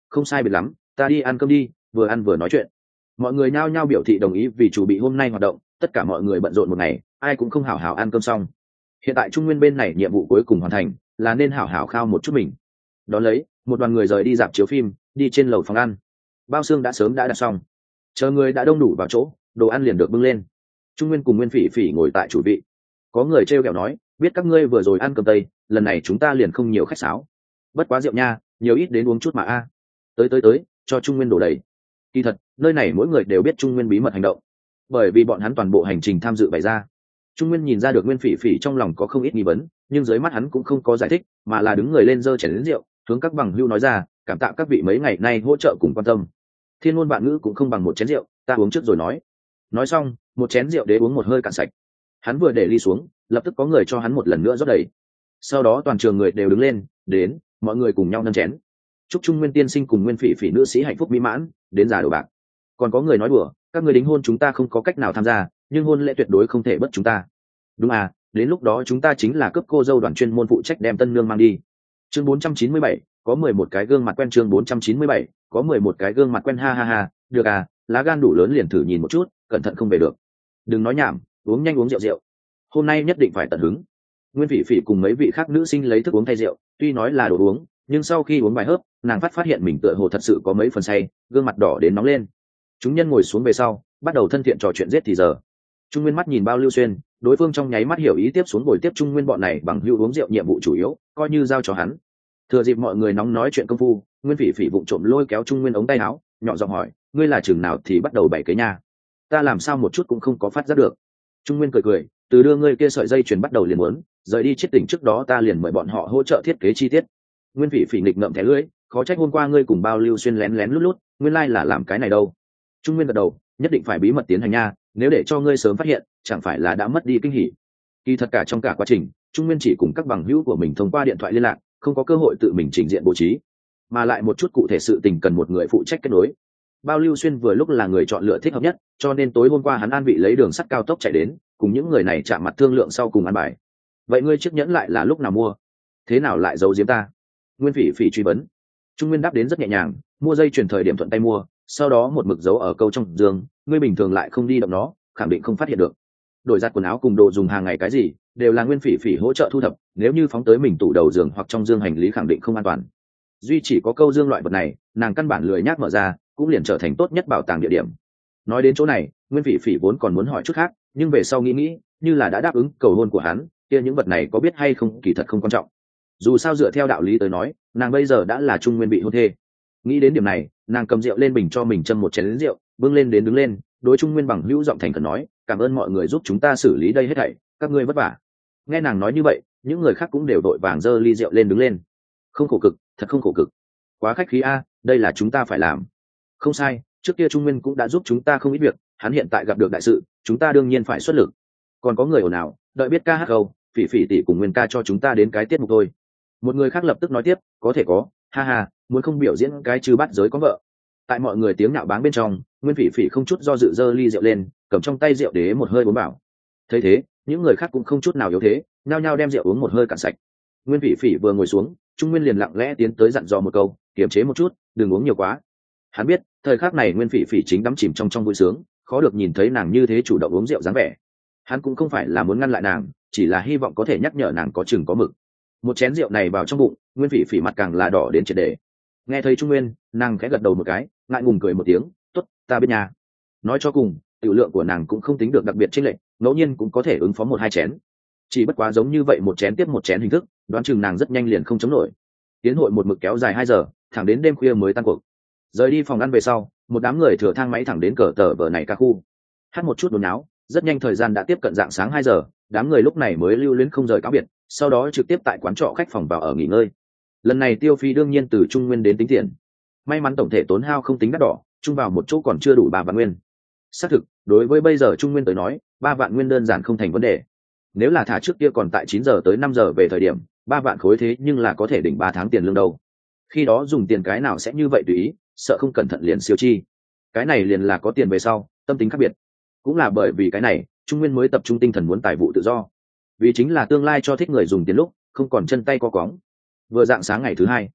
không sai biệt lắm, ta đi ăn cơm đi, vừa ăn vừa nói chuyện. Mọi người nhao nhao biểu thị đồng ý vì chủ bị hôm nay hoạt động, tất cả mọi người bận rộn một ngày, ai cũng không hảo hảo ăn cơm xong. Hiện tại Trung Nguyên bên này nhiệm vụ cuối cùng hoàn thành, là nên hảo hảo khao một chút mình. Đón lấy, một đoàn người rời đi dạp chiếu phim, đi trên lầu phòng ăn. Bao xương đã sớm đã đặt xong, chờ người đã đông đủ vào chỗ, đồ ăn liền được bưng lên. Trung Nguyên cùng Nguyên Phỉ Phỉ ngồi tại chủ vị. Có người trêu ghẹo nói, biết các ngươi vừa rồi ăn cơm tây, lần này chúng ta liền không nhiều khách sáo. Bất quá rượu nha, nhiều ít đến uống chút mà a. Tới tới tới, cho Trung Nguyên đổ đầy. Kỳ thật, nơi này mỗi người đều biết Trung Nguyên bí mật hành động, bởi vì bọn hắn toàn bộ hành trình tham dự bày ra. Trung Nguyên nhìn ra được Nguyên Phỉ Phỉ trong lòng có không ít nghi vấn, nhưng dưới mắt hắn cũng không có giải thích, mà là đứng người lên giơ chén rượu, hướng các bằng hữu nói ra, cảm tạ các vị mấy ngày nay hỗ trợ cùng quan tâm. Thiên ngôn vạn ngữ cũng không bằng một chén rượu, ta uống trước rồi nói. Nói xong, một chén rượu đế uống một hơi cạn sạch. Hắn vừa để ly xuống, lập tức có người cho hắn một lần nữa rót đầy. Sau đó toàn trường người đều đứng lên, đến, mọi người cùng nhau nâng chén. Chúc Trung Nguyên tiên sinh cùng Nguyên Phỉ Phỉ nữ sĩ hạnh phúc mỹ mãn, đến già đồ bạc. Còn có người nói đùa, các người đính hôn chúng ta không có cách nào tham gia, nhưng hôn lễ tuyệt đối không thể bất chúng ta. Đúng à, đến lúc đó chúng ta chính là cấp cô dâu đoàn chuyên môn phụ trách đem tân nương mang đi. Chương bốn trăm chín mươi bảy, có mười một cái gương mặt quen. Chương bốn trăm chín mươi bảy, có mười một cái gương mặt quen. Ha ha ha, được à, lá gan đủ lớn liền thử nhìn một chút, cẩn thận không về được. Đừng nói nhảm, uống nhanh uống rượu rượu. Hôm nay nhất định phải tận hứng. Nguyên Phỉ Phỉ cùng mấy vị khác nữ sinh lấy thức uống thay rượu, tuy nói là đồ uống, nhưng sau khi uống vài hớp, nàng phát phát hiện mình tựa hồ thật sự có mấy phần say, gương mặt đỏ đến nóng lên. Chúng nhân ngồi xuống về sau, bắt đầu thân thiện trò chuyện giết thì giờ. Trung Nguyên mắt nhìn Bao Lưu Xuyên, đối phương trong nháy mắt hiểu ý tiếp xuống buổi tiếp Trung Nguyên bọn này bằng hữu uống rượu nhiệm vụ chủ yếu, coi như giao cho hắn. Thừa dịp mọi người nóng nói chuyện công phu, Nguyên Phỉ Phỉ vụng trộm lôi kéo Trung Nguyên ống tay áo, nhỏ giọng hỏi, ngươi là chừng nào thì bắt đầu bày kế nha? Ta làm sao một chút cũng không có phát giác được. Trung Nguyên cười cười, từ đưa ngươi kia sợi dây chuyền bắt đầu liền muốn, rời đi chết tỉnh trước đó ta liền mời bọn họ hỗ trợ thiết kế chi tiết. Nguyên Phỉ Phỉ nghịch ngậm thẻ lưỡi, khó trách hôm qua ngươi cùng Bao Lưu Xuyên lén lén lút lút, nguyên lai là làm cái này đâu. Trung Nguyên gật đầu, nhất định phải bí mật tiến hành nha, nếu để cho ngươi sớm phát hiện, chẳng phải là đã mất đi kinh hỉ. Kỳ thật cả trong cả quá trình, Trung Nguyên chỉ cùng các bằng hữu của mình thông qua điện thoại liên lạc, không có cơ hội tự mình trình diện bố trí, mà lại một chút cụ thể sự tình cần một người phụ trách kết nối. Bao Lưu Xuyên vừa lúc là người chọn lựa thích hợp nhất, cho nên tối hôm qua hắn an vị lấy đường sắt cao tốc chạy đến, cùng những người này chạm mặt thương lượng sau cùng ăn bài. Vậy ngươi chiếc nhẫn lại là lúc nào mua? Thế nào lại giấu giếm ta? Nguyên Phỉ Phỉ truy vấn. Trung Nguyên đáp đến rất nhẹ nhàng, mua dây chuyền thời điểm thuận tay mua, sau đó một mực giấu ở câu trong giường, ngươi bình thường lại không đi động nó, khẳng định không phát hiện được. Đổi giặt quần áo cùng đồ dùng hàng ngày cái gì, đều là Nguyên Phỉ Phỉ hỗ trợ thu thập, nếu như phóng tới mình tủ đầu giường hoặc trong dương hành lý khẳng định không an toàn. Duy chỉ có câu dương loại vật này, nàng căn bản lười nhác mở ra, cũng liền trở thành tốt nhất bảo tàng địa điểm. Nói đến chỗ này, Nguyên Phỉ Phỉ vốn còn muốn hỏi chút khác, nhưng về sau nghĩ nghĩ, như là đã đáp ứng cầu hôn của hắn, kia những vật này có biết hay không kỳ thật không quan trọng. Dù sao dựa theo đạo lý tới nói, nàng bây giờ đã là Trung Nguyên bị hôn thê. Nghĩ đến điểm này, nàng cầm rượu lên bình cho mình châm một chén rượu, bưng lên đến đứng lên, đối Trung Nguyên bằng hữu giọng thành khẩn nói, cảm ơn mọi người giúp chúng ta xử lý đây hết thảy, các ngươi vất vả. Nghe nàng nói như vậy, những người khác cũng đều đội vàng giơ ly rượu lên đứng lên. Không khổ cực, thật không khổ cực. Quá khách khí a, đây là chúng ta phải làm. Không sai, trước kia Trung Nguyên cũng đã giúp chúng ta không ít việc, hắn hiện tại gặp được đại sự, chúng ta đương nhiên phải xuất lực. Còn có người ồn ào, đợi biết ca hát không, Phỉ Phỉ tỷ cùng Nguyên ca cho chúng ta đến cái tiết mục thôi. Một người khác lập tức nói tiếp, có thể có, ha ha, muốn không biểu diễn cái chư bát giới có vợ. Tại mọi người tiếng nạo báng bên trong, Nguyên Phỉ Phỉ không chút do dự giơ ly rượu lên, cầm trong tay rượu đế một hơi uống bảo. Thấy thế, những người khác cũng không chút nào yếu thế, nhao nhao đem rượu uống một hơi cạn sạch. Nguyên Phỉ Phỉ vừa ngồi xuống, Trung Nguyên liền lặng lẽ tiến tới dặn dò một câu, kiềm chế một chút, đừng uống nhiều quá. Hắn biết, thời khắc này Nguyên Phỉ Phỉ chính đắm chìm trong trong vui sướng, khó được nhìn thấy nàng như thế chủ động uống rượu dáng vẻ. Hắn cũng không phải là muốn ngăn lại nàng, chỉ là hy vọng có thể nhắc nhở nàng có chừng có mực. Một chén rượu này vào trong bụng, Nguyên Phỉ Phỉ mặt càng là đỏ đến triệt để. Nghe thấy Trung Nguyên, nàng khẽ gật đầu một cái, ngại ngùng cười một tiếng, tốt, ta biết nha. Nói cho cùng, tiểu lượng của nàng cũng không tính được đặc biệt chênh lệch, ngẫu nhiên cũng có thể ứng phó một hai chén. Chỉ bất quá giống như vậy một chén tiếp một chén hình thức, đoán chừng nàng rất nhanh liền không chống nổi. Tiến hội một mực kéo dài hai giờ, thẳng đến đêm khuya mới tan cuộc. Rời đi phòng ăn về sau, một đám người thừa thang máy thẳng đến cờ tờ vở này ca khu. Hát một chút đồn náo, rất nhanh thời gian đã tiếp cận dạng sáng hai giờ, đám người lúc này mới lưu luyến không rời cáo biệt, sau đó trực tiếp tại quán trọ khách phòng vào ở nghỉ ngơi. Lần này tiêu phí đương nhiên từ Trung Nguyên đến tính tiền. May mắn tổng thể tốn hao không tính đắt đỏ, chung vào một chỗ còn chưa đủ ba vạn nguyên. Xác thực, đối với bây giờ Trung Nguyên tới nói, ba vạn nguyên đơn giản không thành vấn đề. Nếu là thả trước kia còn tại chín giờ tới năm giờ về thời điểm, ba vạn khối thế nhưng là có thể đỉnh ba tháng tiền lương đâu. Khi đó dùng tiền cái nào sẽ như vậy tùy ý, sợ không cẩn thận liền siêu chi. Cái này liền là có tiền về sau, tâm tính khác biệt. Cũng là bởi vì cái này, Trung Nguyên mới tập trung tinh thần muốn tài vụ tự do. Vì chính là tương lai cho thích người dùng tiền lúc không còn chân tay co cóng. Vừa dạng sáng ngày thứ hai,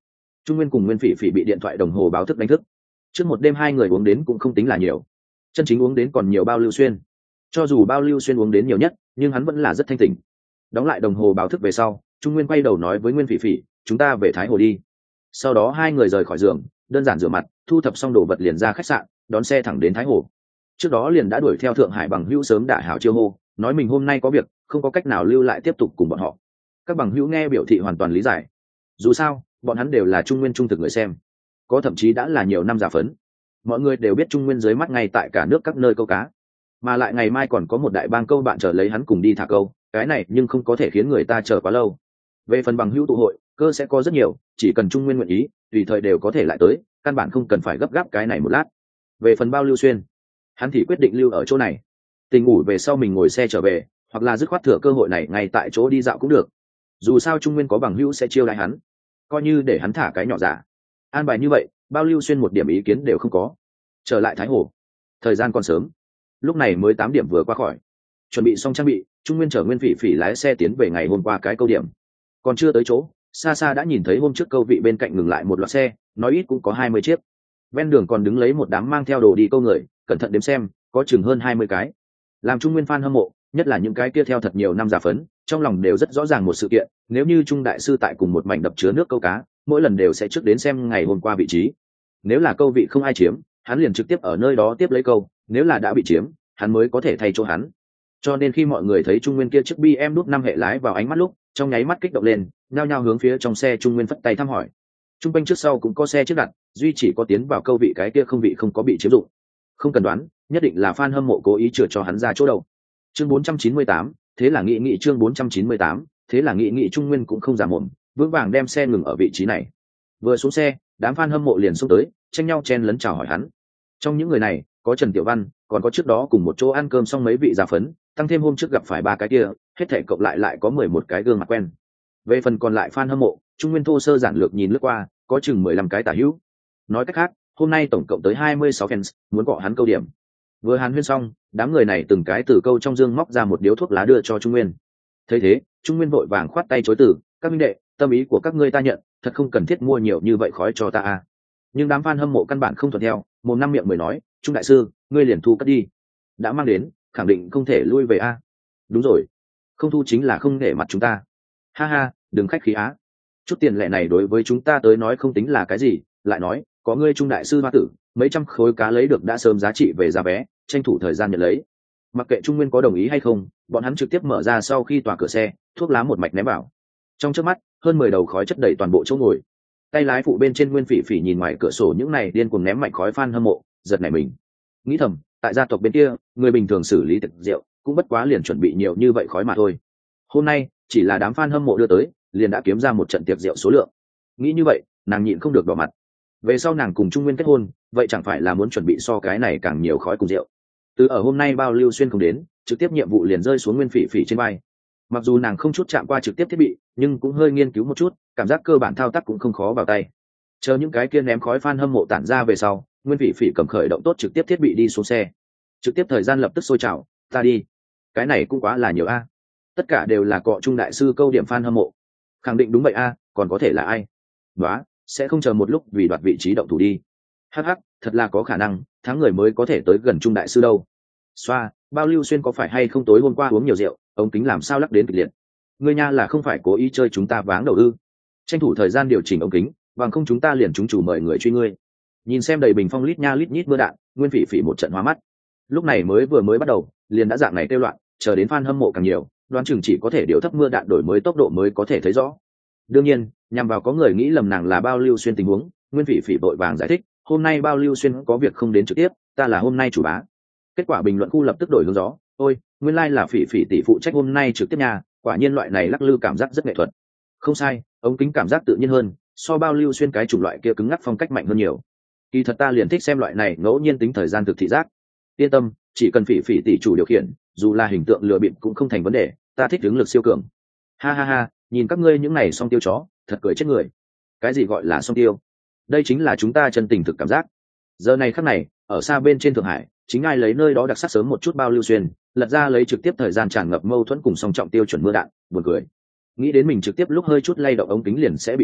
Trung Nguyên cùng Nguyên Phỉ Phỉ bị điện thoại đồng hồ báo thức đánh thức. Trước một đêm hai người uống đến cũng không tính là nhiều, chân chính uống đến còn nhiều bao Lưu Xuyên. Cho dù bao Lưu Xuyên uống đến nhiều nhất, nhưng hắn vẫn là rất thanh tỉnh. Đóng lại đồng hồ báo thức về sau, Trung Nguyên quay đầu nói với Nguyên Phỉ Phỉ, chúng ta về Thái Hồ đi. Sau đó hai người rời khỏi giường, đơn giản rửa mặt, thu thập xong đồ vật liền ra khách sạn, đón xe thẳng đến Thái Hồ. Trước đó liền đã đuổi theo Thượng Hải bằng hữu sớm đả hảo chiêu hô, nói mình hôm nay có việc, không có cách nào lưu lại tiếp tục cùng bọn họ. Các bằng hữu nghe biểu thị hoàn toàn lý giải. Dù sao, bọn hắn đều là Trung Nguyên trung thực người xem, có thậm chí đã là nhiều năm giả phấn. Mọi người đều biết Trung Nguyên dưới mắt ngay tại cả nước các nơi câu cá, mà lại ngày mai còn có một đại bang câu bạn chờ lấy hắn cùng đi thả câu, cái này nhưng không có thể khiến người ta chờ quá lâu. Về phần bằng hữu tụ hội, cơ sẽ có rất nhiều, chỉ cần Trung Nguyên nguyện ý, tùy thời đều có thể lại tới, căn bản không cần phải gấp gáp cái này một lát. Về phần bao Lưu Xuyên, hắn thì quyết định lưu ở chỗ này, tỉnh ngủ về sau mình ngồi xe trở về, hoặc là dứt khoát thừa cơ hội này ngay tại chỗ đi dạo cũng được. Dù sao Trung Nguyên có bằng hữu sẽ chiêu đãi hắn, coi như để hắn thả cái nhỏ giả. An bài như vậy, bao Lưu Xuyên một điểm ý kiến đều không có. Trở lại Thái Hồ, thời gian còn sớm, lúc này mới tám điểm vừa qua khỏi. Chuẩn bị xong trang bị, Trung Nguyên chở Nguyên Phỉ Phỉ lái xe tiến về ngày hôm qua cái câu điểm. Còn chưa tới chỗ, xa xa đã nhìn thấy hôm trước câu vị bên cạnh ngừng lại một loạt xe, nói ít cũng có hai mươi chiếc. Ven đường còn đứng lấy một đám mang theo đồ đi câu người, cẩn thận đếm xem, có chừng hơn hai mươi cái. Làm Trung Nguyên fan hâm mộ, nhất là những cái kia theo thật nhiều năm giả phấn, trong lòng đều rất rõ ràng một sự kiện, nếu như Trung đại sư tại cùng một mảnh đập chứa nước câu cá, mỗi lần đều sẽ trước đến xem ngày hôm qua vị trí. Nếu là câu vị không ai chiếm, hắn liền trực tiếp ở nơi đó tiếp lấy câu, nếu là đã bị chiếm, hắn mới có thể thay chỗ hắn. Cho nên khi mọi người thấy Trung Nguyên kia chiếc bê em đút năm hệ lái vào ánh mắt lúc, trong nháy mắt kích động lên, nhao nhao hướng phía trong xe Trung Nguyên phất tay thăm hỏi. Trung quanh trước sau cũng có xe trước đặt, duy chỉ có tiến vào câu vị cái kia không vị không có bị chiếm dụng. Không cần đoán, nhất định là fan hâm mộ cố ý chừa cho hắn ra chỗ đầu. Chương bốn trăm chín mươi tám, thế là nghị nghị chương bốn trăm chín mươi tám, thế là nghị nghị Trung Nguyên cũng không giả mồm, vững vàng đem xe ngừng ở vị trí này. Vừa xuống xe, đám fan hâm mộ liền xông tới, tranh nhau chen lấn chào hỏi hắn. Trong những người này, có Trần Tiểu Văn, còn có trước đó cùng một chỗ ăn cơm xong mấy vị giả phấn, tăng thêm hôm trước gặp phải ba cái kia, hết thảy cộng lại lại có mười một cái gương mặt quen. Về phần còn lại fan hâm mộ, Trung Nguyên thô sơ giản lược nhìn lướt qua, có chừng mười lăm cái tả hữu. Nói cách khác, hôm nay tổng cộng tới hai mươi sáu fans, muốn gọi hắn câu điểm. Vừa hàn huyên xong, đám người này từng cái từ câu trong dương móc ra một điếu thuốc lá đưa cho Trung Nguyên. Thấy thế, Trung Nguyên vội vàng khoát tay chối từ, các minh đệ, tâm ý của các ngươi ta nhận, thật không cần thiết mua nhiều như vậy khói cho ta a. Nhưng đám fan hâm mộ căn bản không thuận theo, một năm miệng mới nói, Trung đại sư, ngươi liền thu cất đi. Đã mang đến, khẳng định không thể lui về a. Đúng rồi, không thu chính là không nể mặt chúng ta. Ha ha, đừng khách khí á. Chút tiền lệ này đối với chúng ta tới nói không tính là cái gì, lại nói, có ngươi Trung đại sư hoa tử, mấy trăm khối cá lấy được đã sớm giá trị về giá vé, tranh thủ thời gian nhận lấy. Mặc kệ Trung Nguyên có đồng ý hay không, bọn hắn trực tiếp mở ra sau khi tòa cửa xe, thuốc lá một mạch ném vào. Trong chớp mắt, hơn mười đầu khói chất đầy toàn bộ chỗ ngồi. Tay lái phụ bên trên Nguyên Phỉ Phỉ nhìn ngoài cửa sổ những này điên cuồng ném mạnh khói fan hâm mộ, giật nảy mình. Nghĩ thầm, tại gia tộc bên kia, người bình thường xử lý tiệc rượu, cũng bất quá liền chuẩn bị nhiều như vậy khói mà thôi. Hôm nay, chỉ là đám fan hâm mộ đưa tới, liền đã kiếm ra một trận tiệc rượu số lượng. Nghĩ như vậy, nàng nhịn không được đỏ mặt. Về sau nàng cùng Trung Nguyên kết hôn, vậy chẳng phải là muốn chuẩn bị so cái này càng nhiều khói cùng rượu. Từ ở hôm nay bao Lưu Xuyên không đến, trực tiếp nhiệm vụ liền rơi xuống Nguyên Phỉ Phỉ trên vai. Mặc dù nàng không chút chạm qua trực tiếp thiết bị, nhưng cũng hơi nghiên cứu một chút, cảm giác cơ bản thao tác cũng không khó vào tay. Chờ những cái kia ném khói fan hâm mộ tản ra về sau, Nguyên Phỉ Phỉ cầm khởi động tốt trực tiếp thiết bị đi xuống xe. Trực tiếp thời gian lập tức sôi trào, ta đi. Cái này cũng quá là nhiều a. Tất cả đều là cọ Trung đại sư câu điểm fan hâm mộ. Khẳng định đúng vậy a, còn có thể là ai? Đó, sẽ không chờ một lúc vì đoạt vị trí động thủ đi. Hắc hắc, thật là có khả năng, tháng người mới có thể tới gần Trung đại sư đâu. Xoa, bao Lưu Xuyên có phải hay không tối hôm qua uống nhiều rượu, ống kính làm sao lắc đến kịch liệt. Ngươi nha là không phải cố ý chơi chúng ta váng đầu ư? Tranh thủ thời gian điều chỉnh ống kính, bằng không chúng ta liền chúng chủ mời người truy ngươi. Nhìn xem đầy bình phong lít nha lít nhít mưa đạn, Nguyên Phỉ Phỉ một trận hóa mắt. Lúc này mới vừa mới bắt đầu, liền đã dạng này tiêu loạn, chờ đến fan hâm mộ càng nhiều, đoán chừng chỉ có thể điều thấp mưa đạn đổi mới tốc độ mới có thể thấy rõ. Đương nhiên, nhằm vào có người nghĩ lầm nàng là bao Lưu Xuyên tình huống, Nguyên Phỉ Phỉ vội vàng giải thích, hôm nay bao Lưu Xuyên có việc không đến trực tiếp, ta là hôm nay chủ bá. Kết quả bình luận khu lập tức đổi hướng gió, ôi, nguyên lai like là Phỉ Phỉ tỷ phụ trách hôm nay trực tiếp nhà, quả nhiên loại này lắc lư cảm giác rất nghệ thuật. Không sai, ống kính cảm giác tự nhiên hơn, so bao Lưu Xuyên cái chủng loại kia cứng ngắc phong cách mạnh hơn nhiều. Kỳ thật ta liền thích xem loại này ngẫu nhiên tính thời gian thực thị giác. Yên tâm, chỉ cần Phỉ Phỉ tỷ chủ điều khiển, dù là hình tượng lừa bịp cũng không thành vấn đề, ta thích ứng lực siêu cường. Ha ha ha, nhìn các ngươi những này song tiêu chó, thật cười chết người. Cái gì gọi là song tiêu? Đây chính là chúng ta chân tình thực cảm giác. Giờ này khắc này, ở xa bên trên Thượng Hải, chính ai lấy nơi đó đặc sắc sớm một chút bao Lưu Xuyên, lật ra lấy trực tiếp thời gian tràn ngập mâu thuẫn cùng song trọng tiêu chuẩn mưa đạn, buồn cười. Nghĩ đến mình trực tiếp lúc hơi chút lay động ống kính liền sẽ bị mắng,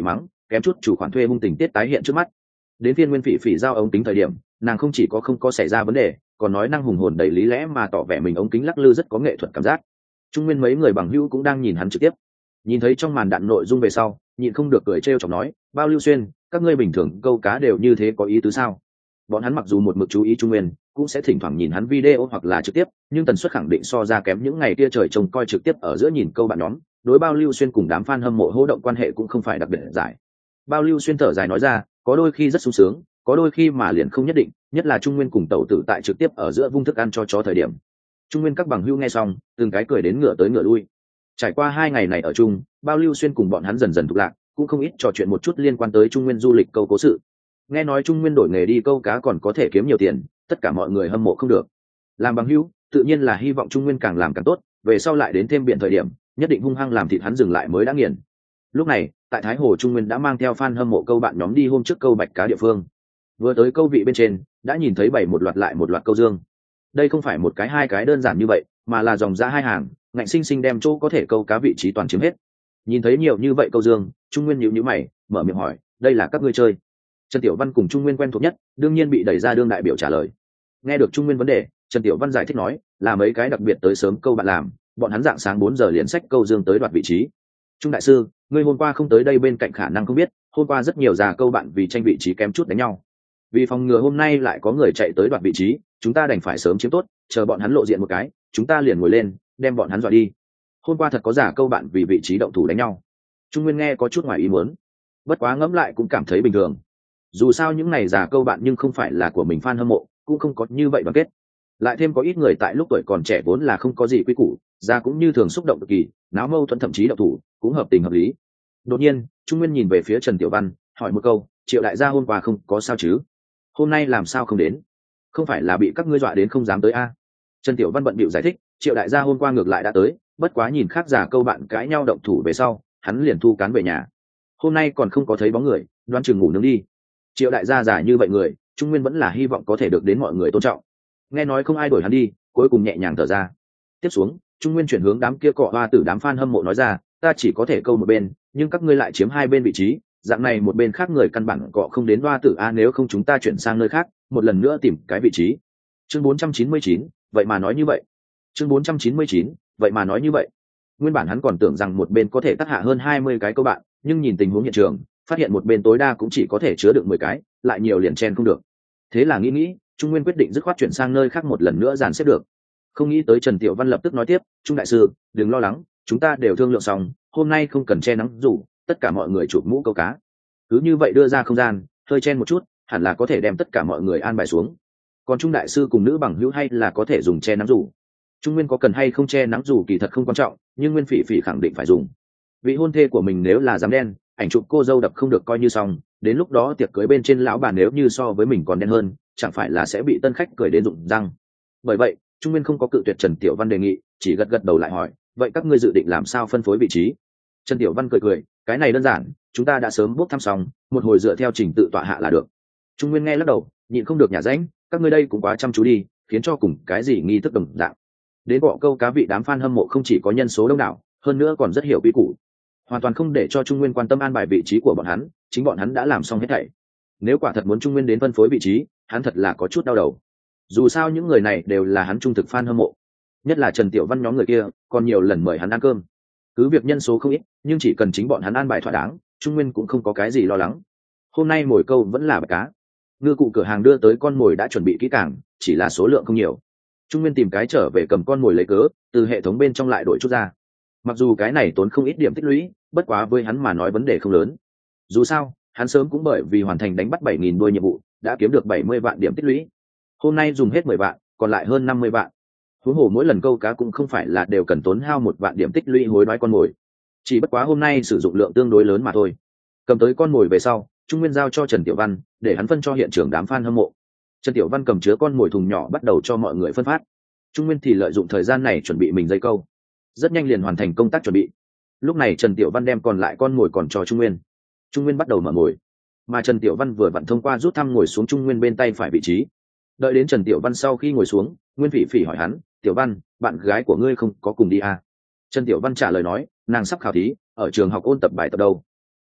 kém chút chủ khoản thuê hung tình tiết tái hiện trước mắt. Đến phiên Nguyên Phỉ Phỉ giao ống kính thời điểm, nàng không chỉ có không có xảy ra vấn đề, còn nói năng hùng hồn đầy lý lẽ mà tỏ vẻ mình ống kính lắc lư rất có nghệ thuật cảm giác. Trung Nguyên mấy người bằng hữu cũng đang nhìn hắn trực tiếp, nhìn thấy trong màn đạn nội dung về sau, nhịn không được cười trêu chọc nói, bao Lưu Xuyên, các ngươi bình thường câu cá đều như thế có ý tứ sao? Bọn hắn mặc dù một mực chú ý Trung Nguyên, cũng sẽ thỉnh thoảng nhìn hắn video hoặc là trực tiếp, nhưng tần suất khẳng định so ra kém những ngày kia trời trông coi trực tiếp ở giữa nhìn câu bạn nhóm. Đối bao Lưu Xuyên cùng đám fan hâm mộ hô động quan hệ cũng không phải đặc biệt giải. Bao Lưu Xuyên thở dài nói ra, có đôi khi rất sung sướng, có đôi khi mà liền không nhất định, nhất là Trung Nguyên cùng tẩu tử tại trực tiếp ở giữa vung thức ăn cho chó thời điểm. Trung Nguyên các bằng hữu nghe xong, từng cái cười đến ngựa tới ngựa lui. Trải qua hai ngày này ở chung, bao Lưu Xuyên cùng bọn hắn dần dần thuộc lạc, cũng không ít trò chuyện một chút liên quan tới Trung Nguyên du lịch câu cố sự. Nghe nói Trung Nguyên đổi nghề đi câu cá còn có thể kiếm nhiều tiền, tất cả mọi người hâm mộ không được. Làm bằng hữu, tự nhiên là hy vọng Trung Nguyên càng làm càng tốt, về sau lại đến thêm biển thời điểm, nhất định hung hăng làm thịt hắn dừng lại mới đã nghiền. Lúc này, tại Thái Hồ Trung Nguyên đã mang theo fan hâm mộ câu bạn nhóm đi hôm trước câu bạch cá địa phương. Vừa tới câu vị bên trên, đã nhìn thấy bảy một loạt lại một loạt câu dương. Đây không phải một cái hai cái đơn giản như vậy, mà là dòng ra hai hàng, ngạnh sinh sinh đem chỗ có thể câu cá vị trí toàn chiếm hết. Nhìn thấy nhiều như vậy câu dương, Trung Nguyên nhíu nhíu mày, mở miệng hỏi, đây là các ngươi chơi? Trần Tiểu Văn cùng Trung Nguyên quen thuộc nhất, đương nhiên bị đẩy ra đương đại biểu trả lời. Nghe được Trung Nguyên vấn đề, Trần Tiểu Văn giải thích nói, là mấy cái đặc biệt tới sớm câu bạn làm, bọn hắn dạng sáng bốn giờ liền xách câu dương tới đoạt vị trí. Trung đại sư, ngươi hôm qua không tới đây bên cạnh khả năng không biết, hôm qua rất nhiều già câu bạn vì tranh vị trí kém chút đánh nhau. Vì phòng ngừa hôm nay lại có người chạy tới đoạt vị trí, chúng ta đành phải sớm chiếm tốt, chờ bọn hắn lộ diện một cái, chúng ta liền ngồi lên, đem bọn hắn dọa đi. Hôm qua thật có giả câu bạn vì vị trí động thủ đánh nhau. Trung Nguyên nghe có chút ngoài ý muốn, bất quá ngẫm lại cũng cảm thấy bình thường. Dù sao những này giả câu bạn nhưng không phải là của mình fan hâm mộ, cũng không có như vậy đoàn kết. Lại thêm có ít người tại lúc tuổi còn trẻ vốn là không có gì quy củ, ra cũng như thường xúc động cực kỳ, náo mâu thuẫn thậm chí động thủ, cũng hợp tình hợp lý. Đột nhiên, Trung Nguyên nhìn về phía Trần Tiểu Văn, hỏi một câu, Triệu đại gia hôm qua không có sao chứ? Hôm nay làm sao không đến? Không phải là bị các ngươi dọa đến không dám tới a? Trần Tiểu Văn bận bịu giải thích, Triệu đại gia hôm qua ngược lại đã tới, bất quá nhìn khác giả câu bạn cãi nhau động thủ về sau, hắn liền thu cán về nhà. Hôm nay còn không có thấy bóng người, đoán chừng ngủ nướng đi. Triệu đại gia giả như vậy người, Trung Nguyên vẫn là hy vọng có thể được đến mọi người tôn trọng. Nghe nói không ai đổi hắn đi, cuối cùng nhẹ nhàng thở ra. Tiếp xuống, Trung Nguyên chuyển hướng đám kia cọ hoa tử đám fan hâm mộ nói ra, ta chỉ có thể câu một bên, nhưng các ngươi lại chiếm hai bên vị trí, dạng này một bên khác người căn bản cọ không đến hoa tử a, nếu không chúng ta chuyển sang nơi khác, một lần nữa tìm cái vị trí. Chương bốn trăm chín mươi chín, vậy mà nói như vậy. Chương bốn trăm chín mươi chín, vậy mà nói như vậy. Nguyên bản hắn còn tưởng rằng một bên có thể tác hạ hơn hai mươi cái câu bạn, nhưng nhìn tình huống hiện trường, phát hiện một bên tối đa cũng chỉ có thể chứa được mười cái, lại nhiều liền chen không được. Thế là nghĩ nghĩ, Trung Nguyên quyết định dứt khoát chuyển sang nơi khác một lần nữa dàn xếp được. Không nghĩ tới Trần Tiểu Văn lập tức nói tiếp, Trung đại sư, đừng lo lắng, chúng ta đều thương lượng xong, hôm nay không cần che nắng rủ, tất cả mọi người chụp mũ câu cá. Cứ như vậy đưa ra không gian, hơi chen một chút, hẳn là có thể đem tất cả mọi người an bài xuống. Còn Trung đại sư cùng nữ bằng hữu hay là có thể dùng che nắng rủ. Trung Nguyên có cần hay không che nắng rủ kỳ thật không quan trọng, nhưng Nguyên Phỉ Phỉ khẳng định phải dùng. Vị hôn thê của mình nếu là dám đen, ảnh chụp cô dâu đập không được coi như xong, đến lúc đó tiệc cưới bên trên lão bà nếu như so với mình còn đen hơn, chẳng phải là sẽ bị tân khách cười đến rụng răng. Bởi vậy, Trung Nguyên không có cự tuyệt Trần Tiểu Văn đề nghị, chỉ gật gật đầu lại hỏi, vậy các ngươi dự định làm sao phân phối vị trí? Trần Tiểu Văn cười cười, cái này đơn giản, chúng ta đã sớm bốc thăm xong, một hồi dựa theo trình tự tọa hạ là được. Trung Nguyên nghe lắc đầu, nhịn không được nhả rãnh, các ngươi đây cũng quá chăm chú đi, khiến cho cùng cái gì nghi thức đồng dạng. Đến bọ câu cá vị đám fan hâm mộ không chỉ có nhân số đông đảo, hơn nữa còn rất hiểu quy củ, hoàn toàn không để cho Trung Nguyên quan tâm an bài vị trí của bọn hắn, chính bọn hắn đã làm xong hết thảy. Nếu quả thật muốn Trung Nguyên đến phân phối vị trí, hắn thật là có chút đau đầu. Dù sao những người này đều là hắn trung thực fan hâm mộ, nhất là Trần Tiểu Văn nhóm người kia, còn nhiều lần mời hắn ăn cơm. Cứ việc nhân số không ít, nhưng chỉ cần chính bọn hắn an bài thỏa đáng, Trung Nguyên cũng không có cái gì lo lắng. Hôm nay mồi câu vẫn là bạch cá. Ngư cụ cửa hàng đưa tới con mồi đã chuẩn bị kỹ càng, chỉ là số lượng không nhiều. Trung Nguyên tìm cái trở về cầm con mồi lấy cớ, từ hệ thống bên trong lại đổi chút ra. Mặc dù cái này tốn không ít điểm tích lũy, bất quá với hắn mà nói vấn đề không lớn. Dù sao, hắn sớm cũng bởi vì hoàn thành đánh bắt bảy nghìn đuôi nhiệm vụ, đã kiếm được bảy mươi vạn điểm tích lũy. Hôm nay dùng hết mười vạn, còn lại hơn năm mươi vạn. Huống hồ mỗi lần câu cá cũng không phải là đều cần tốn hao một vạn điểm tích lũy hối đoái con mồi. Chỉ bất quá hôm nay sử dụng lượng tương đối lớn mà thôi. Cầm tới con mồi về sau, Trung Nguyên giao cho Trần Tiểu Văn, để hắn phân cho hiện trường đám fan hâm mộ. Trần Tiểu Văn cầm chứa con mồi thùng nhỏ bắt đầu cho mọi người phân phát. Trung Nguyên thì lợi dụng thời gian này chuẩn bị mình dây câu. Rất nhanh liền hoàn thành công tác chuẩn bị. Lúc này Trần Tiểu Văn đem còn lại con mồi còn cho Trung Nguyên. Trung Nguyên bắt đầu mở mồi, mà Trần Tiểu Văn vừa vặn thông qua rút thăm ngồi xuống Trung Nguyên bên tay phải vị trí. Đợi đến Trần Tiểu Văn sau khi ngồi xuống, Nguyên Phỉ Phỉ hỏi hắn, Tiểu Văn, bạn gái của ngươi không có cùng đi à? Trần Tiểu Văn trả lời nói, nàng sắp khảo thí, ở trường học ôn tập bài tập đâu.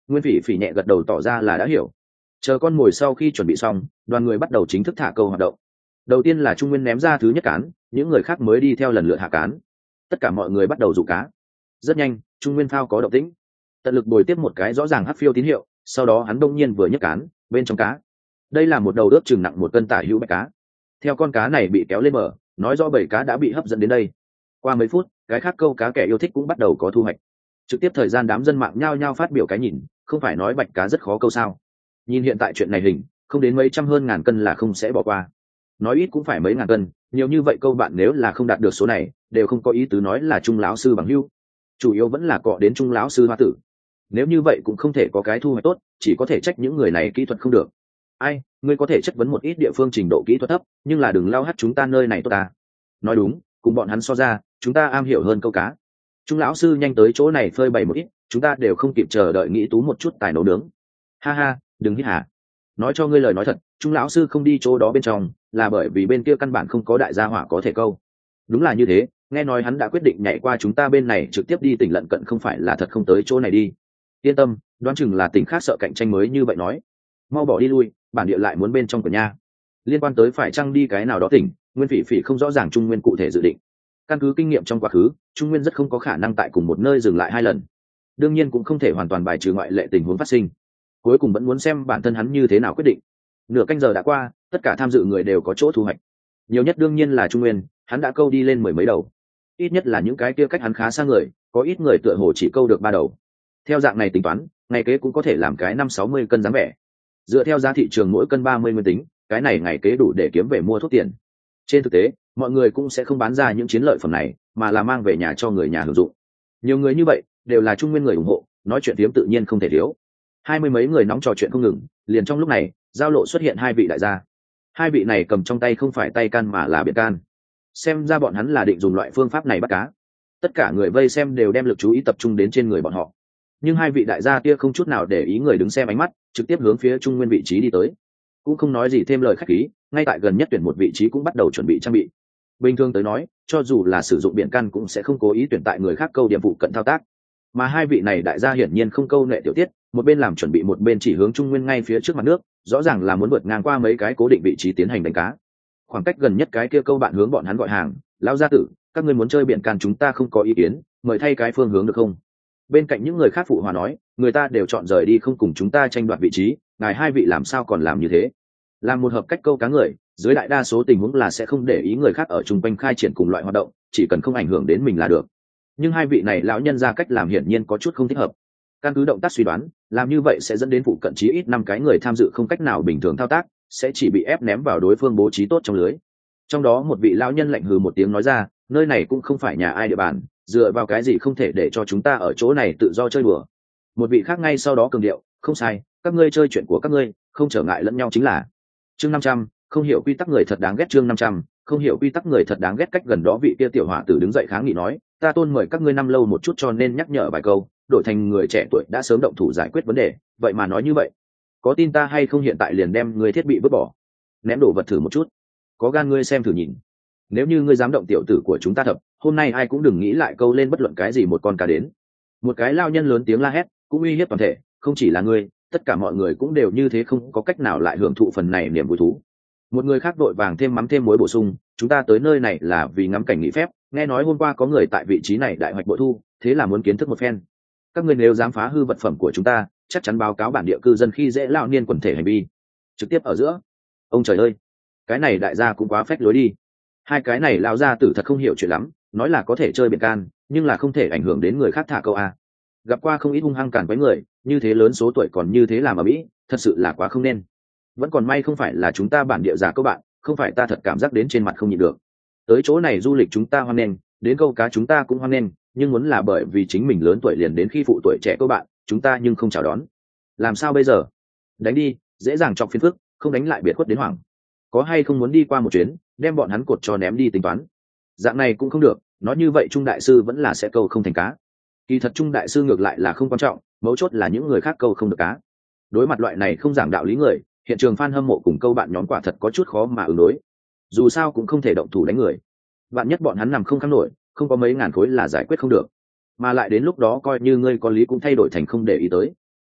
Nguyên Phỉ Phỉ nhẹ gật đầu tỏ ra là đã hiểu. Chờ con mồi sau khi chuẩn bị xong, đoàn người bắt đầu chính thức thả câu hoạt động. Đầu tiên là Trung Nguyên ném ra thứ nhất cán, những người khác mới đi theo lần lượt hạ cán. Tất cả mọi người bắt đầu dụ cá. Rất nhanh, Trung Nguyên phao có động tĩnh, tận lực bồi tiếp một cái rõ ràng hắc phiêu tín hiệu, sau đó hắn đông nhiên vừa nhấc cán, bên trong cá, đây là một đầu ướp chừng nặng một cân tả hữu bạch cá. Theo con cá này bị kéo lên bờ, nói rõ bầy cá đã bị hấp dẫn đến đây. Qua mấy phút, cái khác câu cá kẻ yêu thích cũng bắt đầu có thu hoạch. Trực tiếp thời gian đám dân mạng nhao nhao phát biểu cái nhìn, không phải nói bạch cá rất khó câu sao? Nhìn hiện tại chuyện này hình, không đến mấy trăm hơn ngàn cân là không sẽ bỏ qua. Nói ít cũng phải mấy ngàn cân, nhiều như vậy câu bạn nếu là không đạt được số này, đều không có ý tứ nói là Trung lão sư bằng hữu. Chủ yếu vẫn là cọ đến Trung lão sư hoa tử. Nếu như vậy cũng không thể có cái thu hoạch tốt, chỉ có thể trách những người này kỹ thuật không được. Ai, ngươi có thể chất vấn một ít địa phương trình độ kỹ thuật thấp, nhưng là đừng lao hát chúng ta nơi này tốt ta. Nói đúng, cùng bọn hắn so ra, chúng ta am hiểu hơn câu cá. Trung lão sư nhanh tới chỗ này phơi bày một ít, chúng ta đều không kịp chờ đợi nghĩ tú một chút tài nấu nướng. Ha ha, đừng hít hả? Nói cho ngươi lời nói thật, Trung lão sư không đi chỗ đó bên trong, là bởi vì bên kia căn bản không có đại gia hỏa có thể câu. Đúng là như thế, nghe nói hắn đã quyết định nhảy qua chúng ta bên này trực tiếp đi tỉnh lận cận, không phải là thật không tới chỗ này đi. Yên tâm, đoán chừng là tỉnh khác sợ cạnh tranh mới như vậy nói. Mau bỏ đi lui, bản địa lại muốn bên trong cửa nhà. Liên quan tới phải chăng đi cái nào đó tỉnh, Nguyên Phỉ Phỉ không rõ ràng Trung Nguyên cụ thể dự định. Căn cứ kinh nghiệm trong quá khứ, Trung Nguyên rất không có khả năng tại cùng một nơi dừng lại hai lần. Đương nhiên cũng không thể hoàn toàn bài trừ ngoại lệ tình huống phát sinh. Cuối cùng vẫn muốn xem bản thân hắn như thế nào quyết định. Nửa canh giờ đã qua, tất cả tham dự người đều có chỗ thu hoạch. Nhiều nhất đương nhiên là Trung Nguyên, hắn đã câu đi lên mười mấy đầu. Ít nhất là những cái kia cách hắn khá xa người, có ít người tựa hồ chỉ câu được ba đầu. Theo dạng này tính toán, ngày kế cũng có thể làm cái năm sáu mươi cân dáng vẻ. Dựa theo giá thị trường mỗi cân ba mươi nguyên tính, cái này ngày kế đủ để kiếm về mua thuốc tiền. Trên thực tế, mọi người cũng sẽ không bán ra những chiến lợi phẩm này, mà là mang về nhà cho người nhà hưởng dụng. Nhiều người như vậy đều là Trung Nguyên người ủng hộ, nói chuyện tiếm tự nhiên không thể thiếu. Hai mươi mấy người nóng trò chuyện không ngừng, liền trong lúc này, giao lộ xuất hiện hai vị đại gia. Hai vị này cầm trong tay không phải tay can mà là biển can. Xem ra bọn hắn là định dùng loại phương pháp này bắt cá. Tất cả người vây xem đều đem lực chú ý tập trung đến trên người bọn họ. Nhưng hai vị đại gia kia không chút nào để ý người đứng xem ánh mắt, trực tiếp hướng phía Trung Nguyên vị trí đi tới. Cũng không nói gì thêm lời khách khí, ngay tại gần nhất tuyển một vị trí cũng bắt đầu chuẩn bị trang bị. Bình thường tới nói, cho dù là sử dụng biển căn cũng sẽ không cố ý tuyển tại người khác câu điểm vụ cận thao tác. Mà hai vị này đại gia hiển nhiên không câu nệ tiểu tiết, một bên làm chuẩn bị một bên chỉ hướng Trung Nguyên ngay phía trước mặt nước, rõ ràng là muốn vượt ngang qua mấy cái cố định vị trí tiến hành đánh cá. Khoảng cách gần nhất cái kia câu bạn hướng bọn hắn gọi hàng, lão gia tử, các ngươi muốn chơi biển can chúng ta không có ý kiến, mời thay cái phương hướng được không? Bên cạnh những người khác phụ hòa nói, người ta đều chọn rời đi không cùng chúng ta tranh đoạt vị trí, ngài hai vị làm sao còn làm như thế? Làm một hợp cách câu cá người, dưới đại đa số tình huống là sẽ không để ý người khác ở chung quanh khai triển cùng loại hoạt động, chỉ cần không ảnh hưởng đến mình là được. Nhưng hai vị này lão nhân ra cách làm hiển nhiên có chút không thích hợp. Căn cứ động tác suy đoán, làm như vậy sẽ dẫn đến phụ cận chí ít năm cái người tham dự không cách nào bình thường thao tác, sẽ chỉ bị ép ném vào đối phương bố trí tốt trong lưới. Trong đó một vị lão nhân lạnh hừ một tiếng nói ra, nơi này cũng không phải nhà ai địa bàn, dựa vào cái gì không thể để cho chúng ta ở chỗ này tự do chơi đùa. Một vị khác ngay sau đó cường điệu, không sai, các ngươi chơi chuyện của các ngươi, không trở ngại lẫn nhau chính là. Chương năm trăm, không hiểu quy tắc người thật đáng ghét. Chương năm trăm, không hiểu quy tắc người thật đáng ghét. Cách gần đó vị kia tiểu hỏa tử đứng dậy kháng nghị nói, ta tôn mời các ngươi năm lâu một chút cho nên nhắc nhở vài câu, đổi thành người trẻ tuổi đã sớm động thủ giải quyết vấn đề, vậy mà nói như vậy, có tin ta hay không hiện tại liền đem người thiết bị vứt bỏ, ném đồ vật thử một chút, có gan ngươi xem thử nhìn, nếu như ngươi dám động tiểu tử của chúng ta thập, hôm nay ai cũng đừng nghĩ lại câu lên bất luận cái gì một con cá đến. Một cái lao nhân lớn tiếng la hét, cũng uy hiếp toàn thể, không chỉ là ngươi, tất cả mọi người cũng đều như thế, không có cách nào lại hưởng thụ phần này niềm vui thú. Một người khác đội vàng thêm mắm thêm muối bổ sung, chúng ta tới nơi này là vì ngắm cảnh nghỉ phép, nghe nói hôm qua có người tại vị trí này đại hoạch bội thu, thế là muốn kiến thức một phen. Các ngươi nếu dám phá hư vật phẩm của chúng ta, chắc chắn báo cáo bản địa cư dân khi dễ lao niên quần thể hành vi. Trực tiếp ở giữa. Ông trời ơi, cái này đại gia cũng quá phách lối đi. Hai cái này lao ra tử thật không hiểu chuyện lắm, nói là có thể chơi biển can, nhưng là không thể ảnh hưởng đến người khác thả câu a. Gặp qua không ít hung hăng cản quấy người, như thế lớn số tuổi còn như thế làm ở mỹ, thật sự là quá không nên. Vẫn còn may không phải là chúng ta bản địa già các bạn, không phải ta thật cảm giác đến trên mặt không nhịn được. Tới chỗ này du lịch chúng ta hoan nghênh, đến câu cá chúng ta cũng hoan nghênh, nhưng muốn là bởi vì chính mình lớn tuổi liền đến khi phụ tuổi trẻ các bạn, chúng ta nhưng không chào đón. Làm sao bây giờ? Đánh đi, dễ dàng chọc phiền phức, không đánh lại biệt khuất đến hoảng. Có hay không muốn đi qua một chuyến, đem bọn hắn cột cho ném đi tính toán. Dạng này cũng không được, nói như vậy Trung đại sư vẫn là sẽ câu không thành cá. Kỳ thật Trung đại sư ngược lại là không quan trọng, mấu chốt là những người khác câu không được cá. Đối mặt loại này không giảng đạo lý người, hiện trường fan hâm mộ cùng câu bạn nhóm quả thật có chút khó mà ứng đối. Dù sao cũng không thể động thủ đánh người. Vạn nhất bọn hắn nằm không kháng nổi, không có mấy ngàn khối là giải quyết không được. Mà lại đến lúc đó coi như ngươi có lý cũng thay đổi thành không để ý tới.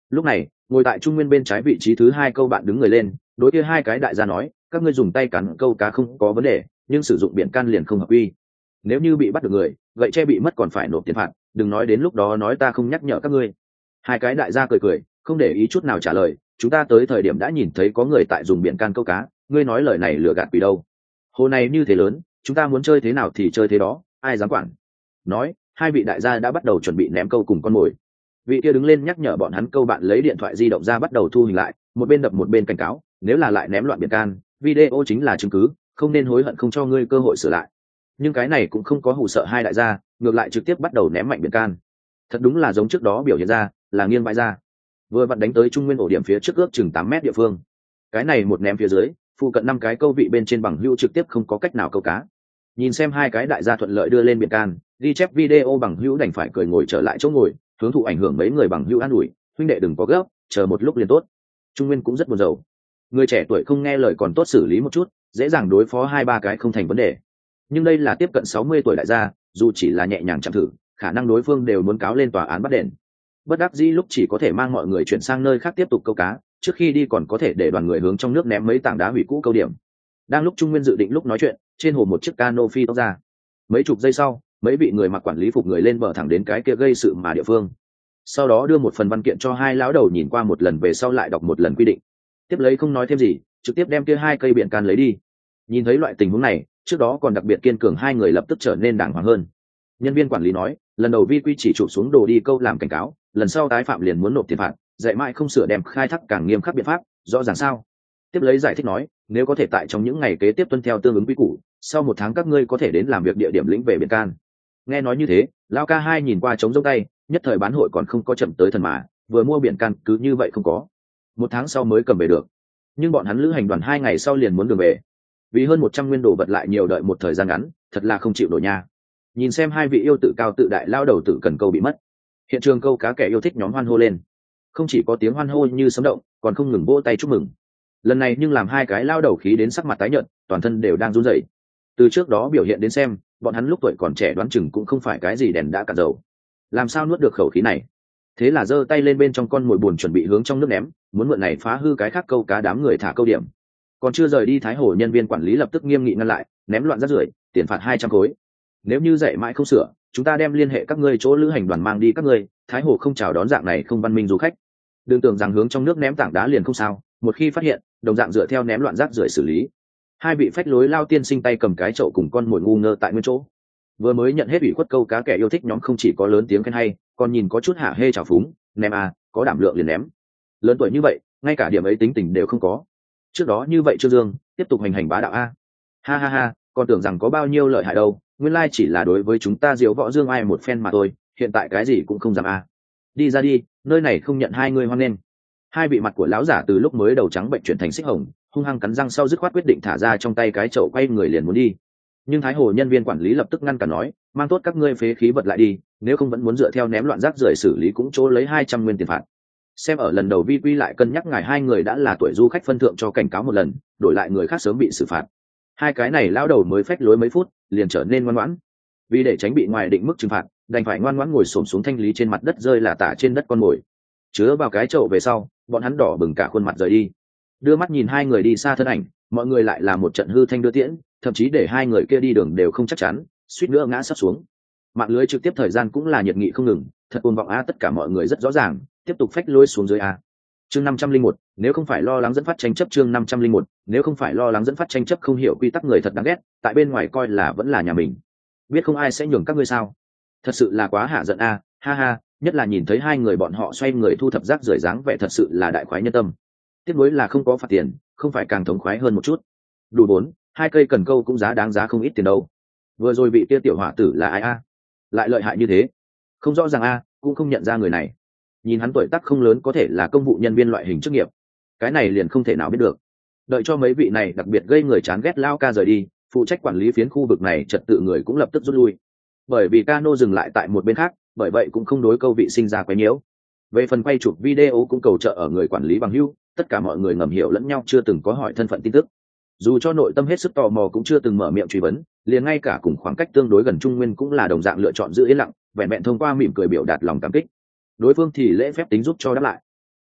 Lúc này ngồi tại trung nguyên bên trái vị trí thứ hai câu bạn đứng người lên, đối kia hai cái đại gia nói, các ngươi dùng tay cắn câu cá không có vấn đề, nhưng sử dụng biển can liền không hợp quy. Nếu như bị bắt được người, vậy che bị mất còn phải nộp tiền phạt, đừng nói đến lúc đó nói ta không nhắc nhở các ngươi. Hai cái đại gia cười cười, không để ý chút nào trả lời, chúng ta tới thời điểm đã nhìn thấy có người tại dùng biển can câu cá, ngươi nói lời này lừa gạt quỷ đâu. Hồ này như thế lớn, chúng ta muốn chơi thế nào thì chơi thế đó, ai dám quản. Nói, hai vị đại gia đã bắt đầu chuẩn bị ném câu cùng con mồi. Vị kia đứng lên nhắc nhở bọn hắn câu bạn lấy điện thoại di động ra bắt đầu thu hình lại, một bên đập một bên cảnh cáo, nếu là lại ném loạn biển can, video chính là chứng cứ, không nên hối hận không cho ngươi cơ hội sửa lại. Nhưng cái này cũng không có hù sợ hai đại gia, ngược lại trực tiếp bắt đầu ném mạnh biển can. Thật đúng là giống trước đó biểu hiện ra, là nghiêng bãi ra. Vừa vặn đánh tới trung nguyên ổ điểm phía trước ước chừng tám mét địa phương. Cái này một ném phía dưới, phụ cận năm cái câu vị bên trên bằng hữu trực tiếp không có cách nào câu cá. Nhìn xem hai cái đại gia thuận lợi đưa lên biển can, ghi chép video bằng hữu đành phải cười ngồi trở lại chỗ ngồi, hướng thụ ảnh hưởng mấy người bằng hữu an ủi, huynh đệ đừng có gấp, chờ một lúc liền tốt. Trung nguyên cũng rất buồn rầu. Người trẻ tuổi không nghe lời còn tốt xử lý một chút, dễ dàng đối phó hai ba cái không thành vấn đề. Nhưng đây là tiếp cận sáu mươi tuổi đại gia, dù chỉ là nhẹ nhàng chạm thử, khả năng đối phương đều muốn cáo lên tòa án bắt đền. Bất đắc dĩ lúc chỉ có thể mang mọi người chuyển sang nơi khác tiếp tục câu cá, trước khi đi còn có thể để đoàn người hướng trong nước ném mấy tảng đá hủy cũ câu điểm. Đang lúc Trung Nguyên dự định lúc nói chuyện, trên hồ một chiếc cano phi tốc ra. Mấy chục giây sau, mấy vị người mặc quản lý phục người lên bờ thẳng đến cái kia gây sự mà địa phương. Sau đó đưa một phần văn kiện cho hai lão đầu nhìn qua một lần về sau lại đọc một lần quy định. Tiếp lấy không nói thêm gì, trực tiếp đem kia hai cây biển can lấy đi. Nhìn thấy loại tình huống này, trước đó còn đặc biệt kiên cường hai người lập tức trở nên đàng hoàng hơn. Nhân viên quản lý nói, lần đầu vi quy chỉ chụp xuống đồ đi câu làm cảnh cáo, lần sau tái phạm liền muốn nộp tiền phạt, dạy mãi không sửa đem khai thác càng nghiêm khắc biện pháp, rõ ràng sao? Tiếp lấy giải thích nói, nếu có thể tại trong những ngày kế tiếp tuân theo tương ứng quy củ, sau một tháng các ngươi có thể đến làm việc địa điểm lĩnh về biển can. Nghe nói như thế, Lao ca hai nhìn qua trống rỗng tay, nhất thời bán hội còn không có chậm tới thần mà, vừa mua biển can cứ như vậy không có, một tháng sau mới cầm về được. Nhưng bọn hắn lữ hành đoàn hai ngày sau liền muốn đường về, vì hơn một trăm nguyên đồ vật lại nhiều đợi một thời gian ngắn, thật là không chịu nổi nha. Nhìn xem hai vị yêu tự cao tự đại lao đầu tự cần câu bị mất, hiện trường câu cá kẻ yêu thích nhóm hoan hô lên, không chỉ có tiếng hoan hô như sấm động, còn không ngừng vỗ tay chúc mừng. Lần này nhưng làm hai cái lao đầu khí đến sắc mặt tái nhợt, toàn thân đều đang run rẩy. Từ trước đó biểu hiện đến xem, bọn hắn lúc tuổi còn trẻ đoán chừng cũng không phải cái gì đèn đã cạn dầu, làm sao nuốt được khẩu khí này. Thế là giơ tay lên bên trong con mồi buồn chuẩn bị hướng trong nước ném, muốn mượn này phá hư cái khác câu cá đám người thả câu điểm. Còn chưa rời đi Thái Hồ nhân viên quản lý lập tức nghiêm nghị ngăn lại, ném loạn rác rưởi, tiền phạt hai trăm khối. Nếu như dạy mãi không sửa, chúng ta đem liên hệ các ngươi chỗ lữ hành đoàn mang đi các ngươi, Thái Hồ không chào đón dạng này không văn minh du khách. Đừng tưởng rằng hướng trong nước ném tảng đá liền không sao, một khi phát hiện, đồng dạng dựa theo ném loạn rác rưởi xử lý. Hai vị phách lối lao tiên sinh tay cầm cái chậu cùng con mồi ngu ngơ tại nguyên chỗ. Vừa mới nhận hết ủy khuất câu cá kẻ yêu thích nhóm không chỉ có lớn tiếng khen hay, còn nhìn có chút hạ hê trào phúng, ném à, có đảm lượng liền ném. Lớn tuổi như vậy, ngay cả điểm ấy tính tình đều không có. Trước đó như vậy Trương Dương tiếp tục hành hành bá đạo a, ha ha ha, còn tưởng rằng có bao nhiêu lợi hại đâu, nguyên lai chỉ là đối với chúng ta diếu võ dương ai một phen mà thôi, hiện tại cái gì cũng không dám a. Đi ra đi, nơi này không nhận hai người hoan nghênh. Hai vị mặt của lão giả từ lúc mới đầu trắng bệnh chuyển thành xích hồng, hung hăng cắn răng sau dứt khoát quyết định thả ra trong tay cái chậu quay người liền muốn đi. Nhưng Thái Hồ nhân viên quản lý lập tức ngăn cản nói, mang tốt các ngươi phế khí vật lại đi, nếu không vẫn muốn dựa theo ném loạn rác rưởi xử lý cũng chỗ lấy hai trăm nguyên tiền phạt. Xem ở lần đầu vi quy lại cân nhắc ngài hai người đã là tuổi du khách phân thượng cho cảnh cáo một lần, đổi lại người khác sớm bị xử phạt. Hai cái này lão đầu mới phách lối mấy phút liền trở nên ngoan ngoãn, vì để tránh bị ngoài định mức trừng phạt đành phải ngoan ngoãn ngồi xổm xuống thanh lý trên mặt đất rơi là tả trên đất con mồi, chứa vào cái chậu về sau, bọn hắn đỏ bừng cả khuôn mặt rời đi. Đưa mắt nhìn hai người đi xa thân ảnh, mọi người lại là một trận hư thanh đưa tiễn, thậm chí để hai người kia đi đường đều không chắc chắn, suýt nữa ngã sắp xuống. Mạng lưới trực tiếp thời gian cũng là nhiệt nghị không ngừng, thật cuồng vọng a, tất cả mọi người rất rõ ràng, tiếp tục phách lối xuống dưới a. Chương năm trăm linh một, nếu không phải lo lắng dẫn phát tranh chấp. Chương năm trăm linh một, nếu không phải lo lắng dẫn phát tranh chấp, không hiểu quy tắc người thật đáng ghét, tại bên ngoài coi là vẫn là nhà mình, biết không ai sẽ nhường các ngươi sao? Thật sự là quá hạ giận a, ha ha, nhất là nhìn thấy hai người bọn họ xoay người thu thập rác rưởi dáng vẻ thật sự là đại khoái nhân tâm. Tiếc nuối là không có phạt tiền, không phải càng thống khoái hơn một chút. Đủ bốn, hai cây cần câu cũng giá đáng giá không ít tiền đâu. Vừa rồi vị kia tiểu hỏa tử là ai a? Lại lợi hại như thế? Không rõ ràng a, cũng không nhận ra người này. Nhìn hắn tuổi tác không lớn, có thể là công vụ nhân viên loại hình chức nghiệp, cái này liền không thể nào biết được. Đợi cho mấy vị này đặc biệt gây người chán ghét lao ca rời đi, phụ trách quản lý phiến khu vực này trật tự người cũng lập tức rút lui, bởi vì cano dừng lại tại một bên khác, bởi vậy cũng không đối câu vị sinh ra quấy nhiễu. Về phần quay chụp video cũng cầu trợ ở người quản lý bằng hữu, tất cả mọi người ngầm hiểu lẫn nhau, chưa từng có hỏi thân phận tin tức. Dù cho nội tâm hết sức tò mò cũng chưa từng mở miệng truy vấn, liền ngay cả cùng khoảng cách tương đối gần Trung Nguyên cũng là đồng dạng lựa chọn giữ yên lặng, vẹn vẹn thông qua mỉm cười biểu đạt lòng cảm kích. Đối phương thì lễ phép tính giúp cho đáp lại.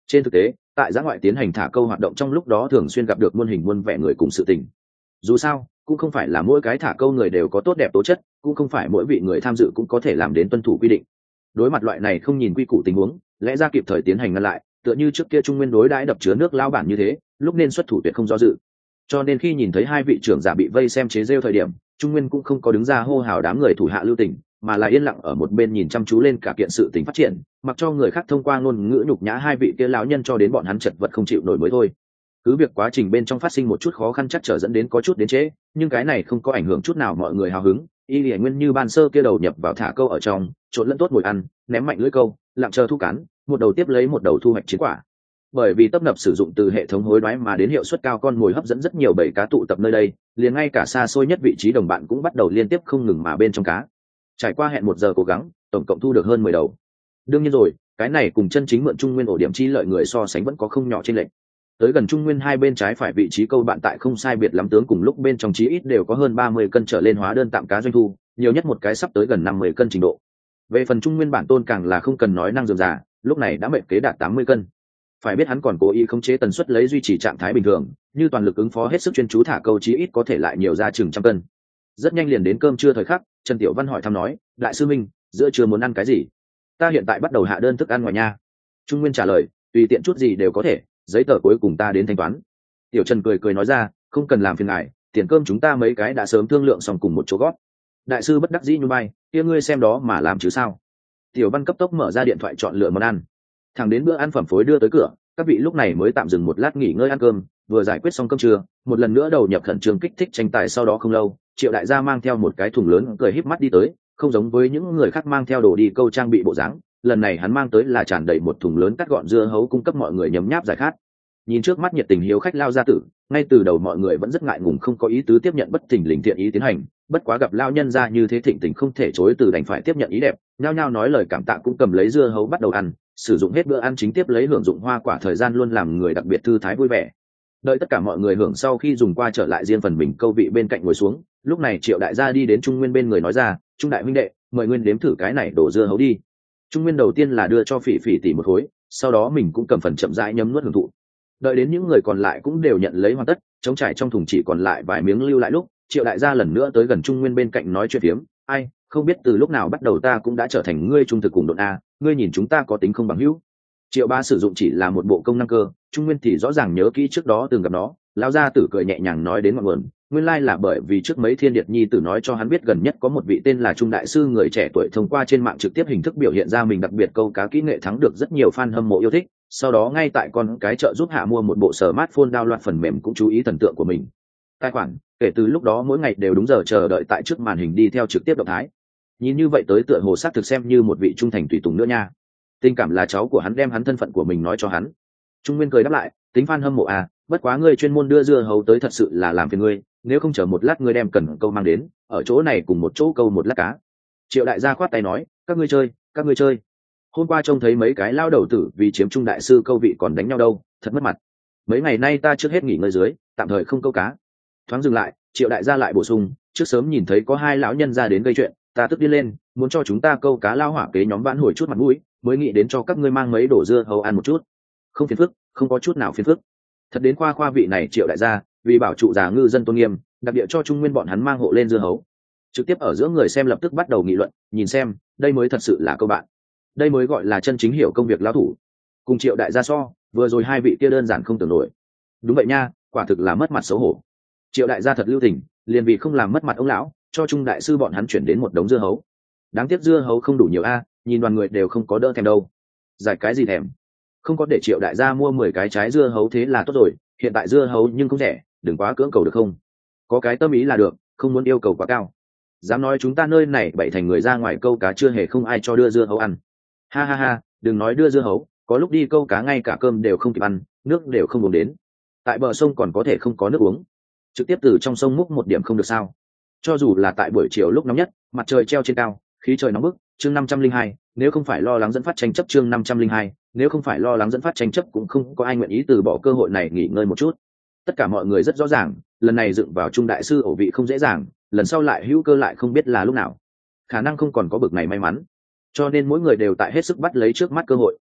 Trên thực tế, tại giã ngoại tiến hành thả câu hoạt động trong lúc đó thường xuyên gặp được muôn hình muôn vẻ người cùng sự tình. Dù sao, cũng không phải là mỗi cái thả câu người đều có tốt đẹp tố chất, cũng không phải mỗi vị người tham dự cũng có thể làm đến tuân thủ quy định. Đối mặt loại này không nhìn quy củ tình huống, lẽ ra kịp thời tiến hành ngăn lại, tựa như trước kia Trung Nguyên đối đãi đập chứa nước lao bản như thế, lúc nên xuất thủ tuyệt không do dự. Cho nên khi nhìn thấy hai vị trưởng giả bị vây xem chế rêu thời điểm, Trung Nguyên cũng không có đứng ra hô hào đám người thủ hạ lưu tình, mà là yên lặng ở một bên nhìn chăm chú lên cả kiện sự tình phát triển, mặc cho người khác thông qua ngôn ngữ nhục nhã hai vị kia lão nhân cho đến bọn hắn chật vật không chịu nổi mới thôi. Cứ việc quá trình bên trong phát sinh một chút khó khăn chắc trở dẫn đến có chút đến trễ, nhưng cái này không có ảnh hưởng chút nào mọi người hào hứng. Y Lệ Nguyên như ban sơ kia đầu nhập vào thả câu ở trong, trộn lẫn tốt mồi ăn, ném mạnh lưỡi câu, lặng chờ thu cắn, một đầu tiếp lấy một đầu thu hoạch chiến quả. Bởi vì tấp nập sử dụng từ hệ thống hối đoái mà đến hiệu suất cao con mồi hấp dẫn rất nhiều bầy cá tụ tập nơi đây, liền ngay cả xa xôi nhất vị trí đồng bạn cũng bắt đầu liên tiếp không ngừng mà bên trong cá. Trải qua hẹn một giờ cố gắng, tổng cộng thu được hơn mười đầu. Đương nhiên rồi, cái này cùng chân chính mượn Trung Nguyên ổ điểm chi lợi người so sánh vẫn có không nhỏ trên lệch. Tới gần Trung Nguyên hai bên trái phải vị trí câu bạn tại không sai biệt lắm tướng cùng lúc bên trong chí ít đều có hơn ba mươi cân trở lên hóa đơn tạm cá doanh thu, nhiều nhất một cái sắp tới gần năm mươi cân trình độ. Về phần Trung Nguyên bản tôn càng là không cần nói năng dườm già, lúc này đã mệnh kế đạt tám mươi cân. Phải biết hắn còn cố ý khống chế tần suất lấy duy trì trạng thái bình thường, như toàn lực ứng phó hết sức chuyên chú thả câu chí ít có thể lại nhiều ra chừng trăm cân. Rất nhanh liền đến cơm trưa thời khắc, Trần Tiểu Văn hỏi thăm nói, đại sư minh, giữa trưa muốn ăn cái gì? Ta hiện tại bắt đầu hạ đơn thức ăn ngoài nha. Trung Nguyên trả lời, tùy tiện chút gì đều có thể, giấy tờ cuối cùng ta đến thanh toán. Tiểu Trần cười cười nói ra, không cần làm phiền ngài, tiền cơm chúng ta mấy cái đã sớm thương lượng xong cùng một chỗ gót. Đại sư bất đắc dĩ như bay, kia ngươi xem đó mà làm chứ sao? Tiểu Văn cấp tốc mở ra điện thoại chọn lựa món ăn. Thẳng đến bữa ăn phẩm phối đưa tới cửa, các vị lúc này mới tạm dừng một lát nghỉ ngơi ăn cơm, vừa giải quyết xong cơm trưa, một lần nữa đầu nhập khẩn trương kích thích tranh tài. Sau đó không lâu, Triệu đại gia mang theo một cái thùng lớn cười híp mắt đi tới, không giống với những người khác mang theo đồ đi câu trang bị bộ dáng, lần này hắn mang tới là tràn đầy một thùng lớn cắt gọn dưa hấu cung cấp mọi người nhấm nháp giải khát. Nhìn trước mắt nhiệt tình hiếu khách lao gia tử, ngay từ đầu mọi người vẫn rất ngại ngùng không có ý tứ tiếp nhận bất thình lình thiện ý tiến hành, bất quá gặp lao nhân ra như thế thịnh tình không thể chối từ đành phải tiếp nhận ý đẹp, nhao nhao nói lời cảm tạ cũng cầm lấy dưa hấu bắt đầu ăn, sử dụng hết bữa ăn chính tiếp lấy hưởng dụng hoa quả, thời gian luôn làm người đặc biệt thư thái vui vẻ. Đợi tất cả mọi người hưởng sau khi dùng qua trở lại riêng phần mình câu vị bên cạnh ngồi xuống, lúc này Triệu đại gia đi đến Trung Nguyên bên người nói ra, Trung đại huynh đệ, mời Nguyên đếm thử cái này đổ dưa hấu đi. Trung Nguyên đầu tiên là đưa cho Phỉ Phỉ tỷ một khối, sau đó mình cũng cầm phần chậm rãi nhấm nuốt hưởng thụ. Đợi đến những người còn lại cũng đều nhận lấy hoàn tất, trống trải trong thùng chỉ còn lại vài miếng lưu lại lúc, Triệu đại gia lần nữa tới gần Trung Nguyên bên cạnh nói chuyện phiếm, ai, không biết từ lúc nào bắt đầu ta cũng đã trở thành ngươi trung thực cùng độn a, ngươi nhìn chúng ta có tính không bằng hữu. Triệu ba sử dụng chỉ là một bộ công năng cơ, Trung Nguyên thì rõ ràng nhớ kỹ trước đó từng gặp nó, lão gia tử cười nhẹ nhàng nói đến ngọn nguồn, nguyên lai là bởi vì trước mấy thiên điệt nhi tử nói cho hắn biết gần nhất có một vị tên là Trung đại sư người trẻ tuổi thông qua trên mạng trực tiếp hình thức biểu hiện ra mình đặc biệt câu cá kỹ nghệ thắng được rất nhiều fan hâm mộ yêu thích, sau đó ngay tại con cái chợ giúp hạ mua một bộ smartphone đao loạt phần mềm cũng chú ý thần tượng của mình. Tài khoản, kể từ lúc đó mỗi ngày đều đúng giờ chờ đợi tại trước màn hình đi theo trực tiếp động thái. Nhìn như vậy tới tựa hồ sát thực xem như một vị trung thành tùy tùng nữa nha. Tình cảm là cháu của hắn đem hắn thân phận của mình nói cho hắn. Trung Nguyên cười đáp lại, tính fan hâm mộ à, bất quá ngươi chuyên môn đưa dưa hấu tới thật sự là làm phiền ngươi, nếu không chờ một lát ngươi đem cần câu mang đến, ở chỗ này cùng một chỗ câu một lát cá. Triệu đại gia khoát tay nói, các ngươi chơi, các ngươi chơi. Hôm qua trông thấy mấy cái lao đầu tử vì chiếm Trung đại sư câu vị còn đánh nhau đâu, thật mất mặt. Mấy ngày nay ta trước hết nghỉ ngơi dưới, tạm thời không câu cá. Thoáng dừng lại, Triệu đại gia lại bổ sung, trước sớm nhìn thấy có hai lão nhân ra đến gây chuyện, ta tức đi lên, muốn cho chúng ta câu cá lao hỏa kế nhóm vãn hồi chút mặt mũi, mới nghĩ đến cho các ngươi mang mấy đổ dưa hấu ăn một chút. Không phiền phức, không có chút nào phiền phức. Thật đến khoa khoa vị này Triệu đại gia, vì bảo trụ già ngư dân tôn nghiêm, đặc địa cho Trung Nguyên bọn hắn mang hộ lên dưa hấu. Trực tiếp ở giữa người xem lập tức bắt đầu nghị luận, nhìn xem, đây mới thật sự là câu bạn. Đây mới gọi là chân chính hiểu công việc lão thủ. Cùng Triệu đại gia so, vừa rồi hai vị kia đơn giản không tưởng nổi. Đúng vậy nha, quả thực là mất mặt xấu hổ. Triệu đại gia thật lưu tình, liền vì không làm mất mặt ông lão, cho Trung đại sư bọn hắn chuyển đến một đống dưa hấu. Đáng tiếc dưa hấu không đủ nhiều a, nhìn đoàn người đều không có đỡ thèm đâu. Giải cái gì thèm? Không có để Triệu đại gia mua mười cái trái dưa hấu thế là tốt rồi, hiện tại dưa hấu nhưng không rẻ, đừng quá cưỡng cầu được không? Có cái tâm ý là được, không muốn yêu cầu quá cao. Dám nói chúng ta nơi này bảy thành người ra ngoài câu cá chưa hề không ai cho đưa dưa hấu ăn. Ha ha ha, đừng nói đưa dưa hấu, có lúc đi câu cá ngay cả cơm đều không kịp ăn, nước đều không uống đến. Tại bờ sông còn có thể không có nước uống, trực tiếp từ trong sông múc một điểm không được sao? Cho dù là tại buổi chiều lúc nóng nhất, mặt trời treo trên cao, khí trời nóng bức, chương năm trăm linh hai, nếu không phải lo lắng dẫn phát tranh chấp chương năm trăm linh hai, nếu không phải lo lắng dẫn phát tranh chấp cũng không có ai nguyện ý từ bỏ cơ hội này nghỉ ngơi một chút. Tất cả mọi người rất rõ ràng, lần này dựng vào Trung đại sư ổ vị không dễ dàng, lần sau lại hữu cơ lại không biết là lúc nào. Khả năng không còn có bực này may mắn. Cho nên mỗi người đều tại hết sức bắt lấy trước mắt cơ hội,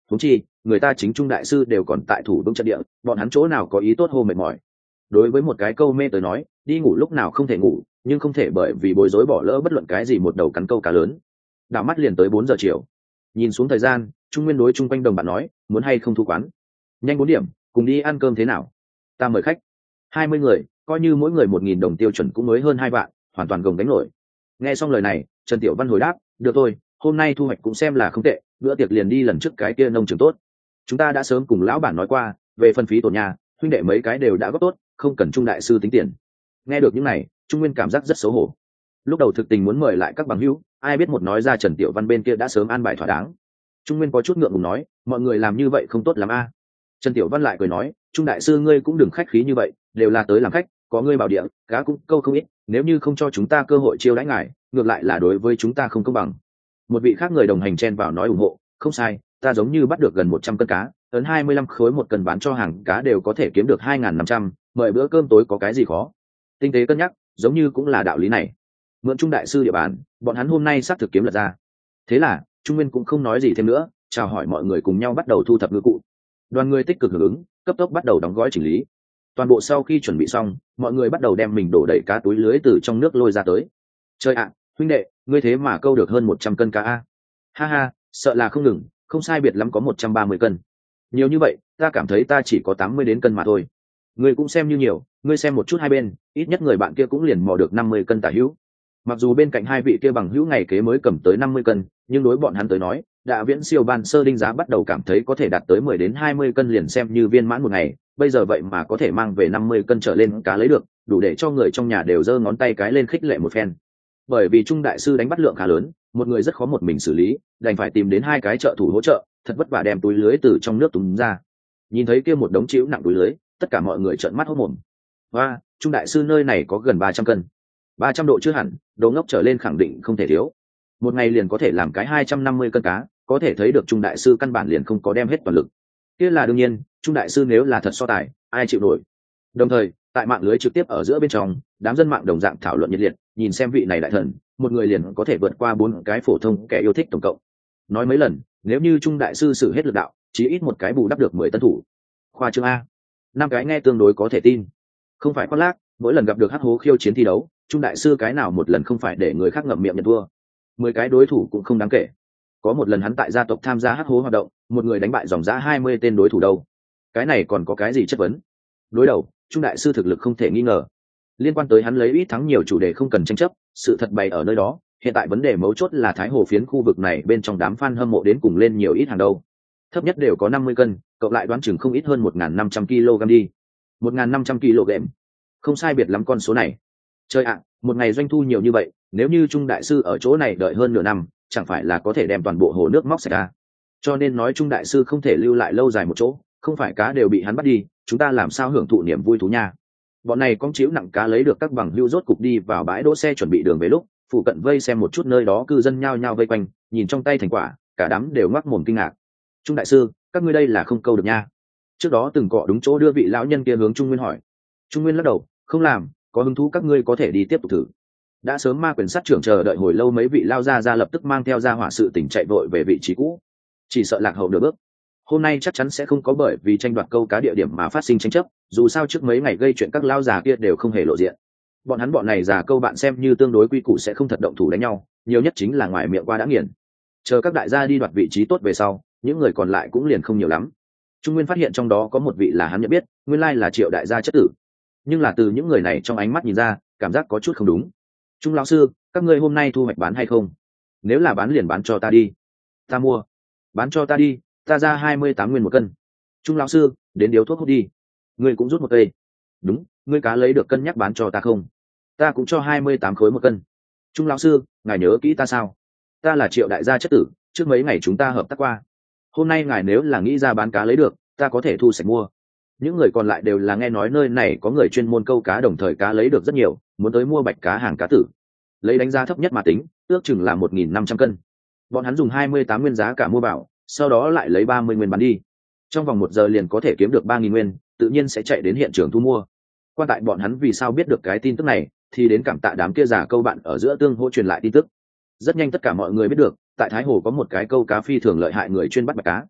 huống chi người ta chính trung đại sư đều còn tại thủ vững trận địa, bọn hắn chỗ nào có ý tốt hô mệt mỏi. Đối với một cái câu mê tới nói, đi ngủ lúc nào không thể ngủ, nhưng không thể bởi vì bối rối bỏ lỡ bất luận cái gì một đầu cắn câu cá lớn. Đảo mắt liền tới bốn giờ chiều, nhìn xuống thời gian, Trung Nguyên đối chung quanh đồng bạn nói, muốn hay không thu quán? Nhanh bốn điểm, cùng đi ăn cơm thế nào? Ta mời khách hai mươi người, coi như mỗi người một nghìn đồng tiêu chuẩn cũng mới hơn hai vạn, hoàn toàn gồng đánh nổi. Nghe xong lời này, Trần Tiểu Văn hồi đáp, được thôi, hôm nay thu hoạch cũng xem là không tệ, bữa tiệc liền đi lần trước cái kia nông trường tốt. Chúng ta đã sớm cùng lão bản nói qua, về phân phí tổ nhà, huynh đệ mấy cái đều đã góp tốt, không cần Trung đại sư tính tiền. Nghe được những này, Trung Nguyên cảm giác rất xấu hổ. Lúc đầu thực tình muốn mời lại các bằng hữu, ai biết một nói ra Trần Tiểu Văn bên kia đã sớm an bài thỏa đáng. Trung Nguyên có chút ngượng ngùng nói, mọi người làm như vậy không tốt lắm a. Trần Tiểu Văn lại cười nói, Trung đại sư ngươi cũng đừng khách khí như vậy, đều là tới làm khách, có ngươi bảo địa, cá cũng câu không ít, nếu như không cho chúng ta cơ hội chiêu đãi ngài, ngược lại là đối với chúng ta không công bằng. Một vị khác người đồng hành chen vào nói ủng hộ, không sai, ta giống như bắt được gần một trăm cân cá, ấn hai mươi lăm khối một cân bán cho hàng cá đều có thể kiếm được hai nghìn năm trăm, mời bữa cơm tối có cái gì khó. Tinh tế cân nhắc, giống như cũng là đạo lý này. Mượn Trung đại sư địa bàn, bọn hắn hôm nay xác thực kiếm lật ra. Thế là, Trung Nguyên cũng không nói gì thêm nữa, chào hỏi mọi người cùng nhau bắt đầu thu thập ngư cụ. Đoàn người tích cực hưởng ứng, cấp tốc bắt đầu đóng gói chỉnh lý. Toàn bộ sau khi chuẩn bị xong, mọi người bắt đầu đem mình đổ đầy cá túi lưới từ trong nước lôi ra tới. Chơi ạ, huynh đệ, ngươi thế mà câu được hơn một trăm cân cá a. Ha ha, sợ là không ngừng, không sai biệt lắm có một trăm ba mươi cân. Nhiều như vậy, ta cảm thấy ta chỉ có tám mươi đến cân mà thôi. Ngươi cũng xem như nhiều, ngươi xem một chút hai bên, ít nhất người bạn kia cũng liền mò được năm mươi cân tả hữu. Mặc dù bên cạnh hai vị kia bằng hữu ngày kế mới cầm tới năm mươi cân, nhưng đối bọn hắn tới nói, đã viễn siêu ban sơ đinh giá bắt đầu cảm thấy có thể đạt tới mười đến hai mươi cân liền xem như viên mãn một ngày, bây giờ vậy mà có thể mang về năm mươi cân trở lên cá lấy được, đủ để cho người trong nhà đều giơ ngón tay cái lên khích lệ một phen. Bởi vì Trung đại sư đánh bắt lượng khá lớn, một người rất khó một mình xử lý, đành phải tìm đến hai cái trợ thủ hỗ trợ, thật vất vả đem túi lưới từ trong nước túm ra. Nhìn thấy kia một đống chịu nặng túi lưới, tất cả mọi người trợn mắt hốt mồm. Và, Trung đại sư nơi này có gần ba trăm cân. ba trăm độ chưa hẳn, đồ ngốc trở lên khẳng định không thể thiếu. Một ngày liền có thể làm cái hai trăm năm mươi cân cá, có thể thấy được Trung đại sư căn bản liền không có đem hết toàn lực. Kia là đương nhiên, Trung đại sư nếu là thật so tài, ai chịu nổi. Đồng thời, tại mạng lưới trực tiếp ở giữa bên trong, đám dân mạng đồng dạng thảo luận nhiệt liệt, nhìn xem vị này đại thần, một người liền có thể vượt qua bốn cái phổ thông kẻ yêu thích tổng cộng. Nói mấy lần, nếu như Trung đại sư sử hết lực đạo, chí ít một cái bù đắp được mười tân thủ. Khoa trương a. Năm cái nghe tương đối có thể tin. Không phải khoác lác, mỗi lần gặp được hắc hố khiêu chiến thi đấu, Trung đại sư cái nào một lần không phải để người khác ngậm miệng nhận thua. Mười cái đối thủ cũng không đáng kể. Có một lần hắn tại gia tộc tham gia hắc hố hoạt động, một người đánh bại dòng giá hai mươi tên đối thủ đâu. Cái này còn có cái gì chất vấn? Đối đầu, Trung đại sư thực lực không thể nghi ngờ. Liên quan tới hắn lấy ít thắng nhiều chủ đề không cần tranh chấp, sự thật bày ở nơi đó, hiện tại vấn đề mấu chốt là Thái Hồ phiến khu vực này bên trong đám fan hâm mộ đến cùng lên nhiều ít hàng đâu. Thấp nhất đều có năm mươi cân, cộng lại đoán chừng không ít hơn một nghìn năm trăm ki lô gam đi. một nghìn năm trăm ki lô gam. Không sai biệt lắm con số này. Chơi ạ, một ngày doanh thu nhiều như vậy, nếu như Trung đại sư ở chỗ này đợi hơn nửa năm, chẳng phải là có thể đem toàn bộ hồ nước móc sạch ra. Cho nên nói Trung đại sư không thể lưu lại lâu dài một chỗ, không phải cá đều bị hắn bắt đi, chúng ta làm sao hưởng thụ niềm vui thú nha. Bọn này con chiếu nặng cá lấy được các bằng hưu rốt cục đi vào bãi đỗ xe chuẩn bị đường về lúc, phụ cận vây xem một chút nơi đó cư dân nhao nhao vây quanh, nhìn trong tay thành quả, cả đám đều ngoác mồm kinh ngạc. Trung đại sư, các ngươi đây là không câu được nha. Trước đó từng cọ đúng chỗ đưa vị lão nhân kia hướng Trung Nguyên hỏi. Trung Nguyên lắc đầu, không làm, có hứng thú các ngươi có thể đi tiếp tục thử. Đã sớm ma quyền sát trưởng chờ đợi hồi lâu mấy vị lao ra ra lập tức mang theo ra hỏa sự tỉnh chạy vội về vị trí cũ, chỉ sợ lạc hậu nửa bước. Hôm nay chắc chắn sẽ không có bởi vì tranh đoạt câu cá địa điểm mà phát sinh tranh chấp, dù sao trước mấy ngày gây chuyện các lao già kia đều không hề lộ diện. Bọn hắn bọn này già câu bạn xem như tương đối quy củ sẽ không thật động thủ đánh nhau, nhiều nhất chính là ngoài miệng qua đã nghiền. Chờ các đại gia đi đoạt vị trí tốt về sau, những người còn lại cũng liền không nhiều lắm. Trung Nguyên phát hiện trong đó có một vị là hắn nhận biết, nguyên lai là Triệu đại gia chất tử. Nhưng là từ những người này trong ánh mắt nhìn ra, cảm giác có chút không đúng. Trung lão sư, các ngươi hôm nay thu hoạch bán hay không? Nếu là bán liền bán cho ta đi. Ta mua. Bán cho ta đi, ta ra hai mươi tám nguyên một cân. Trung lão sư, đến điếu thuốc hút đi. Ngươi cũng rút một cây. Đúng, ngươi cá lấy được cân nhắc bán cho ta không? Ta cũng cho hai mươi tám khối một cân. Trung lão sư, ngài nhớ kỹ ta sao? Ta là Triệu đại gia chất tử, trước mấy ngày chúng ta hợp tác qua. Hôm nay ngài nếu là nghĩ ra bán cá lấy được, ta có thể thu sạch mua. Những người còn lại đều là nghe nói nơi này có người chuyên môn câu cá đồng thời cá lấy được rất nhiều, muốn tới mua bạch cá hàng cá tử. Lấy đánh giá thấp nhất mà tính, ước chừng là một nghìn năm trăm cân. Bọn hắn dùng hai mươi tám nguyên giá cả mua bảo, sau đó lại lấy ba mươi nguyên bán đi. Trong vòng một giờ liền có thể kiếm được ba nghìn nguyên, tự nhiên sẽ chạy đến hiện trường thu mua. Quan tại bọn hắn vì sao biết được cái tin tức này, thì đến cảm tạ đám kia giả câu bạn ở giữa tương hỗ truyền lại tin tức. Rất nhanh tất cả mọi người biết được, tại Thái Hồ có một cái câu cá phi thường lợi hại người chuyên bắt bạch cá.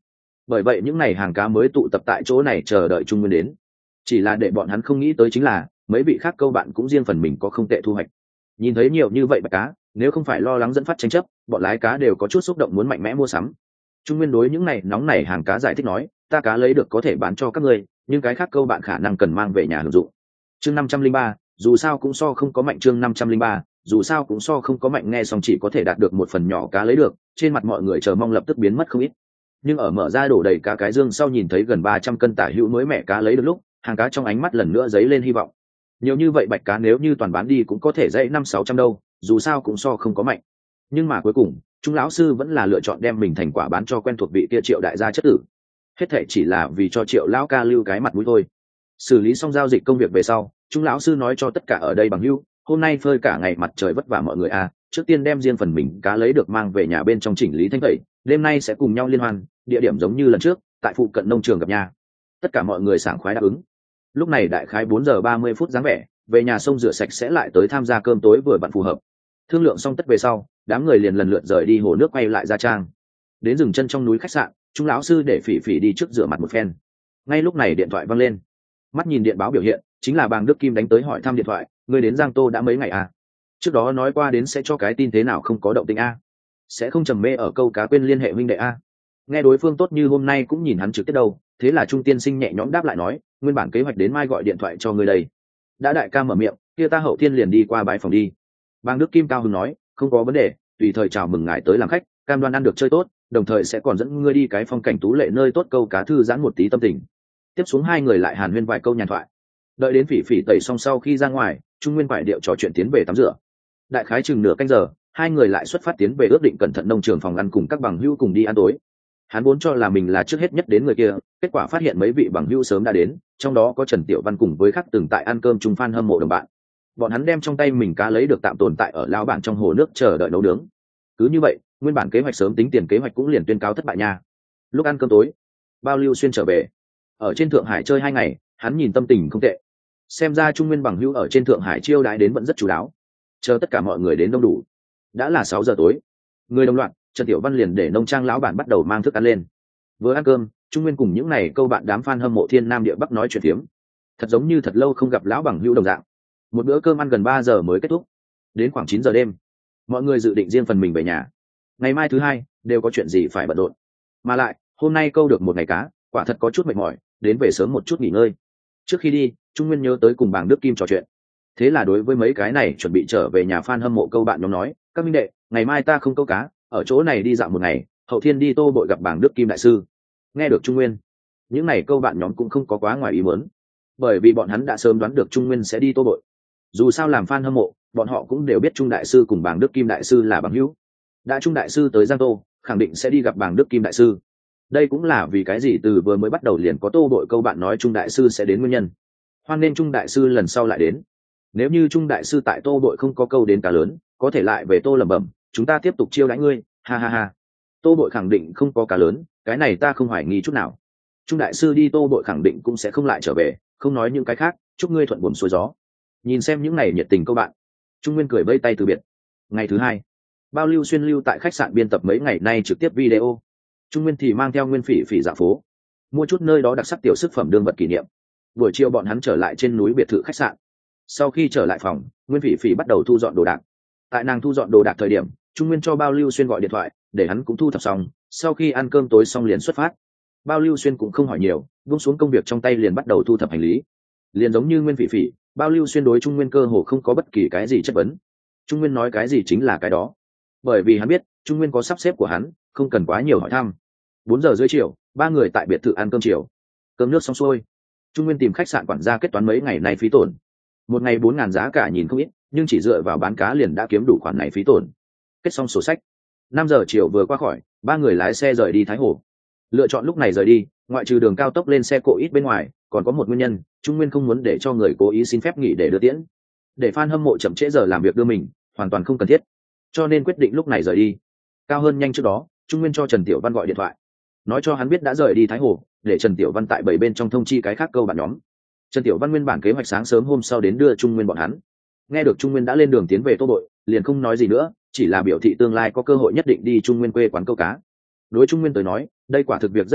Bởi vậy những ngày hàng cá mới tụ tập tại chỗ này chờ đợi Trung Nguyên đến. Chỉ là để bọn hắn không nghĩ tới chính là mấy vị khác câu bạn cũng riêng phần mình có không tệ thu hoạch. Nhìn thấy nhiều như vậy bạch cá, nếu không phải lo lắng dẫn phát tranh chấp, bọn lái cá đều có chút xúc động muốn mạnh mẽ mua sắm. Trung Nguyên đối những này nóng nảy hàng cá giải thích nói, ta cá lấy được có thể bán cho các ngươi, nhưng cái khác câu bạn khả năng cần mang về nhà hưởng dụng. Chương năm trăm linh ba, dù sao cũng so không có mạnh. Chương năm trăm linh ba, dù sao cũng so không có mạnh. Nghe xong chỉ có thể đạt được một phần nhỏ cá lấy được, trên mặt mọi người chờ mong lập tức biến mất không ít. Nhưng ở mở ra đổ đầy cá cái dương sau nhìn thấy gần ba trăm cân tả hữu mới mẻ cá lấy được lúc, hàng cá trong ánh mắt lần nữa dấy lên hy vọng. Nhiều như vậy bạch cá nếu như toàn bán đi cũng có thể dãy năm sáu trăm đâu, dù sao cũng so không có mạnh. Nhưng mà cuối cùng Trung lão sư vẫn là lựa chọn đem mình thành quả bán cho quen thuộc vị kia Triệu đại gia chất tử. Hết thệ chỉ là vì cho Triệu lão ca lưu cái mặt mũi thôi. Xử lý xong giao dịch công việc về sau, Trung lão sư nói cho tất cả ở đây bằng hữu, hôm nay phơi cả ngày mặt trời vất vả mọi người à, trước tiên đem riêng phần mình cá lấy được mang về nhà bên trong chỉnh lý thanh tẩy, đêm nay sẽ cùng nhau liên hoan, địa điểm giống như lần trước, tại phụ cận nông trường gặp nhà. Tất cả mọi người sảng khoái đáp ứng. Lúc này đại khái bốn giờ ba mươi phút dáng vẻ, về nhà sông rửa sạch sẽ lại tới tham gia cơm tối vừa vặn phù hợp. Thương lượng xong tất về sau, đám người liền lần lượt rời đi hồ nước quay lại Gia Trang. Đến dừng chân trong núi khách sạn, Trung lão sư để Phỉ Phỉ đi trước rửa mặt một phen. Ngay lúc này điện thoại vang lên. Mắt nhìn điện báo biểu hiện, chính là Bàng Đức Kim đánh tới hỏi thăm điện thoại, người đến Giang Tô đã mấy ngày à? Trước đó nói qua đến sẽ cho cái tin thế nào không có động tĩnh a? Sẽ không trầm mê ở câu cá quên liên hệ huynh đệ a? Nghe đối phương tốt như hôm nay cũng nhìn hắn trực tiếp đâu, thế là Trung tiên sinh nhẹ nhõm đáp lại nói, nguyên bản kế hoạch đến mai gọi điện thoại cho người đây. Đã đại ca mở miệng, kia ta hậu thiên liền đi qua bái phòng đi. Bàng Đức Kim cao hứng nói, không có vấn đề, tùy thời chào mừng ngài tới làm khách, cam đoan ăn được chơi tốt, đồng thời sẽ còn dẫn ngươi đi cái phong cảnh tú lệ nơi tốt câu cá thư giãn một tí tâm tình. Tiếp xuống hai người lại hàn huyên vài câu nhàn thoại. Đợi đến Phỉ Phỉ tẩy xong sau khi ra ngoài, Trung Nguyên quải điệu trò chuyện tiến về tắm rửa. Đại khái chừng nửa canh giờ, hai người lại xuất phát tiến về ước định cẩn thận nông trường phòng ăn cùng các bằng hữu cùng đi ăn tối. Hắn vốn cho là mình là trước hết nhất đến người kia, kết quả phát hiện mấy vị bằng hữu sớm đã đến, trong đó có Trần Tiểu Văn cùng với khác từng tại ăn cơm chung fan hâm mộ đồng bạn. Bọn hắn đem trong tay mình cá lấy được tạm tồn tại ở lao bản trong hồ nước chờ đợi nấu nướng. Cứ như vậy, nguyên bản kế hoạch sớm tính tiền kế hoạch cũng liền tuyên cáo thất bại nha. Lúc ăn cơm tối, Bao Lưu Xuyên trở về. Ở trên Thượng Hải chơi hai ngày, hắn nhìn tâm tình không tệ. Xem ra Trung Nguyên bằng hữu ở trên Thượng Hải chiêu đãi đến vẫn rất chú đáo. Chờ tất cả mọi người đến đông đủ, đã là sáu giờ tối. Người đồng loạt, Trần Tiểu Văn liền để nông trang lão bản bắt đầu mang thức ăn lên. Vừa ăn cơm, Trung Nguyên cùng những này câu bạn đám fan hâm mộ Thiên Nam địa Bắc nói chuyện phiếm. Thật giống như thật lâu không gặp lão bằng hữu đồng dạng. Một bữa cơm ăn gần ba giờ mới kết thúc. Đến khoảng chín giờ đêm, mọi người dự định riêng phần mình về nhà. Ngày mai thứ hai đều có chuyện gì phải bận rộn. Mà lại, hôm nay câu được một ngày cá, quả thật có chút mệt mỏi, đến về sớm một chút nghỉ ngơi. Trước khi đi, Trung Nguyên nhớ tới cùng Bàng Đức Kim trò chuyện. Thế là đối với mấy cái này chuẩn bị trở về nhà fan hâm mộ câu bạn nhóm nói, các minh đệ, ngày mai ta không câu cá, ở chỗ này đi dạo một ngày, hậu thiên đi Tô Bội gặp Bàng Đức Kim đại sư. Nghe được Trung Nguyên, những này câu bạn nhóm cũng không có quá ngoài ý muốn, bởi vì bọn hắn đã sớm đoán được Trung Nguyên sẽ đi Tô Bội. Dù sao làm fan hâm mộ, bọn họ cũng đều biết Trung đại sư cùng Bàng Đức Kim đại sư là bằng hữu. Đã Trung đại sư tới Giang Tô, khẳng định sẽ đi gặp Bàng Đức Kim đại sư. Đây cũng là vì cái gì từ vừa mới bắt đầu liền có Tô Bội câu bạn nói Trung đại sư sẽ đến nguyên nhân. Hoan nên Trung đại sư lần sau lại đến. Nếu như Trung đại sư tại Tô Bội không có câu đến cá lớn, có thể lại về Tô lẩm bẩm, chúng ta tiếp tục chiêu đãi ngươi, ha ha ha. Tô Bội khẳng định không có cá lớn, cái này ta không hoài nghi chút nào. Trung đại sư đi Tô Bội khẳng định cũng sẽ không lại trở về, không nói những cái khác, chúc ngươi thuận buồm xuôi gió. Nhìn xem những này nhiệt tình câu bạn, Trung Nguyên cười vây tay từ biệt. Ngày thứ hai, Bao Lưu Xuyên lưu tại khách sạn biên tập mấy ngày nay trực tiếp video. Trung Nguyên thì mang theo Nguyên Phỉ Phỉ dạo phố, mua chút nơi đó đặc sắc tiểu sức phẩm đương vật kỷ niệm. Buổi chiều bọn hắn trở lại trên núi biệt thự khách sạn. Sau khi trở lại phòng, Nguyên Phỉ Phỉ bắt đầu thu dọn đồ đạc. Tại nàng thu dọn đồ đạc thời điểm, Trung Nguyên cho Bao Lưu Xuyên gọi điện thoại, để hắn cũng thu thập xong. Sau khi ăn cơm tối xong liền xuất phát. Bao Lưu Xuyên cũng không hỏi nhiều, buông xuống công việc trong tay liền bắt đầu thu thập hành lý. Liền giống như Nguyên Phỉ Phỉ, Bao Lưu Xuyên đối Trung Nguyên cơ hồ không có bất kỳ cái gì chất vấn. Trung Nguyên nói cái gì chính là cái đó, bởi vì hắn biết Trung Nguyên có sắp xếp của hắn, không cần quá nhiều hỏi thăm. Bốn giờ rưỡi chiều, ba người tại biệt thự ăn cơm chiều. Cơm nước xong xuôi, Trung Nguyên tìm khách sạn quản gia kết toán mấy ngày này phí tổn. Một ngày bốn ngàn giá cả nhìn không ít, nhưng chỉ dựa vào bán cá liền đã kiếm đủ khoản này phí tổn. Kết xong sổ sách, năm giờ chiều vừa qua khỏi, ba người lái xe rời đi Thái Hồ. Lựa chọn lúc này rời đi, ngoại trừ đường cao tốc lên xe cộ ít bên ngoài, còn có một nguyên nhân, Trung Nguyên không muốn để cho người cố ý xin phép nghỉ để đưa tiễn. Để fan hâm mộ chậm trễ giờ làm việc đưa mình, hoàn toàn không cần thiết. Cho nên quyết định lúc này rời đi. Cao hơn nhanh trước đó, Trung Nguyên cho Trần Tiểu Văn gọi điện thoại, nói cho hắn biết đã rời đi Thái Hồ, để Trần Tiểu Văn tại bảy bên trong thông chi cái khác câu bạn nhóm. Trần Tiểu Văn nguyên bản kế hoạch sáng sớm hôm sau đến đưa Trung Nguyên bọn hắn. Nghe được Trung Nguyên đã lên đường tiến về Tô Bội, liền không nói gì nữa, chỉ là biểu thị tương lai có cơ hội nhất định đi Trung Nguyên quê quán câu cá. Đối Trung Nguyên tới nói, đây quả thực việc rất nhỏ,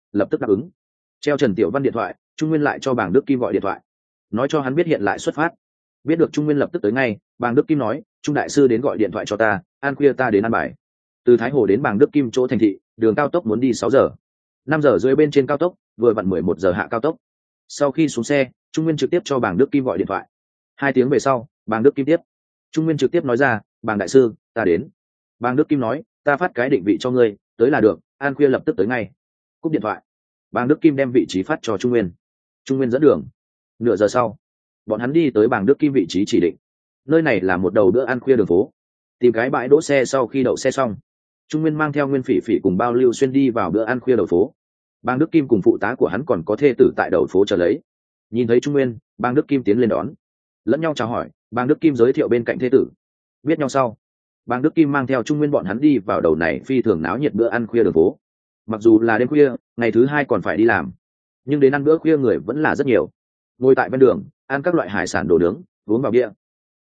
lập tức đáp ứng. Treo Trần Tiểu Văn điện thoại, Trung Nguyên lại cho Bàng Đức Kim gọi điện thoại, nói cho hắn biết hiện lại xuất phát. Biết được Trung Nguyên lập tức tới ngay, Bàng Đức Kim nói, Trung đại sư đến gọi điện thoại cho ta, ăn khuya ta đến ăn bài. Từ Thái Hồ đến Bàng Đức Kim chỗ thành thị, đường cao tốc muốn đi sáu giờ. Năm giờ rưỡi bên trên cao tốc, vừa vặn mười một giờ hạ cao tốc. Sau khi xuống xe, Trung Nguyên trực tiếp cho Bàng Đức Kim gọi điện thoại. Hai tiếng về sau, Bàng Đức Kim tiếp. Trung Nguyên trực tiếp nói ra, Bàng đại sư, ta đến. Bàng Đức Kim nói, ta phát cái định vị cho ngươi, tới là được, an khuya lập tức tới ngay. Cúp điện thoại. Bàng Đức Kim đem vị trí phát cho Trung Nguyên. Trung Nguyên dẫn đường. Nửa giờ sau, bọn hắn đi tới Bàng Đức Kim vị trí chỉ định. Nơi này là một đầu bữa ăn khuya đường phố. Tìm cái bãi đỗ xe, sau khi đậu xe xong, Trung Nguyên mang theo Nguyên Phỉ Phỉ cùng Bao Lưu Xuyên đi vào bữa ăn khuya đầu phố. Bàng Đức Kim cùng phụ tá của hắn còn có thê tử tại đầu phố chờ lấy. Nhìn thấy Trung Nguyên, Bàng Đức Kim tiến lên đón, lẫn nhau chào hỏi. Bàng Đức Kim giới thiệu bên cạnh thê tử. Biết nhau sau, Bàng Đức Kim mang theo Trung Nguyên bọn hắn đi vào đầu này phi thường náo nhiệt bữa ăn khuya đường phố. Mặc dù là đêm khuya, ngày thứ hai còn phải đi làm, nhưng đến ăn bữa khuya người vẫn là rất nhiều. Ngồi tại bên đường, ăn các loại hải sản đồ nướng, uống vào bia,